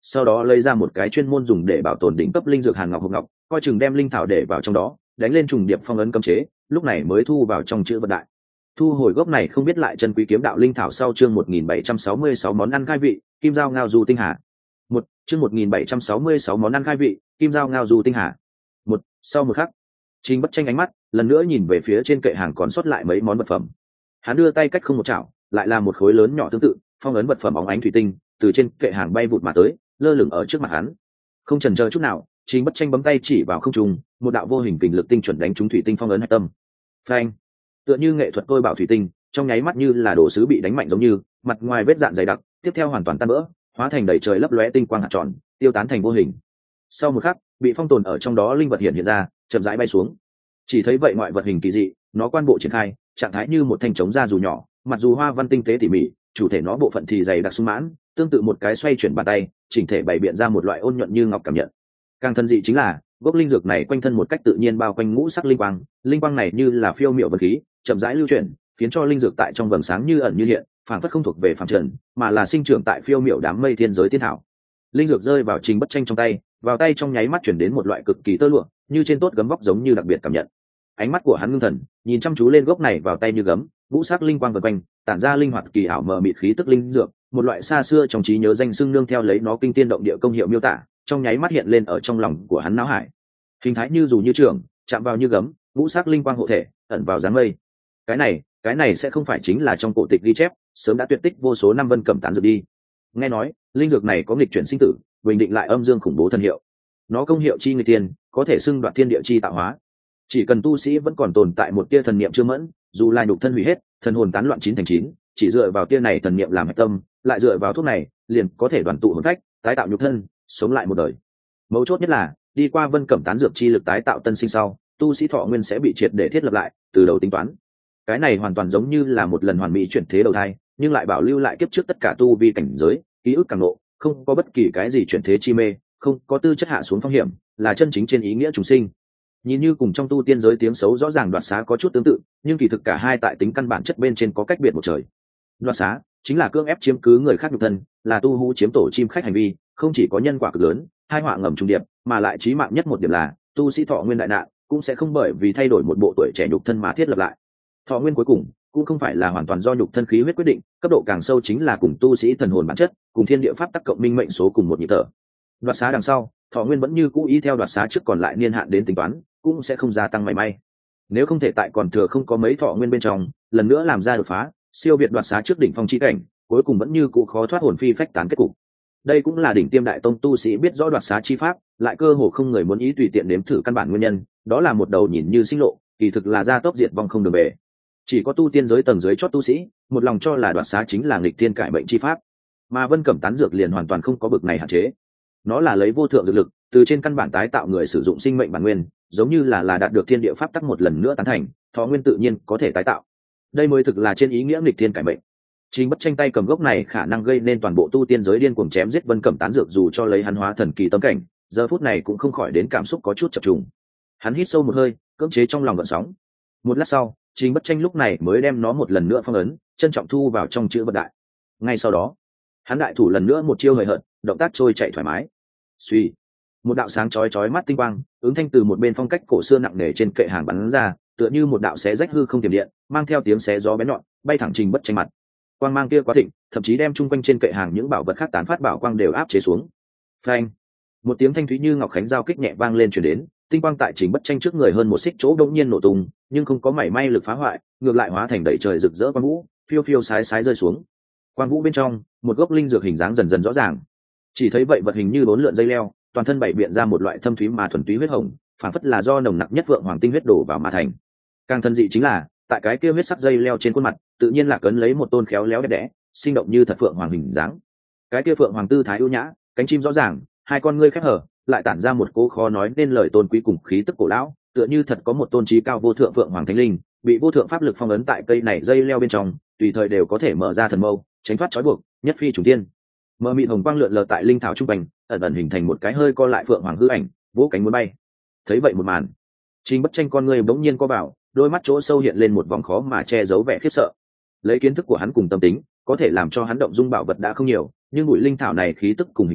sau đó lấy ra một cái chuyên môn dùng để bảo tồn đỉnh cấp linh dược hàn ngọc hộp ngọc, coi chừng đem linh thảo để vào trong đó, đánh lên trùng điệp phong ấn cấm chế, lúc này mới thu vào trong chữ vật đại. Thu hồi gốc này không biết lại chân quý kiếm đạo linh thảo sau chương một nghìn bảy trăm sáu mươi sáu món ăn khai vị, kim dao ngao du tinh hà. Một chương một nghìn bảy trăm sáu mươi sáu món ăn khai vị, kim dao ngao du tinh hà. Một sau một khắc, Trình Bất Tranh ánh mắt lần nữa nhìn về phía trên kệ hàng còn sót lại mấy món vật phẩm. Hắn đưa tay cách không một chảo, lại là một khối lớn nhỏ tương tự, phong ấn vật phẩm óng ánh thủy tinh, từ trên kệ hàng bay vụt mà tới, lơ lửng ở trước mặt hắn. Không chần chờ chút nào, Trình Bất Tranh bấm tay chỉ vào không trung, một đạo vô hình kình lực tinh chuẩn đánh trúng thủy tinh phong ấn hạch tâm. Phanh! Tựa như nghệ thuật tôi bảo thủy tinh, trong nháy mắt như là đồ sứ bị đánh mạnh giống như, mặt ngoài vết dạn dày đặc, tiếp theo hoàn toàn tan vỡ, hóa thành đầy trời lấp lóe tinh quang hạt tròn, tiêu tán thành vô hình. Sau một khắc, bị phong tồn ở trong đó linh vật hiện hiện ra, chậm rãi bay xuống. Chỉ thấy vậy ngoại vật hình kỳ dị, nó quan bộ triển khai, trạng thái như một thanh chống da dù nhỏ, mặc dù hoa văn tinh tế tỉ mỉ, chủ thể nó bộ phận thì dày đặc sung mãn, tương tự một cái xoay chuyển bàn tay, chỉnh thể bày biện ra một loại ôn nhuận như ngọc cảm nhận. Càng thân dị chính là, gốc linh dược này quanh thân một cách tự nhiên bao quanh ngũ sắc linh quang, linh quang này như là phiêu miểu vật khí, chậm rãi lưu chuyển, khiến cho linh dược tại trong vầng sáng như ẩn như hiện, phản phất không thuộc về phàm trần, mà là sinh trưởng tại phiêu miểu đám mây thiên giới tiên thảo. Linh dược rơi vào Trình Bất Tranh trong tay, vào tay trong nháy mắt chuyển đến một loại cực kỳ tơ lụa, như trên tốt gấm vóc giống như đặc biệt cảm nhận. Ánh mắt của hắn ngưng thần, nhìn chăm chú lên gốc này vào tay như gấm, ngũ sắc linh quang vần quanh, tản ra linh hoạt kỳ ảo mờ mịt khí tức linh dược, một loại xa xưa trong trí nhớ danh xưng nương theo lấy nó kinh tiên động địa công hiệu miêu tả, trong nháy mắt hiện lên ở trong lòng của hắn não hải. Hình thái như dù như trường, chạm vào như gấm, ngũ sắc linh quang hộ thể, ẩn vào dáng mây. Cái này, cái này sẽ không phải chính là trong cổ tịch ghi chép, sớm đã tuyệt tích vô số năm vân cẩm tán dược đi. Nghe nói, linh dược này có nghịch chuyển sinh tử, bình định lại âm dương khủng bố thần hiệu. Nó công hiệu chi người tiên, có thể xưng đoạt thiên địa chi tạo hóa. Chỉ cần tu sĩ vẫn còn tồn tại một tia thần niệm chưa mẫn, dù là nhục thân hủy hết, thần hồn tán loạn chín thành chín, chỉ dựa vào tia này thần niệm làm hạch tâm, lại dựa vào thuốc này, liền có thể đoàn tụ hồn phách, tái tạo nhục thân, sống lại một đời. Mấu chốt nhất là, đi qua vân cẩm tán dược chi lực tái tạo tân sinh sau, tu sĩ thọ nguyên sẽ bị triệt để thiết lập lại, từ đầu tính toán. Cái này hoàn toàn giống như là một lần hoàn mỹ chuyển thế đầu thai, nhưng lại bảo lưu lại kiếp trước tất cả tu vi cảnh giới, ký ức càng nộ, không có bất kỳ cái gì chuyển thế chi mê, không có tư chất hạ xuống phong hiểm, là chân chính trên ý nghĩa chúng sinh. Nhìn như cùng trong tu tiên giới tiếng xấu rõ ràng đoạt xá có chút tương tự, nhưng kỳ thực cả hai tại tính căn bản chất bên trên có cách biệt một trời. Đoạt xá chính là cưỡng ép chiếm cứ người khác nhục thân, là tu hú chiếm tổ chim khách hành vi, không chỉ có nhân quả cực lớn, hai họa ngầm trùng điệp, mà lại chí mạng nhất một điểm là tu sĩ thọ nguyên đại nạn cũng sẽ không bởi vì thay đổi một bộ tuổi trẻ nhục thân mà thiết lập lại. Thọ nguyên cuối cùng cũng không phải là hoàn toàn do nhục thân khí huyết quyết định, cấp độ càng sâu chính là cùng tu sĩ thần hồn bản chất, cùng thiên địa pháp tắc cộng minh mệnh số cùng một nhịp thở. Đoạt xá đằng sau, thọ nguyên vẫn như cũ ý theo đoạt xá trước còn lại niên hạn đến tính toán, cũng sẽ không gia tăng mảy may. Nếu không thể tại còn thừa không có mấy thọ nguyên bên trong, lần nữa làm ra đột phá, siêu việt đoạt xá trước đỉnh phong chi cảnh, cuối cùng vẫn như cũ khó thoát hồn phi phách tán kết cục. Đây cũng là đỉnh tiêm đại tông tu sĩ biết rõ đoạt xá chi pháp, lại cơ hồ không người muốn ý tùy tiện nếm thử căn bản nguyên nhân, đó là một đầu nhìn như sinh lộ, kỳ thực là gia tốc diệt vong không đường về. Chỉ có tu tiên giới tầng dưới chót tu sĩ, một lòng cho là đoạt xá chính là nghịch thiên cải mệnh chi pháp, mà vân cẩm tán dược liền hoàn toàn không có bực này hạn chế. Nó là lấy vô thượng dược lực, từ trên căn bản tái tạo người sử dụng sinh mệnh bản nguyên, giống như là là đạt được thiên địa pháp tắc một lần nữa tán thành, thọ nguyên tự nhiên có thể tái tạo. Đây mới thực là trên ý nghĩa nghịch thiên cải mệnh. Trình Bất Tranh tay cầm gốc này khả năng gây nên toàn bộ tu tiên giới điên cuồng chém giết vân cẩm tán dược, dù cho lấy hắn hóa thần kỳ tâm cảnh, giờ phút này cũng không khỏi đến cảm xúc có chút chập trùng. Hắn hít sâu một hơi, cưỡng chế trong lòng gợn sóng. Một lát sau, Trình Bất Tranh lúc này mới đem nó một lần nữa phong ấn, trân trọng thu vào trong chữ vật đại. Ngay sau đó, hắn đại thủ lần nữa một chiêu hời hợt, động tác trôi chạy thoải mái. Suy, một đạo sáng chói chói mắt tinh quang, ứng thanh từ một bên phong cách cổ xưa nặng nề trên kệ hàng bắn ra, tựa như một đạo xé rách hư không tiềm điện, mang theo tiếng xé gió bén nhọn, bay thẳng Trình Bất Tranh mặt. Quang mang kia quá thịnh, thậm chí đem chung quanh trên kệ hàng những bảo vật khác tán phát bảo quang đều áp chế xuống. Phanh, một tiếng thanh thúy như ngọc khánh giao kích nhẹ vang lên truyền đến, tinh quang tại Trình Bất Tranh trước người hơn một xích chỗ đột nhiên nổ tung, nhưng không có mảy may lực phá hoại, ngược lại hóa thành đầy trời rực rỡ quang vũ, phiêu phiêu sái sái rơi xuống. Quang vũ bên trong, một gốc linh dược hình dáng dần dần rõ ràng. Chỉ thấy vậy vật hình như bốn lượn dây leo, toàn thân bảy biện ra một loại thâm thúy mà thuần túy huyết hồng, phản phất là do nồng nặc nhất vượng hoàng tinh huyết đổ vào mà thành. Càng thân dị chính là, tại cái kia huyết sắc dây leo trên khuôn mặt, tự nhiên là cấn lấy một tôn khéo léo đẹp đẽ, sinh động như thật phượng hoàng hình dáng. Cái kia phượng hoàng tư thái ưu nhã, cánh chim rõ ràng, hai con ngươi khép hở, lại tản ra một cỗ khó nói nên lời tôn quý cùng khí tức cổ lão, tựa như thật có một tôn trí cao vô thượng phượng hoàng thánh linh, bị vô thượng pháp lực phong ấn tại cây này dây leo bên trong, tùy thời đều có thể mở ra thần mâu, tránh thoát trói buộc, nhất phi trùng tiên. Mờ mịt hồng quang lượn lờ tại linh thảo trung quanh, ẩn ẩn hình thành một cái hơi co lại phượng hoàng hư ảnh, vỗ cánh muốn bay. Thấy vậy một màn, Trình Bất Tranh con ngươi bỗng nhiên co vào, đôi mắt chỗ sâu hiện lên một vòng khó mà che giấu vẻ khiếp sợ. Lấy kiến thức của hắn cùng tâm tính, có thể làm cho hắn động dung bảo vật đã không nhiều, nhưng bụi linh thảo này khí tức cùng hình thái,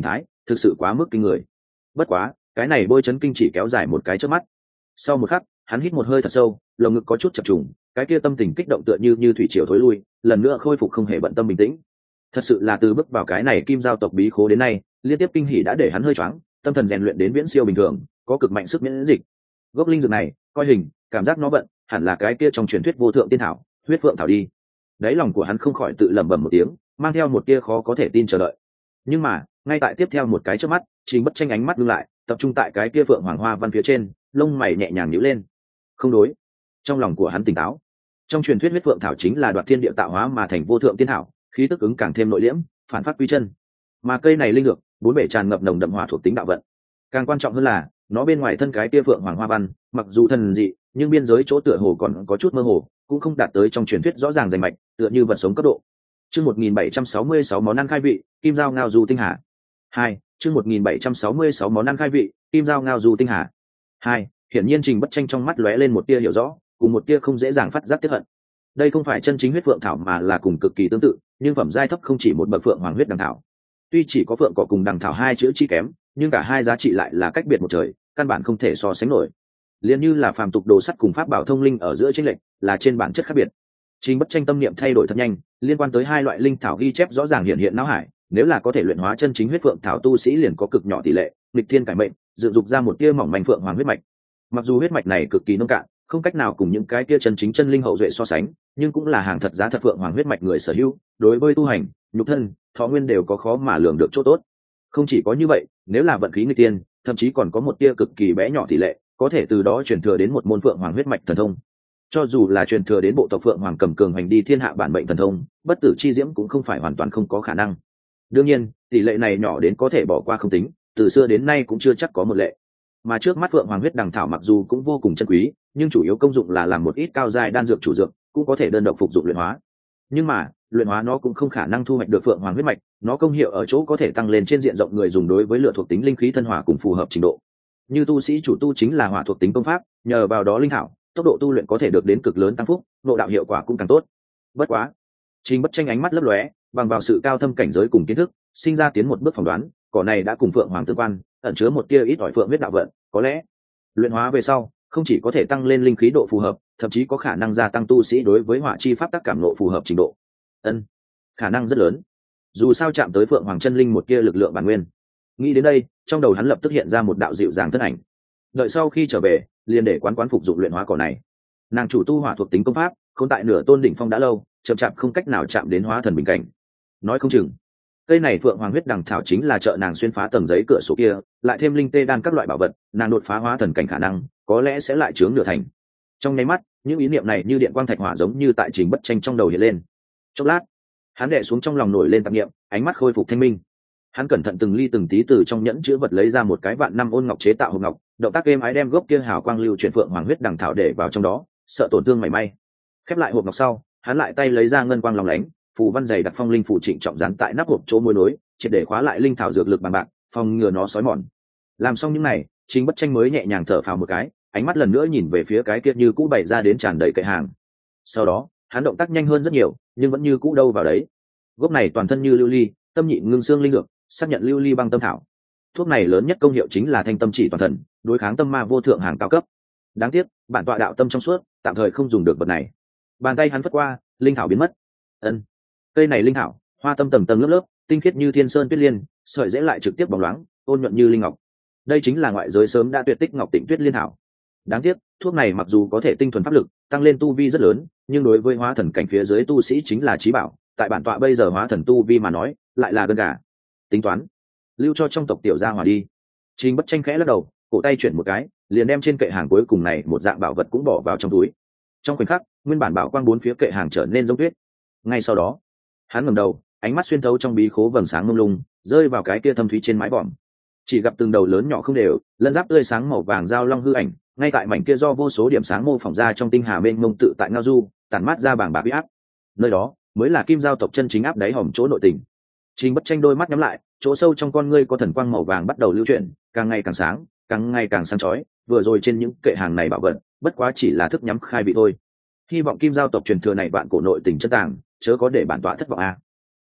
thực sự quá mức kinh người. Bất quá cái này bôi chấn kinh chỉ kéo dài một cái trước mắt. Sau một khắc hắn hít một hơi thật sâu, lồng ngực có chút chập trùng, cái kia tâm tình kích động tựa như như thủy triều thối lui, lần nữa khôi phục không hề bận tâm bình tĩnh. Thật sự là từ bước vào cái này kim giao tộc bí khố đến nay, liên tiếp kinh hỉ đã để hắn hơi choáng, tâm thần rèn luyện đến viễn siêu bình thường, có cực mạnh sức miễn dịch. Gốc linh dược này coi hình cảm giác nó vận hẳn là cái kia trong truyền thuyết vô thượng tiên thảo huyết phượng thảo đi. Đáy lòng của hắn không khỏi tự lẩm bẩm một tiếng, mang theo một tia khó có thể tin chờ đợi. Nhưng mà ngay tại tiếp theo một cái trước mắt, Trình Bất Tranh ánh mắt ngưng lại, tập trung tại cái kia phượng hoàng hoa văn phía trên, lông mày nhẹ nhàng nhíu lên. Không đối. Trong lòng của hắn tỉnh táo. Trong truyền thuyết huyết phượng thảo chính là đoạt thiên địa tạo hóa mà thành vô thượng tiên thảo, khí tức ứng càng thêm nội liễm, phản phát quy chân. Mà cây này linh dược, bốn bể tràn ngập nồng đậm hỏa thuộc tính đạo vận. Càng quan trọng hơn là, nó bên ngoài thân cái kia phượng hoàng hoa văn, mặc dù thần dị, nhưng biên giới chỗ tựa hồ còn có chút mơ hồ, cũng không đạt tới trong truyền thuyết rõ ràng rành mạch, tựa như vật sống cấp độ. Chương một nghìn bảy trăm sáu mươi sáu món ăn khai vị, kim dao ngao du tinh hà. Hai, chương một nghìn bảy trăm sáu mươi sáu món ăn khai vị, kim dao ngao du tinh hà. Hai, hiển nhiên Trình Bất Tranh trong mắt lóe lên một tia hiểu rõ, cùng một tia không dễ dàng phát giác tiếc hận. Đây không phải chân chính huyết phượng thảo mà là cùng cực kỳ tương tự, nhưng phẩm giai thấp không chỉ một bậc phượng hoàng huyết đằng thảo. Tuy chỉ có phượng cỏ cùng đằng thảo hai chữ chi kém, nhưng cả hai giá trị lại là cách biệt một trời, căn bản không thể so sánh nổi. Liên như là phàm tục đồ sắt cùng pháp bảo thông linh ở giữa chênh lệch, là trên bản chất khác biệt. Trình Bất Tranh tâm niệm thay đổi thật nhanh, liên quan tới hai loại linh thảo ghi chép rõ ràng hiện hiện não hải, nếu là có thể luyện hóa chân chính huyết phượng thảo tu sĩ liền có cực nhỏ tỷ lệ nghịch thiên cải mệnh, dựng dục ra một tia mỏng manh phượng hoàng huyết mạch. Mặc dù huyết mạch này cực kỳ nông cạn, không cách nào cùng những cái tia chân chính chân linh hậu duệ so sánh, nhưng cũng là hàng thật giá thật phượng hoàng huyết mạch người sở hữu, đối với tu hành, nhục thân, thọ nguyên đều có khó mà lường được chỗ tốt. Không chỉ có như vậy, nếu là vận khí nghịch tiên, thậm chí còn có một tia cực kỳ bé nhỏ tỷ lệ, có thể từ đó truyền thừa đến một môn phượng hoàng huyết mạch thần thông. Cho dù là truyền thừa đến bộ tộc phượng hoàng cầm cường hành đi thiên hạ bản mệnh thần thông, bất tử chi diễm cũng không phải hoàn toàn không có khả năng. Đương nhiên, tỷ lệ này nhỏ đến có thể bỏ qua không tính, từ xưa đến nay cũng chưa chắc có một lệ. Mà trước mắt phượng hoàng huyết đằng thảo mặc dù cũng vô cùng chân quý, nhưng chủ yếu công dụng là làm một ít cao giai đan dược chủ dược, cũng có thể đơn độc phục dụng luyện hóa. Nhưng mà, luyện hóa nó cũng không khả năng thu hoạch được phượng hoàng huyết mạch, nó công hiệu ở chỗ có thể tăng lên trên diện rộng người dùng đối với lựa thuộc tính linh khí thân hỏa cùng phù hợp trình độ. Như tu sĩ chủ tu chính là hỏa thuộc tính công pháp, nhờ vào đó linh thảo, tốc độ tu luyện có thể được đến cực lớn tăng phúc, nội đạo hiệu quả cũng càng tốt. Bất quá, Trình Bất Tranh ánh mắt lấp lóe, bằng vào sự cao thâm cảnh giới cùng kiến thức, sinh ra tiến một bước phỏng đoán, cỏ này đã cùng phượng hoàng tương quan, ẩn chứa một tia ít ỏi phượng huyết đạo vận, có lẽ luyện hóa về sau, không chỉ có thể tăng lên linh khí độ phù hợp, thậm chí có khả năng gia tăng tu sĩ đối với hỏa chi pháp tắc cảm nộ phù hợp trình độ. Ân, khả năng rất lớn. Dù sao chạm tới phượng hoàng chân linh một tia lực lượng bản nguyên. Nghĩ đến đây, trong đầu hắn lập tức hiện ra một đạo dịu dàng thân ảnh. Đợi sau khi trở về, liền để quán quán phục dụng luyện hóa cỏ này. Nàng chủ tu hỏa thuộc tính công pháp, khốn tại nửa tôn đỉnh phong đã lâu, chậm chạp không cách nào chạm đến hóa thần bình cảnh. Nói không chừng, cây này phượng hoàng huyết đằng thảo chính là trợ nàng xuyên phá tầng giấy cửa sổ kia, lại thêm linh tê đan các loại bảo vật, nàng đột phá hóa thần cảnh khả năng có lẽ sẽ lại chướng nửa thành. Trong nháy mắt, những ý niệm này như điện quang thạch hỏa giống như tại Trình Bất Tranh trong đầu hiện lên. Chốc lát, hắn đè xuống trong lòng nổi lên tạp niệm, ánh mắt khôi phục thanh minh. Hắn cẩn thận từng ly từng tí từ trong nhẫn chứa vật lấy ra một cái vạn năm ôn ngọc chế tạo hộp ngọc, động tác êm ái đem gốc kia hào quang lưu chuyển phượng hoàng huyết đằng thảo để vào trong đó, sợ tổn thương mảy may. Khép lại hộp ngọc sau, hắn lại tay lấy ra ngân quang lòng lánh, phù văn dày đặc phong linh phù trịnh trọng dán tại nắp hộp chỗ môi nối, triệt để khóa lại linh thảo dược lực bằng bạc, phòng ngừa nó xói mòn. Làm xong những này, Trình Bất Tranh mới nhẹ nhàng thở phào một cái, ánh mắt lần nữa nhìn về phía cái kia như cũ bày ra đến tràn đầy kệ hàng. Sau đó, hắn động tác nhanh hơn rất nhiều, nhưng vẫn như cũ đâu vào đấy. Gốc này toàn thân như lưu ly, tâm nhịn ngưng xương linh dược, xác nhận lưu ly băng tâm thảo. Thuốc này lớn nhất công hiệu chính là thanh tâm chỉ toàn thần, đối kháng tâm ma vô thượng hàng cao cấp. Đáng tiếc, bản tọa đạo tâm trong suốt, tạm thời không dùng được vật này. Bàn tay hắn phất qua, linh thảo biến mất. Ân, cây này linh thảo, hoa tâm tầng tầng lớp lớp, tinh khiết như thiên sơn tuyết liên, sợi dễ lại trực tiếp bóng loáng, ôn nhuận như linh ngọc. Đây chính là ngoại giới sớm đã tuyệt tích ngọc tịnh tuyết liên thảo. Đáng tiếc, thuốc này mặc dù có thể tinh thuần pháp lực, tăng lên tu vi rất lớn, nhưng đối với hóa thần cảnh phía dưới tu sĩ chính là chí bảo, tại bản tọa bây giờ hóa thần tu vi mà nói, lại là gân gà. Tính toán, lưu cho trong tộc tiểu gia hỏa đi. Trình Bất Tranh khẽ lắc đầu, cổ tay chuyển một cái, liền đem trên kệ hàng cuối cùng này một dạng bảo vật cũng bỏ vào trong túi. Trong khoảnh khắc, nguyên bản bảo quang bốn phía kệ hàng trở nên giống tuyết. Ngay sau đó, hắn ngẩng đầu, ánh mắt xuyên thấu trong bí khố vầng sáng mông lung, rơi vào cái kia thâm thúy trên mái vòm. Chỉ gặp từng đầu lớn nhỏ không đều, lân giáp tươi sáng màu vàng giao long hư ảnh, ngay tại mảnh kia do vô số điểm sáng mô phỏng ra trong tinh hà mênh mông tự tại ngao du, tản mát ra bảng bạc uy áp. Nơi đó mới là kim giao tộc chân chính áp đáy hòm chỗ nội tình. Trình Bất Tranh đôi mắt nhắm lại, chỗ sâu trong con ngươi có thần quang màu vàng bắt đầu lưu chuyển, càng ngày càng sáng, càng ngày càng sáng chói. Vừa rồi trên những kệ hàng này bảo vật, bất quá chỉ là thức nhắm khai vị thôi. Hy vọng kim giao tộc truyền thừa này bạn cổ nội tình chân tàng, chớ có để bản tọa thất vọng a.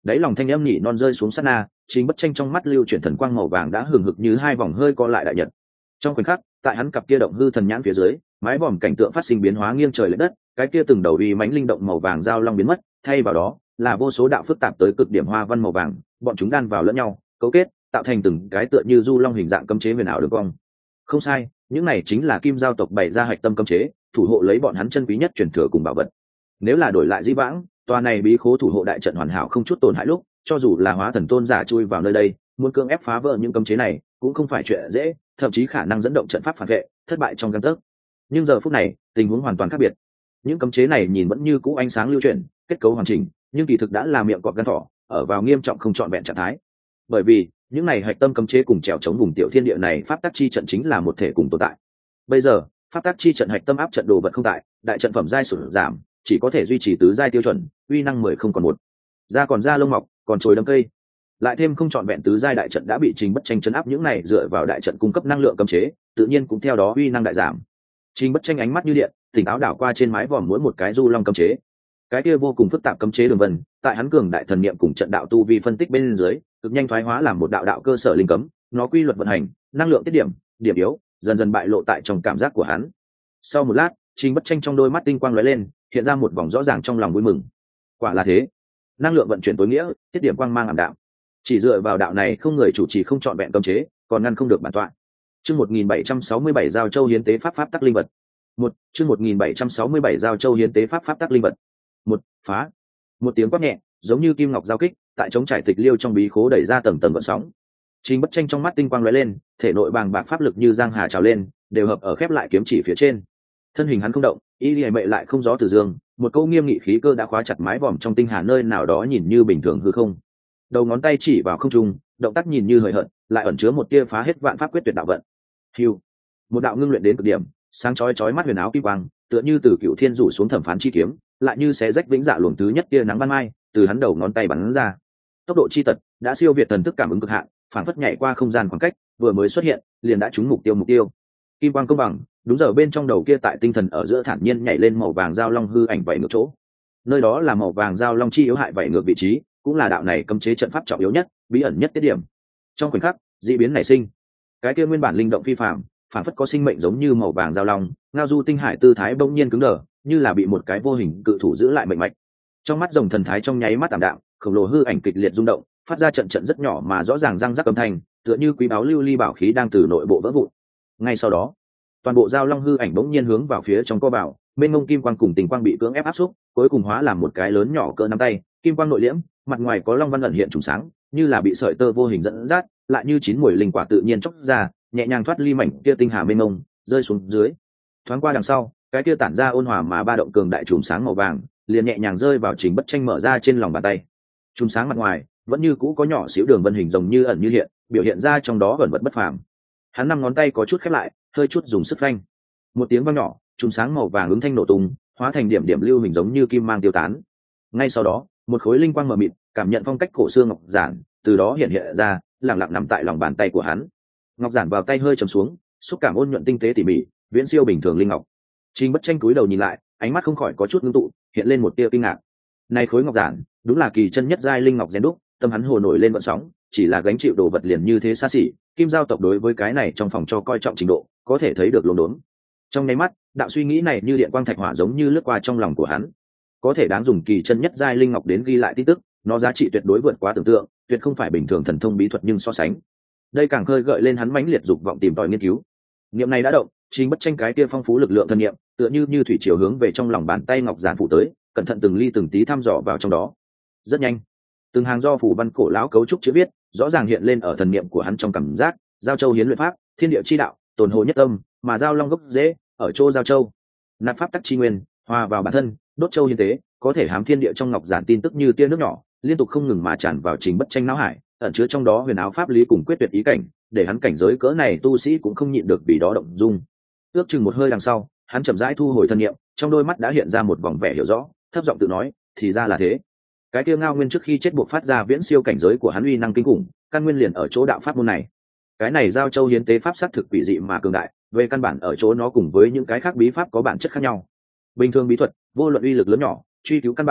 Đấy lòng thanh âm nhỉ non rơi xuống sát na, Trình Bất Tranh trong mắt lưu chuyển thần quang màu vàng đã hừng hực như hai vòng hơi co lại đại nhật. Trong khoảnh khắc, tại hắn cặp kia động hư thần nhãn phía dưới, mái vòm cảnh tượng phát sinh biến hóa nghiêng trời lệch đất, cái kia từng đầu uy mãnh linh động màu vàng giao long biến mất, thay vào đó là vô số đạo phức tạp tới cực điểm hoa văn màu vàng, bọn chúng đan vào lẫn nhau, cấu kết, tạo thành từng cái tựa như du long hình dạng cấm chế huyền ảo đường cong. Không sai, những này chính là Kim Giao tộc bày ra hạch tâm cấm chế, thủ hộ lấy bọn hắn chân quý nhất truyền thừa cùng bảo vật. Nếu là đổi lại Dĩ Vãng, tòa này bí khố thủ hộ đại trận hoàn hảo không chút tổn hại lúc, cho dù là hóa thần tôn giả chui vào nơi đây, muốn cưỡng ép phá vỡ những cấm chế này, cũng không phải chuyện dễ, thậm chí khả năng dẫn động trận pháp phản vệ, thất bại trong gang tấc. Nhưng giờ phút này, tình huống hoàn toàn khác biệt. Những cấm chế này nhìn vẫn như cũ ánh sáng lưu chuyển, kết cấu hoàn chỉnh, nhưng kỳ thực đã là miệng cọp gan thỏ, ở vào nghiêm trọng không trọn vẹn trạng thái. Bởi vì, những này hạch tâm cấm chế cùng trèo chống vùng tiểu thiên địa này pháp tắc chi trận chính là một thể cùng tồn tại. Bây giờ, pháp tắc chi trận hạch tâm áp trận đồ vật không tại, đại trận phẩm giai sụt giảm, chỉ có thể duy trì tứ giai tiêu chuẩn, uy năng mười không còn một. Da còn da lông mọc, còn trồi đâm cây. Lại thêm không trọn vẹn tứ giai đại trận đã bị Trình Bất Tranh chấn áp những này dựa vào đại trận cung cấp năng lượng cấm chế, tự nhiên cũng theo đó uy năng đại giảm. Trình Bất Tranh ánh mắt như điện, tỉnh áo đảo qua trên mái vòm mỗi một cái du long cấm chế. Cái kia vô cùng phức tạp cấm chế đường vân, tại hắn cường đại thần niệm cùng trận đạo tu vi phân tích bên dưới, cực nhanh thoái hóa làm một đạo đạo cơ sở linh cấm, nó quy luật vận hành, năng lượng tiết điểm, điểm yếu, dần dần bại lộ tại trong cảm giác của hắn. Sau một lát, Trình Bất Tranh trong đôi mắt tinh quang lóe lên, hiện ra một vòng rõ ràng trong lòng vui mừng. Quả là thế, năng lượng vận chuyển tối nghĩa, tiết điểm quang mang ảm đạm. Chỉ dựa vào đạo này không người chủ trì không chọn vẹn cấm chế, còn ngăn không được bản tọa. Chương một nghìn bảy trăm sáu mươi bảy giao châu hiến tế pháp pháp tắc linh vật. Một, chương một nghìn bảy trăm sáu mươi bảy giao châu hiến tế pháp pháp tắc linh vật. Một, phá. Một tiếng quát nhẹ, giống như kim ngọc giao kích, tại chống trải tịch liêu trong bí khố đẩy ra tầng tầng gợn sóng. Trình Bất Tranh trong mắt tinh quang lóe lên, thể nội bàng bạc pháp lực như giang hà trào lên, đều hợp ở khép lại kiếm chỉ phía trên. Thân hình hắn không động, y liễu mệ lại không gió từ dương, một câu nghiêm nghị khí cơ đã khóa chặt mái vòm trong tinh hà nơi nào đó nhìn như bình thường hư không. Đầu ngón tay chỉ vào không trung, động tác nhìn như hời hợt, lại ẩn chứa một tia phá hết vạn pháp quyết tuyệt đạo vận. Hưu, một đạo ngưng luyện đến cực điểm, sáng chói chói mắt huyền áo kim quang, tựa như từ cựu thiên rủ xuống thẩm phán chi kiếm, lại như xé rách vĩnh dạ luồng thứ nhất tia nắng ban mai, từ hắn đầu ngón tay bắn ra. Tốc độ chi tật đã siêu việt thần thức cảm ứng cực hạn, phản phất nhảy qua không gian khoảng cách, vừa mới xuất hiện, liền đã trúng mục tiêu mục tiêu. Kim quang công bằng, đúng giờ bên trong đầu kia tại tinh thần ở giữa thản nhiên nhảy lên màu vàng giao long hư ảnh vảy ngược chỗ. Nơi đó là màu vàng giao long chi yếu hại vảy ngược vị trí, cũng là đạo này cấm chế trận pháp trọng yếu nhất, bí ẩn nhất tiết điểm. Trong khoảnh khắc, dị biến nảy sinh. Cái kia nguyên bản linh động phi phàm, phản phất có sinh mệnh giống như màu vàng giao long, ngao du tinh hải tư thái bỗng nhiên cứng đờ, như là bị một cái vô hình cự thủ giữ lại mệnh mạch. Trong mắt rồng thần thái trong nháy mắt tạm đạm, khổng lồ hư ảnh kịch liệt rung động, phát ra trận trận rất nhỏ mà rõ ràng răng rắc âm thanh, tựa như quý báu lưu ly bảo khí đang từ nội bộ vỡ vụn. Ngay sau đó, toàn bộ giao long hư ảnh bỗng nhiên hướng vào phía trong co bảo, bên ngông kim quang cùng tình quang bị cưỡng ép áp xúc, cuối cùng hóa làm một cái lớn nhỏ cỡ nắm tay, kim quang nội liễm, mặt ngoài có long văn ẩn hiện trùng sáng, như là bị sợi tơ vô hình dẫn dắt, lại như chín mùi linh quả tự nhiên chốc ra, nhẹ nhàng thoát ly mảnh kia tinh hà mênh mông, rơi xuống dưới. Thoáng qua đằng sau, cái kia tản ra ôn hòa mà ba động cường đại trùng sáng màu vàng, liền nhẹ nhàng rơi vào Trình Bất Tranh mở ra trên lòng bàn tay. Trùng sáng mặt ngoài vẫn như cũ có nhỏ xíu đường vân hình rồng như ẩn như hiện, biểu hiện ra trong đó ẩn vật bất phàm. Hắn năm ngón tay có chút khép lại, hơi chút dùng sức phanh. Một tiếng vang nhỏ, trùng sáng màu vàng ứng thanh nổ tung, hóa thành điểm điểm lưu hình giống như kim mang tiêu tán. Ngay sau đó, một khối linh quang mờ mịt, cảm nhận phong cách cổ xưa ngọc giản, từ đó hiện hiện ra, lặng lặng nằm tại lòng bàn tay của hắn. Ngọc giản vào tay hơi trầm xuống, xúc cảm ôn nhuận tinh tế tỉ mỉ, viễn siêu bình thường linh ngọc. Trình Bất Tranh cúi đầu nhìn lại, ánh mắt không khỏi có chút ngưng tụ, hiện lên một tia kinh ngạc. Này khối ngọc giản, đúng là kỳ chân nhất giai linh ngọc rèn đúc, tâm hắn hồ nổi lên vận sóng, chỉ là gánh chịu đồ vật liền như thế xa xỉ, Kim Giao tộc đối với cái này trong phòng cho coi trọng trình độ, có thể thấy được luống đốn. Trong nháy mắt, đạo suy nghĩ này như điện quang thạch hỏa giống như lướt qua trong lòng của hắn. Có thể đáng dùng kỳ chân nhất giai linh ngọc đến ghi lại tin tức, nó giá trị tuyệt đối vượt quá tưởng tượng, tuyệt không phải bình thường thần thông bí thuật nhưng so sánh. Đây càng khơi gợi lên hắn mãnh liệt dục vọng tìm tòi nghiên cứu. Niệm này đã động, Trình Bất Tranh cái kia phong phú lực lượng thần niệm, tựa như như thủy triều hướng về trong lòng bàn tay ngọc giản phụ tới, cẩn thận từng ly từng tí thăm dò vào trong đó. Rất nhanh, từng hàng do phủ văn cổ lão cấu trúc chữ viết, rõ ràng hiện lên ở thần niệm của hắn trong cảm giác, giao châu hiến luyện pháp, thiên địa chi đạo, tồn hồ nhất tâm, mà giao long gốc dễ ở chỗ giao châu. Nạp pháp tắc chi nguyên, hòa vào bản thân, đốt châu hiến tế, có thể hám thiên địa trong ngọc giản tin tức như tia nước nhỏ, liên tục không ngừng mà tràn vào Trình Bất Tranh não hải, ẩn chứa trong đó huyền áo pháp lý cùng quyết tuyệt ý cảnh, để hắn cảnh giới cỡ này tu sĩ cũng không nhịn được vì đó động dung. Ước chừng một hơi đằng sau, hắn chậm rãi thu hồi thân niệm, trong đôi mắt đã hiện ra một vòng vẻ hiểu rõ, thấp giọng tự nói, thì ra là thế. Cái kia ngao nguyên trước khi chết buộc phát ra viễn siêu cảnh giới của hắn uy năng kinh khủng, căn nguyên liền ở chỗ đạo pháp môn này. Cái này giao châu hiến tế pháp sắc thực quỷ dị mà cường đại, về căn bản ở chỗ nó cùng với những cái khác bí pháp có bản chất khác nhau. Bình thường bí thuật, vô luận uy lực lớn nhỏ, truy cứu căn bản,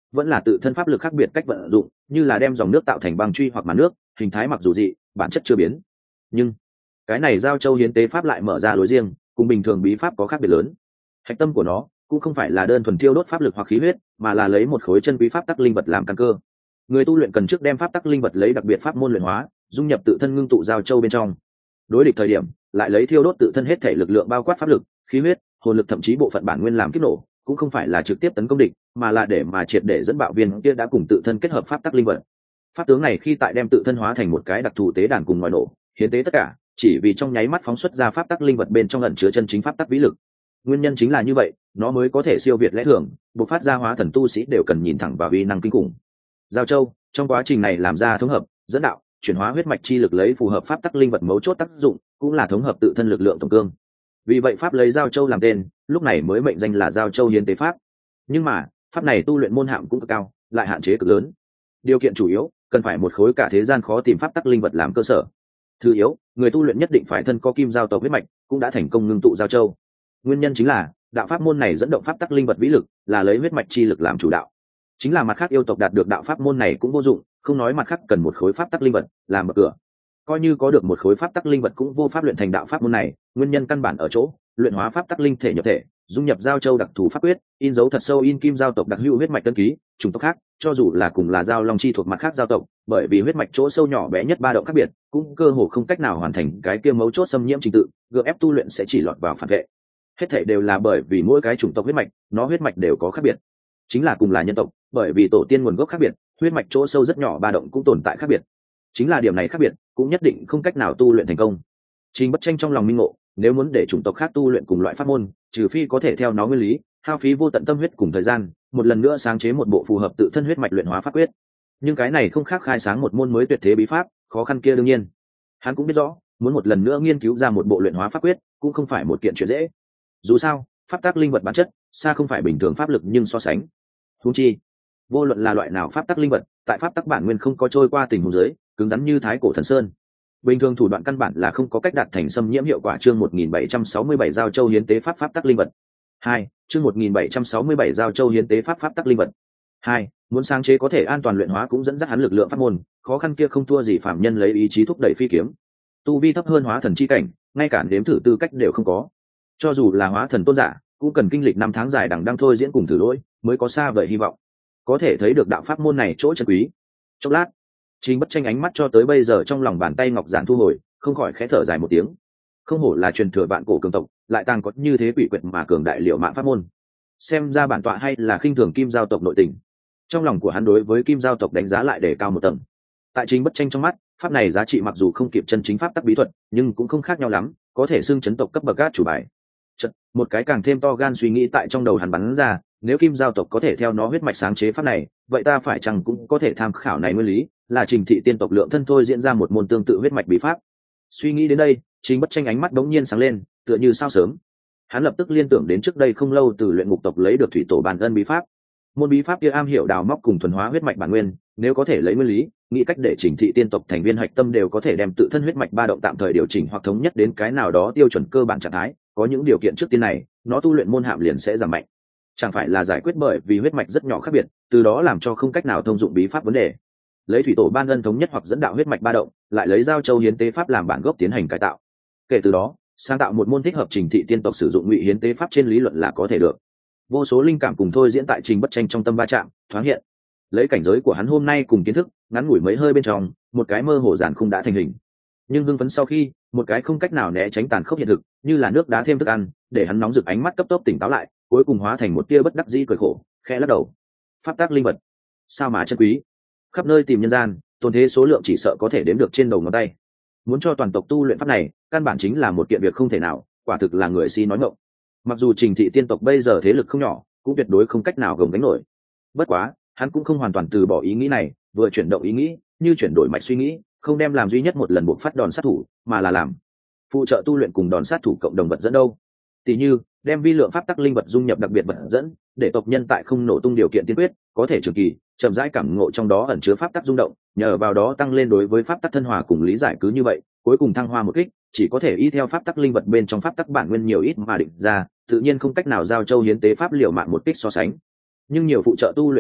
vẫn là tự thân pháp lực khác biệt cách vận dụng, như là đem dòng nước tạo thành băng truy hoặc màn nước, hình thái mặc dù dị, bản chất chưa biến. Nhưng cái này giao châu hiến tế pháp lại mở ra lối riêng, cùng bình thường bí pháp có khác biệt lớn. Hạch tâm của nó cũng không phải là đơn thuần thiêu đốt pháp lực hoặc khí huyết, mà là lấy một khối chân quý pháp tắc linh vật làm căn cơ. Người tu luyện cần trước đem pháp tắc linh vật lấy đặc biệt pháp môn luyện hóa, dung nhập tự thân ngưng tụ giao châu bên trong. Đối địch thời điểm, lại lấy thiêu đốt tự thân hết thể lực lượng bao quát pháp lực, khí huyết, hồn lực thậm chí bộ phận bản nguyên làm kích nổ, cũng không phải là trực tiếp tấn công địch, mà là để mà triệt để dẫn bạo viên kia đã cùng tự thân kết hợp pháp tắc linh vật. Pháp tướng này khi tại đem tự thân hóa thành một cái đặc thù tế đàn cùng ngoài nổ, hiến tế tất cả, chỉ vì trong nháy mắt phóng xuất ra pháp tắc linh vật bên trong ẩn chứa chân chính pháp tắc vĩ lực. Nguyên nhân chính là như vậy, nó mới có thể siêu việt lẽ thường, bộc phát ra hóa thần tu sĩ đều cần nhìn thẳng vào uy năng kinh khủng. Giao châu trong quá trình này làm ra thống hợp, dẫn đạo, chuyển hóa huyết mạch chi lực lấy phù hợp pháp tắc linh vật mấu chốt tác dụng, cũng là thống hợp tự thân lực lượng tổng cương. Vì vậy pháp lấy giao châu làm tên, lúc này mới mệnh danh là giao châu hiến tế pháp. Nhưng mà pháp này tu luyện môn hàm cũng cực cao, lại hạn chế cực lớn. Điều kiện chủ yếu cần phải một khối cả thế gian khó tìm pháp tắc linh vật làm cơ sở. Thứ yếu, người tu luyện nhất định phải thân có kim giao tộc huyết mạch, cũng đã thành công ngưng tụ giao châu. Nguyên nhân chính là đạo pháp môn này dẫn động pháp tắc linh vật vĩ lực, là lấy huyết mạch chi lực làm chủ đạo. Chính là mặt khác yêu tộc đạt được đạo pháp môn này cũng vô dụng, không nói mặt khác cần một khối pháp tắc linh vật làm mở cửa. Coi như có được một khối pháp tắc linh vật cũng vô pháp luyện thành đạo pháp môn này, nguyên nhân căn bản ở chỗ luyện hóa pháp tắc linh thể nhập thể, dung nhập giao châu đặc thù pháp quyết, in dấu thật sâu in kim giao tộc đặc hữu huyết mạch tân ký. Chủng tộc khác cho dù là cùng là giao long chi thuộc mặt khác giao tộc, bởi vì huyết mạch chỗ sâu nhỏ bé nhất ba động khác biệt, cũng cơ hồ không cách nào hoàn thành cái kia mấu chốt xâm nhiễm trình tự, gượng ép tu luyện sẽ chỉ lọt vào phản vệ. Hết thảy đều là bởi vì mỗi cái chủng tộc huyết mạch, nó huyết mạch đều có khác biệt. Chính là cùng là nhân tộc, bởi vì tổ tiên nguồn gốc khác biệt, huyết mạch chỗ sâu rất nhỏ ba động cũng tồn tại khác biệt. Chính là điểm này khác biệt, cũng nhất định không cách nào tu luyện thành công. Trình Bất Tranh trong lòng minh ngộ, nếu muốn để chủng tộc khác tu luyện cùng loại pháp môn, trừ phi có thể theo nó nguyên lý, hao phí vô tận tâm huyết cùng thời gian, một lần nữa sáng chế một bộ phù hợp tự thân huyết mạch luyện hóa pháp quyết. Nhưng cái này không khác khai sáng một môn mới tuyệt thế bí pháp, khó khăn kia đương nhiên. Hắn cũng biết rõ, muốn một lần nữa nghiên cứu ra một bộ luyện hóa pháp quyết, cũng không phải một kiện chuyện dễ. Dù sao, pháp tắc linh vật bản chất, xa không phải bình thường pháp lực nhưng so sánh. Huống chi, vô luận là loại nào pháp tắc linh vật, tại pháp tắc bản nguyên không có trôi qua tình huống dưới, cứng rắn như thái cổ thần sơn. Bình thường thủ đoạn căn bản là không có cách đạt thành xâm nhiễm hiệu quả. Chương một nghìn bảy trăm sáu mươi bảy giao châu hiến tế pháp pháp tắc linh vật. hai, chương một nghìn bảy trăm sáu mươi bảy giao châu hiến tế pháp pháp tắc linh vật. hai, muốn sáng chế có thể an toàn luyện hóa cũng dẫn dắt hắn lực lượng pháp môn, khó khăn kia không thua gì phàm nhân lấy ý chí thúc đẩy phi kiếm. Tu vi thấp hơn hóa thần chi cảnh, ngay cả đếm thử tư cách đều không có. Cho dù là hóa thần tôn giả, cũng cần kinh lịch năm tháng dài đằng đẵng thôi diễn cùng thử lỗi, mới có xa vời hy vọng. Có thể thấy được đạo pháp môn này chỗ chân quý. Chốc lát, Trình Bất Tranh ánh mắt cho tới bây giờ trong lòng bàn tay ngọc giản thu hồi, không khỏi khẽ thở dài một tiếng. Không hổ là truyền thừa vạn cổ cường tộc, lại tàng có như thế quỷ quyệt mà cường đại liệu mạng pháp môn. Xem ra bản tọa hay là khinh thường kim giao tộc nội tình. Trong lòng của hắn đối với kim giao tộc đánh giá lại để cao một tầng. Tại Trình Bất Tranh trong mắt, pháp này giá trị mặc dù không kịp chân chính pháp tắc bí thuật, nhưng cũng không khác nhau lắm, có thể xưng chấn tộc cấp bậc gác chủ bài. Chật, một cái càng thêm to gan suy nghĩ tại trong đầu hắn bắn ra, nếu kim giao tộc có thể theo nó huyết mạch sáng chế pháp này, vậy ta phải chăng cũng có thể tham khảo này nguyên lý, là Trình thị tiên tộc lượng thân thôi diễn ra một môn tương tự huyết mạch bí pháp. Suy nghĩ đến đây, Trình Bất Tranh ánh mắt đống nhiên sáng lên, tựa như sao sớm. Hắn lập tức liên tưởng đến trước đây không lâu từ luyện ngục tộc lấy được thủy tổ bàn ân bí pháp. Môn bí pháp kia am hiểu đào móc cùng thuần hóa huyết mạch bản nguyên, nếu có thể lấy nguyên lý, nghĩ cách để Trình thị tiên tộc thành viên hạch tâm đều có thể đem tự thân huyết mạch ba động tạm thời điều chỉnh hoặc thống nhất đến cái nào đó tiêu chuẩn cơ bản trạng thái, có những điều kiện trước tiên này, nó tu luyện môn hạm liền sẽ giảm mạnh. Chẳng phải là giải quyết bởi vì huyết mạch rất nhỏ khác biệt, từ đó làm cho không cách nào thông dụng bí pháp vấn đề. Lấy thủy tổ ban ân thống nhất hoặc dẫn đạo huyết mạch ba động, lại lấy giao châu hiến tế pháp làm bản gốc tiến hành cải tạo. Kể từ đó, sáng tạo một môn thích hợp Trình thị tiên tộc sử dụng ngụy hiến tế pháp trên lý luận là có thể được. Vô số linh cảm cùng thôi diễn tại Trình Bất Tranh trong tâm va chạm, thoáng hiện. Lấy cảnh giới của hắn hôm nay cùng kiến thức, ngắn ngủi mấy hơi bên trong, một cái mơ hồ giản khung đã thành hình. Nhưng hưng phấn sau khi, một cái không cách nào né tránh tàn khốc hiện thực, như là nước đá thêm thức ăn, để hắn nóng rực ánh mắt cấp tốc tỉnh táo lại, cuối cùng hóa thành một tia bất đắc dĩ cười khổ, khẽ lắc đầu. Pháp tác linh vật, sao mà chân quý? Khắp nơi tìm nhân gian, tồn thế số lượng chỉ sợ có thể đếm được trên đầu ngón tay. Muốn cho toàn tộc tu luyện pháp này, căn bản chính là một kiện việc không thể nào, quả thực là người si nói ngọng. Mặc dù Trình thị tiên tộc bây giờ thế lực không nhỏ, cũng tuyệt đối không cách nào gồng gánh nổi. Bất quá, hắn cũng không hoàn toàn từ bỏ ý nghĩ này, vừa chuyển động ý nghĩ, như chuyển đổi mạch suy nghĩ, không đem làm duy nhất một lần buộc phát đòn sát thủ, mà là làm phụ trợ tu luyện cùng đòn sát thủ cộng đồng vật dẫn đâu. Tỷ như, đem vi lượng pháp tắc linh vật dung nhập đặc biệt vật dẫn, để tộc nhân tại không nổ tung điều kiện tiên quyết, có thể trường kỳ, chậm rãi cảm ngộ trong đó ẩn chứa pháp tắc rung động, nhờ vào đó tăng lên đối với pháp tắc thân hòa cùng lý giải cứ như vậy, cuối cùng thăng hoa một kích, chỉ có thể y theo pháp tắc linh vật bên trong pháp tắc bản nguyên nhiều ít mà định ra, tự nhiên không cách nào giao châu hiến tế pháp liều mạng một kích so sánh. Nhưng nhiều phụ trợ tu luyện tác dụng,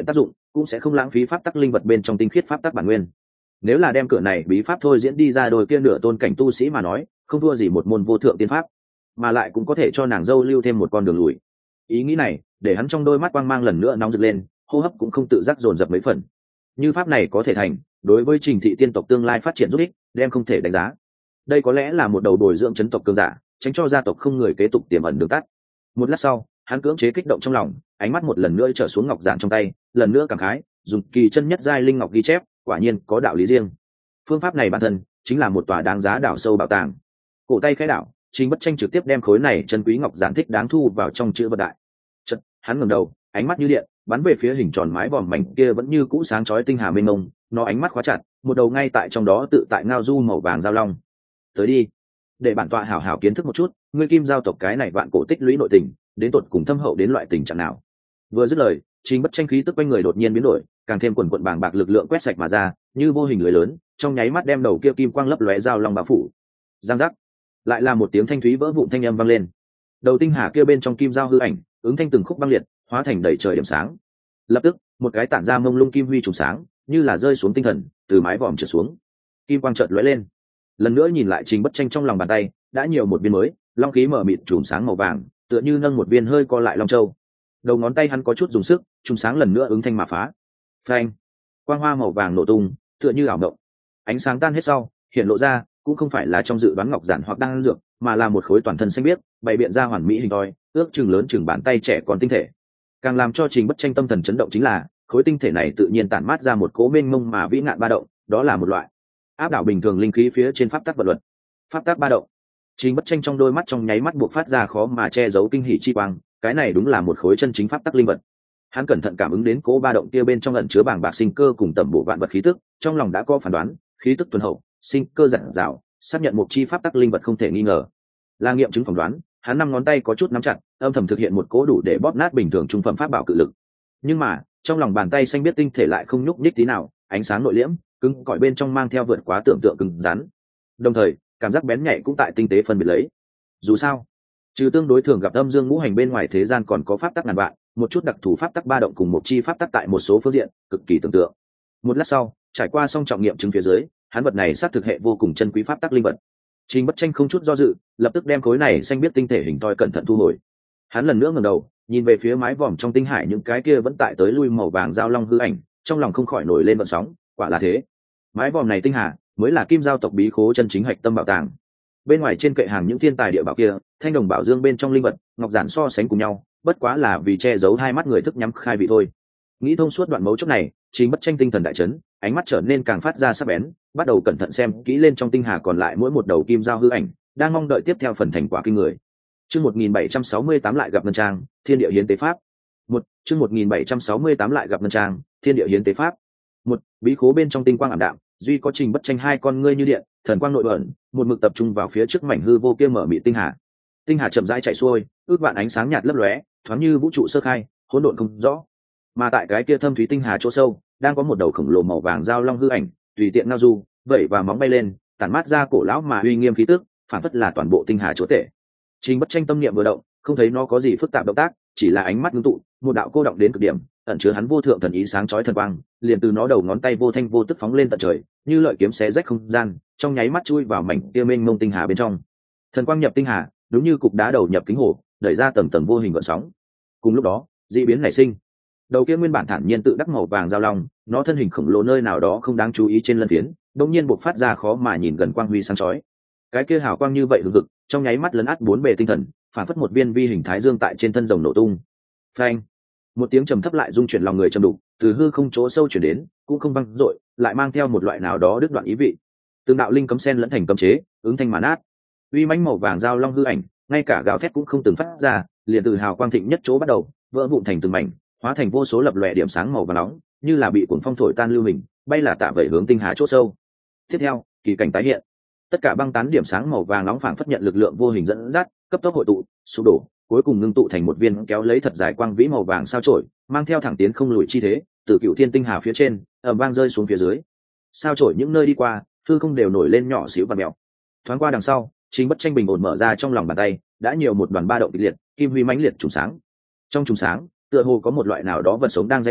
cũng sẽ không lãng phí pháp tắc linh vật bên trong tinh khiết pháp tắc bản nguyên. Nếu là đem cửa này bí pháp thôi diễn đi ra đôi kia nửa tôn cảnh tu sĩ mà nói, không thua gì một môn vô thượng tiên pháp, mà lại cũng có thể cho nàng dâu lưu thêm một con đường lùi. Ý nghĩ này để hắn trong đôi mắt quang mang lần nữa nóng rực lên, hô hấp cũng không tự giác dồn dập mấy phần. Như pháp này có thể thành, đối với Trình thị tiên tộc tương lai phát triển giúp ích đem không thể đánh giá. Đây có lẽ là một đầu bồi dưỡng chấn tộc cường giả, tránh cho gia tộc không người kế tục tiềm ẩn đường tắt. Một lát sau, hắn cưỡng chế kích động trong lòng, ánh mắt một lần nữa trở xuống ngọc giản trong tay, lần nữa cảm khái, dùng kỳ chân nhất giai linh ngọc ghi chép, quả nhiên có đạo lý riêng. Phương pháp này bản thân chính là một tòa đáng giá đảo sâu bảo tàng. Cổ tay khẽ đảo, Trình Bất Tranh trực tiếp đem khối này chân quý ngọc giản thích đáng thu vào trong chữ vật đại. Chợt, hắn ngẩng đầu, ánh mắt như điện, bắn về phía hình tròn mái vòm mảnh kia vẫn như cũ sáng chói tinh hà mênh mông, nó ánh mắt khóa chặt, một đầu ngay tại trong đó tự tại ngao du màu vàng giao long. Tới đi, để bản tọa hảo hảo kiến thức một chút, ngươi Kim giao tộc cái này vạn cổ tích lũy nội tình, đến tột cùng thâm hậu đến loại tình trạng nào. Vừa dứt lời, Trình Bất Tranh khí tức quanh người đột nhiên biến đổi, càng thêm quần quần bàng bạc lực lượng quét sạch mà ra, như vô hình lưới lớn, trong nháy mắt đem đầu kia kim quang lấp lóe giao long bao phủ. Giang giác, lại là một tiếng thanh thúy vỡ vụn thanh âm vang lên. Đầu tinh hà kia bên trong kim giao hư ảnh, ứng thanh từng khúc băng liệt, hóa thành đầy trời điểm sáng. Lập tức, một cái tản ra mông lung kim huy trùng sáng, như là rơi xuống tinh thần, từ mái vòm trượt xuống. Kim quang chợt lóe lên. Lần nữa nhìn lại Trình Bất Tranh trong lòng bàn tay, đã nhiều một viên mới, long khí mở mịt trùm sáng màu vàng, tựa như nâng một viên hơi co lại long châu. Đầu ngón tay hắn có chút dùng sức, trùm sáng lần nữa ứng thanh mà phá. Phanh! Quang hoa màu vàng nổ tung, tựa như ảo mộng. Ánh sáng tan hết sau, hiện lộ ra, cũng không phải là trong dự đoán ngọc giản hoặc đan dược, mà là một khối toàn thân xanh biếc, bày biện ra hoàn mỹ hình thoi, ước chừng lớn chừng bàn tay trẻ còn tinh thể. Càng làm cho Trình Bất Tranh tâm thần chấn động chính là, khối tinh thể này tự nhiên tản mát ra một cỗ mênh mông mà vĩ ngạn ba động, đó là một loại áp đảo bình thường linh khí phía trên pháp tắc vật luật. Pháp tắc ba động. Trình Bất Tranh trong đôi mắt trong nháy mắt buộc phát ra khó mà che giấu kinh hỉ chi quang, cái này đúng là một khối chân chính pháp tắc linh vật. Hắn cẩn thận cảm ứng đến cỗ ba động kia bên trong ẩn chứa bàng bạc sinh cơ cùng tầm bộ vạn vật khí tức, trong lòng đã có phán đoán, khí tức tuần hậu, sinh cơ dặn dào, xác nhận một chi pháp tắc linh vật không thể nghi ngờ. Là nghiệm chứng phỏng đoán, hắn năm ngón tay có chút nắm chặt, âm thầm thực hiện một cỗ đủ để bóp nát bình thường trung phẩm pháp bảo cự lực. Nhưng mà, trong lòng bàn tay xanh biết tinh thể lại không nhúc nhích tí nào, ánh sáng nội liễm, cứng cỏi bên trong mang theo vượt quá tưởng tượng cứng rắn. Đồng thời, cảm giác bén nhạy cũng tại tinh tế phân biệt lấy. Dù sao, trừ tương đối thường gặp âm dương ngũ hành bên ngoài thế gian còn có pháp tắc ngàn vạn, một chút đặc thù pháp tắc ba động cùng một chi pháp tắc tại một số phương diện, cực kỳ tưởng tượng. Một lát sau, trải qua xong trọng nghiệm chứng phía dưới, hắn vật này xác thực hệ vô cùng chân quý pháp tắc linh vật. Trình Bất Tranh không chút do dự, lập tức đem khối này xanh biết tinh thể hình thoi cẩn thận thu hồi. Hắn lần nữa ngẩng đầu, nhìn về phía mái vòm trong tinh hải những cái kia vẫn tại tới lui màu vàng giao long hư ảnh, trong lòng không khỏi nổi lên vận sóng, quả là thế. Mái vòm này tinh hà, mới là Kim giao tộc bí khố chân chính hạch tâm bảo tàng. Bên ngoài trên kệ hàng những thiên tài địa bảo kia, thanh đồng bảo dương bên trong linh vật, ngọc giản so sánh cùng nhau, bất quá là vì che giấu hai mắt người thức nhắm khai vị thôi. Nghĩ thông suốt đoạn mấu chốt này, Trình Bất Tranh tinh thần đại chấn, ánh mắt trở nên càng phát ra sắc bén, bắt đầu cẩn thận xem kỹ lên trong tinh hà còn lại mỗi một đầu kim giao hư ảnh, đang mong đợi tiếp theo phần thành quả kinh người. Chương một nghìn bảy trăm sáu mươi tám lại gặp ngân trang, thiên địa hiến tế pháp. Một, chương một nghìn bảy trăm sáu mươi tám lại gặp ngân trang, thiên địa hiến tế pháp. Một, bí khố bên trong tinh quang ảm đạm, duy có Trình Bất Tranh hai con ngươi như điện, thần quang nội ẩn, một mực tập trung vào phía trước mảnh hư vô kia mở mị tinh hà. Tinh hà chậm rãi chảy xuôi, ước vạn ánh sáng nhạt lấp lóe, thoáng như vũ trụ sơ khai, hỗn độn không rõ. Mà tại cái kia thâm thúy tinh hà chỗ sâu, đang có một đầu khổng lồ màu vàng giao long hư ảnh, tùy tiện ngao du, vẩy và móng bay lên, tản mát ra cổ lão mà uy nghiêm khí tức, phản phất là toàn bộ tinh hà chúa tể. Trình Bất Tranh tâm niệm vừa động, không thấy nó có gì phức tạp động tác, chỉ là ánh mắt ngưng tụ, một đạo cô động đến cực điểm, ẩn chứa hắn vô thượng thần ý sáng chói thần quang, liền từ nó đầu ngón tay vô thanh vô tức phóng lên tận trời, như lợi kiếm xé rách không gian, trong nháy mắt chui vào mảnh kia mênh mông tinh hà bên trong. Thần quang nhập tinh hà, đúng như cục đá đầu nhập kính hồ, đẩy ra tầng tầng vô hình gợn sóng. Cùng lúc đó, dị biến nảy sinh. Đầu kia nguyên bản thản nhiên tự đắc màu vàng giao long, nó thân hình khổng lồ nơi nào đó không đáng chú ý trên lân phiến, đột nhiên bộc phát ra khó mà nhìn gần quang huy sáng chói. Cái kia hào quang như vậy hừng hực, trong nháy mắt lấn át bốn bề tinh thần, phản phất một viên vi hình thái dương tại trên thân rồng nổ tung. Phanh! Một tiếng trầm thấp lại rung chuyển lòng người trầm đục, từ hư không chỗ sâu chuyển đến, cũng không vang dội, lại mang theo một loại nào đó đứt đoạn ý vị. Từng đạo linh cấm sen lẫn thành cấm chế, ứng thanh mà nát. Uy mãnh màu vàng giao long hư ảnh, ngay cả gào thét cũng không từng phát ra, liền từ hào quang thịnh nhất chỗ bắt đầu, vỡ vụn thành từng mảnh, hóa thành vô số lập lòe điểm sáng màu vàng nóng, như là bị cuồng phong thổi tan lưu hình, bay là tạ vẩy hướng tinh hà chỗ sâu. Tiếp theo, kỳ cảnh tái hiện. Tất cả băng tán điểm sáng màu vàng nóng phảng phất nhận lực lượng vô hình dẫn dắt, cấp tốc hội tụ, sụp đổ, cuối cùng ngưng tụ thành một viên kéo lấy thật dài quang vĩ màu vàng sao chổi, mang theo thẳng tiến không lùi chi thế, từ cựu thiên tinh hà phía trên, ầm vang rơi xuống phía dưới. Sao chổi những nơi đi qua, hư không đều nổi lên nhỏ xíu và mèo. Thoáng qua đằng sau, Trình Bất Tranh bình ổn mở ra trong lòng bàn tay, đã nhiều một đoàn ba động kịch liệt, kim huy mãnh liệt trùng sáng. Trong trùng sáng, tựa hồ có một loại nào đó vật sống đang giãy giụa,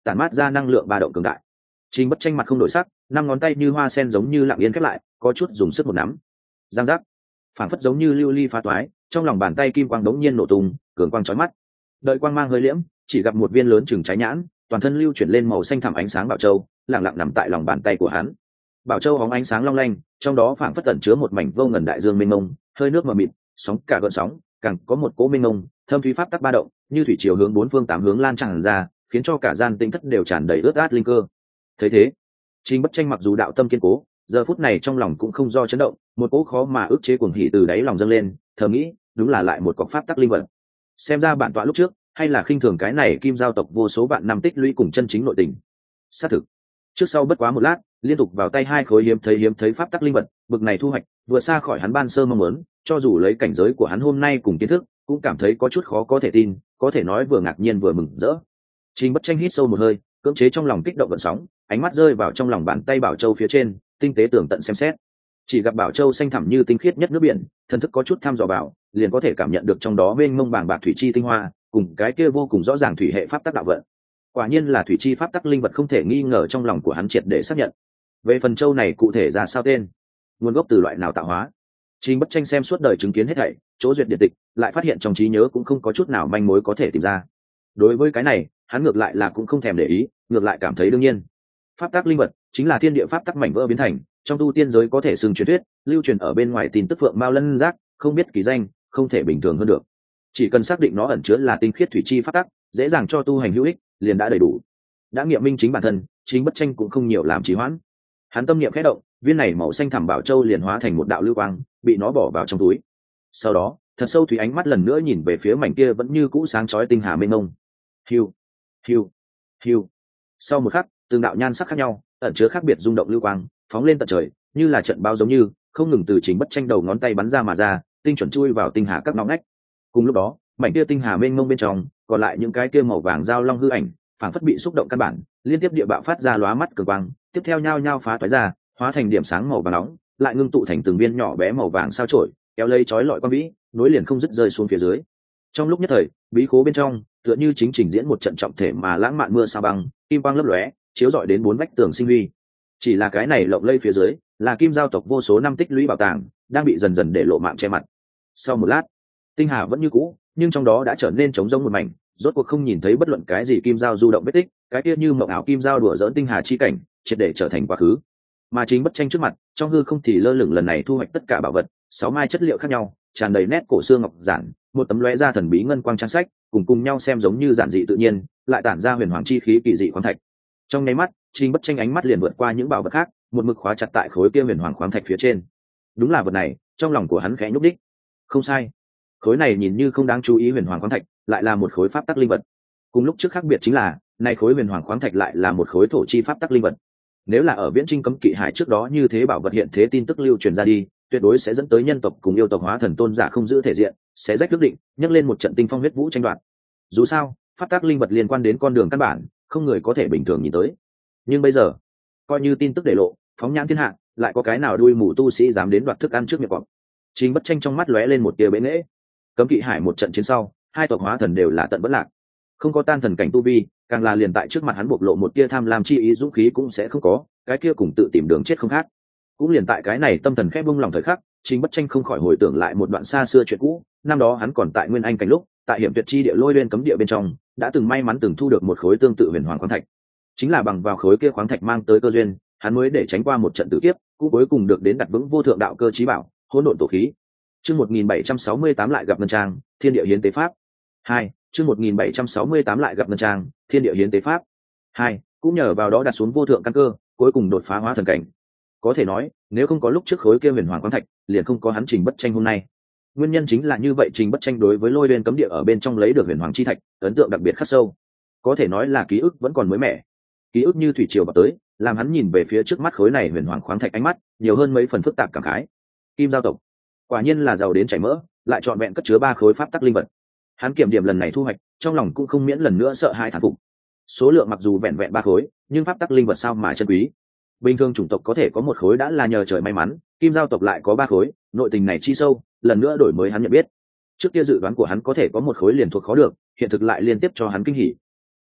tản mát ra năng lượng ba động cường đại. Trình Bất Tranh mặt không đổi sắc, năm ngón tay như hoa sen giống như lặng yên khép lại, có chút dùng sức một nắm. Giang giác, phảng phất giống như lưu ly phá toái, trong lòng bàn tay kim quang đống nhiên nổ tung, cường quang chói mắt. Đợi quang mang hơi liễm, chỉ gặp một viên lớn chừng trái nhãn, toàn thân lưu chuyển lên màu xanh thẳm ánh sáng bảo châu, lặng lặng nằm tại lòng bàn tay của hắn. Bảo châu hóng ánh sáng long lanh, trong đó phảng phất ẩn chứa một mảnh vô ngần đại dương mênh mông, hơi nước mờ mịt, sóng cả gợn sóng, càng có một cỗ mênh mông, thâm thúy pháp tắc ba động, như thủy triều hướng bốn phương tám hướng lan tràn ra, khiến cho cả gian tinh thất đều tràn đầy ướt át linh cơ. Thấy thế, Trình Bất Tranh mặc dù đạo tâm kiên cố, giờ phút này trong lòng cũng không do chấn động, một cỗ khó mà ức chế cuồng hỉ từ đáy lòng dâng lên, thầm nghĩ, đúng là lại một cọc pháp tắc linh vật. Xem ra bản tọa lúc trước, hay là khinh thường cái này kim giao tộc vô số vạn năm tích lũy cùng chân chính nội tình. Xác thực, trước sau bất quá một lát, liên tục vào tay hai khối hiếm thấy hiếm thấy pháp tắc linh vật, bực này thu hoạch vừa xa khỏi hắn ban sơ mong muốn, cho dù lấy cảnh giới của hắn hôm nay cùng kiến thức, cũng cảm thấy có chút khó có thể tin, có thể nói vừa ngạc nhiên vừa mừng rỡ. Trình Bất Tranh hít sâu một hơi, cưỡng chế trong lòng kích động gợn sóng, ánh mắt rơi vào trong lòng bàn tay bảo châu phía trên, tinh tế tường tận xem xét. Chỉ gặp bảo châu xanh thẳm như tinh khiết nhất nước biển, thần thức có chút thăm dò vào, liền có thể cảm nhận được trong đó mênh mông bàng bạc thủy chi tinh hoa, cùng cái kia vô cùng rõ ràng thủy hệ pháp tắc đạo vận. Quả nhiên là thủy chi pháp tắc linh vật, không thể nghi ngờ, trong lòng của hắn triệt để xác nhận. Về phần châu này cụ thể ra sao tên, nguồn gốc từ loại nào tạo hóa, Trình Bất Tranh xem suốt đời chứng kiến hết thảy, chỗ duyệt điện tịch, lại phát hiện trong trí nhớ cũng không có chút nào manh mối có thể tìm ra. Đối với cái này, hắn ngược lại là cũng không thèm để ý, ngược lại cảm thấy đương nhiên. Pháp tắc linh vật chính là thiên địa pháp tắc mảnh vỡ biến thành, trong tu tiên giới có thể xưng truyền thuyết, lưu truyền ở bên ngoài tin tức phượng mao lân giác, không biết kỳ danh, không thể bình thường hơn được. Chỉ cần xác định nó ẩn chứa là tinh khiết thủy chi pháp tắc, dễ dàng cho tu hành hữu ích, liền đã đầy đủ. Đã nghiệm minh chính bản thân, Trình Bất Tranh cũng không nhiều làm trì hoãn. Hắn tâm niệm khẽ động, viên này màu xanh thẳm bảo châu liền hóa thành một đạo lưu quang, bị nó bỏ vào trong túi. Sau đó, thật sâu thủy ánh mắt lần nữa nhìn về phía mảnh kia vẫn như cũ sáng chói tinh hà mênh mông. Hiu, hiu, hiu. Sau một khắc, từng đạo nhan sắc khác nhau, ẩn chứa khác biệt rung động lưu quang, phóng lên tận trời, như là trận bao giống như, không ngừng từ Trình Bất Tranh đầu ngón tay bắn ra mà ra, tinh chuẩn chui vào tinh hà các ngõ ngách. Cùng lúc đó, mảnh kia tinh hà mênh mông bên trong, còn lại những cái kia màu vàng giao long hư ảnh, phảng phất bị xúc động căn bản, liên tiếp địa bạo phát ra lóa mắt cường quang, tiếp theo nhao nhao phá toái ra, hóa thành điểm sáng màu vàng nóng, lại ngưng tụ thành từng viên nhỏ bé màu vàng sao chổi, kéo lấy chói lọi quang vĩ, nối liền không dứt rơi xuống phía dưới. Trong lúc nhất thời, bí khố bên trong, tựa như chính trình diễn một trận trọng thể mà lãng mạn mưa sao băng, kim quang lấp lóe, chiếu rọi đến bốn vách tường sinh huy. Chỉ là cái này lộng lây phía dưới, là kim giao tộc vô số năm tích lũy bảo tàng, đang bị dần dần để lộ mạng che mặt. Sau một lát, tinh hà vẫn như cũ, nhưng trong đó đã trở nên trống rỗng một mảnh, rốt cuộc không nhìn thấy bất luận cái gì kim giao du động vết tích, cái kia như mộng ảo kim giao đùa dỡn tinh hà chi cảnh, triệt để trở thành quá khứ. Mà Chính Bất Tranh trước mặt, trong hư không thì lơ lửng lần này thu hoạch tất cả bảo vật, sáu mai chất liệu khác nhau, tràn đầy nét cổ xưa ngọc giản, một tấm lóe ra thần bí ngân quang trang sách, cùng cùng nhau xem giống như giản dị tự nhiên, lại tản ra huyền hoàng chi khí kỳ dị khoáng thạch. Trong nháy mắt, Chính Bất Tranh ánh mắt liền vượt qua những bảo vật khác, một mực khóa chặt tại khối kia huyền hoàng khoáng thạch phía trên. Đúng là vật này, trong lòng của hắn khẽ nhúc đích. Không sai, khối này nhìn như không đáng chú ý huyền hoàng khoáng thạch, lại là một khối pháp tắc linh vật. Cùng lúc trước khác biệt chính là, nay khối huyền hoàng khoáng thạch lại là một khối thổ chi pháp tắc linh vật. Nếu là ở viễn trinh cấm kỵ hải trước đó như thế bảo vật hiện thế tin tức lưu truyền ra đi, tuyệt đối sẽ dẫn tới nhân tộc cùng yêu tộc hóa thần tôn giả không giữ thể diện, sẽ rách quyết định, nhấc lên một trận tinh phong huyết vũ tranh đoạt. Dù sao, pháp tắc linh vật liên quan đến con đường căn bản, không người có thể bình thường nhìn tới. Nhưng bây giờ, coi như tin tức để lộ, phóng nhãn thiên hạ, lại có cái nào đuôi mù tu sĩ dám đến đoạt thức ăn trước miệng cọp. Chính Bất Tranh trong mắt lóe lên một tia bệ nghễ. Cấm kỵ hải một trận chiến sau, hai tộc hóa thần đều là tận vẫn lạc, không có tan thần cảnh tu vi, càng là liền tại trước mặt hắn bộc lộ một tia tham lam chi ý dũng khí cũng sẽ không có, cái kia cùng tự tìm đường chết không khác. Cũng liền tại cái này tâm thần khép bung lòng thời khắc, Chính Bất Tranh không khỏi hồi tưởng lại một đoạn xa xưa chuyện cũ. Năm đó hắn còn tại Nguyên Anh cảnh lúc, tại hiểm tuyệt chi địa lôi lên cấm địa bên trong, đã từng may mắn từng thu được một khối tương tự huyền hoàng khoáng thạch. Chính là bằng vào khối kia khoáng thạch mang tới cơ duyên, hắn mới để tránh qua một trận tử kiếp, cũng cuối cùng được đến đặt vững vô thượng đạo cơ chí bảo, hỗn độn tổ khí. Chương một nghìn bảy trăm sáu mươi tám lại gặp ngân trang, thiên địa hiến tế pháp. hai Chương một nghìn bảy trăm sáu mươi tám lại gặp ngân trang, thiên địa hiến tế pháp. hai Cũng nhờ vào đó đặt xuống vô thượng căn cơ, cuối cùng đột phá hóa thần cảnh. Có thể nói, nếu không có lúc trước khối kia huyền hoàng khoáng thạch, liền không có hắn Trình Bất Tranh hôm nay. Nguyên nhân chính là như vậy, Trình Bất Tranh đối với lôi lên cấm địa ở bên trong lấy được huyền hoàng chi thạch, ấn tượng đặc biệt khắc sâu. Có thể nói là ký ức vẫn còn mới mẻ. Ký ức như thủy triều vào tới, làm hắn nhìn về phía trước mắt khối này huyền hoàng khoáng thạch ánh mắt nhiều hơn mấy phần phức tạp cảm khái. Kim giao tộc, quả nhiên là giàu đến chảy mỡ, lại trọn vẹn cất chứa ba khối pháp tắc linh vật. Hắn kiểm điểm lần này thu hoạch, trong lòng cũng không miễn lần nữa sợ hai thán phục. Số lượng mặc dù vẹn vẹn ba khối, nhưng pháp tắc linh vật sao mà chân quý. Bình thường chủng tộc có thể có một khối đã là nhờ trời may mắn, kim giao tộc lại có ba khối, nội tình này chi sâu, lần nữa đổi mới hắn nhận biết. Trước kia dự đoán của hắn có thể có một khối liền thuộc khó được, hiện thực lại liên tiếp cho hắn kinh hỉ.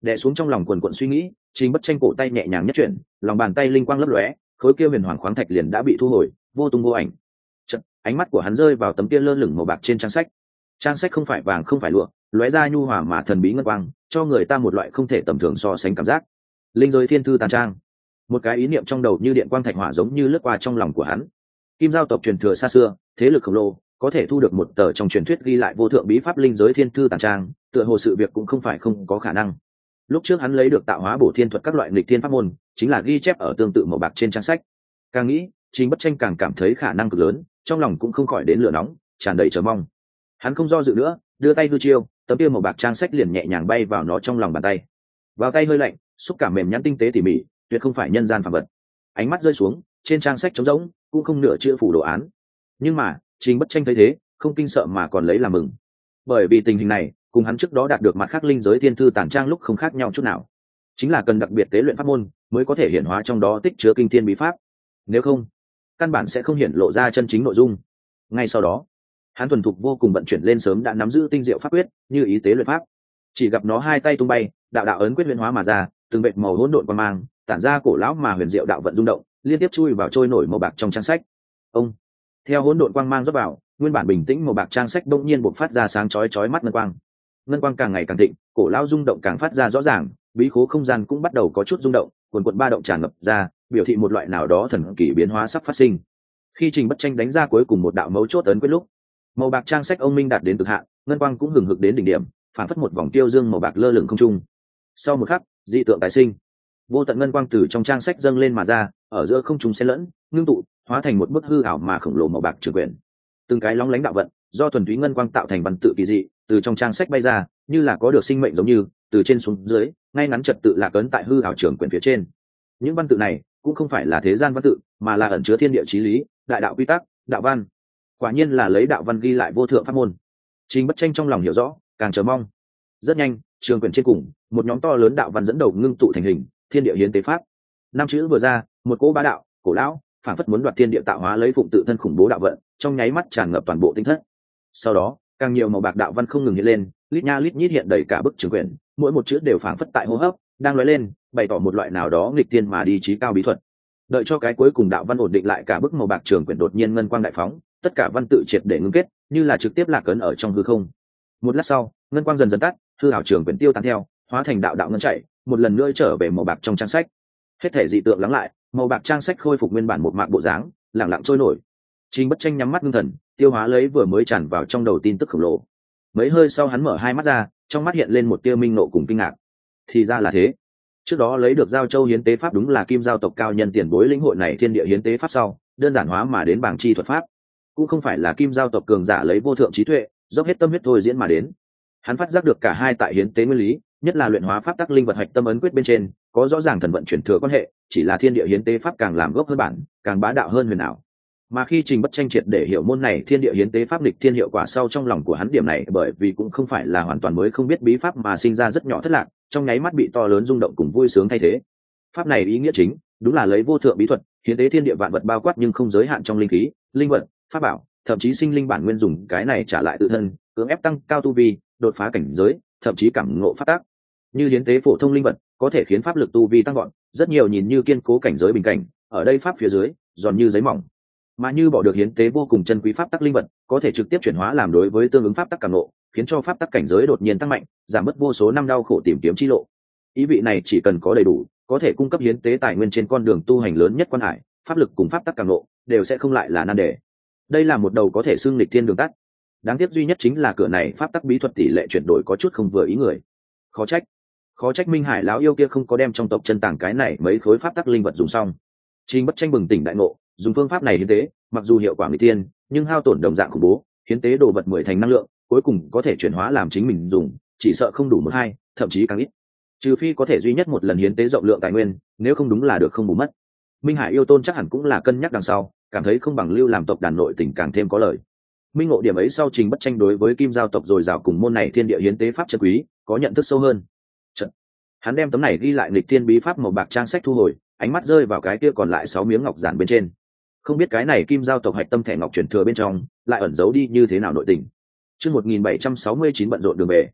đè xuống trong lòng quần quận suy nghĩ, Trình Bất Tranh cổ tay nhẹ nhàng nhất chuyển, lòng bàn tay linh quang lấp lóe, khối kia huyền hoàng khoáng thạch liền đã bị thu hồi, vô tung vô ảnh. Chợt, ánh mắt của hắn rơi vào tấm kia lơ lửng màu bạc trên trang sách. Trang sách không phải vàng không phải lụa, lóe ra nhu hòa mà thần bí ngân quang, cho người ta một loại không thể tầm thường so sánh cảm giác. Linh giới thiên thư tàn trang. Một cái ý niệm trong đầu như điện quang thạch hỏa giống như lướt qua trong lòng của hắn. Kim giao tộc truyền thừa xa xưa, thế lực khổng lồ, có thể thu được một tờ trong truyền thuyết ghi lại vô thượng bí pháp linh giới thiên thư tàn trang, tựa hồ sự việc cũng không phải không có khả năng. Lúc trước hắn lấy được tạo hóa bổ thiên thuật các loại nghịch thiên pháp môn, chính là ghi chép ở tương tự màu bạc trên trang sách. Càng nghĩ, Trình Bất Tranh càng cảm thấy khả năng cực lớn, trong lòng cũng không khỏi đến lửa nóng, tràn đầy chờ mong. Hắn không do dự nữa, đưa tay hư chiêu, tấm kia màu bạc trang sách liền nhẹ nhàng bay vào nó trong lòng bàn tay. Vào tay hơi lạnh, xúc cảm mềm nhẵn tinh tế tỉ mỉ, tuyệt không phải nhân gian phàm vật. Ánh mắt rơi xuống, trên trang sách trống rỗng, cũng không nửa chữ phủ đồ án. Nhưng mà, Trình Bất Tranh thấy thế, không kinh sợ mà còn lấy làm mừng. Bởi vì tình hình này, cùng hắn trước đó đạt được mặt khác linh giới thiên thư tản trang lúc không khác nhau chút nào. Chính là cần đặc biệt tế luyện pháp môn, mới có thể hiển hóa trong đó tích chứa kinh thiên bí pháp. Nếu không, căn bản sẽ không hiển lộ ra chân chính nội dung. Ngay sau đó, hắn thuần thục vô cùng vận chuyển lên sớm đã nắm giữ tinh diệu pháp quyết, như ý tế luyện pháp. Chỉ gặp nó hai tay tung bay, đạo đạo ấn quyết huyền hóa mà ra, từng vệt màu hỗn độn quang mang, tản ra cổ lão mà huyền diệu đạo vận rung động, liên tiếp chui vào trôi nổi màu bạc trong trang sách. Ông, theo hỗn độn quang mang rót vào, nguyên bản bình tĩnh màu bạc trang sách bỗng nhiên bộc phát ra sáng chói chói mắt ngân quang. Ngân quang càng ngày càng thịnh, cổ lão rung động càng phát ra rõ ràng, bí khố không gian cũng bắt đầu có chút rung động, cuồn cuộn ba động tràn ngập ra, biểu thị một loại nào đó thần kỳ biến hóa sắp phát sinh. Khi Trình Bất Tranh đánh ra cuối cùng một đạo mấu chốt ấn quyết lúc, màu bạc trang sách ông minh đạt đến cực hạn, ngân quang cũng hừng hực đến đỉnh điểm, phản phất một vòng tiêu dương màu bạc lơ lửng không trung. Sau một khắc, dị tượng tái sinh, vô tận ngân quang từ trong trang sách dâng lên mà ra, ở giữa không trung xen lẫn, ngưng tụ, hóa thành một bức hư ảo mà khổng lồ màu bạc trường quyển. Từng cái lóng lánh đạo vận, do thuần túy ngân quang tạo thành văn tự kỳ dị, từ trong trang sách bay ra, như là có được sinh mệnh giống như, từ trên xuống dưới, ngay ngắn trật tự lạc ấn tại hư ảo trường quyển phía trên. Những văn tự này cũng không phải là thế gian văn tự, mà là ẩn chứa thiên địa chí lý, đại đạo quy tắc, đạo văn. Quả nhiên là lấy đạo văn ghi lại vô thượng pháp môn. Trình Bất Tranh trong lòng hiểu rõ, càng chờ mong. Rất nhanh, trường quyển trên cùng, một nhóm to lớn đạo văn dẫn đầu ngưng tụ thành hình, thiên địa hiến tế pháp. Năm chữ vừa ra, một cỗ bá đạo, cổ lão, phản phất muốn đoạt thiên địa tạo hóa lấy phụng tự thân khủng bố đạo vận, trong nháy mắt tràn ngập toàn bộ tinh thất. Sau đó, càng nhiều màu bạc đạo văn không ngừng hiện lên, lít nha lít nhít hiện đầy cả bức trường quyển, mỗi một chữ đều phản phất tại hô hấp, đang lóe lên, bày tỏ một loại nào đó nghịch thiên mà đi chí cao bí thuật. Đợi cho cái cuối cùng đạo văn ổn định lại, cả bức màu bạc trường quyển đột nhiên ngân quang đại phóng, tất cả văn tự triệt để ngưng kết, như là trực tiếp lạc ấn ở trong hư không. Một lát sau, ngân quang dần dần tắt, hư ảo trường quyển tiêu tan theo, hóa thành đạo đạo ngân chạy, một lần nữa trở về màu bạc trong trang sách. Hết thể dị tượng lắng lại, màu bạc trang sách khôi phục nguyên bản một mạc bộ dáng, lặng lặng trôi nổi. Trình Bất Tranh nhắm mắt ngưng thần, tiêu hóa lấy vừa mới tràn vào trong đầu tin tức khổng lồ. Mấy hơi sau hắn mở hai mắt ra, trong mắt hiện lên một tia minh nộ cùng kinh ngạc. Thì ra là thế. Trước đó lấy được giao châu hiến tế pháp đúng là Kim giao tộc cao nhân tiền bối lĩnh hội này thiên địa hiến tế pháp sau, đơn giản hóa mà đến bảng chi thuật pháp. Cũng không phải là Kim giao tộc cường giả lấy vô thượng trí tuệ, dốc hết tâm huyết thôi diễn mà đến. Hắn phát giác được cả hai tại hiến tế nguyên lý, nhất là luyện hóa pháp tắc linh vật hạch tâm ấn quyết bên trên, có rõ ràng thần vận chuyển thừa quan hệ, chỉ là thiên địa hiến tế pháp càng làm gốc hơn bản, càng bá đạo hơn huyền ảo. Mà khi Trình Bất Tranh triệt để hiểu môn này thiên địa hiến tế pháp lịch thiên hiệu quả sau, trong lòng của hắn điểm này bởi vì cũng không phải là hoàn toàn mới không biết bí pháp mà sinh ra rất nhỏ thất lạc, trong nháy mắt bị to lớn rung động cùng vui sướng thay thế. Pháp này ý nghĩa chính, đúng là lấy vô thượng bí thuật, hiến tế thiên địa vạn vật bao quát nhưng không giới hạn trong linh khí, linh vật, pháp bảo, thậm chí sinh linh bản nguyên dùng cái này trả lại tự thân, cưỡng ép tăng cao tu vi, đột phá cảnh giới, thậm chí cảm ngộ pháp tắc. Như hiến tế phổ thông linh vật, có thể khiến pháp lực tu vi tăng gọn, rất nhiều nhìn như kiên cố cảnh giới bình cảnh, ở đây pháp phía dưới, giòn như giấy mỏng. Mà như bỏ được hiến tế vô cùng chân quý pháp tắc linh vật, có thể trực tiếp chuyển hóa làm đối với tương ứng pháp tắc cảm ngộ, khiến cho pháp tắc cảnh giới đột nhiên tăng mạnh, giảm bớt vô số năm đau khổ tìm kiếm chi lộ. Ý vị này chỉ cần có đầy đủ, có thể cung cấp hiến tế tài nguyên trên con đường tu hành lớn nhất quan hải, pháp lực cùng pháp tắc cảm ngộ đều sẽ không lại là nan đề. Đây là một đầu có thể xưng lịch thiên đường tắt. Đáng tiếc duy nhất chính là cửa này pháp tắc bí thuật tỷ lệ chuyển đổi có chút không vừa ý người. Khó trách, khó trách Minh Hải lão yêu kia không có đem trong tộc chân tàng cái này mấy khối pháp tắc linh vật dùng xong. Trình Bất Tranh bừng tỉnh đại ngộ, dùng phương pháp này hiến tế, mặc dù hiệu quả nguy tiên, nhưng hao tổn đồng dạng khủng bố, hiến tế đồ vật mười thành năng lượng, cuối cùng có thể chuyển hóa làm chính mình dùng, chỉ sợ không đủ một hai, thậm chí càng ít. Trừ phi có thể duy nhất một lần hiến tế rộng lượng tài nguyên, nếu không đúng là được không bù mất. Minh Hải yêu tôn chắc hẳn cũng là cân nhắc đằng sau, cảm thấy không bằng lưu làm tộc đàn nội tình càng thêm có lợi. Minh ngộ điểm ấy sau, Trình Bất Tranh đối với Kim giao tộc rồi rào cùng môn này thiên địa hiến tế pháp chân quý, có nhận thức sâu hơn. Chật. Hắn đem tấm này ghi lại nghịch thiên bí pháp màu bạc trang sách thu hồi, ánh mắt rơi vào cái kia còn lại sáu miếng ngọc giản bên trên. Không biết cái này Kim giao tộc hạch tâm thẻ ngọc truyền thừa bên trong lại ẩn giấu đi như thế nào nội tình. Chương một nghìn bảy trăm sáu mươi chín bận rộn đường về.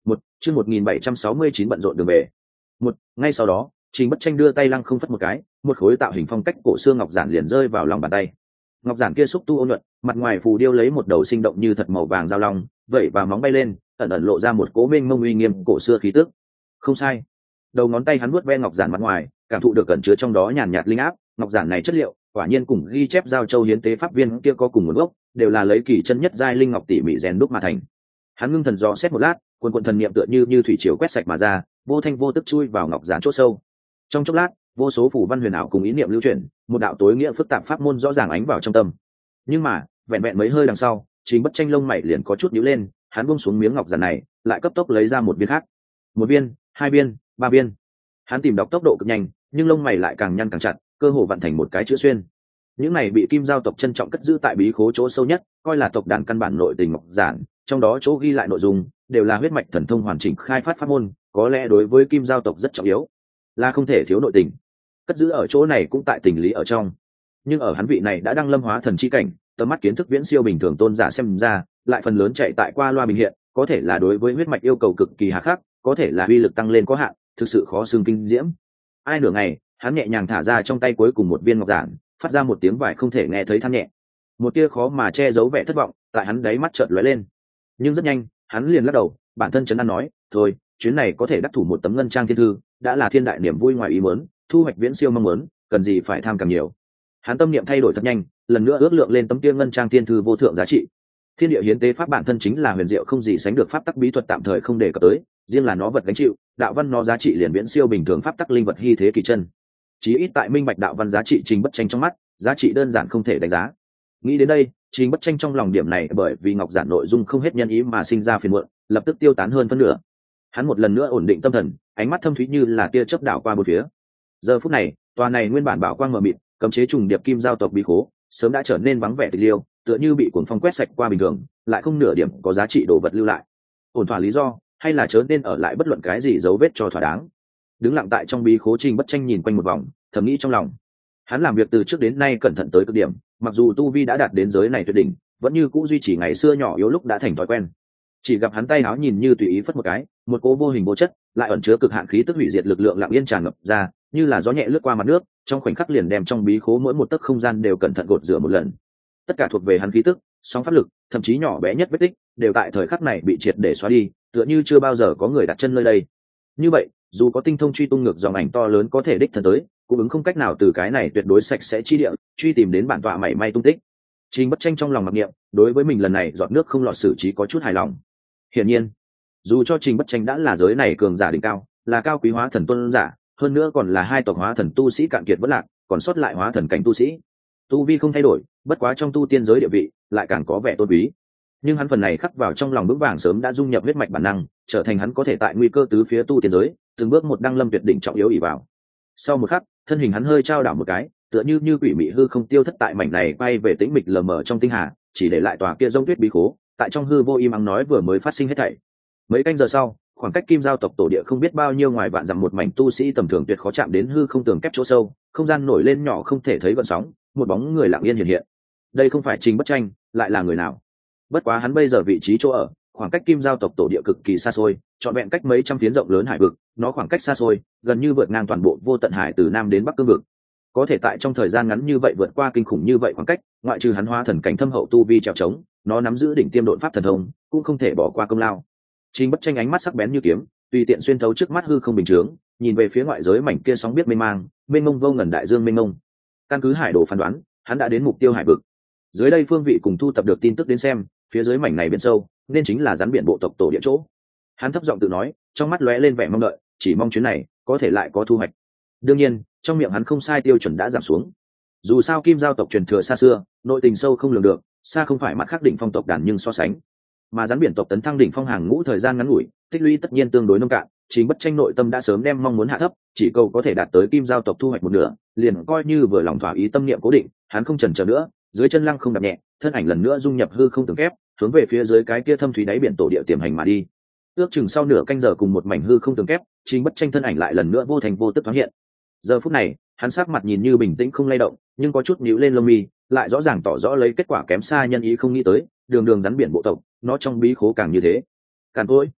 Một chương một nghìn bảy trăm sáu mươi chín bận rộn đường về. Một ngay sau đó, Trình Bất Tranh đưa tay lăng không phất một cái, một khối tạo hình phong cách cổ xưa ngọc giản liền rơi vào lòng bàn tay. Ngọc giản kia xúc tu ôn nhuận, mặt ngoài phù điêu lấy một đầu sinh động như thật màu vàng giao long, vậy và móng bay lên, ẩn ẩn lộ ra một cố mênh mông uy nghiêm cổ xưa khí tức. Không sai. Đầu ngón tay hắn vuốt ve ngọc giản mặt ngoài, cảm thụ được cẩn chứa trong đó nhàn nhạt linh áp. Ngọc giản này chất liệu, quả nhiên cùng ghi chép giao châu hiến tế pháp viên kia có cùng nguồn gốc, đều là lấy kỳ chân nhất giai linh ngọc tỉ mỉ rèn đúc mà thành. Hắn ngưng thần dò xét một lát, quần quần thần niệm tựa như như thủy triều quét sạch mà ra, vô thanh vô tức chui vào ngọc giản chỗ sâu. Trong chốc lát, vô số phủ văn huyền ảo cùng ý niệm lưu chuyển, một đạo tối nghĩa phức tạp pháp môn rõ ràng ánh vào trong tâm. Nhưng mà, vẹn vẹn mấy hơi đằng sau, Trình Bất Tranh lông mày liền có chút nhíu lên, hắn buông xuống miếng ngọc giản này, lại cấp tốc lấy ra một viên khác. Một viên, hai viên, ba viên. Hắn tìm đọc tốc độ cực nhanh, nhưng lông mày lại càng nhăn càng chặt, cơ hồ vặn thành một cái chữ xuyên. Những này bị Kim Giao tộc trân trọng cất giữ tại bí khố chỗ sâu nhất, coi là tộc đàn căn bản nội tình ngọc giản, trong đó chỗ ghi lại nội dung đều là huyết mạch thần thông hoàn chỉnh khai phát pháp môn, có lẽ đối với Kim Giao tộc rất trọng yếu, là không thể thiếu nội tình. Cất giữ ở chỗ này cũng tại tình lý ở trong. Nhưng ở hắn vị này đã đăng lâm hóa thần chi cảnh, tầm mắt kiến thức viễn siêu bình thường tôn giả xem ra, lại phần lớn chạy tại qua loa bình hiện, có thể là đối với huyết mạch yêu cầu cực kỳ hà khắc, có thể là uy lực tăng lên có hạn, thực sự khó xương kinh diễm. Ai nửa ngày, hắn nhẹ nhàng thả ra trong tay cuối cùng một viên ngọc giản, phát ra một tiếng vải không thể nghe thấy than nhẹ. Một tia khó mà che giấu vẻ thất vọng tại hắn đáy mắt chợt lóe lên. Nhưng rất nhanh, hắn liền lắc đầu, bản thân trấn an nói, thôi, chuyến này có thể đắc thủ một tấm ngân trang thiên thư, đã là thiên đại niềm vui ngoài ý muốn, thu hoạch viễn siêu mong muốn, cần gì phải tham càng nhiều. Hắn tâm niệm thay đổi thật nhanh, lần nữa ước lượng lên tấm kia ngân trang thiên thư vô thượng giá trị. Thiên địa hiến tế pháp bản thân chính là huyền diệu không gì sánh được pháp tắc bí thuật tạm thời không đề cập tới, riêng là nó vật gánh chịu, đạo văn nó giá trị liền viễn siêu bình thường pháp tắc linh vật hy thế kỳ chân. Chí ít tại minh bạch đạo văn giá trị Trình Bất Tranh trong mắt, giá trị đơn giản không thể đánh giá. Nghĩ đến đây, Trình Bất Tranh trong lòng điểm này bởi vì ngọc giản nội dung không hết nhân ý mà sinh ra phiền muộn, lập tức tiêu tán hơn phân nửa. Hắn một lần nữa ổn định tâm thần, ánh mắt thâm thúy như là tia chớp đảo qua bốn phía. Giờ phút này, tòa này nguyên bản bảo quang mờ mịt, cấm chế trùng điệp Kim Giao tộc bí khố, sớm đã trở nên vắng vẻ tịch liêu, tựa như bị cuồng phong quét sạch qua bình thường, lại không nửa điểm có giá trị đồ vật lưu lại. Ổn thỏa lý do, hay là chớ nên ở lại bất luận cái gì dấu vết cho thỏa đáng. Đứng lặng tại trong bí khố, Trình Bất Tranh nhìn quanh một vòng, thầm nghĩ trong lòng. Hắn làm việc từ trước đến nay cẩn thận tới cực điểm, mặc dù tu vi đã đạt đến giới này tuyệt đỉnh, vẫn như cũ duy trì ngày xưa nhỏ yếu lúc đã thành thói quen. Chỉ gặp hắn tay áo nhìn như tùy ý phất một cái, một cỗ vô hình vô chất, lại ẩn chứa cực hạn khí tức hủy diệt lực lượng lặng yên tràn ngập ra, như là gió nhẹ lướt qua mặt nước, trong khoảnh khắc liền đem trong bí khố mỗi một tấc không gian đều cẩn thận gột rửa một lần. Tất cả thuộc về hắn khí tức, sóng pháp lực, thậm chí nhỏ bé nhất vết tích, đều tại thời khắc này bị triệt để xóa đi, tựa như chưa bao giờ có người đặt chân nơi đây. Như vậy, dù có tinh thông truy tung ngược dòng ảnh to lớn có thể đích thân tới, cũng ứng không cách nào từ cái này tuyệt đối sạch sẽ chi địa truy tìm đến bản tọa mảy may tung tích. Trình Bất Tranh trong lòng mặc niệm, đối với mình lần này giọt nước không lọt xử trí có chút hài lòng. Hiển nhiên, dù cho Trình Bất Tranh đã là giới này cường giả đỉnh cao, là cao quý hóa thần tuân giả, hơn nữa còn là hai tộc hóa thần tu sĩ cạn kiệt vất lạc, còn sót lại hóa thần cảnh tu sĩ, tu vi không thay đổi, bất quá trong tu tiên giới địa vị lại càng có vẻ tôn quý. Nhưng hắn phần này khắc vào trong lòng vững vàng sớm đã dung nhập huyết mạch bản năng, trở thành hắn có thể tại nguy cơ tứ phía tu tiên giới từng bước một đăng lâm tuyệt đỉnh trọng yếu ỷ vào. Sau một khắc, thân hình hắn hơi trao đảo một cái, tựa như như quỷ mị hư không tiêu thất tại mảnh này bay về tĩnh mịch lờ mờ trong tinh hà, chỉ để lại tòa kia rông tuyết bí khố, tại trong hư vô im ắng nói vừa mới phát sinh hết thảy. Mấy canh giờ sau, khoảng cách Kim Giao tộc tổ địa không biết bao nhiêu ngoài vạn dặm một mảnh tu sĩ tầm thường tuyệt khó chạm đến hư không tường kép chỗ sâu, không gian nổi lên nhỏ không thể thấy gợn sóng, một bóng người lặng yên hiện hiện. Đây không phải Trình Bất Tranh, lại là người nào? Bất quá hắn bây giờ vị trí chỗ ở, khoảng cách Kim Giao tộc tổ địa cực kỳ xa xôi, trọn vẹn cách mấy trăm phiến rộng lớn hải vực, nó khoảng cách xa xôi, gần như vượt ngang toàn bộ vô tận hải từ nam đến bắc cương vực. Có thể tại trong thời gian ngắn như vậy vượt qua kinh khủng như vậy khoảng cách, ngoại trừ hắn hóa thần cảnh thâm hậu tu vi trèo trống, nó nắm giữ đỉnh tiêm độn pháp thần thông, cũng không thể bỏ qua công lao. Trình Bất Tranh ánh mắt sắc bén như kiếm, tùy tiện xuyên thấu trước mắt hư không bình thường, nhìn về phía ngoại giới mảnh kia sóng biết mênh mang, mênh mông vô ngần đại dương mênh mông. Căn cứ hải đồ phán đoán, hắn đã đến mục tiêu hải vực. Dưới đây phương vị cùng thu tập được tin tức đến xem, phía dưới mảnh này biển sâu, nên chính là rắn biển bộ tộc tổ địa chỗ. Hắn thấp giọng tự nói, trong mắt lóe lên vẻ mong đợi, chỉ mong chuyến này có thể lại có thu hoạch. Đương nhiên, trong miệng hắn không sai tiêu chuẩn đã giảm xuống. Dù sao Kim Giao tộc truyền thừa xa xưa, nội tình sâu không lường được, xa không phải mặt khác đỉnh phong tộc đàn nhưng so sánh. Mà rắn biển tộc tấn thăng đỉnh phong hàng ngũ thời gian ngắn ngủi, tích lũy tất nhiên tương đối nông cạn, Chính Bất Tranh nội tâm đã sớm đem mong muốn hạ thấp, chỉ cầu có thể đạt tới Kim Giao tộc thu hoạch một nửa, liền coi như vừa lòng thỏa ý tâm niệm cố định, hắn không chần chờ nữa, dưới chân lăng không đạp nhẹ, thân ảnh lần nữa dung nhập hư không tường kép, hướng về phía dưới cái kia thâm thúy đáy biển tổ địa tiềm hành mà đi. Ước chừng sau nửa canh giờ cùng một mảnh hư không tường kép, Chính Bất Tranh thân ảnh lại lần nữa vô thành vô tức thoáng hiện. Giờ phút này, hắn sắc mặt nhìn như bình tĩnh không lay động, nhưng có chút nhíu lên lông mi, lại rõ ràng tỏ rõ lấy kết quả kém xa nhân ý không nghĩ tới, đường đường rắn biển bộ tộc, nó trong bí khố càng như thế. Càn cỗi.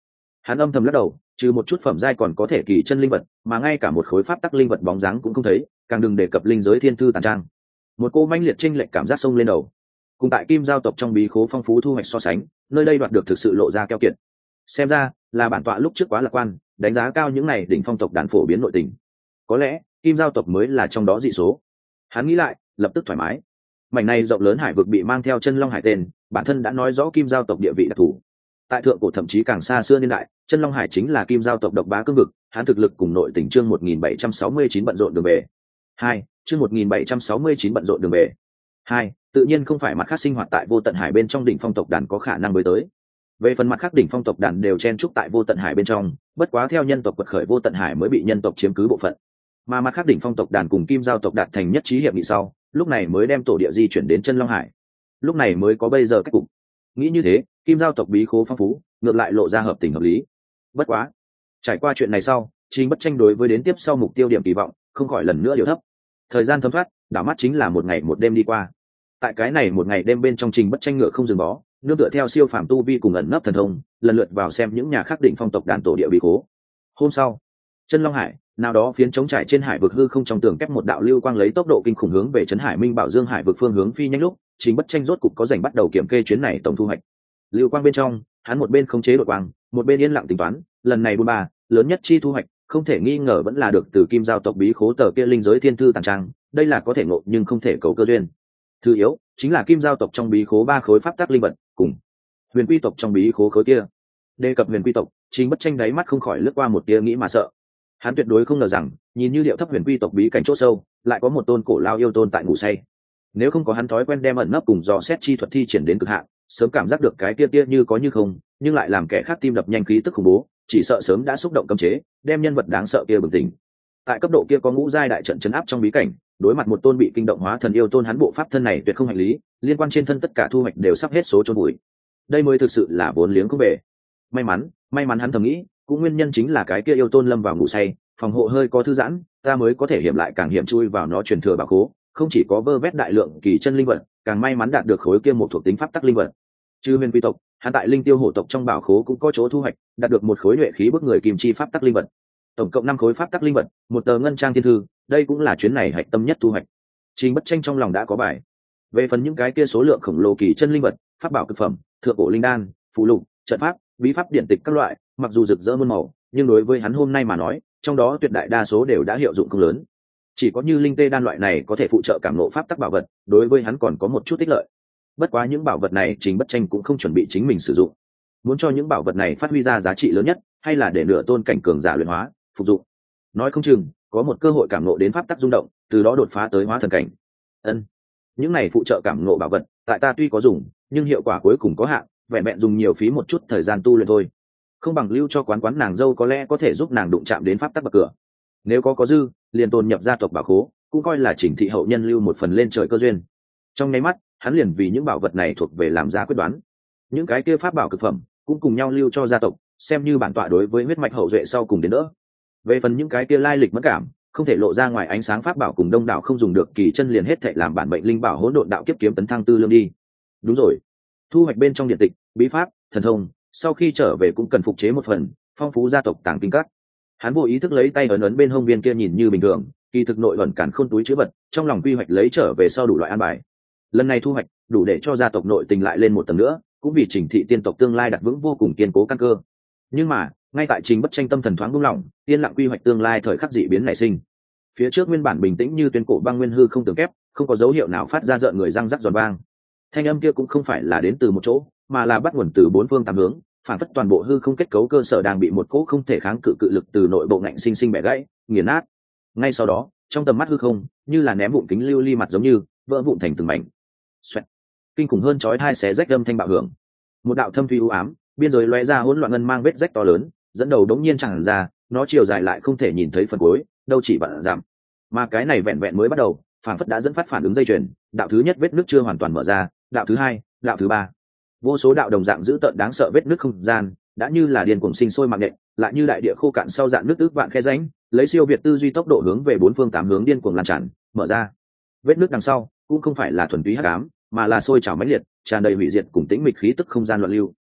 Hắn âm thầm lắc đầu, trừ một chút phẩm giai còn có thể kỳ chân linh vật, mà ngay cả một khối pháp tắc linh vật bóng dáng cũng không thấy, càng đừng đề cập linh giới thiên thư tàn trang. Một cô mãnh liệt chênh lệch cảm giác sông lên đầu. Cùng tại Kim Giao tộc trong bí khố phong phú thu hoạch so sánh, nơi đây đoạt được thực sự lộ ra keo kiệt. Xem ra là bản tọa lúc trước quá lạc quan, đánh giá cao những này đỉnh phong tộc đàn phổ biến nội tình. Có lẽ Kim Giao tộc mới là trong đó dị số. Hắn nghĩ lại, lập tức thoải mái. Mảnh này rộng lớn hải vực bị mang theo chân long hải tên, bản thân đã nói rõ Kim Giao tộc địa vị đặc thù. Tại thượng cổ thậm chí càng xa xưa niên đại, chân long hải chính là Kim Giao tộc độc bá cương vực, hắn thực lực cùng nội tình chương một nghìn bảy trăm sáu mươi chín bận rộn đường về. Hai, chương một nghìn bảy trăm sáu mươi chín bận rộn đường về. Hai, tự nhiên không phải mặt khác sinh hoạt tại vô tận hải bên trong đỉnh phong tộc đàn có khả năng mới tới. Về phần mặt khác đỉnh phong tộc đàn đều chen trúc tại vô tận hải bên trong, bất quá theo nhân tộc quật khởi vô tận hải mới bị nhân tộc chiếm cứ bộ phận. Mà mặt khác đỉnh phong tộc đàn cùng Kim Giao tộc đạt thành nhất trí hiệp nghị sau, lúc này mới đem tổ địa di chuyển đến chân long hải. Lúc này mới có bây giờ cách cục. Nghĩ như thế, Kim Giao tộc bí khố phong phú, ngược lại lộ ra hợp tình hợp lý. Bất quá, trải qua chuyện này sau, Trình Bất Tranh đối với đến tiếp sau mục tiêu điểm kỳ vọng không khỏi lần nữa điều thấp. Thời gian thấm thoát, đảo mắt chính là một ngày một đêm đi qua. Tại cái này một ngày đêm bên trong, Trình Bất Tranh ngựa không dừng bó, nương tựa theo siêu phàm tu vi cùng ẩn nấp thần thông, lần lượt vào xem những nhà khác định phong tộc đàn tổ địa bí khố. Hôm sau, chân long hải, nào đó phiến trống trải trên hải vực hư không trong tường kép một đạo lưu quang lấy tốc độ kinh khủng hướng về trấn Hải Minh Bảo Dương hải vực phương hướng phi nhanh lúc, Trình Bất Tranh rốt cục có rảnh bắt đầu kiểm kê chuyến này tổng thu hoạch. Lưu quang bên trong, hắn một bên khống chế đội quang, một bên yên lặng tính toán, lần này buôn ba, lớn nhất chi thu hoạch, không thể nghi ngờ vẫn là được từ Kim Giao tộc bí khố tờ kia linh giới thiên thư tàn trang, đây là có thể ngộ nhưng không thể cầu cơ duyên. Thứ yếu, chính là Kim Giao tộc trong bí khố ba khối pháp tắc linh vật, cùng Huyền Quy tộc trong bí khố khối kia. Đề cập Huyền Quy tộc, Trình Bất Tranh đáy mắt không khỏi lướt qua một tia nghĩ mà sợ. Hắn tuyệt đối không ngờ rằng, nhìn như điệu thấp Huyền Quy tộc bí cảnh chỗ sâu, lại có một tôn cổ lao yêu tôn tại ngủ say. Nếu không có hắn thói quen đem ẩn nấp cùng dò xét chi thuật thi triển đến cực hạn, sớm cảm giác được cái kia tia như có như không, nhưng lại làm kẻ khác tim đập nhanh khí tức khủng bố, chỉ sợ sớm đã xúc động cấm chế, đem nhân vật đáng sợ kia bừng tỉnh. Tại cấp độ kia có ngũ giai đại trận chấn áp trong bí cảnh, đối mặt một tôn bị kinh động hóa thần yêu tôn, hắn bộ pháp thân này tuyệt không hành lý, liên quan trên thân tất cả thu hoạch đều sắp hết số chôn bụi. Đây mới thực sự là vốn liếng không về. May mắn, may mắn hắn thầm nghĩ, cũng nguyên nhân chính là cái kia yêu tôn lâm vào ngủ say, phòng hộ hơi có thư giãn, ta mới có thể hiểm lại càng hiểm chui vào nó truyền thừa bảo khố, không chỉ có vơ vét đại lượng kỳ chân linh vật, càng may mắn đạt được khối kia một thuộc tính pháp tắc linh vật. Trừ Huyền Quy tộc, hắn tại Linh Tiêu hổ tộc trong bảo khố cũng có chỗ thu hoạch, đạt được một khối nhuệ khí bức người kim chi pháp tắc linh vật. Tổng cộng năm khối pháp tắc linh vật, một tờ ngân trang thiên thư, đây cũng là chuyến này hạch tâm nhất thu hoạch. Trình Bất Tranh trong lòng đã có bài. Về phần những cái kia số lượng khổng lồ kỳ chân linh vật, pháp bảo cực phẩm, thượng cổ linh đan, phù lục, trận pháp, bí pháp điện tịch các loại, mặc dù rực rỡ muôn màu, nhưng đối với hắn hôm nay mà nói, trong đó tuyệt đại đa số đều đã hiệu dụng không lớn. Chỉ có như linh tê đan loại này có thể phụ trợ cảm ngộ pháp tắc bảo vật, đối với hắn còn có một chút tích lợi. Bất quá những bảo vật này Trình Bất Tranh cũng không chuẩn bị chính mình sử dụng. Muốn cho những bảo vật này phát huy ra giá trị lớn nhất, hay là để nửa tôn cảnh cường giả luyện hóa, phục dụng. Nói không chừng có một cơ hội cảm ngộ đến pháp tắc rung động, từ đó đột phá tới hóa thần cảnh. Ân, những này phụ trợ cảm ngộ bảo vật, tại ta tuy có dùng, nhưng hiệu quả cuối cùng có hạn, vẹn vẹn dùng nhiều phí một chút thời gian tu luyện thôi. Không bằng lưu cho quán quán nàng dâu, có lẽ có thể giúp nàng đụng chạm đến pháp tắc bậc cửa. Nếu có có dư, liền tồn nhập gia tộc bảo khố, cũng coi là Trình thị hậu nhân lưu một phần lên trời cơ duyên. Trong nháy mắt, hắn liền vì những bảo vật này thuộc về làm ra quyết đoán. Những cái kia pháp bảo cực phẩm cũng cùng nhau lưu cho gia tộc, xem như bản tọa đối với huyết mạch hậu duệ sau cùng đến đỡ. Về phần những cái kia lai lịch mất cảm, không thể lộ ra ngoài ánh sáng pháp bảo cùng đông đảo không dùng được kỳ chân liền hết thệ làm bản mệnh linh bảo hỗn độn đạo kiếp kiếm tấn thăng tư lương đi. Đúng rồi, thu hoạch bên trong điện tịch, bí pháp, thần thông, sau khi trở về cũng cần phục chế một phần, phong phú gia tộc tàng kinh các. Hắn vô ý thức lấy tay ấn ấn bên hông viên kia nhìn như bình thường, kỳ thực nội ẩn cản khôn túi chứa vật, trong lòng quy hoạch lấy trở về sau đủ loại an bài. Lần này thu hoạch đủ để cho gia tộc nội tình lại lên một tầng nữa, cũng vì Trình thị tiên tộc tương lai đặt vững vô cùng kiên cố căn cơ. Nhưng mà ngay tại Trình Bất Tranh tâm thần thoáng buông lỏng, yên lặng quy hoạch tương lai thời khắc dị biến nảy sinh. Phía trước nguyên bản bình tĩnh như tuyên cổ băng nguyên hư không tường kép, không có dấu hiệu nào phát ra rợn người răng rắc giòn vang. Thanh âm kia cũng không phải là đến từ một chỗ, mà là bắt nguồn từ bốn phương tám hướng, phản phất toàn bộ hư không kết cấu cơ sở đang bị một cỗ không thể kháng cự cự lực từ nội bộ ngạnh sinh sinh bẻ gãy, nghiền nát. Ngay sau đó, trong tầm mắt hư không, như là ném vụn kính lưu ly mặt giống như vỡ vụn thành từng mảnh. Xoẹt. Kinh khủng hơn chói tai xé rách âm thanh bạo hưởng. Một đạo thâm thúy u ám, biên giới lóe ra hỗn loạn ngân mang vết rách to lớn, dẫn đầu đống nhiên tràn ra, nó chiều dài lại không thể nhìn thấy phần cuối, đâu chỉ vạn giảm. Mà cái này vẹn vẹn mới bắt đầu, phản phất đã dẫn phát phản ứng dây chuyền, đạo thứ nhất vết nứt chưa hoàn toàn mở ra, đạo thứ hai, đạo thứ ba. Vô số đạo đồng dạng dữ tợn đáng sợ vết nứt không gian, đã như là điên cuồng sinh sôi mạng nhện, lại như đại địa khô cạn sau dạn nước ước vạn khe rãnh, lấy siêu việt tư duy tốc độ hướng về bốn phương tám hướng điên cuồng lan tràn, mở ra. Vết nứt đằng sau, cũng không phải là thuần túy hắc ám, mà là sôi trào mãnh liệt, tràn đầy hủy diệt cùng tĩnh mịch khí tức không gian loạn lưu.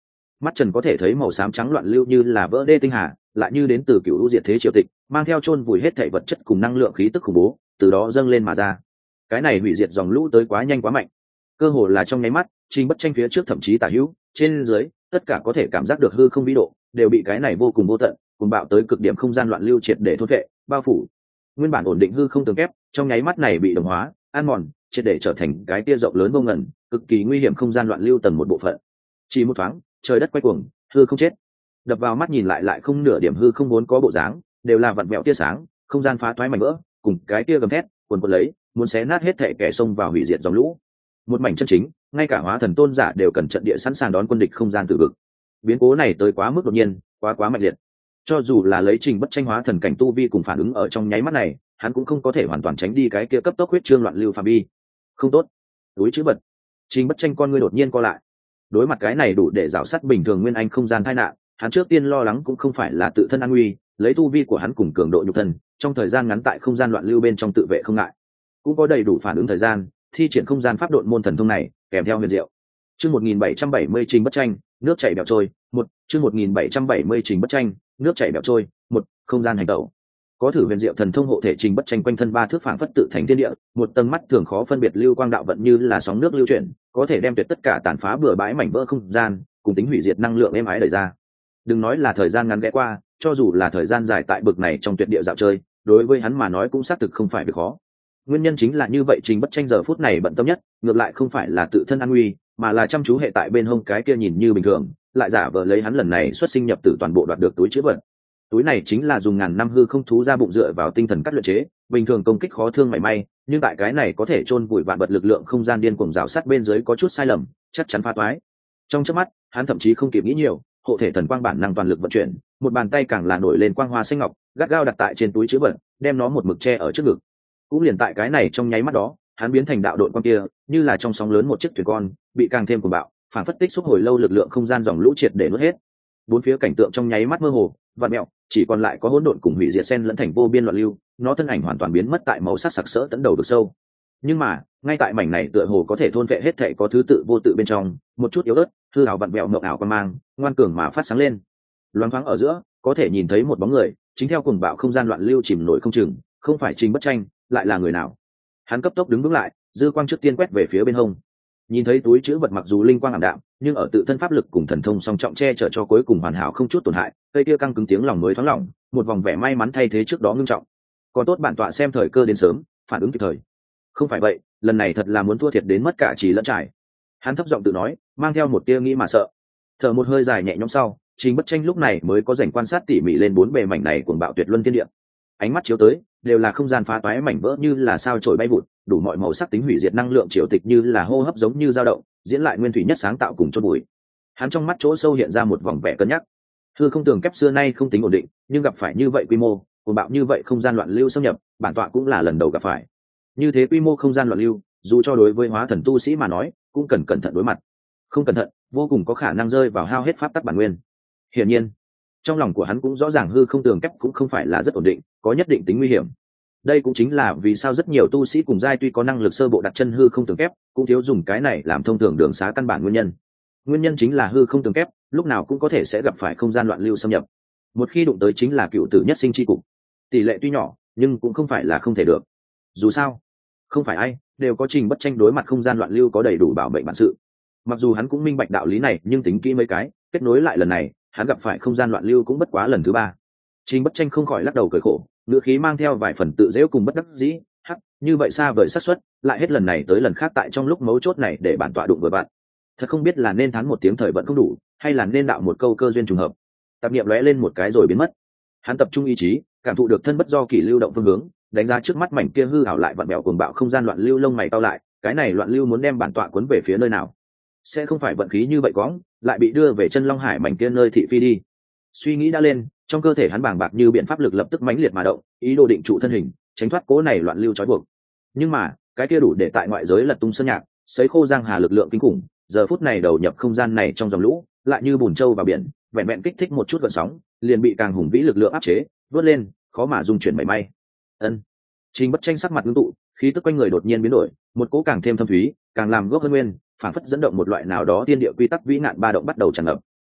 mắt trần có thể thấy màu xám trắng loạn lưu như là vỡ đê tinh hà, lại như đến từ cựu lũ diệt thế triều tịch, mang theo chôn vùi hết thảy vật chất cùng năng lượng khí tức khủng bố, từ đó dâng lên mà ra. Cái này hủy diệt dòng lũ tới quá nhanh quá mạnh, cơ hồ là trong nháy mắt, Trình Bất Tranh phía trước thậm chí tả hữu, trên dưới, tất cả có thể cảm giác được hư không vĩ độ, đều bị cái này vô cùng vô tận, cùng bạo tới cực điểm không gian loạn lưu triệt để thôn vệ, bao phủ. Nguyên bản ổn định hư không tường kép, trong nháy mắt này bị đồng hóa, ăn mòn, triệt để trở thành cái tia rộng lớn vô ngần, cực kỳ nguy hiểm không gian loạn lưu tầng một bộ phận. Chỉ một thoáng, trời đất quay cuồng, hư không chết. Đập vào mắt nhìn lại lại không nửa điểm hư không vốn có bộ dáng, đều là vặn vẹo tia sáng, không gian phá toái mảnh vỡ, cùng cái tia gầm thét, cuồn cuộn lấy, muốn xé nát hết thảy kẻ xông vào hủy diệt dòng lũ. Một mảnh chân chính, ngay cả hóa thần tôn giả đều cần trận địa sẵn sàng đón quân địch không gian tử vực. Biến cố này tới quá mức đột nhiên, quá quá mạnh liệt. Cho dù là lấy Trình Bất Tranh hóa thần cảnh tu vi cùng phản ứng ở trong nháy mắt này, hắn cũng không có thể hoàn toàn tránh đi cái kia cấp tốc huyết trương loạn lưu phạm vi. Không tốt. Túi chữ vật. Trình Bất Tranh con ngươi đột nhiên co lại. Đối mặt cái này đủ để rào sắt bình thường nguyên anh không gian tai nạn, hắn trước tiên lo lắng cũng không phải là tự thân an nguy, lấy tu vi của hắn cùng cường độ nhục thân, trong thời gian ngắn tại không gian loạn lưu bên trong tự vệ không ngại, cũng có đầy đủ phản ứng thời gian, thi triển không gian pháp độn môn thần thông này, kèm theo huyền diệu. Chương một nghìn bảy trăm bảy mươi Trình Bất Tranh, nước chảy bèo trôi, một, chương một nghìn bảy trăm bảy mươi Trình Bất Tranh, nước chảy bèo trôi, một, không gian hành tẩu. Có thử huyền diệu thần thông hộ thể Trình Bất Tranh quanh thân ba thước phảng phất tự thành thiên địa, một tầng mắt thường khó phân biệt lưu quang đạo vận như là sóng nước lưu chuyển, có thể đem tuyệt tất cả tàn phá bừa bãi mảnh vỡ không gian, cùng tính hủy diệt năng lượng êm ái đẩy ra. Đừng nói là thời gian ngắn ghé qua, cho dù là thời gian dài tại bực này trong tuyệt địa dạo chơi, đối với hắn mà nói cũng xác thực không phải việc khó. Nguyên nhân chính là như vậy, Trình Bất Tranh giờ phút này bận tâm nhất, ngược lại không phải là tự thân an nguy, mà là chăm chú hệ tại bên hông cái kia nhìn như bình thường, lại giả vờ lấy hắn lần này xuất sinh nhập tử toàn bộ đoạt được túi chứa vật. Túi này chính là dùng ngàn năm hư không thú ra bụng dựa vào tinh thần cắt luyện chế, bình thường công kích khó thương mảy may, nhưng tại cái này có thể chôn vùi vạn vật lực lượng không gian điên cuồng rào sát bên dưới có chút sai lầm, chắc chắn phá toái. Trong chớp mắt, hắn thậm chí không kịp nghĩ nhiều, hộ thể thần quang bản năng toàn lực vận chuyển, một bàn tay càng là nổi lên quang hoa xanh ngọc, gắt gao đặt tại trên túi chứa vật, đem nó một mực che ở trước ngực. Cũng liền tại cái này trong nháy mắt đó, hắn biến thành đạo đội quang kia, như là trong sóng lớn một chiếc thuyền con, bị càng thêm cuồng bạo, phản phất tích xúc hồi lâu lực lượng không gian dòng lũ triệt để nuốt hết. Bốn phía cảnh tượng trong nháy mắt mơ hồ, vặn mèo, chỉ còn lại có hỗn độn cùng hủy diệt xen lẫn thành vô biên loạn lưu, nó thân ảnh hoàn toàn biến mất tại màu sắc sặc sỡ tận đầu vực sâu. Nhưng mà, ngay tại mảnh này tựa hồ có thể thôn vệ hết thảy có thứ tự vô tự bên trong, một chút yếu ớt, hư ảo vặn vẹo ngộng ảo quan mang, ngoan cường mà phát sáng lên. Loáng thoáng ở giữa, có thể nhìn thấy một bóng người, chính theo cuồng bạo không gian loạn lưu chìm nổi không chừng, không phải Trình Bất Tranh, lại là người nào? Hắn cấp tốc đứng vững lại, dư quang trước tiên quét về phía bên hông. Nhìn thấy túi chữ vật mặc dù linh quang ảm đạm, nhưng ở tự thân pháp lực cùng thần thông song trọng che chở cho cuối cùng hoàn hảo không chút tổn hại, cây kia căng cứng tiếng lòng mới thoáng lỏng, một vòng vẻ may mắn thay thế trước đó ngưng trọng. Còn tốt bản tọa xem thời cơ đến sớm, phản ứng kịp thời. Không phải vậy, lần này thật là muốn thua thiệt đến mất cả trí lẫn trải. Hắn thấp giọng tự nói, mang theo một tia nghĩ mà sợ. Thở một hơi dài nhẹ nhõm sau, Trình Bất Tranh lúc này mới có rảnh quan sát tỉ mỉ lên bốn bề mảnh này cuồng bạo tuyệt luân thiên địa. Ánh mắt chiếu tới, đều là không gian phá toái mảnh vỡ như là sao chổi bay vụt, đủ mọi màu sắc tính hủy diệt năng lượng triều tịch như là hô hấp giống như dao động, diễn lại nguyên thủy nhất sáng tạo cùng chôn bụi. Hắn trong mắt chỗ sâu hiện ra một vòng vẻ cân nhắc. Hư không tường kép xưa nay không tính ổn định, nhưng gặp phải như vậy quy mô, cuồng bạo như vậy không gian loạn lưu xâm nhập, bản tọa cũng là lần đầu gặp phải. Như thế quy mô không gian loạn lưu, dù cho đối với hóa thần tu sĩ mà nói, cũng cần cẩn thận đối mặt. Không cẩn thận, vô cùng có khả năng rơi vào hao hết pháp tắc bản nguyên. Hiển nhiên, trong lòng của hắn cũng rõ ràng hư không tường kép cũng không phải là rất ổn định, có nhất định tính nguy hiểm. Đây cũng chính là vì sao rất nhiều tu sĩ cùng giai tuy có năng lực sơ bộ đặt chân hư không tường kép, cũng thiếu dùng cái này làm thông thường đường xá căn bản nguyên nhân. Nguyên nhân chính là hư không tường kép, lúc nào cũng có thể sẽ gặp phải không gian loạn lưu xâm nhập. Một khi đụng tới chính là cựu tử nhất sinh chi cục. Tỷ lệ tuy nhỏ, nhưng cũng không phải là không thể được. Dù sao, không phải ai đều có Trình Bất Tranh đối mặt không gian loạn lưu có đầy đủ bảo mệnh bản sự. Mặc dù hắn cũng minh bạch đạo lý này, nhưng tính kỹ mấy cái, kết nối lại lần này, hắn gặp phải không gian loạn lưu cũng bất quá lần thứ ba. Trình Bất Tranh không khỏi lắc đầu cười khổ, ngữ khí mang theo vài phần tự dễu cùng bất đắc dĩ, hắc, như vậy xa vời xác suất, lại hết lần này tới lần khác tại trong lúc mấu chốt này để bản tọa đụng với bạn. Thật không biết là nên thán một tiếng thời vận không đủ, hay là nên đạo một câu cơ duyên trùng hợp. Tạp niệm lóe lên một cái rồi biến mất. Hắn tập trung ý chí, cảm thụ được thân bất do kỳ lưu động phương hướng, đánh ra trước mắt mảnh kia hư ảo lại vặn bèo cuồng bạo không gian loạn lưu, lông mày cau lại, cái này loạn lưu muốn đem bản tọa cuốn về phía nơi nào? Sẽ không phải vận khí như vậy quõng, lại bị đưa về chân Long Hải mảnh kia nơi thị phi đi. Suy nghĩ đã lên, trong cơ thể hắn bàng bạc như biện pháp lực lập tức mãnh liệt mà động, ý đồ định trụ thân hình, tránh thoát cố này loạn lưu trói buộc. Nhưng mà, cái kia đủ để tại ngoại giới lật tung sơn nhạc, sấy khô giang hà lực lượng kinh khủng, giờ phút này đầu nhập không gian này trong dòng lũ, lại như bùn trâu vào biển, vẹn vẹn kích thích một chút gợn sóng, liền bị càng hùng vĩ lực lượng áp chế, vớt lên, khó mà dung chuyển mảy may. Ân. Trình Bất Tranh sắc mặt ngưng tụ, khí tức quanh người đột nhiên biến đổi, một cỗ càng thêm thâm thúy, càng làm gốc hơn nguyên, phản phất dẫn động một loại nào đó thiên địa quy tắc vĩ nạn ba động bắt đầu tràn ngập.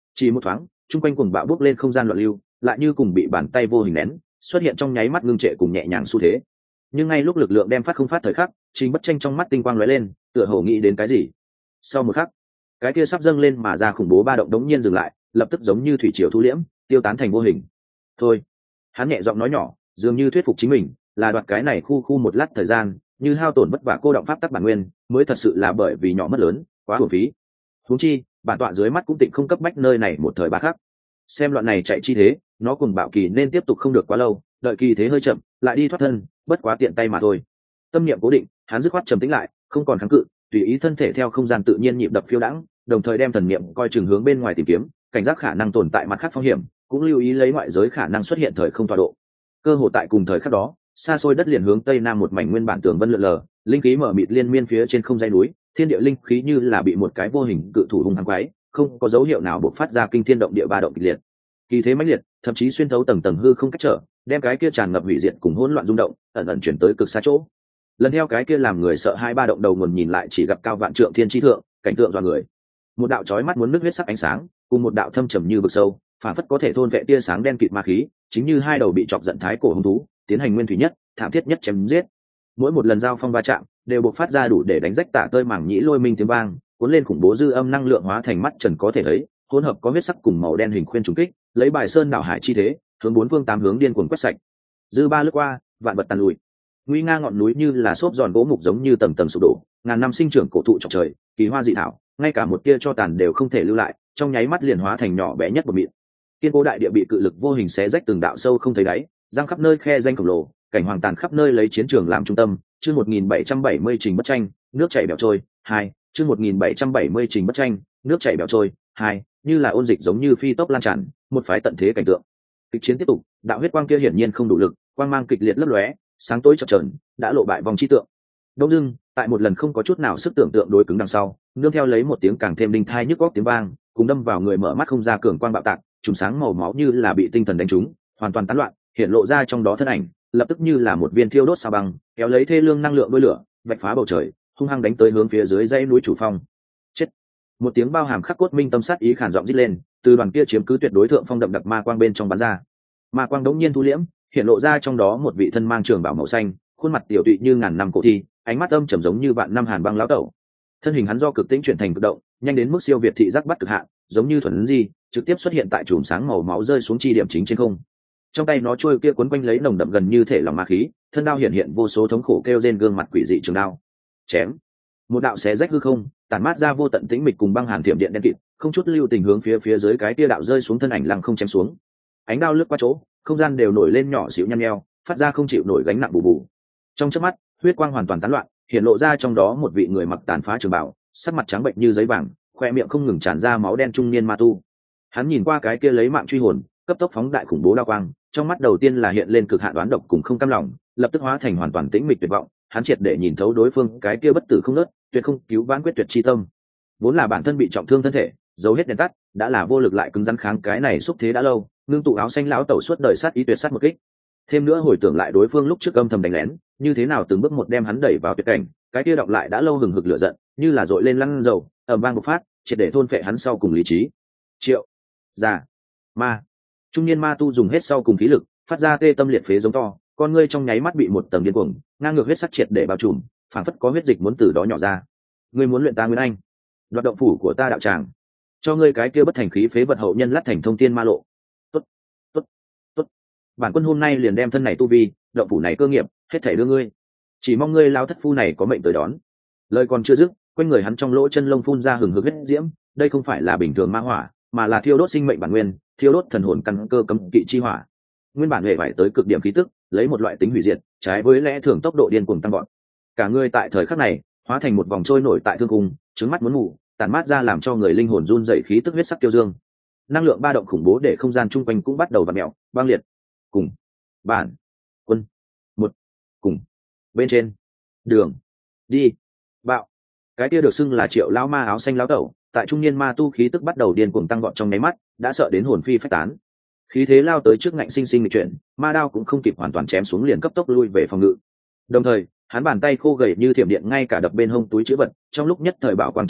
chỉ một thoáng chung quanh cuồng bạo bước lên không gian loạn lưu, lại như cùng bị bàn tay vô hình nén xuất hiện trong nháy mắt ngưng trệ cùng nhẹ nhàng xu thế. Nhưng ngay lúc lực lượng đem phát không phát thời khắc, Trình Bất Tranh trong mắt tinh quang lóe lên, tựa hồ nghĩ đến cái gì. Sau một khắc, cái kia sắp dâng lên mà ra khủng bố ba động đống nhiên dừng lại, lập tức giống như thủy triều thu liễm, tiêu tán thành vô hình. Thôi, hắn nhẹ giọng nói nhỏ, dường như thuyết phục chính mình, là đoạt cái này khu khu một lát thời gian, như hao tổn vất vả cô động pháp tắc bản nguyên, mới thật sự là bởi vì nhỏ mất lớn, quá uổng phí. Huống chi, bản tọa dưới mắt cũng tịnh không cấp bách nơi này một thời ba khắc. Xem loạn này chạy chi thế, nó cùng bạo kỳ nên tiếp tục không được quá lâu, đợi kỳ thế hơi chậm, lại đi thoát thân, bất quá tiện tay mà thôi. Tâm niệm cố định, hắn dứt khoát trầm tĩnh lại, không còn kháng cự, tùy ý thân thể theo không gian tự nhiên nhịp đập phiêu đãng, đồng thời đem thần niệm coi chừng hướng bên ngoài tìm kiếm, cảnh giác khả năng tồn tại mặt khác phong hiểm, cũng lưu ý lấy ngoại giới khả năng xuất hiện thời không tọa độ. Cơ hội tại cùng thời khắc đó, xa xôi đất liền hướng tây nam một mảnh nguyên bản tường vân lượn lờ, linh khí mở mịt liên miên phía trên không dãy núi, thiên địa linh khí như là bị một cái vô hình cự thủ hung hăng quái, không có dấu hiệu nào bộc phát ra kinh thiên động địa ba động kịch liệt. Kỳ thế mãnh liệt, thậm chí xuyên thấu tầng tầng hư không cách trở, đem cái kia tràn ngập hủy diệt cùng hỗn loạn rung động, ẩn ẩn chuyển tới cực xa chỗ. Lần theo cái kia làm người sợ hai ba động đầu nguồn nhìn lại chỉ gặp cao vạn trượng thiên chi thượng, cảnh tượng dọa người. Một đạo chói mắt muốn nứt huyết sắc ánh sáng, cùng một đạo thâm trầm như vực sâu, phản phất có thể thôn vệ tia sáng đen kịt ma khí, chính như hai đầu bị chọc giận thái cổ hung thú, tiến hành nguyên thủy nhất, thảm thiết nhất chém giết. Mỗi một lần giao phong va chạm, đều bộc phát ra đủ để đánh rách tả tơi mảng nhĩ lôi minh tiếng vang, cuốn lên khủng bố dư âm năng lượng hóa thành mắt trần có thể thấy, hỗn hợp có huyết sắc cùng màu đen hình khuyên trùng kích, lấy bài sơn đảo hải chi thế, hướng bốn phương tám hướng điên cuồng quét sạch. Dư ba lướt qua, vạn vật tàn lùi. Nguy nga ngọn núi như là xốp giòn gỗ mục giống như tầng tầng sụp đổ, ngàn năm sinh trưởng cổ thụ chọc trời, kỳ hoa dị thảo, ngay cả một tia cho tàn đều không thể lưu lại, trong nháy mắt liền hóa thành nhỏ bé nhất một mịn. Kiên cố đại địa bị cự lực vô hình xé rách từng đạo sâu không thấy đáy, giăng khắp nơi khe danh khổng lồ, cảnh hoàng tàn khắp nơi lấy chiến trường làm trung tâm. Chương một nghìn bảy trăm bảy mươi Trình Bất Tranh, nước chảy bèo trôi. Hai, chương một nghìn bảy trăm bảy mươi Trình Bất Tranh, nước chảy bèo trôi. Hai, như là ôn dịch giống như phi tốc lan tràn, một phái tận thế cảnh tượng. Kịch chiến tiếp tục, đạo huyết quang kia hiển nhiên không đủ lực, quang mang kịch liệt lấp lóe, sáng tối chập chờn, đã lộ bại vòng chi tượng. Đông dưng, tại một lần không có chút nào sức tưởng tượng đối cứng đằng sau, nương theo lấy một tiếng càng thêm đinh thai nhức góc tiếng vang, cùng đâm vào người mở mắt không ra cường quang bạo tạc, trùng sáng màu máu như là bị tinh thần đánh trúng, hoàn toàn tán loạn, hiện lộ ra trong đó thân ảnh, lập tức như là một viên thiêu đốt sao băng, kéo lấy thê lương năng lượng đôi lửa, vạch phá bầu trời, hung hăng đánh tới hướng phía dưới dãy núi chủ phong. Chết! Một tiếng bao hàm khắc cốt minh tâm sát ý khản giọng rít lên, từ đoàn kia chiếm cứ tuyệt đối thượng phong đậm đặc ma quang bên trong bắn ra. Ma quang đống nhiên thu liễm, hiện lộ ra trong đó một vị thân mang trường bào màu xanh, khuôn mặt tiểu tụy như ngàn năm cổ thi, ánh mắt âm trầm giống như vạn năm hàn băng lão tẩu. Thân hình hắn do cực tĩnh chuyển thành cực động, nhanh đến mức siêu việt thị giác bắt cực hạn, giống như thuần di, trực tiếp xuất hiện tại chùm sáng màu máu rơi xuống chi điểm chính trên không. Trong tay nó trôi kia quấn quanh lấy nồng đậm gần như thể lòng ma khí, thân đao hiện hiện vô số thống khổ kêu trên gương mặt quỷ dị trường đao. Chém! Một đạo xé rách hư không, tản mát ra vô tận tĩnh mịch cùng băng hàn thiểm điện đen kịt, không chút lưu tình hướng phía phía dưới cái kia đạo rơi xuống thân ảnh lăng không chém xuống. Ánh đao lướt qua chỗ, không gian đều nổi lên nhỏ xíu nhăn nheo, phát ra không chịu nổi gánh nặng bù bù. Trong chớp mắt, huyết quang hoàn toàn tán loạn, hiện lộ ra trong đó một vị người mặc tàn phá trường bào, sắc mặt trắng bệnh như giấy vàng, khoe miệng không ngừng tràn ra máu đen trung niên ma tu. Hắn nhìn qua cái kia lấy mạng truy hồn, cấp tốc phóng đại khủng bố đao quang, trong mắt đầu tiên là hiện lên cực hạn đoán độc cùng không cam lòng, lập tức hóa thành hoàn toàn tĩnh mịch tuyệt vọng. Hắn triệt để nhìn thấu đối phương cái kia bất tử không nứt, tuyệt không cứu vãn quyết tuyệt chi tâm. Vốn là bản thân bị trọng thương thân thể, dấu hết đèn tắt, đã là vô lực lại cứng rắn kháng cái này xúc thế đã lâu, ngưng tụ áo xanh lão tẩu suốt đời sát ý tuyệt sát một kích. Thêm nữa hồi tưởng lại đối phương lúc trước âm thầm đánh lén, như thế nào từng bước một đem hắn đẩy vào tuyệt cảnh, cái kia đọc lại đã lâu hừng hực lửa giận, như là dội lên lăn dầu, ầm vang bộc phát, triệt để thôn phệ hắn sau cùng lý trí. Triệu, già, ma, trung niên ma tu dùng hết sau cùng khí lực, phát ra tê tâm liệt phế giống to, con ngươi trong nháy mắt bị một tầng điên cuồng, ngang ngược huyết sắc triệt để bao trùm, phảng phất có huyết dịch muốn từ đó nhỏ ra. Ngươi muốn luyện ta nguyên anh, đoạt động phủ của ta đạo tràng, cho ngươi cái kia bất thành khí phế vật hậu nhân lát thành thông thiên ma lộ. Tốt, tốt, tốt. Bản quân hôm nay liền đem thân này tu vi, động phủ này cơ nghiệp, hết thảy đưa ngươi. Chỉ mong ngươi lao thất phu này có mệnh tới đón. Lời còn chưa dứt, quanh người hắn trong lỗ chân lông phun ra hừng hực huyết diễm, đây không phải là bình thường ma hỏa, mà là thiêu đốt sinh mệnh bản nguyên, thiêu đốt thần hồn căn cơ cấm kỵ chi hỏa. Nguyên bản hệ vải tới cực điểm khí tức, lấy một loại tính hủy diệt, trái với lẽ thường tốc độ điên cuồng tăng vọt. Cả người tại thời khắc này, hóa thành một vòng trôi nổi tại thương cung, trứng mắt muốn ngủ, tàn mát ra làm cho người linh hồn run rẩy khí tức huyết sắc tiêu dương. Năng lượng ba động khủng bố để không gian chung quanh cũng bắt đầu vặn mèo, băng liệt. Cùng, bản, quân, một, cùng, bên trên, đường, đi, bạo. Cái kia được xưng là Triệu lão ma áo xanh lão tẩu, tại trung niên ma tu khí tức bắt đầu điên cuồng tăng vọt trong nháy mắt, đã sợ đến hồn phi phách tán. Khí thế lao tới trước ngạnh sinh sinh nghịch chuyển, ma đao cũng không kịp hoàn toàn chém xuống liền cấp tốc lui về phòng ngự. Đồng thời, hắn bàn tay khô gầy như thiểm điện ngay cả đập bên hông túi trữ vật, trong lúc nhất thời bảo quang chớp loạn,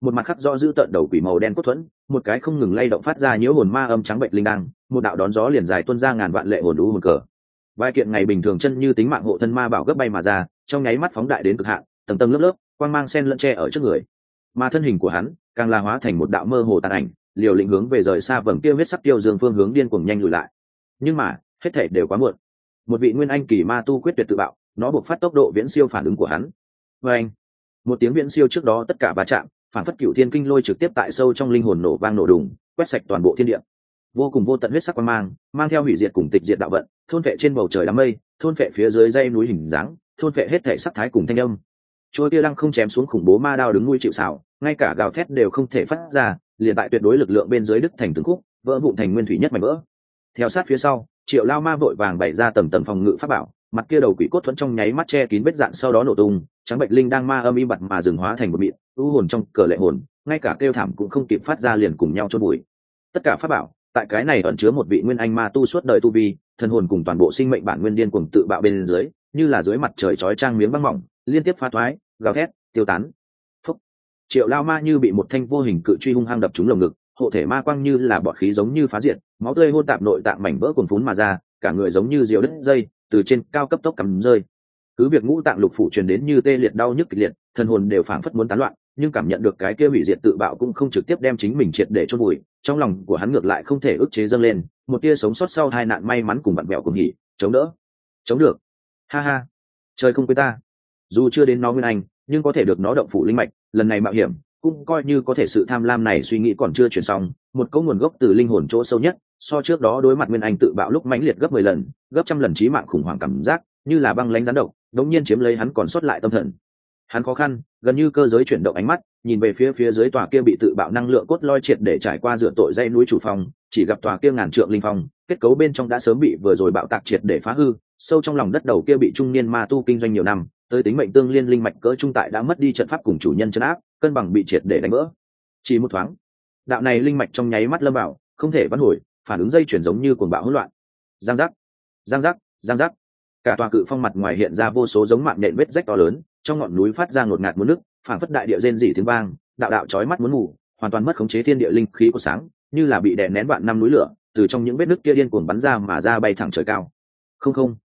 một mặt khắc rõ giữ tận đầu quỷ màu đen cốt thuẫn, một cái không ngừng lay động phát ra nhiễu hồn ma âm trắng bệnh linh đăng, một đạo đón gió liền dài tuôn ra ngàn vạn lệ hồn đú hồn cờ. Vài kiện ngày bình thường chân như tính mạng hộ thân ma bảo gấp bay mà ra, trong nháy mắt phóng đại đến cực hạn, tầng tầng lớp lớp, quang mang sen lẫn che ở trước người. Mà thân hình của hắn càng là hóa thành một đạo mơ hồ tàn ảnh, liều lĩnh hướng về rời xa vầng kia huyết sắc tiêu dương phương hướng điên cuồng nhanh lùi lại. Nhưng mà, hết thảy đều quá muộn. Một vị nguyên anh kỳ ma tu quyết tuyệt tự bạo, nó buộc phát tốc độ viễn siêu phản ứng của hắn. Và anh, một tiếng viễn siêu trước đó tất cả va chạm, phản phất cửu thiên kinh lôi trực tiếp tại sâu trong linh hồn nổ vang nổ đùng, quét sạch toàn bộ thiên địa. Vô cùng vô tận huyết sắc quang mang, mang theo hủy diệt cùng tịch diệt đạo vận, thôn phệ trên bầu trời đám mây, thôn phệ phía dưới dãy núi hình dáng, thôn phệ hết thảy sắc thái cùng thanh âm. Trôi kia lăng không chém xuống khủng bố ma đao đứng nuôi chịu sào, ngay cả gào thét đều không thể phát ra, liền tại tuyệt đối lực lượng bên dưới đứt thành từng khúc, vỡ vụn thành nguyên thủy nhất mảnh vỡ. Theo sát phía sau, Triệu Lao Ma vội vàng bày ra tầng tầng phòng ngự pháp bảo, mặt kia đầu quỷ cốt thuẫn trong nháy mắt che kín vết dạn sau đó nổ tung, trắng bệnh linh đang ma âm im bặt mà dừng hóa thành một mịn, u hồn trong cờ lệ hồn, ngay cả kêu thảm cũng không kịp phát ra liền cùng nhau chôn bụi. Tất cả pháp bảo, tại cái này ẩn chứa một vị nguyên anh ma tu suốt đời tu vi, thần hồn cùng toàn bộ sinh mệnh bản nguyên điên cuồng tự bạo bên dưới, như là dưới mặt trời chói chang miếng băng mỏng, liên tiếp phá thoái, gào thét, tiêu tán. Phúc. Triệu Lao Ma như bị một thanh vô hình cự truy hung hăng đập trúng lồng ngực, hộ thể ma quang như là bọt khí giống như phá diệt, máu tươi hôn tạp nội tạng mảnh vỡ cuồn phún mà ra, cả người giống như diều đứt dây, từ trên cao cấp tốc cắm rơi. Cứ việc ngũ tạng lục phủ truyền đến như tê liệt đau nhức kịch liệt, thần hồn đều phảng phất muốn tán loạn, nhưng cảm nhận được cái kia hủy diệt tự bạo cũng không trực tiếp đem chính mình triệt để chôn vùi, trong lòng của hắn ngược lại không thể ức chế dâng lên, một tia sống sót sau hai nạn may mắn cùng bạn bèo cùng hỉ, chống đỡ. Chống được. Ha ha. Trời không quên ta. Dù chưa đến nó nguyên anh, nhưng có thể được nó động phủ linh mạch, lần này mạo hiểm, cũng coi như có thể sự tham lam này suy nghĩ còn chưa chuyển xong, một câu nguồn gốc từ linh hồn chỗ sâu nhất, so trước đó đối mặt nguyên anh tự bạo lúc mãnh liệt gấp mười lần, gấp trăm lần chí mạng khủng hoảng cảm giác, như là băng lãnh rắn độc, đống nhiên chiếm lấy hắn còn sót lại tâm thần. Hắn khó khăn, gần như cơ giới chuyển động ánh mắt, nhìn về phía phía dưới tòa kia bị tự bạo năng lượng cốt loi triệt để trải qua dựa tội dãy núi chủ phòng, chỉ gặp tòa kia ngàn trượng linh phong, kết cấu bên trong đã sớm bị vừa rồi bạo tạc triệt để phá hư, sâu trong lòng đất đầu kia bị trung niên ma tu kinh doanh nhiều năm, tới tính mệnh tương liên linh mạch cỡ trung tại đã mất đi trận pháp cùng chủ nhân trấn áp, cân bằng bị triệt để đánh vỡ. Chỉ một thoáng, đạo này linh mạch trong nháy mắt lâm vào, không thể vãn hồi, phản ứng dây chuyển giống như cuồng bạo hỗn loạn. Giang giác, giang giác, giang giác. Cả tòa cự phong mặt ngoài hiện ra vô số giống mạng nện vết rách to lớn, trong ngọn núi phát ra ngột ngạt muốn nước, phảng phất đại địa rên rỉ tiếng vang, đạo đạo chói mắt muốn ngủ, hoàn toàn mất khống chế thiên địa linh khí của sáng, như là bị đè nén vạn năm núi lửa, từ trong những vết nứt kia điên cuồng bắn ra mà ra bay thẳng trời cao. Không không,